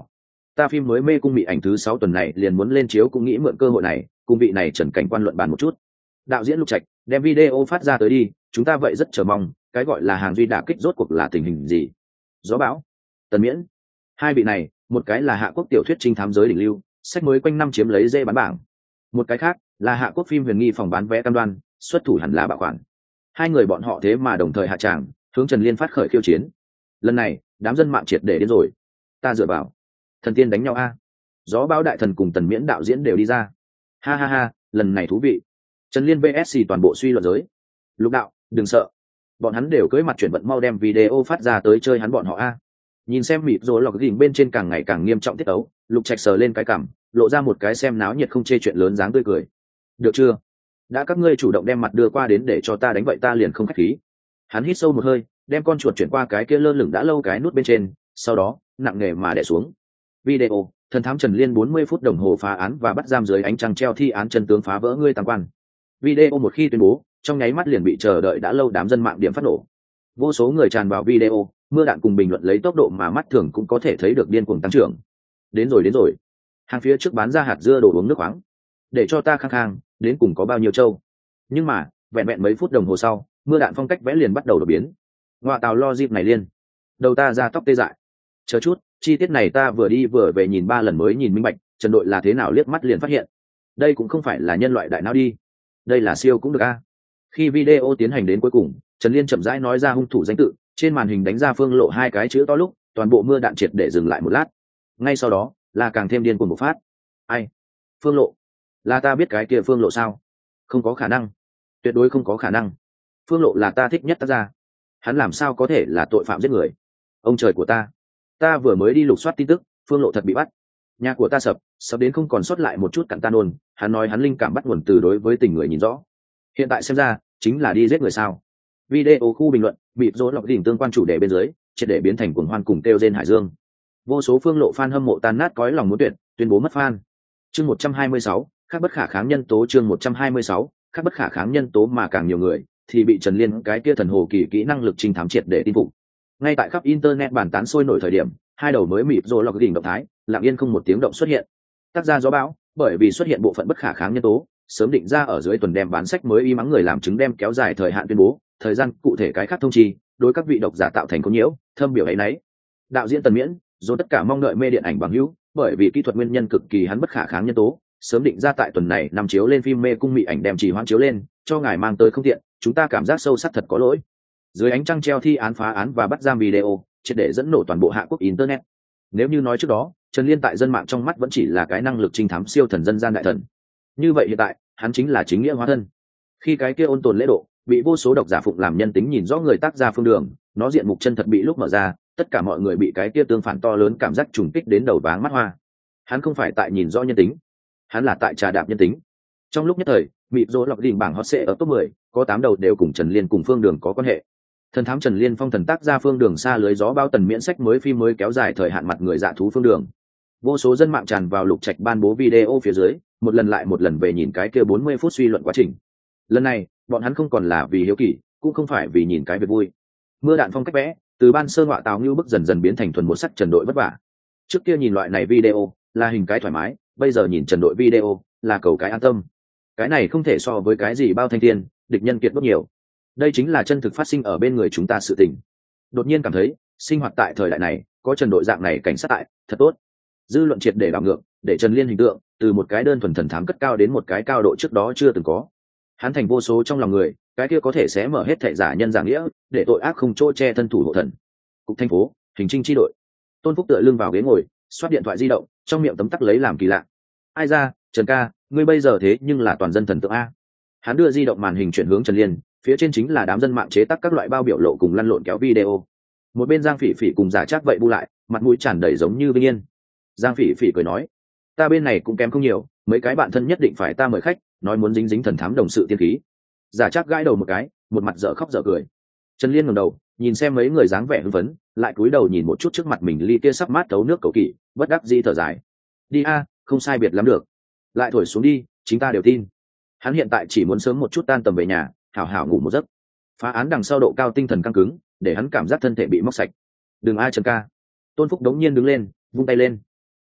ta phim mới Mê Cung Mị Ảnh thứ 6 tuần này liền muốn lên chiếu, cũng nghĩ mượn cơ hội này cùng vị này Trần Cảnh Quan luận bàn một chút. Đạo diễn Lục Trạch, đem video phát ra tới đi, chúng ta vậy rất chờ mong, cái gọi là hàng duy đả kích rốt cuộc là tình hình gì. Gió Bão, Tần Miễn, hai vị này, một cái là Hạ Quốc tiểu thuyết trinh thám giới đỉnh lưu, sách mới quanh năm chiếm lấy dê bán bảng. Một cái khác là Hạ Quốc phim huyền nghi phòng bán vé cam đoan, xuất thủ hẳn là bảo khoản. Hai người bọn họ thế mà đồng thời hạ tràng, hướng Trần Liên phát khởi khiêu chiến. Lần này, đám dân mạng triệt để đến rồi. Ta dựa vào, thần tiên đánh nhau a. Gió Bão đại thần cùng Tần Miễn đạo diễn đều đi ra. Ha ha ha, lần này thú vị. Trần Liên vs toàn bộ suy luận giới. Lục đạo, đừng sợ. Bọn hắn đều cưỡi mặt chuyển vận, mau đem video phát ra tới chơi hắn bọn họ a. Nhìn xem mịt rồi lọc đỉnh bên trên càng ngày càng nghiêm trọng tiết tấu, Lục Trạch sờ lên cái cằm, lộ ra một cái xem náo nhiệt không chê chuyện lớn dáng tươi cười. Được chưa? Đã các ngươi chủ động đem mặt đưa qua đến để cho ta đánh, vậy ta liền không khách khí. Hắn hít sâu một hơi, đem con chuột chuyển qua cái kia lơ lửng đã lâu cái nút bên trên, sau đó nặng nề mà đè xuống. Video, thần thám Trần Liên 40 phút đồng hồ phá án và bắt giam dưới ánh trăng treo thi án chân tướng phá vỡ ngươi tam quan. Video một khi tuyên bố, trong nháy mắt liền bị chờ đợi đã lâu đám dân mạng điểm phát nổ. Vô số người tràn vào video, mưa đạn cùng bình luận lấy tốc độ mà mắt thường cũng có thể thấy được điên cuồng tăng trưởng. Đến rồi. Hàng phía trước bán ra hạt dưa đổ uống nước khoáng. Để cho ta khang khang, đến cùng có bao nhiêu trâu. Nhưng mà, vẹn vẹn mấy phút đồng hồ sau, mưa đạn phong cách vẽ liền bắt đầu đổi biến. Ngoại tàu lo dịp này liên. Đầu ta ra tóc tê dại. Chờ chút, chi tiết này ta vừa đi vừa về nhìn 3 lần mới nhìn minh bạch, Trần đội là thế nào liếc mắt liền phát hiện. Đây cũng không phải là nhân loại đại não đi. Đây là siêu cũng được a. Khi video tiến hành đến cuối cùng, Trần Liên chậm rãi nói ra hung thủ danh tự, trên màn hình đánh ra Phương Lộ hai cái chữ to lúc, toàn bộ mưa đạn triệt để dừng lại một lát. Ngay sau đó, là càng thêm điên cuồng một phát. Ai? Phương Lộ? Là ta biết cái kia Phương Lộ sao? Không có khả năng. Tuyệt đối không có khả năng. Phương Lộ là ta thích nhất tác gia. Hắn làm sao có thể là tội phạm giết người? Ông trời của ta. Ta vừa mới đi lục soát tin tức, Phương Lộ thật bị bắt. Nhà của ta sập đến không còn sót lại một chút cặn tan ôn. Hắn nói hắn linh cảm bắt nguồn từ đối với tình người nhìn rõ. Hiện tại xem ra, chính là đi giết người sao? Video khu bình luận, bị rối lọc đỉnh tương quan chủ đề bên dưới, triệt để biến thành cuồng hoan cùng kêu rên hải dương. Vô số Phương Lộ fan hâm mộ tan nát cõi lòng muốn tuyệt, tuyên bố mất fan. Chương 126, khác bất khả kháng nhân tố. Chương 126, khác bất khả kháng nhân tố, mà càng nhiều người thì bị Trần Liên cái kia thần hồ kỳ kỹ năng lực trinh thám triệt để tin phục. Ngay tại khắp internet bàn tán sôi nổi thời điểm, hai đầu mới mịt rồi lọc đỉnh động thái, lặng yên không một tiếng động xuất hiện. Tác gia Gió Bão, bởi vì xuất hiện bộ phận bất khả kháng nhân tố, sớm định ra ở dưới tuần đem bán sách mới y mắng người làm chứng đem kéo dài thời hạn tuyên bố, thời gian cụ thể cái khác thông chi, đối các vị độc giả tạo thành có nhiễu, thâm biểu ấy nấy. Đạo diễn Tần Miễn, rồi tất cả mong đợi mê điện ảnh bằng hữu, bởi vì kỹ thuật nguyên nhân cực kỳ hắn bất khả kháng nhân tố, sớm định ra tại tuần này nằm chiếu lên phim Mê Cung Mị Ảnh đem trì hoãn chiếu lên, cho ngài mang tới không tiện, chúng ta cảm giác sâu sắc thật có lỗi. Dưới ánh trăng treo thi án phá án và bắt giam video, triệt để dẫn nổ toàn bộ Hạ Quốc internet. Nếu như nói trước đó, Trần Liên tại dân mạng trong mắt vẫn chỉ là cái năng lực trinh thám siêu thần dân gian đại thần. Như vậy hiện tại, hắn chính là chính nghĩa hóa thân. Khi cái kia ôn tồn lễ độ, bị vô số độc giả phụng làm nhân tính nhìn rõ người tác gia phương đường, nó diện mục chân thật bị lúc mở ra, tất cả mọi người bị cái kia tương phản to lớn cảm giác trùng kích đến đầu váng mắt hoa. Hắn không phải tại nhìn rõ nhân tính, hắn là tại trà đạp nhân tính. Trong lúc nhất thời, mịt rối lọc đỉnh bảng hot search ở top 10, có 8 đầu đều cùng Trần Liên cùng Phương Đường có quan hệ. Thần thám Trần Liên phong thần tác gia Phương Đường xa lưới gió bao Tần Miễn sách mới phim mới kéo dài thời hạn mặt người dạ thú Phương Đường. Vô số dân mạng tràn vào Lục Trạch ban bố video phía dưới, một lần lại một lần về nhìn cái kia 40 phút suy luận quá trình. Lần này, bọn hắn không còn là vì hiếu kỳ, cũng không phải vì nhìn cái việc vui. Mưa đạn phong cách vẽ, từ ban sơ ngọa tào như bức dần dần biến thành thuần một sắc Trần đội vất vả. Trước kia nhìn loại này video là hình cái thoải mái, bây giờ nhìn Trần đội video là cầu cái an tâm. Cái này không thể so với cái gì bao thanh thiên, địch nhân kiệt bất nhiều. Đây chính là chân thực phát sinh ở bên người chúng ta sự tình. Đột nhiên cảm thấy, sinh hoạt tại thời đại này, có Trần đội dạng này cảnh sát tại, thật tốt. Dư luận triệt để đảo ngược, để Trần Liên hình tượng từ một cái đơn thuần thần thám cất cao đến một cái cao độ trước đó chưa từng có. Hắn thành vô số trong lòng người, cái kia có thể xé mở hết thảy giả nhân giả nghĩa, để tội ác không chỗ che thân thủ hộ thần. Cục thành phố, hình trinh chi đội. Tôn Phúc tựa lưng vào ghế ngồi, xoát điện thoại di động, trong miệng tấm tắc lấy làm kỳ lạ. Ai ra, Trần ca, ngươi bây giờ thế nhưng là toàn dân thần tượng a. Hắn đưa di động màn hình chuyển hướng Trần Liên, phía trên chính là đám dân mạng chế tác các loại bao biểu lộ cùng lăn lộn kéo video. Một bên Giang Phỉ Phỉ cùng giả Trác vậy bu lại, mặt mũi tràn đầy giống như vinh yên. Giang Phỉ Phỉ cười nói, ta bên này cũng kém không nhiều, mấy cái bạn thân nhất định phải ta mời khách, nói muốn dính dính thần thám đồng sự tiên khí. Giả Trác gãi đầu một cái, một mặt dở khóc dở cười. Trần Liên ngẩng đầu, nhìn xem mấy người dáng vẻ hưng phấn, lại cúi đầu nhìn một chút trước mặt mình ly kia sắp mát thấu nước cầu kỳ, bất đắc dĩ thở dài. Đi a, không sai biệt lắm được. Lại thổi xuống đi, chính ta đều tin. Hắn hiện tại chỉ muốn sớm một chút tan tầm về nhà, hảo hảo ngủ một giấc. Phá án đằng sau độ cao tinh thần căng cứng, để hắn cảm giác thân thể bị móc sạch. Đừng ai Trần ca. Tôn Phúc đống nhiên đứng lên, vung tay lên.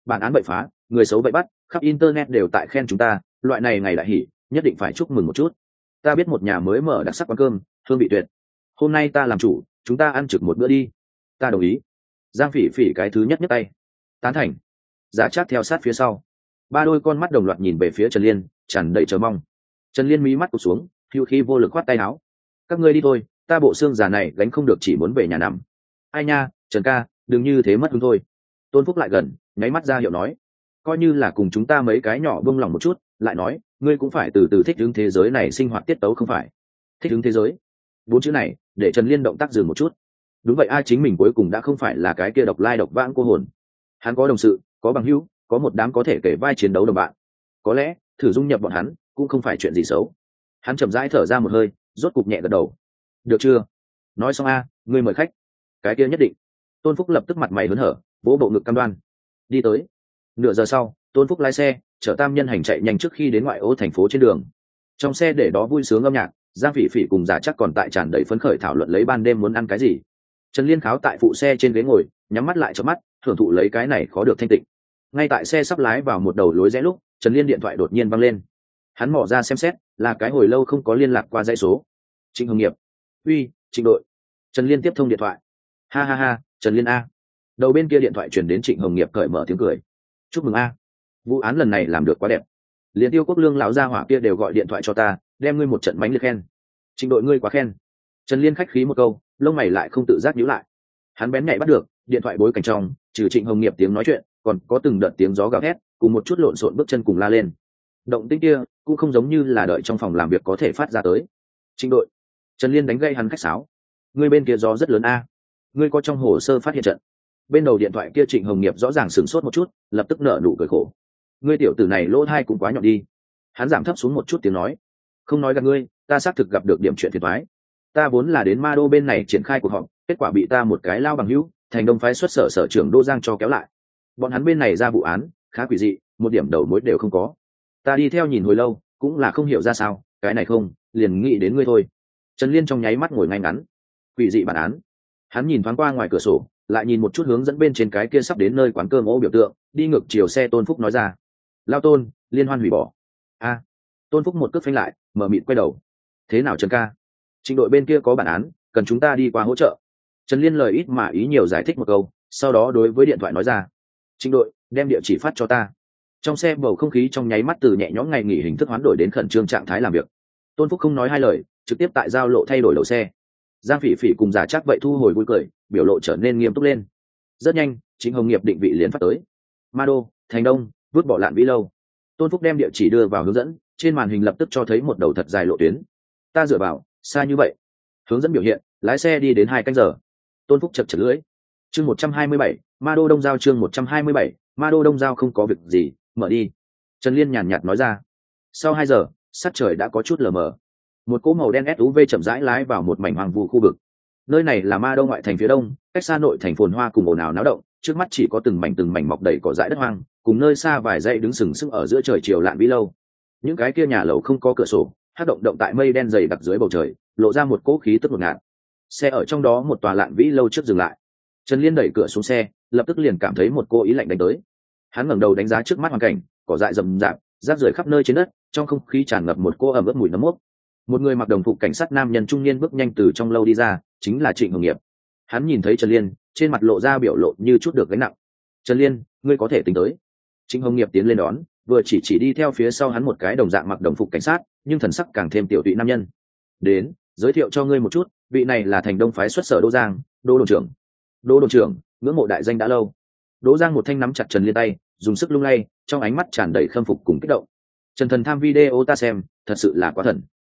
bản án bậy phá, người xấu bậy bắt, khắp internet đều tại khen chúng ta, loại này ngày đại hỉ nhất định phải chúc mừng một chút. Ta biết một nhà mới mở đặc sắc quán cơm, hương vị tuyệt, hôm nay ta làm chủ, chúng ta ăn trực một bữa đi. Ta đồng ý. Giang Phỉ Phỉ cái thứ nhất nhấc tay tán thành. Giả Trác theo sát phía sau, ba đôi con mắt đồng loạt nhìn về phía Trần Liên, tràn đầy chờ mong. Trần Liên mí mắt cụp xuống, hữu khí vô lực khoát tay áo. Các ngươi đi thôi, ta bộ xương già này gánh không được, chỉ muốn về nhà nằm. Ai nha, Trần ca, đừng như thế mất hứng thôi. Tôn Phúc lại gần, nháy mắt ra hiệu nói, coi như là cùng chúng ta mấy cái nhỏ buông lòng một chút. Lại nói, ngươi cũng phải từ từ thích ứng thế giới này sinh hoạt tiết tấu không phải? Thích ứng thế giới, 4 chữ này để Trần Liên động tác dừng một chút. Đúng vậy, ai chính mình cuối cùng đã không phải là cái kia độc lai độc vãng cô hồn. Hắn có đồng sự, có bằng hữu, có một đám có thể kể vai chiến đấu đồng bạn. Có lẽ thử dung nhập bọn hắn cũng không phải chuyện gì xấu. Hắn chậm rãi thở ra một hơi, rốt cục nhẹ gật đầu. Được chưa? Nói xong a, ngươi mời khách. Cái kia nhất định. Tôn Phúc lập tức mặt mày hớn hở, vỗ bộ ngực cam đoan. Đi tới. Nửa giờ sau, Tôn Phúc lái xe chở Tam Nhân Hành chạy nhanh trước khi đến ngoại ô thành phố trên đường. Trong xe để đó vui sướng âm nhạc, Giang Phỉ Phỉ cùng Giả Trác còn tại tràn đầy phấn khởi thảo luận lấy ban đêm muốn ăn cái gì. Trần Liên kháo tại phụ xe trên ghế ngồi, nhắm mắt lại chớp mắt, thưởng thụ lấy cái này khó được thanh tịnh. Ngay tại xe sắp lái vào một đầu lối rẽ lúc, Trần Liên điện thoại đột nhiên vang lên. Hắn mò ra xem xét, là cái hồi lâu không có liên lạc qua dãy số. Trịnh Hồng Nghiệp. Uy, Trịnh đội. Trần Liên tiếp thông điện thoại. Ha ha ha, Trần Liên a. Đầu bên kia điện thoại truyền đến Trịnh Hồng Nghiệp cởi mở tiếng cười. Chúc mừng a, vụ án lần này làm được quá đẹp. Liên Tiêu Quốc Lương lão gia hỏa kia đều gọi điện thoại cho ta, đem ngươi một trận mánh liệt khen. Trịnh đội ngươi quá khen. Trần Liên khách khí một câu, lông mày lại không tự giác nhíu lại. Hắn bén nhạy bắt được điện thoại bối cảnh trong, trừ Trịnh Hồng Nghiệp tiếng nói chuyện, còn có từng đợt tiếng gió gào thét, cùng một chút lộn xộn bước chân cùng la lên. Động tĩnh kia cũng không giống như là đợi trong phòng làm việc có thể phát ra tới. Trịnh đội. Trần Liên đánh gây hắn khách sáo. Ngươi bên kia gió rất lớn a. Ngươi có trong hồ sơ phát hiện trận? Bên đầu điện thoại kia Trịnh Hồng Nghiệp rõ ràng sửng sốt một chút, lập tức nở nụ cười khổ. Ngươi tiểu tử này lỗ thai cũng quá nhọn đi. Hắn giảm thấp xuống một chút tiếng nói. Không nói gạt ngươi, ta xác thực gặp được điểm chuyện phiền toái. Ta vốn là đến Ma Đô bên này triển khai cuộc họp, kết quả bị ta một cái lao bằng hữu, thành đông phái xuất sở sở trưởng Đô Giang cho kéo lại. Bọn hắn bên này ra vụ án khá quỷ dị, một điểm đầu mối đều không có. Ta đi theo nhìn hồi lâu, cũng là không hiểu ra sao, cái này không, liền nghĩ đến ngươi thôi. Trần Liên trong nháy mắt ngồi ngay ngắn. Quỷ dị bản án. Hắn nhìn thoáng qua ngoài cửa sổ, lại nhìn một chút hướng dẫn bên trên cái kia sắp đến nơi quán cơm ô biểu tượng, đi ngược chiều xe Tôn Phúc nói ra. Lao Tôn, liên hoan hủy bỏ. A. Tôn Phúc một cước phanh lại, mở mịt quay đầu. Thế nào Trần ca? Trịnh đội bên kia có bản án, cần chúng ta đi qua hỗ trợ. Trần Liên lời ít mà ý nhiều giải thích một câu, sau đó đối với điện thoại nói ra. Trịnh đội, đem địa chỉ phát cho ta. Trong xe bầu không khí trong nháy mắt từ nhẹ nhõm ngày nghỉ hình thức hoán đổi đến khẩn trương trạng thái làm việc. Tôn Phúc không nói hai lời, trực tiếp tại giao lộ thay đổi đầu xe. Giang Phỉ Phỉ cùng Giả Trác vậy thu hồi vui cười, biểu lộ trở nên nghiêm túc lên. Rất nhanh, Trịnh Hồng Nghiệp định vị liền phát tới. Ma Đô, Thành Đông, vứt bỏ Lạn Vĩ lâu. Tôn Phúc đem địa chỉ đưa vào hướng dẫn, trên màn hình lập tức cho thấy một đầu thật dài lộ tuyến. Ta dựa vào, xa như vậy. Hướng dẫn biểu hiện, lái xe đi đến 2 canh giờ. Tôn Phúc chật chật lưỡi. Chương 127, Ma Đô Đông Giao. Chương 127, Ma Đô Đông Giao. Không có việc gì, mở đi. Trần Liên nhàn nhạt nói ra. Sau 2 giờ, sắc trời đã có chút lờ mờ. Một cỗ màu đen SUV chậm rãi lái vào một mảnh hoang vu khu vực. Nơi này là Ma Đô ngoại thành phía đông, cách xa nội thành phồn hoa cùng ồn ào náo động, trước mắt chỉ có từng mảnh mọc đầy cỏ dại đất hoang, cùng nơi xa vài dãy đứng sừng sững ở giữa trời chiều Lạn Vĩ lâu. Những cái kia nhà lầu không có cửa sổ, hát động tại mây đen dày đặc dưới bầu trời, lộ ra một cỗ khí tức ngột ngạt. Xe ở trong đó một tòa Lạn Vĩ lâu trước dừng lại. Trần Liên đẩy cửa xuống xe, lập tức liền cảm thấy một cô ý lạnh đánh tới. Hắn ngẩng đầu đánh giá trước mắt hoàn cảnh, cỏ dại rậm rạp, rác rưởi khắp nơi trên đất, trong không khí tràn ngập một cô ẩm ướt mùi nấm mốc. Một người mặc đồng phục cảnh sát nam nhân trung niên bước nhanh từ trong lâu đi ra, chính là Trịnh Hồng Nghiệp. Hắn nhìn thấy Trần Liên, trên mặt lộ ra biểu lộ như chút được gánh nặng. Trần Liên, ngươi có thể tính tới. Trịnh Hồng Nghiệp tiến lên đón, vừa chỉ đi theo phía sau hắn một cái đồng dạng mặc đồng phục cảnh sát, nhưng thần sắc càng thêm tiểu tụy nam nhân. Đến, giới thiệu cho ngươi một chút, vị này là Thành Đông phái xuất sở Đô Giang, Đô đồn trưởng. Đô đồn trưởng, ngưỡng mộ đại danh đã lâu. Đỗ Giang một thanh nắm chặt Trần Liên tay, dùng sức lung lay, trong ánh mắt tràn đầy khâm phục cùng kích động. Trần thần tham video ta xem, thật sự là quá thần.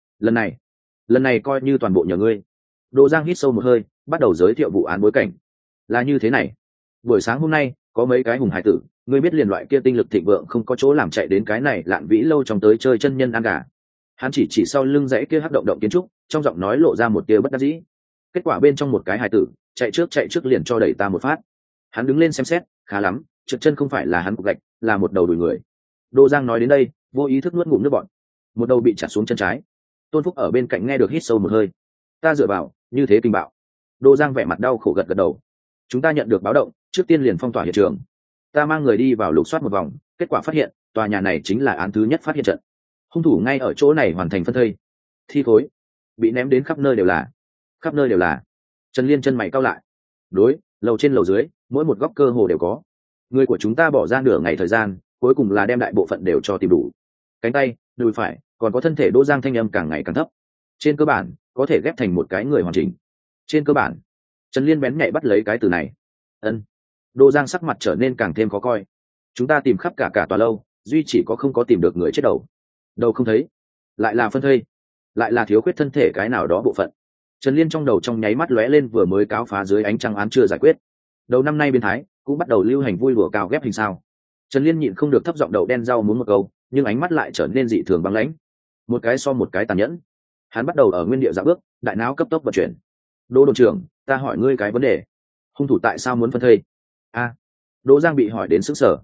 Lần này coi như toàn bộ nhờ ngươi. Đỗ Giang hít sâu một hơi, bắt đầu giới thiệu vụ án bối cảnh. Là như thế này, buổi sáng hôm nay có mấy cái hùng hải tử, ngươi biết liền loại kia tinh lực thịnh vượng không có chỗ làm chạy đến cái này Lạn Vĩ lâu trong tới chơi chân nhân ăn gà. Hắn chỉ sau lưng dãy kia hắc động kiến trúc, trong giọng nói lộ ra một tia bất đắc dĩ. Kết quả bên trong một cái hải tử chạy trước liền cho đẩy ta một phát. Hắn đứng lên xem xét, khá lắm, trượt chân không phải là hắn cục gạch, là một đầu đùi người. Đỗ Giang nói đến đây, vô ý thức nuốt ngụm nước bọt. Một đầu bị chặt xuống chân trái. Tôn Phúc ở bên cạnh nghe được hít sâu một hơi. Ta dựa vào, như thế kinh bạo. Đỗ Giang vẻ mặt đau khổ gật đầu. Chúng ta nhận được báo động, trước tiên liền phong tỏa hiện trường. ta mang người đi vào lục soát một vòng, kết quả phát hiện tòa nhà này chính là án thứ nhất phát hiện trận. Hung thủ ngay ở chỗ này hoàn thành phân thây, thi khối bị ném đến khắp nơi đều là, khắp nơi đều là. Trần Liên chân mày cau lại. Đối, lầu trên lầu dưới, mỗi một góc cơ hồ đều có. Người của chúng ta bỏ ra nửa ngày thời gian, cuối cùng là đem đại bộ phận đều cho tìm đủ. Cánh tay, đùi phải, còn có thân thể Đỗ Giang thanh âm càng ngày càng thấp. Trên cơ bản, có thể ghép thành một cái người hoàn chỉnh. Trên cơ bản. Trần Liên bén nhạy bắt lấy cái từ này. Ân. Đỗ Giang sắc mặt trở nên càng thêm khó coi. Chúng ta tìm khắp cả tòa lâu, duy chỉ có không có tìm được người chết đầu. Đầu không thấy, lại là phân thây, lại là thiếu khuyết thân thể cái nào đó bộ phận. Trần Liên trong đầu trong nháy mắt lóe lên vừa mới cáo phá dưới ánh trăng án chưa giải quyết. Đầu năm nay biến thái cũng bắt đầu lưu hành vui đùa cao ghép hình sao. Trần Liên nhịn không được thấp giọng đậu đen rau muốn một câu, nhưng ánh mắt lại trở nên dị thường băng lãnh. Một cái so một cái tàn nhẫn. Hắn bắt đầu ở nguyên địa dạo bước, đại não cấp tốc vận chuyển. Đỗ đồn trưởng, ta hỏi ngươi cái vấn đề. Hung thủ tại sao muốn phân thây? Đỗ Giang bị hỏi đến sững sờ.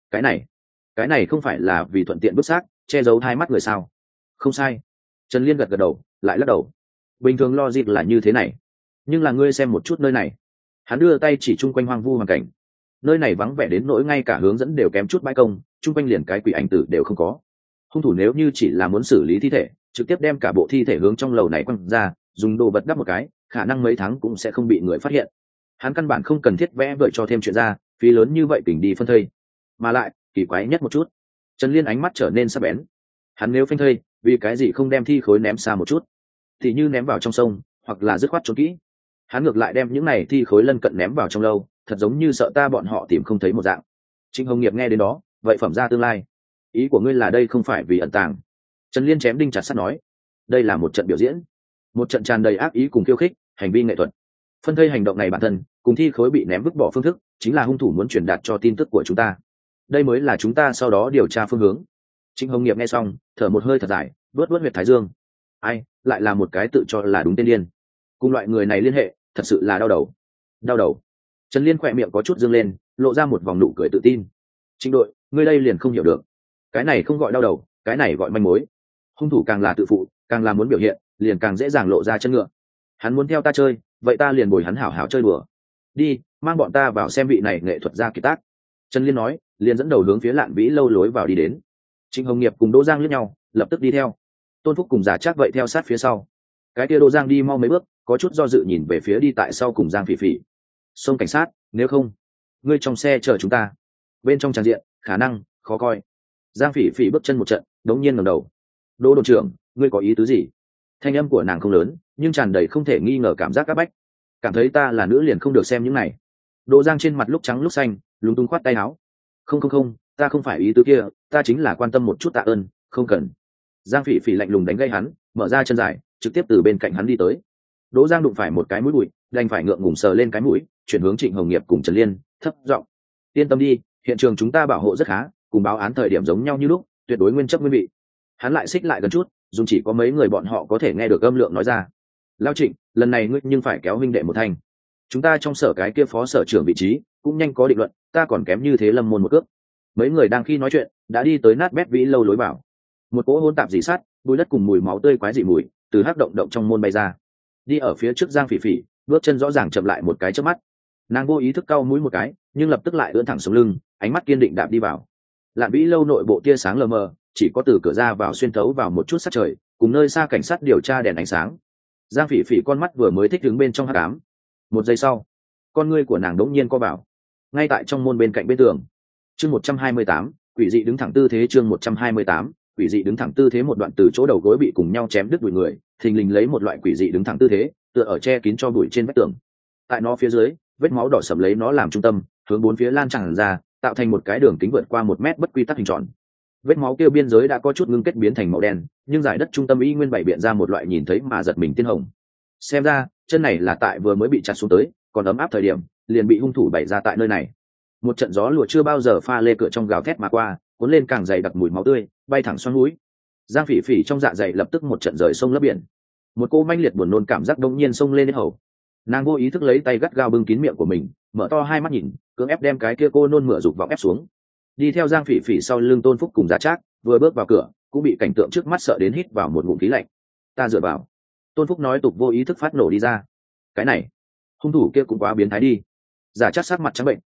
Cái này không phải là vì thuận tiện bức xác, che giấu hai mắt người sao? Không sai. Trần Liên gật gật đầu, lại lắc đầu. Bình thường logic là như thế này, nhưng là ngươi xem một chút nơi này. Hắn đưa tay chỉ chung quanh hoang vu hoàn cảnh. Nơi này vắng vẻ đến nỗi ngay cả hướng dẫn đều kém chút bãi công, chung quanh liền cái quỷ ảnh tử đều không có. Hung thủ nếu như chỉ là muốn xử lý thi thể, trực tiếp đem cả bộ thi thể hướng trong lầu này quăng ra, dùng đồ vật đắp một cái, khả năng mấy tháng cũng sẽ không bị người phát hiện. Hắn căn bản không cần thiết vẽ vợi cho thêm chuyện ra, phí lớn như vậy tỉnh đi phân thây. Mà lại, kỳ quái nhất một chút. Trần Liên ánh mắt trở nên sắc bén. Hắn nếu phanh thây, vì cái gì không đem thi khối ném xa một chút? Thì như ném vào trong sông, hoặc là dứt khoát trốn kỹ. Hắn ngược lại đem những này thi khối lân cận ném vào trong lâu, thật giống như sợ ta bọn họ tìm không thấy một dạng. Trịnh Hồng Nghiệp nghe đến đó, vậy phẩm ra tương lai. Ý của ngươi là đây không phải vì ẩn tàng? Trần Liên chém đinh chặt sắt nói. Đây là một trận biểu diễn, một trận tràn đầy ác ý cùng khiêu khích, hành vi nghệ thuật. Phân thây hành động này bản thân, cùng thi khối bị ném vứt bỏ phương thức, chính là hung thủ muốn truyền đạt cho tin tức của chúng ta. Đây mới là chúng ta sau đó điều tra phương hướng. Trịnh Hồng Nghiệp nghe xong, thở một hơi thật dài, vớt huyệt thái dương. Ai, lại là một cái tự cho là đúng tên điên. Cùng loại người này liên hệ, thật sự là đau đầu. Đau đầu. Trần Liên khỏe miệng có chút dương lên, lộ ra một vòng nụ cười tự tin. Trịnh đội, ngươi đây liền không hiểu được. Cái này không gọi đau đầu, cái này gọi manh mối. Hung thủ càng là tự phụ, càng là muốn biểu hiện, liền càng dễ dàng lộ ra chân ngựa. Hắn muốn theo ta chơi, vậy ta liền bồi hắn hảo hảo chơi đùa. Đi, mang bọn ta vào xem vị này nghệ thuật gia kỳ tác. Trần Liên nói, liền dẫn đầu hướng phía Lạn Vĩ lâu lối vào đi đến. Trịnh Hồng Nghiệp cùng Đỗ Giang liếc nhau, lập tức đi theo. Tôn Phúc cùng Giả Trác vậy theo sát phía sau. Cái kia Đỗ Giang đi mau mấy bước, có chút do dự nhìn về phía đi tại sau cùng Giang Phỉ Phỉ. Xông cảnh sát, nếu không, ngươi trong xe chờ chúng ta. Bên trong tràng diện, khả năng khó coi. Giang Phỉ Phỉ bước chân một trận, đống nhiên ngẩng đầu. Đỗ đồn trưởng, ngươi có ý tứ gì? Thanh âm của nàng không lớn, nhưng tràn đầy không thể nghi ngờ cảm giác áp bách. Cảm thấy ta là nữ liền không được xem những này. Đỗ Giang trên mặt lúc trắng lúc xanh, lúng túng khoát tay áo. Không, ta không phải ý tứ kia, ta chính là quan tâm một chút tạ ơn, không cần. Giang Phỉ Phỉ lạnh lùng đánh gây hắn, mở ra chân dài, trực tiếp từ bên cạnh hắn đi tới. Đỗ Giang đụng phải một cái mũi bụi, đành phải ngượng ngùng sờ lên cái mũi, chuyển hướng Trịnh Hồng Nghiệp cùng Trần Liên, thấp giọng: yên tâm đi, hiện trường chúng ta bảo hộ rất khá, cùng báo án thời điểm giống nhau như lúc, tuyệt đối nguyên chấp nguyên vị. Hắn lại xích lại gần chút, dùng chỉ có mấy người bọn họ có thể nghe được âm lượng nói ra: Lao Trịnh, lần này ngươi nhưng phải kéo huynh đệ một thành. Chúng ta trong sở cái kia phó sở trưởng vị trí cũng nhanh có định luận, ta còn kém như thế Lâm môn một cước. Mấy người đang khi nói chuyện đã đi tới nát bét Vĩ lâu lối vào. Một cỗ hỗn tạp dì sắt, bụi đất cùng mùi máu tươi quái dị mùi từ hắc động trong môn bay ra. Đi ở phía trước Giang Phỉ Phỉ bước chân rõ ràng chậm lại một cái trước mắt. Nàng vô ý thức cau mũi một cái, nhưng lập tức lại ưỡn thẳng sống lưng, ánh mắt kiên định đạp đi vào. Lạn Vĩ lâu nội bộ tia sáng lờ mờ, chỉ có từ cửa ra vào xuyên thấu vào một chút sắc trời, cùng nơi xa cảnh sát điều tra đèn ánh sáng. Giang Phỉ Phỉ con mắt vừa mới thích đứng bên trong hắc ám. Một giây sau, con ngươi của nàng đống nhiên co vào. Ngay tại trong môn bên cạnh bên tường. Chương 128, quỷ dị đứng thẳng tư thế. Chương 128, quỷ dị đứng thẳng tư thế. Một đoạn từ chỗ đầu gối bị cùng nhau chém đứt đùi người, thình lình lấy một loại quỷ dị đứng thẳng tư thế, tựa ở che kín cho bụi trên vách tường. Tại nó phía dưới, vết máu đỏ sẫm lấy nó làm trung tâm, hướng bốn phía lan tràn ra, tạo thành một cái đường kính vượt qua 1 mét bất quy tắc hình tròn. Vết máu kia biên giới đã có chút ngưng kết biến thành màu đen, nhưng giải đất trung tâm y nguyên bày biện ra một loại nhìn thấy mà giật mình tiên hồng. Xem ra, chân này là tại vừa mới bị chặt xuống tới, còn ấm áp thời điểm, liền bị hung thủ bày ra tại nơi này. Một trận gió lùa chưa bao giờ pha lê cửa trong gào thét mà qua, cuốn lên càng dày đặc mùi máu tươi, bay thẳng xoắn mũi. Giang Phỉ Phỉ trong dạ dày lập tức một trận rời sông lấp biển. Một cô manh liệt buồn nôn cảm giác đông nhiên xông lên đến hầu. Nàng vô ý thức lấy tay gắt gao bưng kín miệng của mình, mở to hai mắt nhìn, cưỡng ép đem cái kia cô nôn mửa dục vọng ép xuống. Đi theo Giang Phỉ Phỉ sau lưng Tôn Phúc cùng Giả Trác, vừa bước vào cửa, cũng bị cảnh tượng trước mắt sợ đến hít vào một ngụm khí lạnh. Ta dựa vào. Tôn Phúc nói tục vô ý thức phát nổ đi ra. Cái này, hung thủ kia cũng quá biến thái đi. Giả Trác sắc mặt trắng bệnh,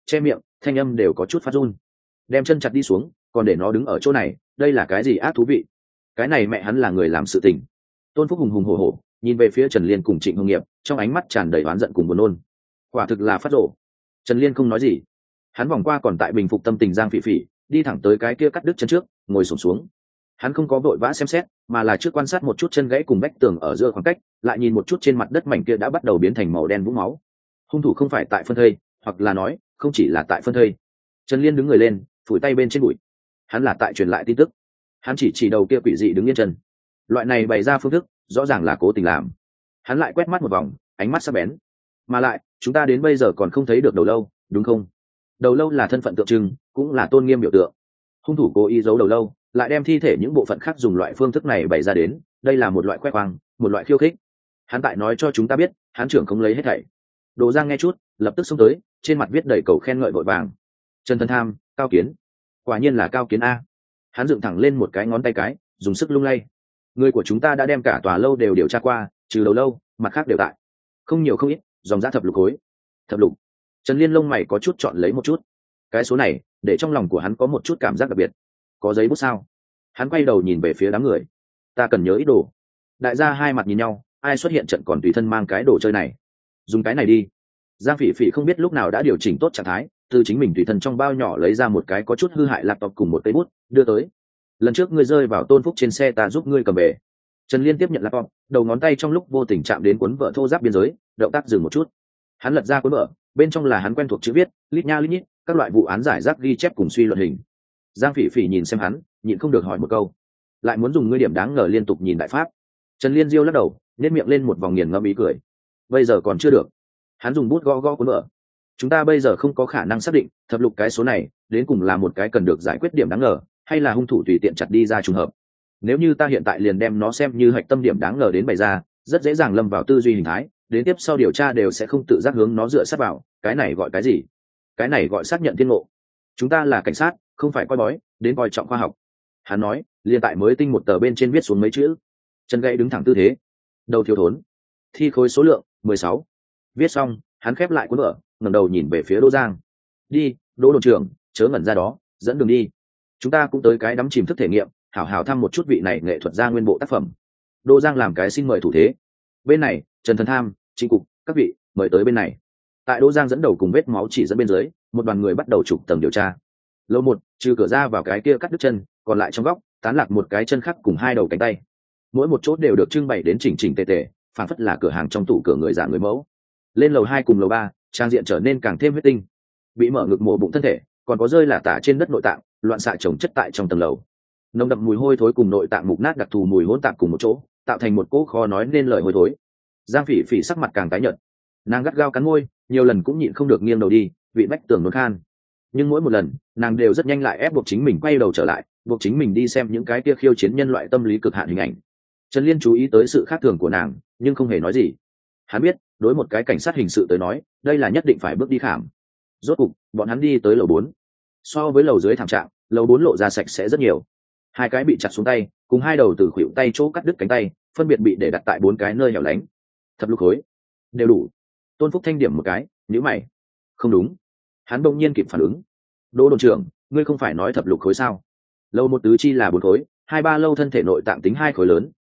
che miệng, thanh âm đều có chút phát run. Đem chân chặt đi xuống, còn để nó đứng ở chỗ này, đây là cái gì ác thú vị? Cái này mẹ hắn là người làm sự tình. Tôn Phúc hùng hùng hổ hổ nhìn về phía Trần Liên cùng Trịnh Hồng Nghiệp, trong ánh mắt tràn đầy oán giận cùng buồn nôn. Quả thực là phát rổ. Trần Liên không nói gì, hắn vòng qua còn tại bình phục tâm tình Giang Phỉ Phỉ, đi thẳng tới cái kia cắt đứt chân trước, ngồi xổm xuống. Hắn không có vội vã xem xét, mà là trước quan sát một chút chân gãy cùng vách tường ở giữa khoảng cách, lại nhìn một chút trên mặt đất mảnh kia đã bắt đầu biến thành màu đen vũng máu. Hung thủ không phải tại phân thây, hoặc là nói không chỉ là tại phân thây. Trần Liên đứng người lên, phủi tay bên trên bụi. Hắn là tại truyền lại tin tức. Hắn chỉ đầu kia quỷ dị đứng yên chân. Loại này bày ra phương thức, rõ ràng là cố tình làm. Hắn lại quét mắt một vòng, ánh mắt sắc bén. Mà lại, chúng ta đến bây giờ còn không thấy được đầu lâu, đúng không? Đầu lâu là thân phận tượng trưng, cũng là tôn nghiêm biểu tượng. Hung thủ cố ý giấu đầu lâu, lại đem thi thể những bộ phận khác dùng loại phương thức này bày ra đến, đây là một loại khoe khoang, một loại khiêu khích. Hắn tại nói cho chúng ta biết, hắn trưởng không lấy hết thảy. Đồ Giang nghe chút, lập tức xông tới, trên mặt viết đầy cầu khen ngợi vội vàng. Trần Thần Tham, Cao Kiến, quả nhiên là Cao Kiến a. Hắn dựng thẳng lên một cái ngón tay cái, dùng sức lung lay. Người của chúng ta đã đem cả tòa lâu đều điều tra qua, trừ đầu lâu, mặt khác đều tại. Không nhiều không ít, dòng giá thập lục khối. Thập lục. Trần Liên lông mày có chút chọn lấy một chút. Cái số này, để trong lòng của hắn có một chút cảm giác đặc biệt. Có giấy bút sao? Hắn quay đầu nhìn về phía đám người. Ta cần nhớ ít đồ. Đại gia hai mặt nhìn nhau, ai xuất hiện trận còn tùy thân mang cái đồ chơi này. Dùng cái này đi. Giang Phỉ Phỉ không biết lúc nào đã điều chỉnh tốt trạng thái, từ chính mình tùy thân trong bao nhỏ lấy ra một cái có chút hư hại laptop cùng một cây bút, đưa tới. Lần trước ngươi rơi vào Tôn Phúc trên xe, ta giúp ngươi cầm về. Trần Liên tiếp nhận laptop, đầu ngón tay trong lúc vô tình chạm đến cuốn vở thô ráp biên giới, động tác dừng một chút. Hắn lật ra cuốn vở, bên trong là hắn quen thuộc chữ viết, lít nha lít nhít, các loại vụ án giải rác ghi chép cùng suy luận hình. Giang Phỉ Phỉ nhìn xem hắn, nhịn không được hỏi một câu, lại muốn dùng ngươi điểm đáng ngờ liên tục nhìn đại pháp. Trần Liên diêu lắc đầu, nét miệng lên một vòng nghiền ngẫm ý cười. Bây giờ còn chưa được. Hắn dùng bút gõ gõ cuốn vở. Chúng ta bây giờ không có khả năng xác định thập lục cái số này đến cùng là một cái cần được giải quyết điểm đáng ngờ, hay là hung thủ tùy tiện chặt đi ra trùng hợp. Nếu như ta hiện tại liền đem nó xem như hạch tâm điểm đáng ngờ đến bày ra, rất dễ dàng lâm vào tư duy hình thái, đến tiếp sau điều tra đều sẽ không tự giác hướng nó dựa sát vào. Cái này gọi cái gì? Cái này gọi xác nhận thiên ngộ. Chúng ta là cảnh sát, không phải coi bói, đến coi trọng khoa học. Hắn nói, liền tại mới tinh một tờ bên trên viết xuống mấy chữ. Chân gãy đứng thẳng tư thế, đầu thiếu thốn, thi khối số lượng 16. Viết xong, hắn khép lại cuốn vở, ngẩng đầu nhìn về phía Đỗ Giang. Đi, Đỗ đồn trưởng, chớ ngẩn ra đó, dẫn đường đi. Chúng ta cũng tới cái đắm chìm thức thể nghiệm, hảo hảo thăm một chút vị này nghệ thuật gia nguyên bộ tác phẩm. Đỗ Giang làm cái xin mời thủ thế. Bên này, Trần Thần Tham, Trịnh Cục, các vị mời tới bên này. Tại Đỗ Giang dẫn đầu cùng vết máu chỉ dẫn bên dưới, một đoàn người bắt đầu chụp tầng điều tra. Lầu một, trừ cửa ra vào cái kia cắt đứt chân, còn lại trong góc tán lạc một cái chân khác cùng hai đầu cánh tay. Mỗi một chỗ đều được trưng bày đến chỉnh chỉnh tề tề, phản phất là cửa hàng trong tủ cửa người giả người mẫu. Lên lầu 2 cùng lầu 3, trang diện trở nên càng thêm huyết tinh. Bị mở ngực mổ bụng thân thể, còn có rơi lả tả trên đất nội tạng, loạn xạ chồng chất tại trong tầng lầu. Nồng đậm mùi hôi thối cùng nội tạng mục nát đặc thù mùi hỗn tạp cùng một chỗ, tạo thành một cỗ khó nói nên lời hôi thối. Giang Phỉ Phỉ sắc mặt càng tái nhợt, nàng gắt gao cắn môi, nhiều lần cũng nhịn không được nghiêng đầu đi, vị bách tường nôn khan. Nhưng mỗi một lần, nàng đều rất nhanh lại ép buộc chính mình quay đầu trở lại, buộc chính mình đi xem những cái kia khiêu chiến nhân loại tâm lý cực hạn hình ảnh. Trần Liên chú ý tới sự khác thường của nàng, nhưng không hề nói gì. Hắn biết, đối một cái cảnh sát hình sự tới nói, đây là nhất định phải bước đi khảm. Rốt cục, bọn hắn đi tới lầu 4. So với lầu dưới thảm trạng, lầu 4 lộ ra sạch sẽ rất nhiều. Hai cái bị chặt xuống tay, cùng hai đầu từ khuỷu tay chỗ cắt đứt cánh tay, phân biệt bị để đặt tại 4 cái nơi hẻo lánh. Thập lục khối, đều đủ. Tôn Phúc Thanh điểm một cái, nhíu mày. Không đúng. Hắn bỗng nhiên kịp phản ứng. Đỗ đồn trưởng, ngươi không phải nói thập lục khối sao? Lầu một tứ chi là 4 khối, 2-3 lâu thân thể nội tạng tính 2 khối lớn,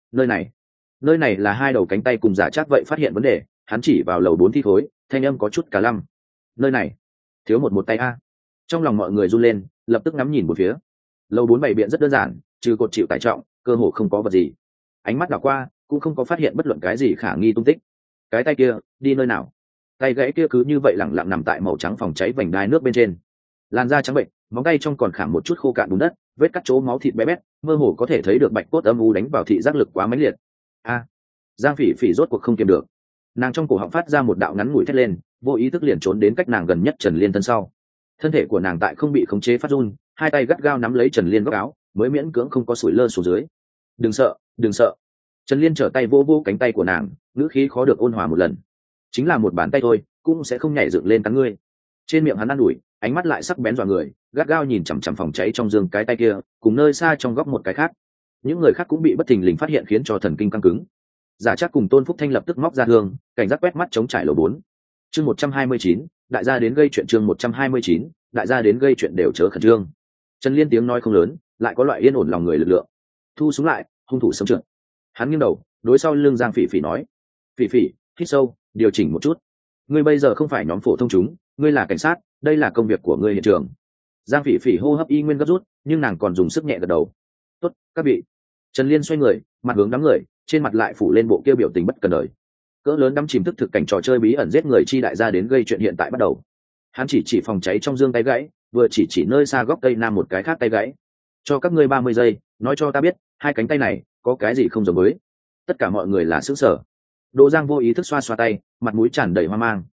nơi này là hai đầu cánh tay cùng giả chắc vậy phát hiện vấn đề. Hắn chỉ vào lầu 4 thi khối, thanh âm có chút cả lăm. Nơi này thiếu một tay a. Trong lòng mọi người run lên, lập tức ngắm nhìn một phía. Lầu 4 bày biện rất đơn giản, trừ cột chịu tải trọng, cơ hồ không có vật gì. Ánh mắt đảo qua, cũng không có phát hiện bất luận cái gì khả nghi tung tích. Cái tay kia đi nơi nào? Tay gãy kia cứ như vậy lẳng lặng nằm tại màu trắng phòng cháy vành đai nước bên trên. Làn da trắng bệnh, móng tay trong còn khảm một chút khô cạn bùn đất, vết cắt chỗ máu thịt bé bét, mơ hồ có thể thấy được bạch cốt âm u đánh vào thị giác lực quá mãnh liệt. A! Giang Phỉ Phỉ rốt cuộc không kiềm được, nàng trong cổ họng phát ra một đạo ngắn ngủi thét lên, vô ý thức liền trốn đến cách nàng gần nhất Trần Liên thân sau. Thân thể của nàng tại không bị khống chế phát run, hai tay gắt gao nắm lấy Trần Liên góc áo, mới miễn cưỡng không có sủi lơ xuống dưới. Đừng sợ, đừng sợ. Trần Liên trở tay vô vô cánh tay của nàng, ngữ khí khó được ôn hòa một lần. Chính là một bàn tay thôi, cũng sẽ không nhảy dựng lên cắn ngươi. Trên miệng hắn ăn ủi, ánh mắt lại sắc bén dọa người, gắt gao nhìn chằm chằm phòng cháy trong giường cái tay kia, cùng nơi xa trong góc một cái khác. Những người khác cũng bị bất thình lình phát hiện khiến cho thần kinh căng cứng. Giả Trác cùng Tôn Phúc Thanh lập tức móc ra thương, cảnh giác quét mắt chống trải lầu 4. Chương 129, đại gia đến gây chuyện chương 129, đại gia đến gây chuyện đều chớ khẩn trương. Trần Liên tiếng nói không lớn, lại có loại yên ổn lòng người lực lượng. Thu súng lại, hung thủ sớm trượt. Hắn nghiêng đầu, đối sau lưng Giang Phỉ Phỉ nói: "Phỉ Phỉ, hít sâu, điều chỉnh một chút. Ngươi bây giờ không phải nhóm phổ thông chúng, ngươi là cảnh sát, đây là công việc của ngươi hiện trường." Giang Phỉ Phỉ hô hấp y nguyên gấp rút, nhưng nàng còn dùng sức nhẹ gật đầu. "Tốt, các vị." Trần Liên xoay người, mặt hướng đám người, trên mặt lại phủ lên bộ kia biểu tình bất cần đời. Cỡ lớn đắm chìm thức thực cảnh trò chơi bí ẩn giết người chi đại gia đến gây chuyện hiện tại bắt đầu. Hắn chỉ phòng cháy trong dương tay gãy, vừa chỉ nơi xa góc tây nam một cái khác tay gãy. "Cho các ngươi 30 giây, nói cho ta biết, hai cánh tay này có cái gì không giống với." Tất cả mọi người là sững sờ. Đỗ Giang vô ý thức xoa xoa tay, mặt mũi tràn đầy hoang mang.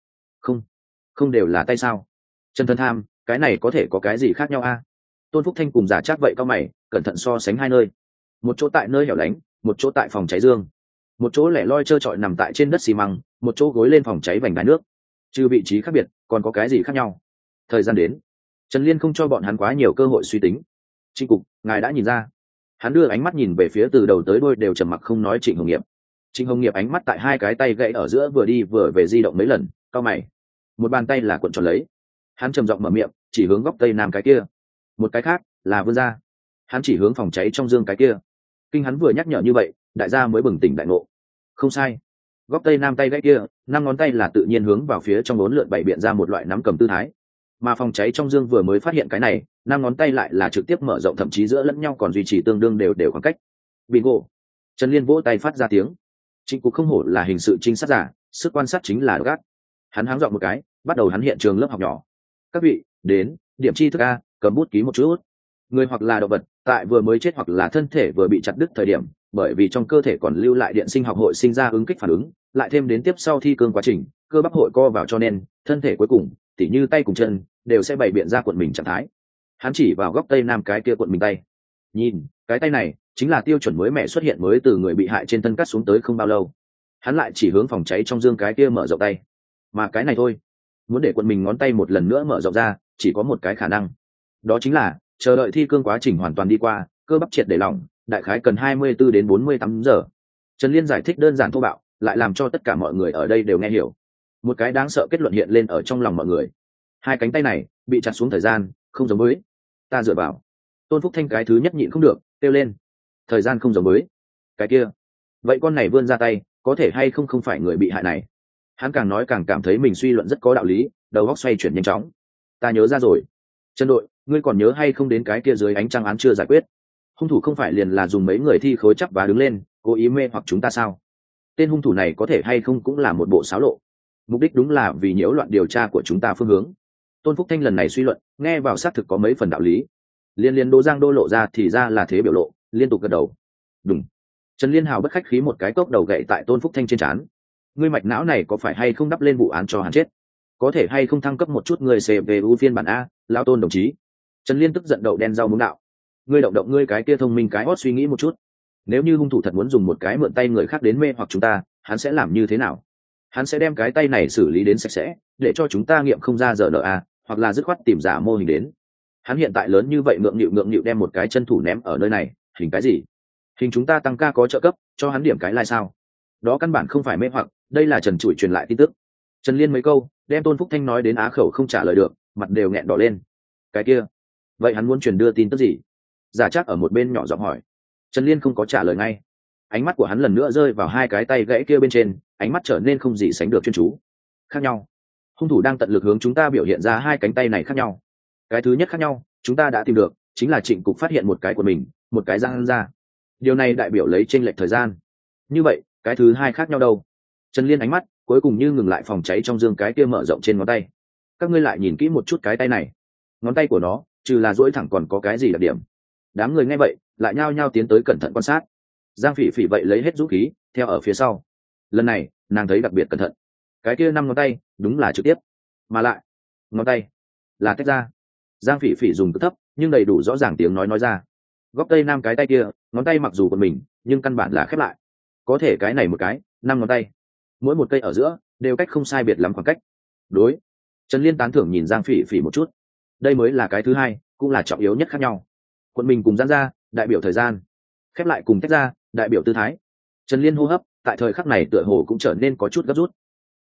Không đều là tay sao?" Trần Thân Tham, cái này có thể có cái gì khác nhau a? Tôn Phúc Thanh cùng giả chắc vậy cao mày, cẩn thận so sánh hai nơi. Một chỗ tại nơi hẻo lánh, một chỗ tại phòng cháy dương. Một chỗ lẻ loi trơ trọi nằm tại trên đất xi măng, một chỗ gối lên phòng cháy vành đai nước. Trừ vị trí khác biệt, còn có cái gì khác nhau? Thời gian đến, Trần Liên không cho bọn hắn quá nhiều cơ hội suy tính. "Trịnh cục, ngài đã nhìn ra." Hắn đưa ánh mắt nhìn về phía từ đầu tới đuôi đều trầm mặc không nói Trịnh Hồng Nghiệp. Trịnh Hồng Nghiệp ánh mắt tại hai cái tay gãy ở giữa vừa đi vừa về di động mấy lần, cau mày. Một bàn tay là cuộn tròn lấy. Hắn trầm giọng mở miệng, chỉ hướng góc tây nam cái kia. Một cái khác là vươn ra. Hắn chỉ hướng phòng cháy trong dương cái kia. Kinh hắn vừa nhắc nhở như vậy, đại gia mới bừng tỉnh đại ngộ. Không sai, góc tây nam tay gãy kia, 5 ngón tay là tự nhiên hướng vào phía trong bốn lượn bảy biện ra một loại nắm cầm tư thái. Mà phòng cháy trong dương vừa mới phát hiện cái này, 5 ngón tay lại là trực tiếp mở rộng, thậm chí giữa lẫn nhau còn duy trì tương đương đều khoảng cách. Bingo! Trần Liên vỗ tay phát ra tiếng. Trịnh Cục không hổ là hình sự trinh sát giả, sức quan sát chính là gắt. Hắn háng giọng một cái, bắt đầu hắn hiện trường lớp học nhỏ. "Các vị, đến, điểm tri thức a, cầm bút ký một chút. Người hoặc là động vật, tại vừa mới chết hoặc là thân thể vừa bị chặt đứt thời điểm, bởi vì trong cơ thể còn lưu lại điện sinh học hội sinh ra ứng kích phản ứng, lại thêm đến tiếp sau thi cương quá trình, cơ bắp hội co vào cho nên, thân thể cuối cùng, tỉ như tay cùng chân, đều sẽ bày biện ra cuộn mình trạng thái." Hắn chỉ vào góc tây nam cái kia cuộn mình tay. "Nhìn, cái tay này chính là tiêu chuẩn mới mẹ xuất hiện mới từ người bị hại trên thân cắt xuống tới không bao lâu." Hắn lại chỉ hướng phòng cháy trong dương cái kia mở rộng tay. "Mà cái này thôi, muốn để cuộn mình ngón tay một lần nữa mở rộng ra, chỉ có một cái khả năng. Đó chính là chờ đợi thi cương quá trình hoàn toàn đi qua, cơ bắp triệt để lỏng, đại khái cần 24 đến 48 giờ." Trần Liên giải thích đơn giản thô bạo, lại làm cho tất cả mọi người ở đây đều nghe hiểu. Một cái đáng sợ kết luận hiện lên ở trong lòng mọi người. Hai cánh tay này bị chặt xuống thời gian không giống với. Ta dựa vào. Tôn Phúc Thanh cái thứ nhất nhịn không được, kêu lên. Thời gian không giống với. Cái kia. Vậy con này vươn ra tay, có thể hay không phải người bị hại này? Hắn càng nói càng cảm thấy mình suy luận rất có đạo lý, đầu óc xoay chuyển nhanh chóng. Ta nhớ ra rồi. Trần đội, ngươi còn nhớ hay không đến cái kia dưới ánh trăng án chưa giải quyết? Hung thủ không phải liền là dùng mấy người thi khối chắp và đứng lên, cố ý mê hoặc chúng ta sao? Tên hung thủ này có thể hay không cũng là một bộ xáo lộ. Mục đích đúng là vì nhiễu loạn điều tra của chúng ta phương hướng. Tôn Phúc Thanh lần này suy luận, nghe vào xác thực có mấy phần đạo lý. Liên Đỗ Giang đô lộ ra thì ra là thế biểu lộ, liên tục gật đầu. Đúng. Trần Liên Hào bất khách khí một cái cốc đầu gậy tại Tôn Phúc Thanh trên trán. Ngươi mạch não này có phải hay không đắp lên vụ án cho hắn chết? Có thể hay không thăng cấp một chút người CPU phiên bản a, lao Tôn đồng chí. Trần Liên tức giận đậu đen rau muống đạo. Ngươi động ngươi cái kia thông minh cái hót suy nghĩ một chút. Nếu như hung thủ thật muốn dùng một cái mượn tay người khác đến mê hoặc chúng ta, hắn sẽ làm như thế nào? Hắn sẽ đem cái tay này xử lý đến sạch sẽ, để cho chúng ta nghiệm không ra RNA, hoặc là dứt khoát tìm giả mô hình đến. Hắn hiện tại lớn như vậy ngượng nghịu đem một cái chân thủ ném ở nơi này, hình cái gì? Hình chúng ta tăng ca có trợ cấp, cho hắn điểm cái like sao? Đó căn bản không phải mê hoặc, đây là Trần Trụi truyền lại tin tức. Trần Liên mấy câu, đem Tôn Phúc Thanh nói đến á khẩu không trả lời được, mặt đều nghẹn đỏ lên. Cái kia, vậy hắn muốn truyền đưa tin tức gì? Giả Trác ở một bên nhỏ giọng hỏi. Trần Liên không có trả lời ngay. Ánh mắt của hắn lần nữa rơi vào hai cái tay gãy kia bên trên, ánh mắt trở nên không gì sánh được chuyên chú. Khác nhau. Hung thủ đang tận lực hướng chúng ta biểu hiện ra hai cánh tay này khác nhau. Cái thứ nhất khác nhau, chúng ta đã tìm được, chính là Trịnh Cục phát hiện một cái của mình, một cái giang ra. Điều này đại biểu lấy chênh lệch thời gian. Như vậy, cái thứ hai khác nhau đâu? Trần Liên ánh mắt cuối cùng như ngừng lại phòng cháy trong dương cái kia mở rộng trên ngón tay. Các ngươi lại nhìn kỹ một chút cái tay này. Ngón tay của nó, trừ là duỗi thẳng còn có cái gì đặc điểm? Đám người nghe vậy, lại nhao nhao tiến tới cẩn thận quan sát. Giang Phỉ Phỉ vậy lấy hết dũng khí, theo ở phía sau. Lần này, nàng thấy đặc biệt cẩn thận. Cái kia 5 ngón tay, đúng là trực tiếp. Mà lại, ngón tay là tách ra. Giang Phỉ Phỉ dùng cực thấp, nhưng đầy đủ rõ ràng tiếng nói ra. Góc tây nam cái tay kia, ngón tay mặc dù của mình, nhưng căn bản là khép lại. Có thể cái này một cái, 5 ngón tay. Mỗi một cây ở giữa, đều cách không sai biệt lắm khoảng cách. Đối. Trần Liên tán thưởng nhìn Giang Phỉ Phỉ một chút. Đây mới là cái thứ hai, cũng là trọng yếu nhất khác nhau. Quận mình cùng giãn ra, đại biểu thời gian. Khép lại cùng tách ra, đại biểu tư thái. Trần Liên hô hấp, tại thời khắc này tựa hồ cũng trở nên có chút gấp rút.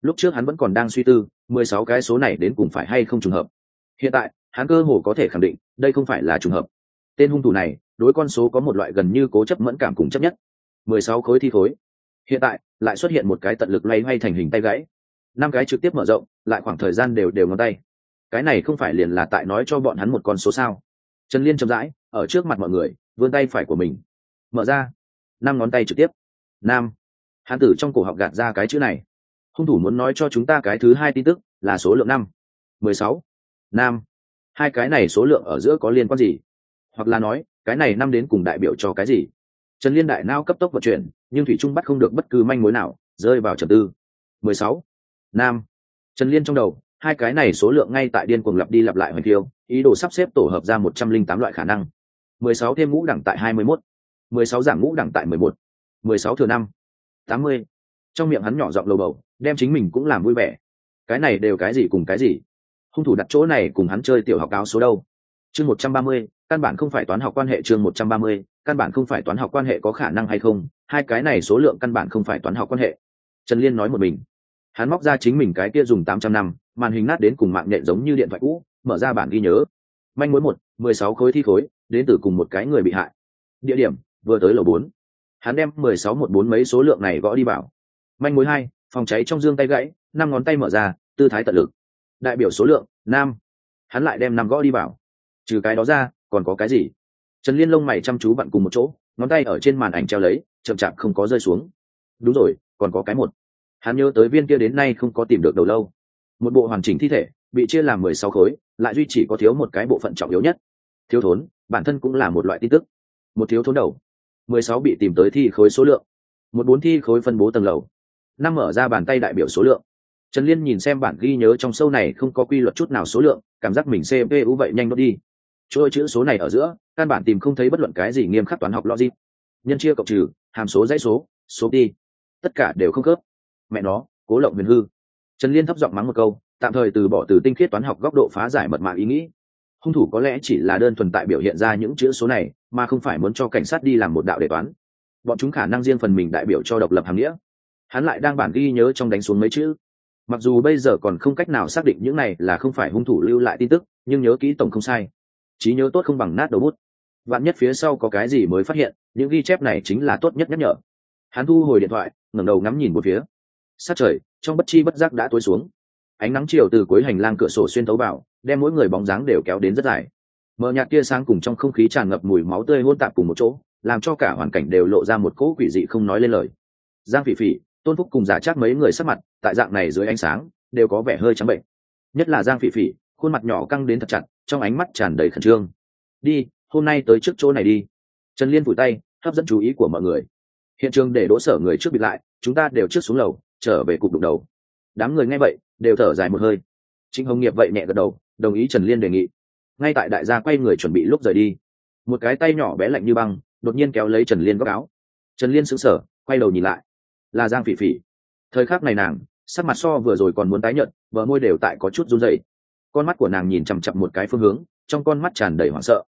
Lúc trước hắn vẫn còn đang suy tư 16 cái số này đến cùng phải hay không trùng hợp. Hiện tại hắn cơ hồ có thể khẳng định đây không phải là trùng hợp. Tên hung thủ này đối con số có một loại gần như cố chấp mẫn cảm cùng chấp nhất. 16 khối thi khối, hiện tại lại xuất hiện một cái tận lực loay hoay thành hình tay gãy, 5 cái trực tiếp mở rộng, lại khoảng thời gian đều ngón tay. Cái này không phải liền là tại nói cho bọn hắn một con số sao? Trần Liên chậm rãi ở trước mặt mọi người vươn tay phải của mình, mở ra, 5 ngón tay trực tiếp. Nam. Hắn từ trong cổ họng gạt ra cái chữ này. Hung thủ muốn nói cho chúng ta cái thứ hai tin tức là số lượng 5. 16. Nam. Hai cái này số lượng ở giữa có liên quan gì? Hoặc là nói, cái này năm đến cùng đại biểu cho cái gì? Trần Liên đại não cấp tốc vận chuyển, nhưng thủy trung bắt không được bất cứ manh mối nào, rơi vào trầm tư. 16. Nam. Trần Liên trong đầu, hai cái này số lượng ngay tại điên cuồng lặp đi lặp lại hoành phiêu, ý đồ sắp xếp tổ hợp ra 108 loại khả năng. 16 thêm ngũ đẳng tại 21, 16 giảm ngũ đẳng tại 11, 16 thừa 5, 80. Trong miệng hắn nhỏ giọng lầu bầu, đem chính mình cũng làm vui vẻ. Cái này đều cái gì cùng cái gì? Hung thủ đặt chỗ này cùng hắn chơi tiểu học áo số đâu? Chương 130, căn bản không phải toán học quan hệ. Chương 130, căn bản không phải toán học quan hệ. Có khả năng hay không? Hai cái này số lượng căn bản không phải toán học quan hệ. Trần Liên nói một mình. Hắn móc ra chính mình cái kia dùng 800 năm, màn hình nát đến cùng mạng nhện giống như điện thoại cũ, mở ra bản ghi nhớ. Manh mối 1, 16 khối thi khối, đến từ cùng một cái người bị hại. Địa điểm, vừa tới lầu 4. Hắn đem 1614 mấy số lượng này gõ đi vào. Manh mối 2, phòng cháy trong dương tay gãy, 5 ngón tay mở ra, tư thái tận lực. Đại biểu số lượng, nam. Hắn lại đem 5 gõ đi vào. Trừ cái đó ra, còn có cái gì? Trần Liên lông mày chăm chú vặn cùng một chỗ, ngón tay ở trên màn ảnh treo lấy, chậm chạp không có rơi xuống. Đúng rồi, còn có cái một. Hắn nhớ tới viên kia đến nay không có tìm được đầu lâu. Một bộ hoàn chỉnh thi thể, bị chia làm 16 khối, lại duy chỉ có thiếu một cái bộ phận trọng yếu nhất. Thiếu thốn, bản thân cũng là một loại tin tức. Một thiếu thốn đầu. 16 bị tìm tới thi khối số lượng. 14 thi khối phân bố tầng lầu. 5 mở ra bàn tay đại biểu số lượng. Trần Liên nhìn xem bản ghi nhớ trong sâu này không có quy luật chút nào số lượng, cảm giác mình CPU vậy nhanh đốt đi. Chỗ chữ số này ở giữa, căn bản tìm không thấy bất luận cái gì nghiêm khắc toán học logic. Nhân chia cộng trừ, hàm số dãy số, số đi, tất cả đều không khớp. Mẹ nó, cố lộng huyền hư. Trần Liên thấp giọng mắng một câu, tạm thời từ bỏ từ tinh khiết toán học góc độ phá giải mật mã ý nghĩ. Hung thủ có lẽ chỉ là đơn thuần tại biểu hiện ra những chữ số này, mà không phải muốn cho cảnh sát đi làm một đạo đề toán. Bọn chúng khả năng riêng phần mình đại biểu cho độc lập hàm nghĩa. Hắn lại đang bản ghi nhớ trong đánh xuống mấy chữ. Mặc dù bây giờ còn không cách nào xác định những này là không phải hung thủ lưu lại tin tức, nhưng nhớ kỹ tổng không sai. Trí nhớ tốt không bằng nát đầu bút. Vạn nhất phía sau có cái gì mới phát hiện, những ghi chép này chính là tốt nhất nhắc nhở. Hắn thu hồi điện thoại, ngẩng đầu ngắm nhìn một phía. Sát trời trong bất chi bất giác đã tối xuống. Ánh nắng chiều từ cuối hành lang cửa sổ xuyên tấu vào, đem mỗi người bóng dáng đều kéo đến rất dài. Mờ nhạt tia sáng cùng trong không khí tràn ngập mùi máu tươi hỗn tạp cùng một chỗ, làm cho cả hoàn cảnh đều lộ ra một cỗ quỷ dị không nói lên lời. Giang Phỉ Phỉ, Tôn Phúc cùng giả chắc mấy người sắc mặt tại dạng này dưới ánh sáng đều có vẻ hơi trắng bệnh. Nhất là Giang Phỉ Phỉ, khuôn mặt nhỏ căng đến thật chặt, trong ánh mắt tràn đầy khẩn trương. Đi, hôm nay tới trước chỗ này đi. Trần Liên vùi tay, hấp dẫn chú ý của mọi người. Hiện trường để đỗ sở người trước bịt lại, chúng ta đều trước xuống lầu, trở về cục đụng đầu. Đám người nghe vậy đều thở dài một hơi. Trịnh Hồng Nghiệp vậy nhẹ gật đầu, đồng ý Trần Liên đề nghị. Ngay tại đại gia quay người chuẩn bị lúc rời đi, một cái tay nhỏ bé lạnh như băng đột nhiên kéo lấy Trần Liên góc áo. Trần Liên sững sờ, quay đầu nhìn lại, là Giang Phỉ Phỉ. Thời khắc này nàng sắc mặt so vừa rồi còn muốn tái nhợt, bờ môi đều tại có chút run rẩy. Con mắt của nàng nhìn chằm chằm một cái phương hướng, trong con mắt tràn đầy hoảng sợ.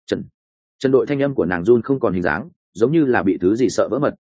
Trần Đội, thanh âm của nàng run không còn hình dáng, giống như là bị thứ gì sợ vỡ mật.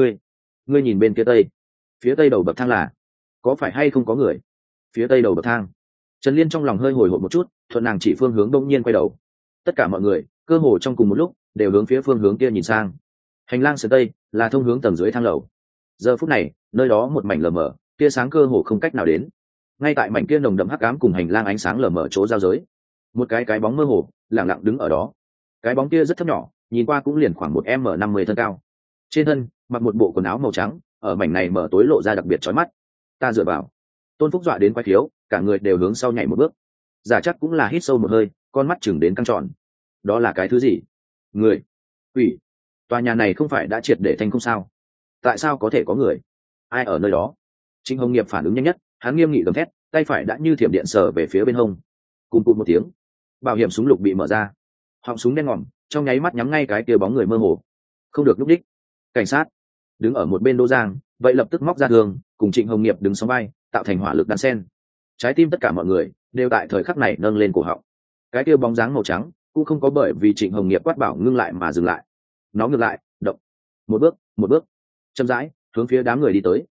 Ngươi nhìn bên kia tây, phía tây đầu bậc thang là, có phải hay không có người? Phía tây đầu bậc thang. Trần Liên trong lòng hơi hồi hộp một chút, thuận nàng chỉ phương hướng đông nhiên quay đầu. Tất cả mọi người cơ hồ trong cùng một lúc đều hướng phía phương hướng kia nhìn sang. Hành lang sườn tây là thông hướng tầng dưới thang lầu. Giờ phút này nơi đó một mảnh lờ mờ, tia sáng cơ hồ không cách nào đến. Ngay tại mảnh kia nồng đậm hắc ám cùng hành lang ánh sáng lờ mờ chỗ giao giới, một cái bóng mơ hồ lặng lặng đứng ở đó. Cái bóng kia rất thấp nhỏ, nhìn qua cũng liền khoảng 1m50 thân cao. Trên thân mặc một bộ quần áo màu trắng, ở mảnh này mở tối lộ ra đặc biệt chói mắt. Ta dựa vào. Tôn Phúc dọa đến quay khiếu, cả người đều hướng sau nhảy một bước. Giả chắc cũng là hít sâu một hơi, con mắt chừng đến căng tròn. Đó là cái thứ gì? Người? Quỷ? Tòa nhà này không phải đã triệt để thành không sao? Tại sao có thể có người? Ai ở nơi đó? Trịnh Hồng Nghiệp phản ứng nhanh nhất, hắn nghiêm nghị gầm thét, tay phải đã như thiểm điện sờ về phía bên hông. Cùng cụt một tiếng, bảo hiểm súng lục bị mở ra. Họng súng đen ngòm, trong nháy mắt nhắm ngay cái kia bóng người mơ hồ. Không được lúc đích. Cảnh sát đứng ở một bên Đỗ Giang, vậy lập tức móc ra thường, cùng Trịnh Hồng Nghiệp đứng song vai, tạo thành hỏa lực đan sen. Trái tim tất cả mọi người đều tại thời khắc này nâng lên cổ họng. Cái kia bóng dáng màu trắng cũng không có bởi vì Trịnh Hồng Nghiệp quát bảo ngưng lại mà dừng lại. Nó ngược lại động, một bước, chậm rãi hướng phía đám người đi tới.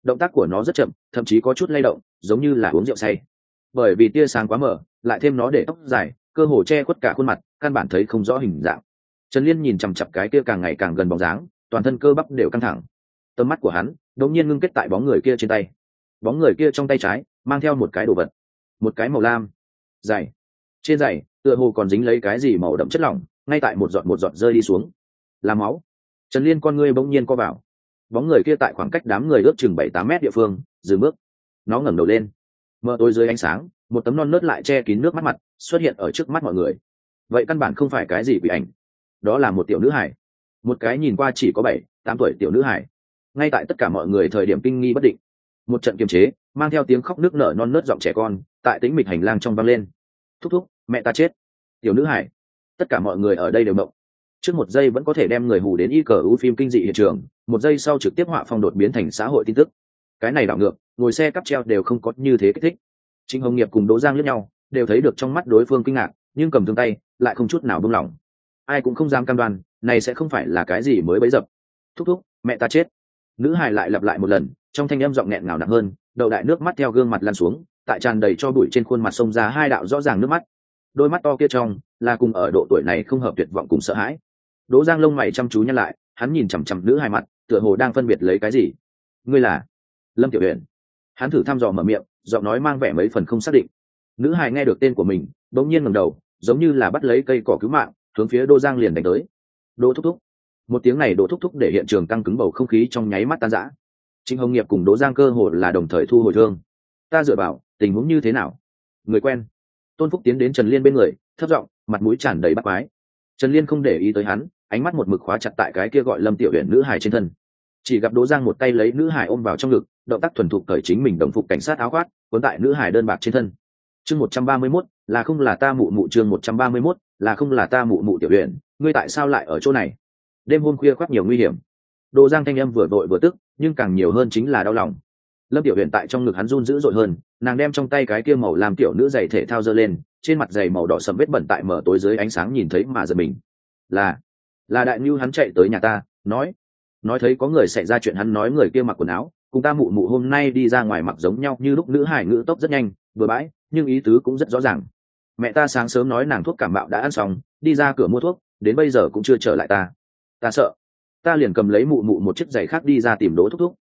động tác của nó rất chậm, thậm chí có chút lay động, giống như là uống rượu say. Bởi vì tia sáng quá mờ, lại thêm nó để tóc dài, cơ hồ che khuất cả khuôn mặt, căn bản thấy không rõ hình dạng. Trần Liên nhìn chằm chằm cái kia càng ngày càng gần bóng dáng, toàn thân cơ bắp đều căng thẳng. Tầm mắt của hắn đột nhiên ngưng kết tại bóng người kia trên tay. Bóng người kia trong tay trái mang theo một cái đồ vật, một cái màu lam dày. Trên giày tựa hồ còn dính lấy cái gì màu đậm chất lỏng, ngay tại một giọt rơi đi xuống, là máu. Trần Liên con ngươi bỗng nhiên co vào. Bóng người kia tại khoảng cách đám người ước chừng 7-8 mét địa phương dừng bước. Nó ngẩng đầu lên, mờ tối dưới ánh sáng, một tấm non nớt lại che kín nước mắt mặt xuất hiện ở trước mắt mọi người. Vậy căn bản không phải cái gì quỷ ảnh, đó là một tiểu nữ hải, một cái nhìn qua chỉ có 7-8 tuổi tiểu nữ hải. Ngay tại tất cả mọi người thời điểm kinh nghi bất định, một trận kiềm chế mang theo tiếng khóc nước nở non nớt giọng trẻ con tại tĩnh mịch hành lang trong vang lên. Thúc thúc, mẹ ta chết. Tiểu nữ hải. Tất cả mọi người ở đây đều mộng. Trước một giây vẫn có thể đem người hù đến y cờ u phim kinh dị hiện trường, một giây sau trực tiếp họa phong đột biến thành xã hội tin tức. Cái này đảo ngược, ngồi xe cắp treo đều không có như thế kích thích. Trịnh Hồng Nghiệp cùng Đỗ Giang liếc nhau, đều thấy được trong mắt đối phương kinh ngạc, nhưng cầm thương tay lại không chút nào buông lỏng. Ai cũng không dám cam đoan, này sẽ không phải là cái gì mới bấy dập. Thúc thúc, mẹ ta chết. Nữ hài lại lặp lại một lần, trong thanh âm giọng nghẹn ngào nặng hơn, đầu đại nước mắt theo gương mặt lăn xuống, tại tràn đầy cho bụi trên khuôn mặt xông ra hai đạo rõ ràng nước mắt. Đôi mắt to kia trong là cùng ở độ tuổi này không hợp tuyệt vọng cùng sợ hãi. Đỗ Giang lông mày chăm chú nhăn lại, hắn nhìn chằm chằm nữ hài mặt, tựa hồ đang phân biệt lấy cái gì. Ngươi là Lâm Tiểu Uyển. Hắn thử thăm dò mở miệng, giọng nói mang vẻ mấy phần không xác định. Nữ hài nghe được tên của mình, bỗng nhiên ngẩng đầu, giống như là bắt lấy cây cỏ cứu mạng, hướng phía Đỗ Giang liền đánh tới. Đỗ thúc thúc. Một tiếng này Đỗ thúc thúc để hiện trường căng cứng bầu không khí trong nháy mắt tan rã. Trịnh Hồng Nghiệp cùng Đỗ Giang cơ hồ là đồng thời thu hồi thương. Ta dựa vào, tình huống như thế nào? Người quen. Tôn Phúc tiến đến Trần Liên bên người, thấp giọng, mặt mũi tràn đầy bắt quái. Trần Liên không để ý tới hắn, ánh mắt một mực khóa chặt tại cái kia gọi Lâm Tiểu Uyển nữ hài trên thân. Chỉ gặp Đỗ Giang một tay lấy nữ hài ôm vào trong ngực, động tác thuần thục cởi chính mình đồng phục cảnh sát áo khoác, cuốn tại nữ hài đơn bạc trên thân. Chương 131, là không là ta mụ mụ. Chương 131, là không là ta mụ mụ. Tiểu Uyển, ngươi tại sao lại ở chỗ này? Đêm hôm khuya khoác nhiều nguy hiểm. Đỗ Giang thanh âm vừa vội vừa tức, nhưng càng nhiều hơn chính là đau lòng. Lâm Tiểu Uyển tại trong ngực hắn run dữ dội hơn, nàng đem trong tay cái kia màu làm tiểu nữ giày thể thao giơ lên, trên mặt giày màu đỏ sẫm vết bẩn tại mở tối dưới ánh sáng nhìn thấy mà giật mình. Là Đại Nưu. Hắn chạy tới nhà ta, nói thấy có người xảy ra chuyện. Hắn nói người kia mặc quần áo cùng ta mụ mụ hôm nay đi ra ngoài mặc giống nhau như lúc. Nữ hải ngữ tốc rất nhanh vừa bãi, nhưng ý tứ cũng rất rõ ràng. Mẹ ta sáng sớm nói nàng thuốc cảm mạo đã ăn xong, đi ra cửa mua thuốc, đến bây giờ cũng chưa trở lại. Ta sợ, ta liền cầm lấy mụ mụ một chiếc giày khác đi ra tìm Đỗ thúc thúc.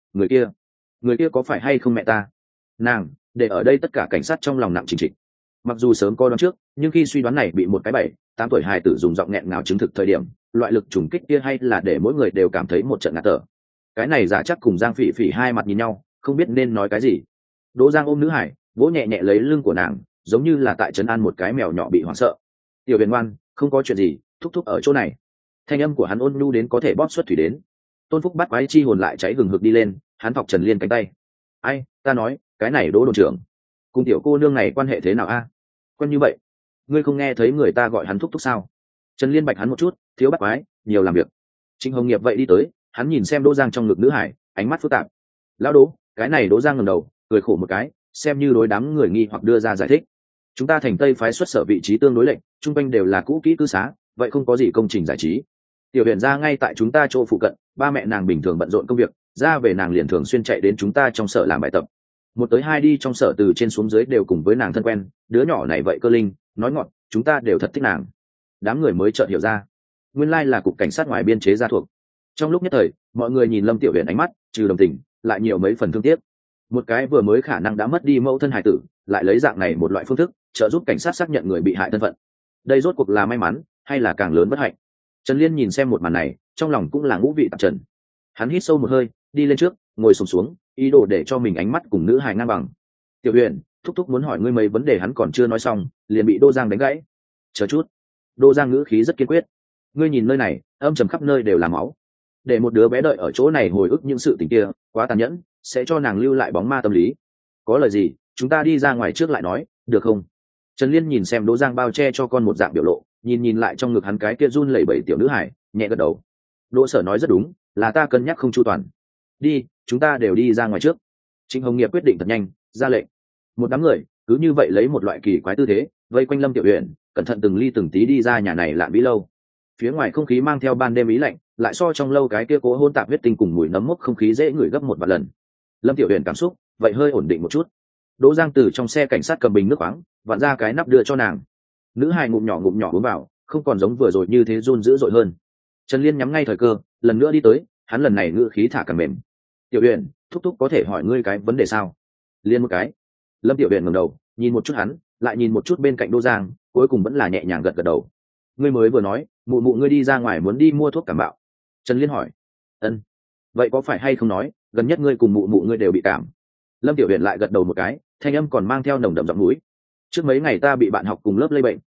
Người kia có phải hay không mẹ ta? Nàng để ở đây tất cả cảnh sát trong lòng nặng chỉnh trịch. Mặc dù sớm coi đoán trước, nhưng khi suy đoán này bị một cái 7-8 tuổi hài tử dùng giọng nghẹn ngào chứng thực thời điểm, loại lực trùng kích kia hay là để mỗi người đều cảm thấy một trận ngạt thở. Cái này giả chắc cùng Giang Phỉ Phỉ hai mặt nhìn nhau, không biết nên nói cái gì. Đỗ Giang ôm nữ hải, vỗ nhẹ nhẹ lấy lưng của nàng, giống như là tại trấn an một cái mèo nhỏ bị hoảng sợ. Tiểu Huyền ngoan, không có chuyện gì, thúc thúc ở chỗ này. Thanh âm của hắn ôn nhu đến có thể bóp xuất thủy đến. Tôn Phúc bắt quái chi hồn lại cháy hừng hực đi lên, hắn thọc Trần Liên cánh tay. Ai, ta nói, cái này Đỗ đồn trưởng, cùng tiểu cô nương này quan hệ thế nào a? Quen như vậy, ngươi không nghe thấy người ta gọi hắn thúc thúc sao? Trần Liên bạch hắn một chút, thiếu bắt quái, nhiều làm việc. Trịnh Hồng Nghiệp vậy đi tới, hắn nhìn xem Đỗ Giang trong ngực nữ hải, ánh mắt phức tạp. Lão Đỗ, cái này Đỗ Giang ngẩng đầu, cười khổ một cái, xem như đối đám người nghi hoặc đưa ra giải thích. Chúng ta thành Tây phái xuất sở vị trí tương đối lệnh, trung quanh đều là cũ kỹ cư xá, vậy không có gì công trình giải trí. Tiểu Huyền ra ngay tại chúng ta chỗ phụ cận, ba mẹ nàng bình thường bận rộn công việc, ra về nàng liền thường xuyên chạy đến chúng ta trong sở làm bài tập. Một tới hai đi trong sở từ trên xuống dưới đều cùng với nàng thân quen, đứa nhỏ này vậy cơ linh, nói ngọt, chúng ta đều thật thích nàng. Đám người mới chợt hiểu ra, nguyên lai là cục cảnh sát ngoài biên chế gia thuộc. Trong lúc nhất thời, mọi người nhìn Lâm Tiểu Huyền ánh mắt, trừ đồng tình, lại nhiều mấy phần thương tiếc. Một cái vừa mới khả năng đã mất đi mẫu thân hài tử, lại lấy dạng này một loại phương thức trợ giúp cảnh sát xác nhận người bị hại thân phận. Đây rốt cuộc là may mắn hay là càng lớn bất hạnh? Trần Liên nhìn xem một màn này, trong lòng cũng là ngũ vị tạp trần. Hắn hít sâu một hơi, đi lên trước, ngồi xổm xuống, ý đồ để cho mình ánh mắt cùng nữ hài ngang bằng. Tiểu Huyền, thúc thúc muốn hỏi ngươi mấy vấn đề. Hắn còn chưa nói xong, liền bị Đỗ Giang đánh gãy. Chờ chút. Đỗ Giang ngữ khí rất kiên quyết. Ngươi nhìn nơi này, âm trầm khắp nơi đều là máu. Để một đứa bé đợi ở chỗ này hồi ức những sự tình kia, quá tàn nhẫn, sẽ cho nàng lưu lại bóng ma tâm lý. Có lời gì, chúng ta đi ra ngoài trước lại nói, được không? Trần Liên nhìn xem Đỗ Giang bao che cho con một dạng biểu lộ, nhìn lại trong ngực hắn cái kia run lẩy bẩy tiểu nữ hải, nhẹ gật đầu. Đỗ Sở nói rất đúng, là ta cân nhắc không chu toàn. Đi, chúng ta đều đi ra ngoài trước. Trịnh Hồng Nghiệp quyết định thật nhanh, ra lệnh. Một đám người cứ như vậy lấy một loại kỳ quái tư thế vây quanh Lâm Tiểu Uyển, cẩn thận từng ly từng tí đi ra nhà này lạn bí lâu. Phía ngoài không khí mang theo ban đêm ý lạnh, lại so trong lâu cái kia cố hôn tạp huyết tinh cùng mùi nấm mốc không khí dễ ngửi gấp một vài lần. Lâm Tiểu Uyển cảm xúc vậy hơi ổn định một chút. Đỗ Giang từ trong xe cảnh sát cầm bình nước khoáng vặn ra cái nắp đưa cho nàng. Nữ hài ngụm nhỏ uống vào, không còn giống vừa rồi như thế run dữ dội hơn. Trần Liên nhắm ngay thời cơ, lần nữa đi tới, hắn lần này ngữ khí thả càng mềm. Tiểu Uyển, thúc thúc có thể hỏi ngươi cái vấn đề sao? Liên một cái. Lâm Tiểu Uyển ngẩng đầu nhìn một chút hắn, lại nhìn một chút bên cạnh Đỗ Giang, cuối cùng vẫn là nhẹ nhàng gật gật đầu. Ngươi mới vừa nói mụ mụ ngươi đi ra ngoài muốn đi mua thuốc cảm bạo. Trần Liên hỏi. Ân. Vậy có phải hay không nói gần nhất ngươi cùng mụ mụ ngươi đều bị cảm? Lâm Tiểu Uyển lại gật đầu một cái, thanh âm còn mang theo nồng đậm giọng mũi. Trước mấy ngày ta bị bạn học cùng lớp lây bệnh,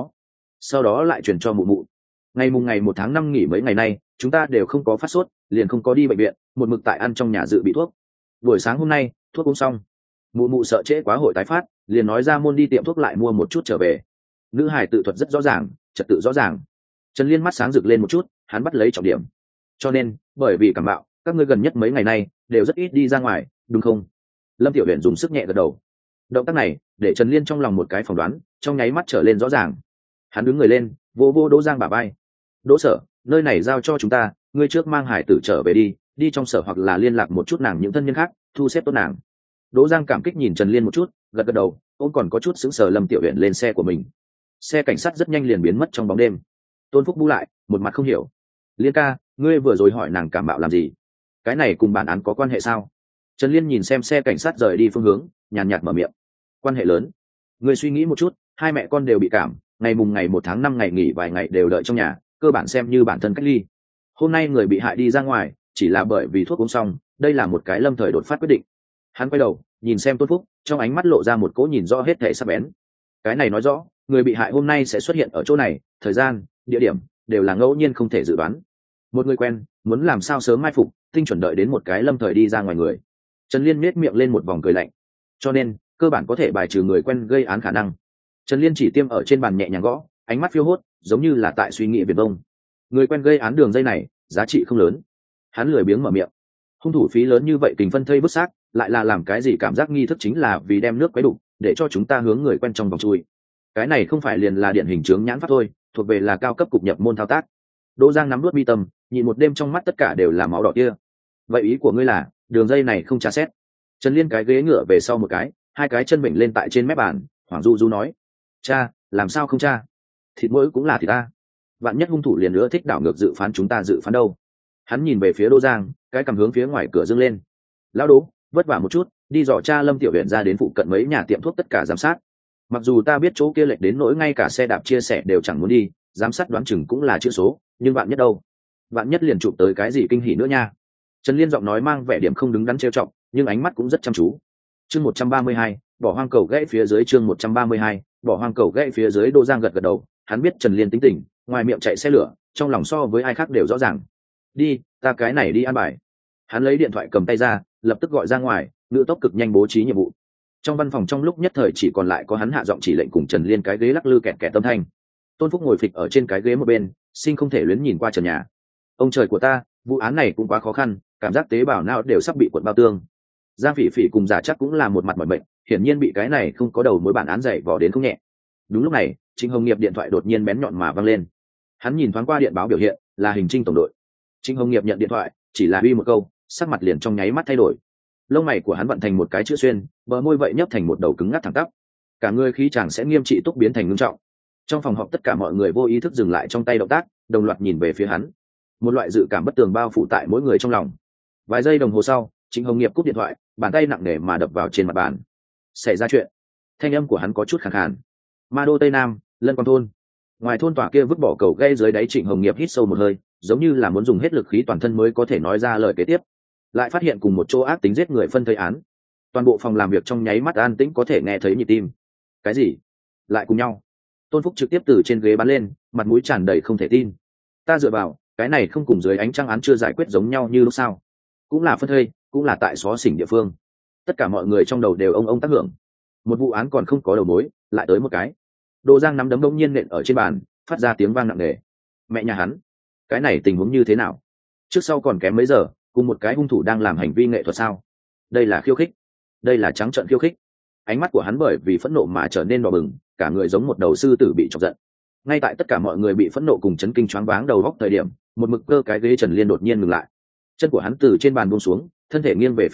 sau đó lại truyền cho mụ mụ. Ngày 1 tháng 5 nghỉ mấy ngày nay chúng ta đều không có phát sốt, liền không có đi bệnh viện, một mực tại ăn trong nhà dự bị thuốc. Buổi sáng hôm nay thuốc uống xong, mụ mụ sợ trễ quá hội tái phát, liền nói ra môn đi tiệm thuốc lại mua một chút trở về. Nữ hải tự thuật rất rõ ràng, trật tự rõ ràng. Trần Liên mắt sáng rực lên một chút, hắn bắt lấy trọng điểm. Cho nên bởi vì cảm bạo các ngươi gần nhất mấy ngày nay đều rất ít đi ra ngoài, đúng không? Lâm Tiểu Uyển dùng sức nhẹ gật đầu. Động tác này để Trần Liên trong lòng một cái phỏng đoán trong nháy mắt trở lên rõ ràng. Hắn đứng người lên, vô Đỗ Giang bả vai. Đỗ Sở, nơi này giao cho chúng ta, ngươi trước mang hải tử trở về đi trong sở hoặc là liên lạc một chút nàng những thân nhân khác, thu xếp tốt nàng. Đỗ Giang cảm kích nhìn Trần Liên một chút, gật gật đầu, ông còn có chút sững sờ. Lâm Tiểu Uyển lên xe của mình. Xe cảnh sát rất nhanh liền biến mất trong bóng đêm. Tôn Phúc bu lại, một mặt không hiểu. Liên ca, ngươi vừa rồi hỏi nàng cảm bạo làm gì? Cái này cùng bản án có quan hệ sao? Trần Liên nhìn xem xe cảnh sát rời đi phương hướng, nhàn nhạt mở miệng. Quan hệ lớn. Ngươi suy nghĩ một chút, hai mẹ con đều bị cảm, ngày 1 tháng 5 ngày nghỉ vài ngày đều đợi trong nhà, cơ bản xem như bản thân cách ly. Hôm nay người bị hại đi ra ngoài chỉ là bởi vì thuốc uống xong, đây là một cái lâm thời đột phát quyết định. Hắn quay đầu nhìn xem Tôn Phúc, trong ánh mắt lộ ra một cỗ nhìn rõ hết thể sắc bén. Cái này nói rõ người bị hại hôm nay sẽ xuất hiện ở chỗ này, thời gian, địa điểm đều là ngẫu nhiên không thể dự đoán. Một người quen muốn làm sao sớm mai phục, tinh chuẩn đợi đến một cái lâm thời đi ra ngoài người. Trần Liên nết miệng lên một vòng cười lạnh. Cho nên cơ bản có thể bài trừ người quen gây án khả năng. Trần Liên chỉ tiêm ở trên bàn nhẹ nhàng gõ, ánh mắt phiêu hốt giống như là tại suy nghĩ viển vông. Người quen gây án đường dây này giá trị không lớn. Hắn lười biếng mở miệng. Hung thủ phí lớn như vậy kình phân thây vứt xác, lại là làm cái gì? Cảm giác nghi thức chính là vì đem nước quấy đục để cho chúng ta hướng người quen trong vòng chui. Cái này không phải liền là điển hình chướng nhãn pháp thôi, thuộc về là cao cấp cục nhập môn thao tác. Đỗ Giang nắm nuốt mi tâm, nhìn một đêm trong mắt tất cả đều là máu đỏ kia. Vậy ý của ngươi là đường dây này không tra xét? Trần Liên cái ghế ngựa về sau một cái, hai cái chân bệnh lên tại trên mép bàn, Hoàng Du nói. Cha, làm sao không cha? Thịt mỗi cũng là thịt ta. Vạn nhất hung thủ liền nữa thích đảo ngược dự phán chúng ta dự phán đâu? Hắn nhìn về phía Đỗ Giang, cái cầm hướng phía ngoài cửa dâng lên. Lão Đỗ, vất vả một chút, đi dò cha Lâm Tiểu Uyển ra đến phụ cận mấy nhà tiệm thuốc tất cả giám sát. Mặc dù ta biết chỗ kia lệch đến nỗi ngay cả xe đạp chia sẻ đều chẳng muốn đi, giám sát đoán chừng cũng là chữ số, nhưng vạn nhất đâu? Vạn nhất liền chụp tới cái gì kinh hỉ nữa nha. Trần Liên giọng nói mang vẻ điểm không đứng đắn trêu chọc, nhưng ánh mắt cũng rất chăm chú. Chương 132, bỏ hoang cầu gãy phía dưới. Chương 132, bỏ hoang cầu gãy phía dưới. Đỗ Giang gật gật đầu, hắn biết Trần Liên tính tình, ngoài miệng chạy xe lửa, trong lòng so với ai khác đều rõ ràng. Đi, ta cái này đi ăn bài. Hắn lấy điện thoại cầm tay ra, lập tức gọi ra ngoài, ngữ tốc cực nhanh bố trí nhiệm vụ. Trong văn phòng trong lúc nhất thời chỉ còn lại có hắn hạ giọng chỉ lệnh cùng Trần Liên cái ghế lắc lư kẹt kẹt âm thanh. Tôn Phúc ngồi phịch ở trên cái ghế một bên, sinh không thể luyến nhìn qua trần nhà. Ông trời của ta, vụ án này cũng quá khó khăn, cảm giác tế bào não đều sắp bị cuộn bao tương. Giang Phỉ Phỉ cùng Giả Chắc cũng là một mặt mỏi mệt, hiển nhiên bị cái này không có đầu mối bản án dày vò đến không nhẹ. Đúng lúc này, Trịnh Hồng Nghiệp điện thoại đột nhiên bén nhọn mà vang lên. Hắn nhìn thoáng qua điện báo biểu hiện, là Hình Trinh tổng đội. Trịnh Hồng Nghiệp nhận điện thoại, chỉ là uy một câu, sắc mặt liền trong nháy mắt thay đổi. Lông mày của hắn vận thành một cái chữ xuyên, bờ môi vậy nhấp thành một đầu cứng ngắc thẳng tắp. Cả người khí chàng sẽ nghiêm trị túc biến thành ngưng trọng. Trong phòng họp tất cả mọi người vô ý thức dừng lại trong tay động tác, đồng loạt nhìn về phía hắn. Một loại dự cảm bất tường bao phủ tại mỗi người trong lòng. Vài giây đồng hồ sau, Trịnh Hồng Nghiệp cúp điện thoại, bàn tay nặng nề mà đập vào trên mặt bàn. Xảy ra chuyện. Thanh âm của hắn có chút khàn khàn. Ma Đô Tây Nam, Lân Quang thôn. Ngoài thôn tòa kia vứt bỏ cầu gây dưới đáy. Trịnh Hồng Nghiệp hít sâu một hơi, giống như là muốn dùng hết lực khí toàn thân mới có thể nói ra lời kế tiếp. Lại phát hiện cùng một chỗ ác tính giết người phân thây án. Toàn bộ phòng làm việc trong nháy mắt an tĩnh, có thể nghe thấy nhịp tim. Cái gì? Lại cùng nhau? Tôn Phúc trực tiếp từ trên ghế bắn lên, mặt mũi tràn đầy không thể tin. Ta dựa vào, cái này không cùng dưới ánh trăng án chưa giải quyết giống nhau như lúc sao? Cũng là phân thây, cũng là tại xó xỉnh địa phương. Tất cả mọi người trong đầu đều ông tác hưởng. Một vụ án còn không có đầu mối, lại tới một cái. Đỗ Giang nắm đấm bỗng nhiên nện ở trên bàn, phát ra tiếng vang nặng nề. Mẹ nhà hắn, cái này tình huống như thế nào? Trước sau còn kém mấy giờ, cùng một cái hung thủ đang làm hành vi nghệ thuật sao? Đây là khiêu khích, đây là trắng trợn khiêu khích. Ánh mắt của hắn bởi vì phẫn nộ mà trở nên đỏ bừng, cả người giống một đầu sư tử bị chọc giận. Ngay tại tất cả mọi người bị phẫn nộ cùng chấn kinh choáng váng đầu óc thời điểm, một mực cơ cái ghế Trần Liên đột nhiên ngừng lại. Chân của hắn từ trên bàn buông xuống, thân thể nghiêng về phía trước,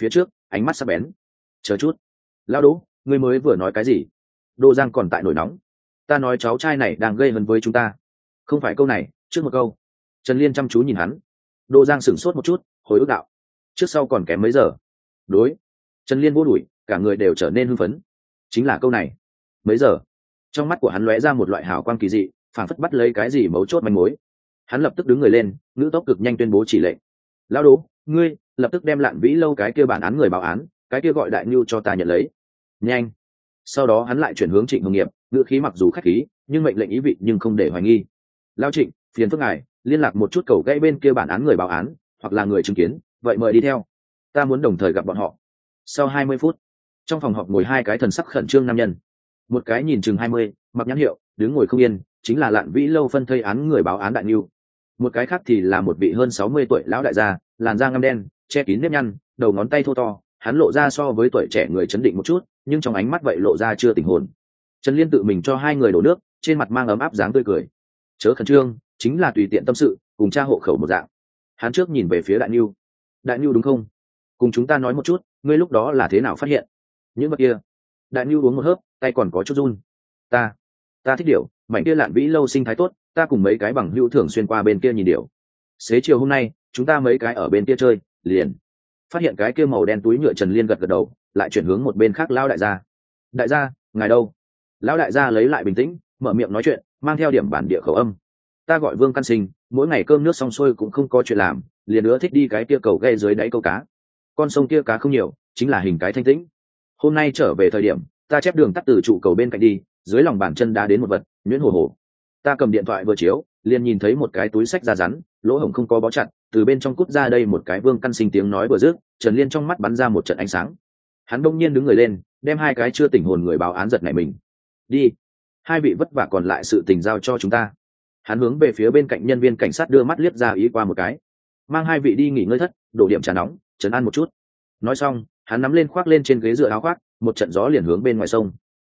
ánh mắt sắc bén. Chờ chút, lão Đỗ, ngươi mới vừa nói cái gì? Đô Giang còn tại nổi nóng. Ta nói cháu trai này đang gây hấn với chúng ta. Không phải câu này, trước một câu. Trần Liên chăm chú nhìn hắn. Đô Giang sửng sốt một chút, hồi ức đạo: trước sau còn kém mấy giờ. Đối. Trần Liên vô đuổi, cả người đều trở nên hưng phấn. Chính là câu này. Mấy giờ? Trong mắt của hắn lóe ra một loại hào quang kỳ dị, phảng phất bắt lấy cái gì mấu chốt manh mối. Hắn lập tức đứng người lên, ngữ tốc cực nhanh tuyên bố chỉ lệnh: lão Đỗ, ngươi lập tức đem Lạn Vĩ lâu cái kia bản án người báo án, cái kia gọi Đại Nưu cho ta nhận lấy. Nhanh. Sau đó hắn lại chuyển hướng Trịnh Hồng Nghiệp, ngữ khí mặc dù khách khí, nhưng mệnh lệnh ý vị nhưng không để hoài nghi. Lão Trịnh, phiền phức ngài liên lạc một chút cầu gãy bên kia bản án người báo án, hoặc là người chứng kiến, vậy mời đi theo. Ta muốn đồng thời gặp bọn họ. Sau 20 phút, trong phòng họp ngồi hai cái thần sắc khẩn trương nam nhân. Một cái nhìn chừng 20, mặc nhãn hiệu, đứng ngồi không yên, chính là Lạn Vĩ lâu phân thây án người báo án Đại Nưu. Một cái khác thì là một vị hơn 60 tuổi lão đại gia, làn da ngăm đen, che kín nếp nhăn, đầu ngón tay thô to, hắn lộ ra so với tuổi trẻ người chấn định một chút, nhưng trong ánh mắt vậy lộ ra chưa tỉnh hồn. Trần Liên tự mình cho hai người đổ nước, trên mặt mang ấm áp dáng tươi cười. Chớ khẩn trương, chính là tùy tiện tâm sự, cùng tra hộ khẩu một dạng. Hắn trước nhìn về phía Đại Nưu. Đại Nưu đúng không? Cùng chúng ta nói một chút, ngươi lúc đó là thế nào phát hiện? Những vật kia. Đại Nưu uống một hớp, tay còn có chút run. Ta thích điểu, mảnh kia Lạn Vĩ lâu sinh thái tốt, ta cùng mấy cái bằng hữu thường xuyên qua bên kia nhìn điểu. Xế chiều hôm nay, chúng ta mấy cái ở bên kia chơi, liền phát hiện cái kia màu đen túi nhựa. Trần Liên gật gật đầu, lại chuyển hướng một bên khác lão đại gia. Đại gia, ngài đâu? Lão đại gia lấy lại bình tĩnh, mở miệng nói chuyện, mang theo điểm bản địa khẩu âm. Ta gọi Vương Căn Sinh, mỗi ngày cơm nước xong xuôi cũng không có chuyện làm, liền nữa thích đi cái kia cầu ghe dưới đáy câu cá. Con sông kia cá không nhiều, chính là hình cái thanh tĩnh. Hôm nay trở về thời điểm, ta chép đường tắt từ trụ cầu bên cạnh đi, dưới lòng bàn chân đá đến một vật, nhuyễn hồ hồ. Ta cầm điện thoại vừa chiếu, liền nhìn thấy một cái túi xách da rắn, lỗ hổng không có bó chặt, từ bên trong cút ra đây một cái. Vương Căn Sinh tiếng nói vừa dứt, Trần Liên trong mắt bắn ra một trận ánh sáng. Hắn đông nhiên đứng người lên, đem hai cái chưa tỉnh hồn người báo án giật nảy mình. Đi, hai vị vất vả, còn lại sự tình giao cho chúng ta. Hắn hướng về phía bên cạnh nhân viên cảnh sát đưa mắt liếc ra ý qua một cái, mang hai vị đi nghỉ ngơi thất, đổ điểm trà nóng, trấn an một chút. Nói xong, hắn nắm lên khoác lên trên ghế dựa áo khoác, một trận gió liền hướng bên ngoài sông.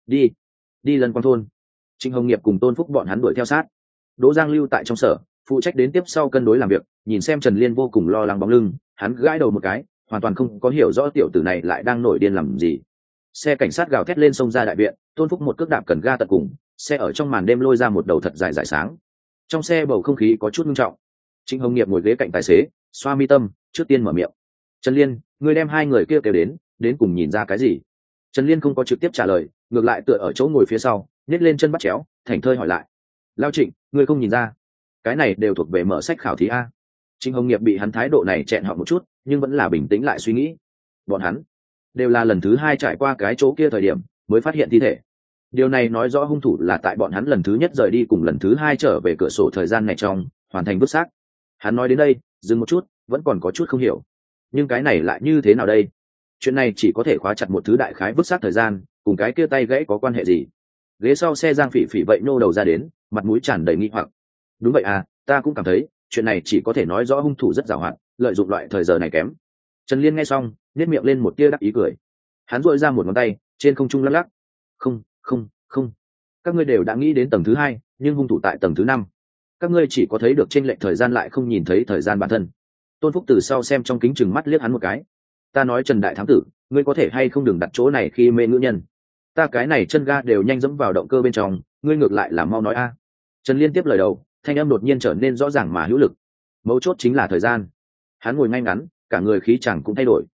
Đi Lân Quang thôn. Trịnh Hồng Nghiệp cùng Tôn Phúc bọn hắn đuổi theo sát. Đỗ Giang lưu tại trong sở, phụ trách đến tiếp sau cân đối làm việc, nhìn xem Trần Liên vô cùng lo lắng bóng lưng, hắn gãi đầu một cái, hoàn toàn không có hiểu rõ tiểu tử này lại đang nổi điên làm gì. Xe cảnh sát gào thét lên sông ra đại viện, Tôn Phúc một cước đạp cần ga tận cùng, xe ở trong màn đêm lôi ra một đầu thật dài dài sáng. Trong xe bầu không khí có chút nghiêm trọng. Trịnh Hồng Nghiệp ngồi ghế cạnh tài xế, xoa mi tâm, trước tiên mở miệng. Trần Liên, ngươi đem hai người kia kêu đến cùng nhìn ra cái gì? Trần Liên không có trực tiếp trả lời, ngược lại tựa ở chỗ ngồi phía sau, nhét lên chân bắt chéo, thảnh thơi hỏi lại. Lao Trịnh, ngươi không nhìn ra? Cái này đều thuộc về mở sách khảo thí a. Trịnh Hồng Nghiệp bị hắn thái độ này chẹn họ một chút, nhưng vẫn là bình tĩnh lại suy nghĩ. Bọn hắn đều là lần thứ hai trải qua cái chỗ kia thời điểm mới phát hiện thi thể. Điều này nói rõ hung thủ là tại bọn hắn lần thứ nhất rời đi cùng lần thứ hai trở về cửa sổ thời gian này trong hoàn thành vứt xác. Hắn nói đến đây dừng một chút, vẫn còn có chút không hiểu. Nhưng cái này lại như thế nào đây? Chuyện này chỉ có thể khóa chặt một thứ đại khái vứt xác thời gian, cùng cái kia tay gãy có quan hệ gì? Ghế sau xe Giang Phỉ Phỉ vậy nô đầu ra đến, mặt mũi tràn đầy nghi hoặc. Đúng vậy à, ta cũng cảm thấy chuyện này chỉ có thể nói rõ hung thủ rất giàu hạn, lợi dụng loại thời giờ này kém. Trần Liên nghe xong, nhếch miệng lên một tia đắc ý cười. Hắn duỗi ra một ngón tay, trên không trung lắc lắc. Không, các ngươi đều đã nghĩ đến tầng thứ hai, nhưng hung thủ tại tầng thứ 5. Các ngươi chỉ có thấy được chênh lệch thời gian, lại không nhìn thấy thời gian bản thân. Tôn Phúc từ sau xem trong kính chừng mắt liếc hắn một cái. Ta nói Trần đại thám tử, ngươi có thể hay không đừng đặt chỗ này khi mê nữ nhân. Ta cái này chân ga đều nhanh dẫm vào động cơ bên trong, ngươi ngược lại là mau nói a. Trần Liên tiếp lời đầu, thanh âm đột nhiên trở nên rõ ràng mà hữu lực. Mấu chốt chính là thời gian. Hắn ngồi ngay ngắn, cả người khí chẳng cũng thay đổi.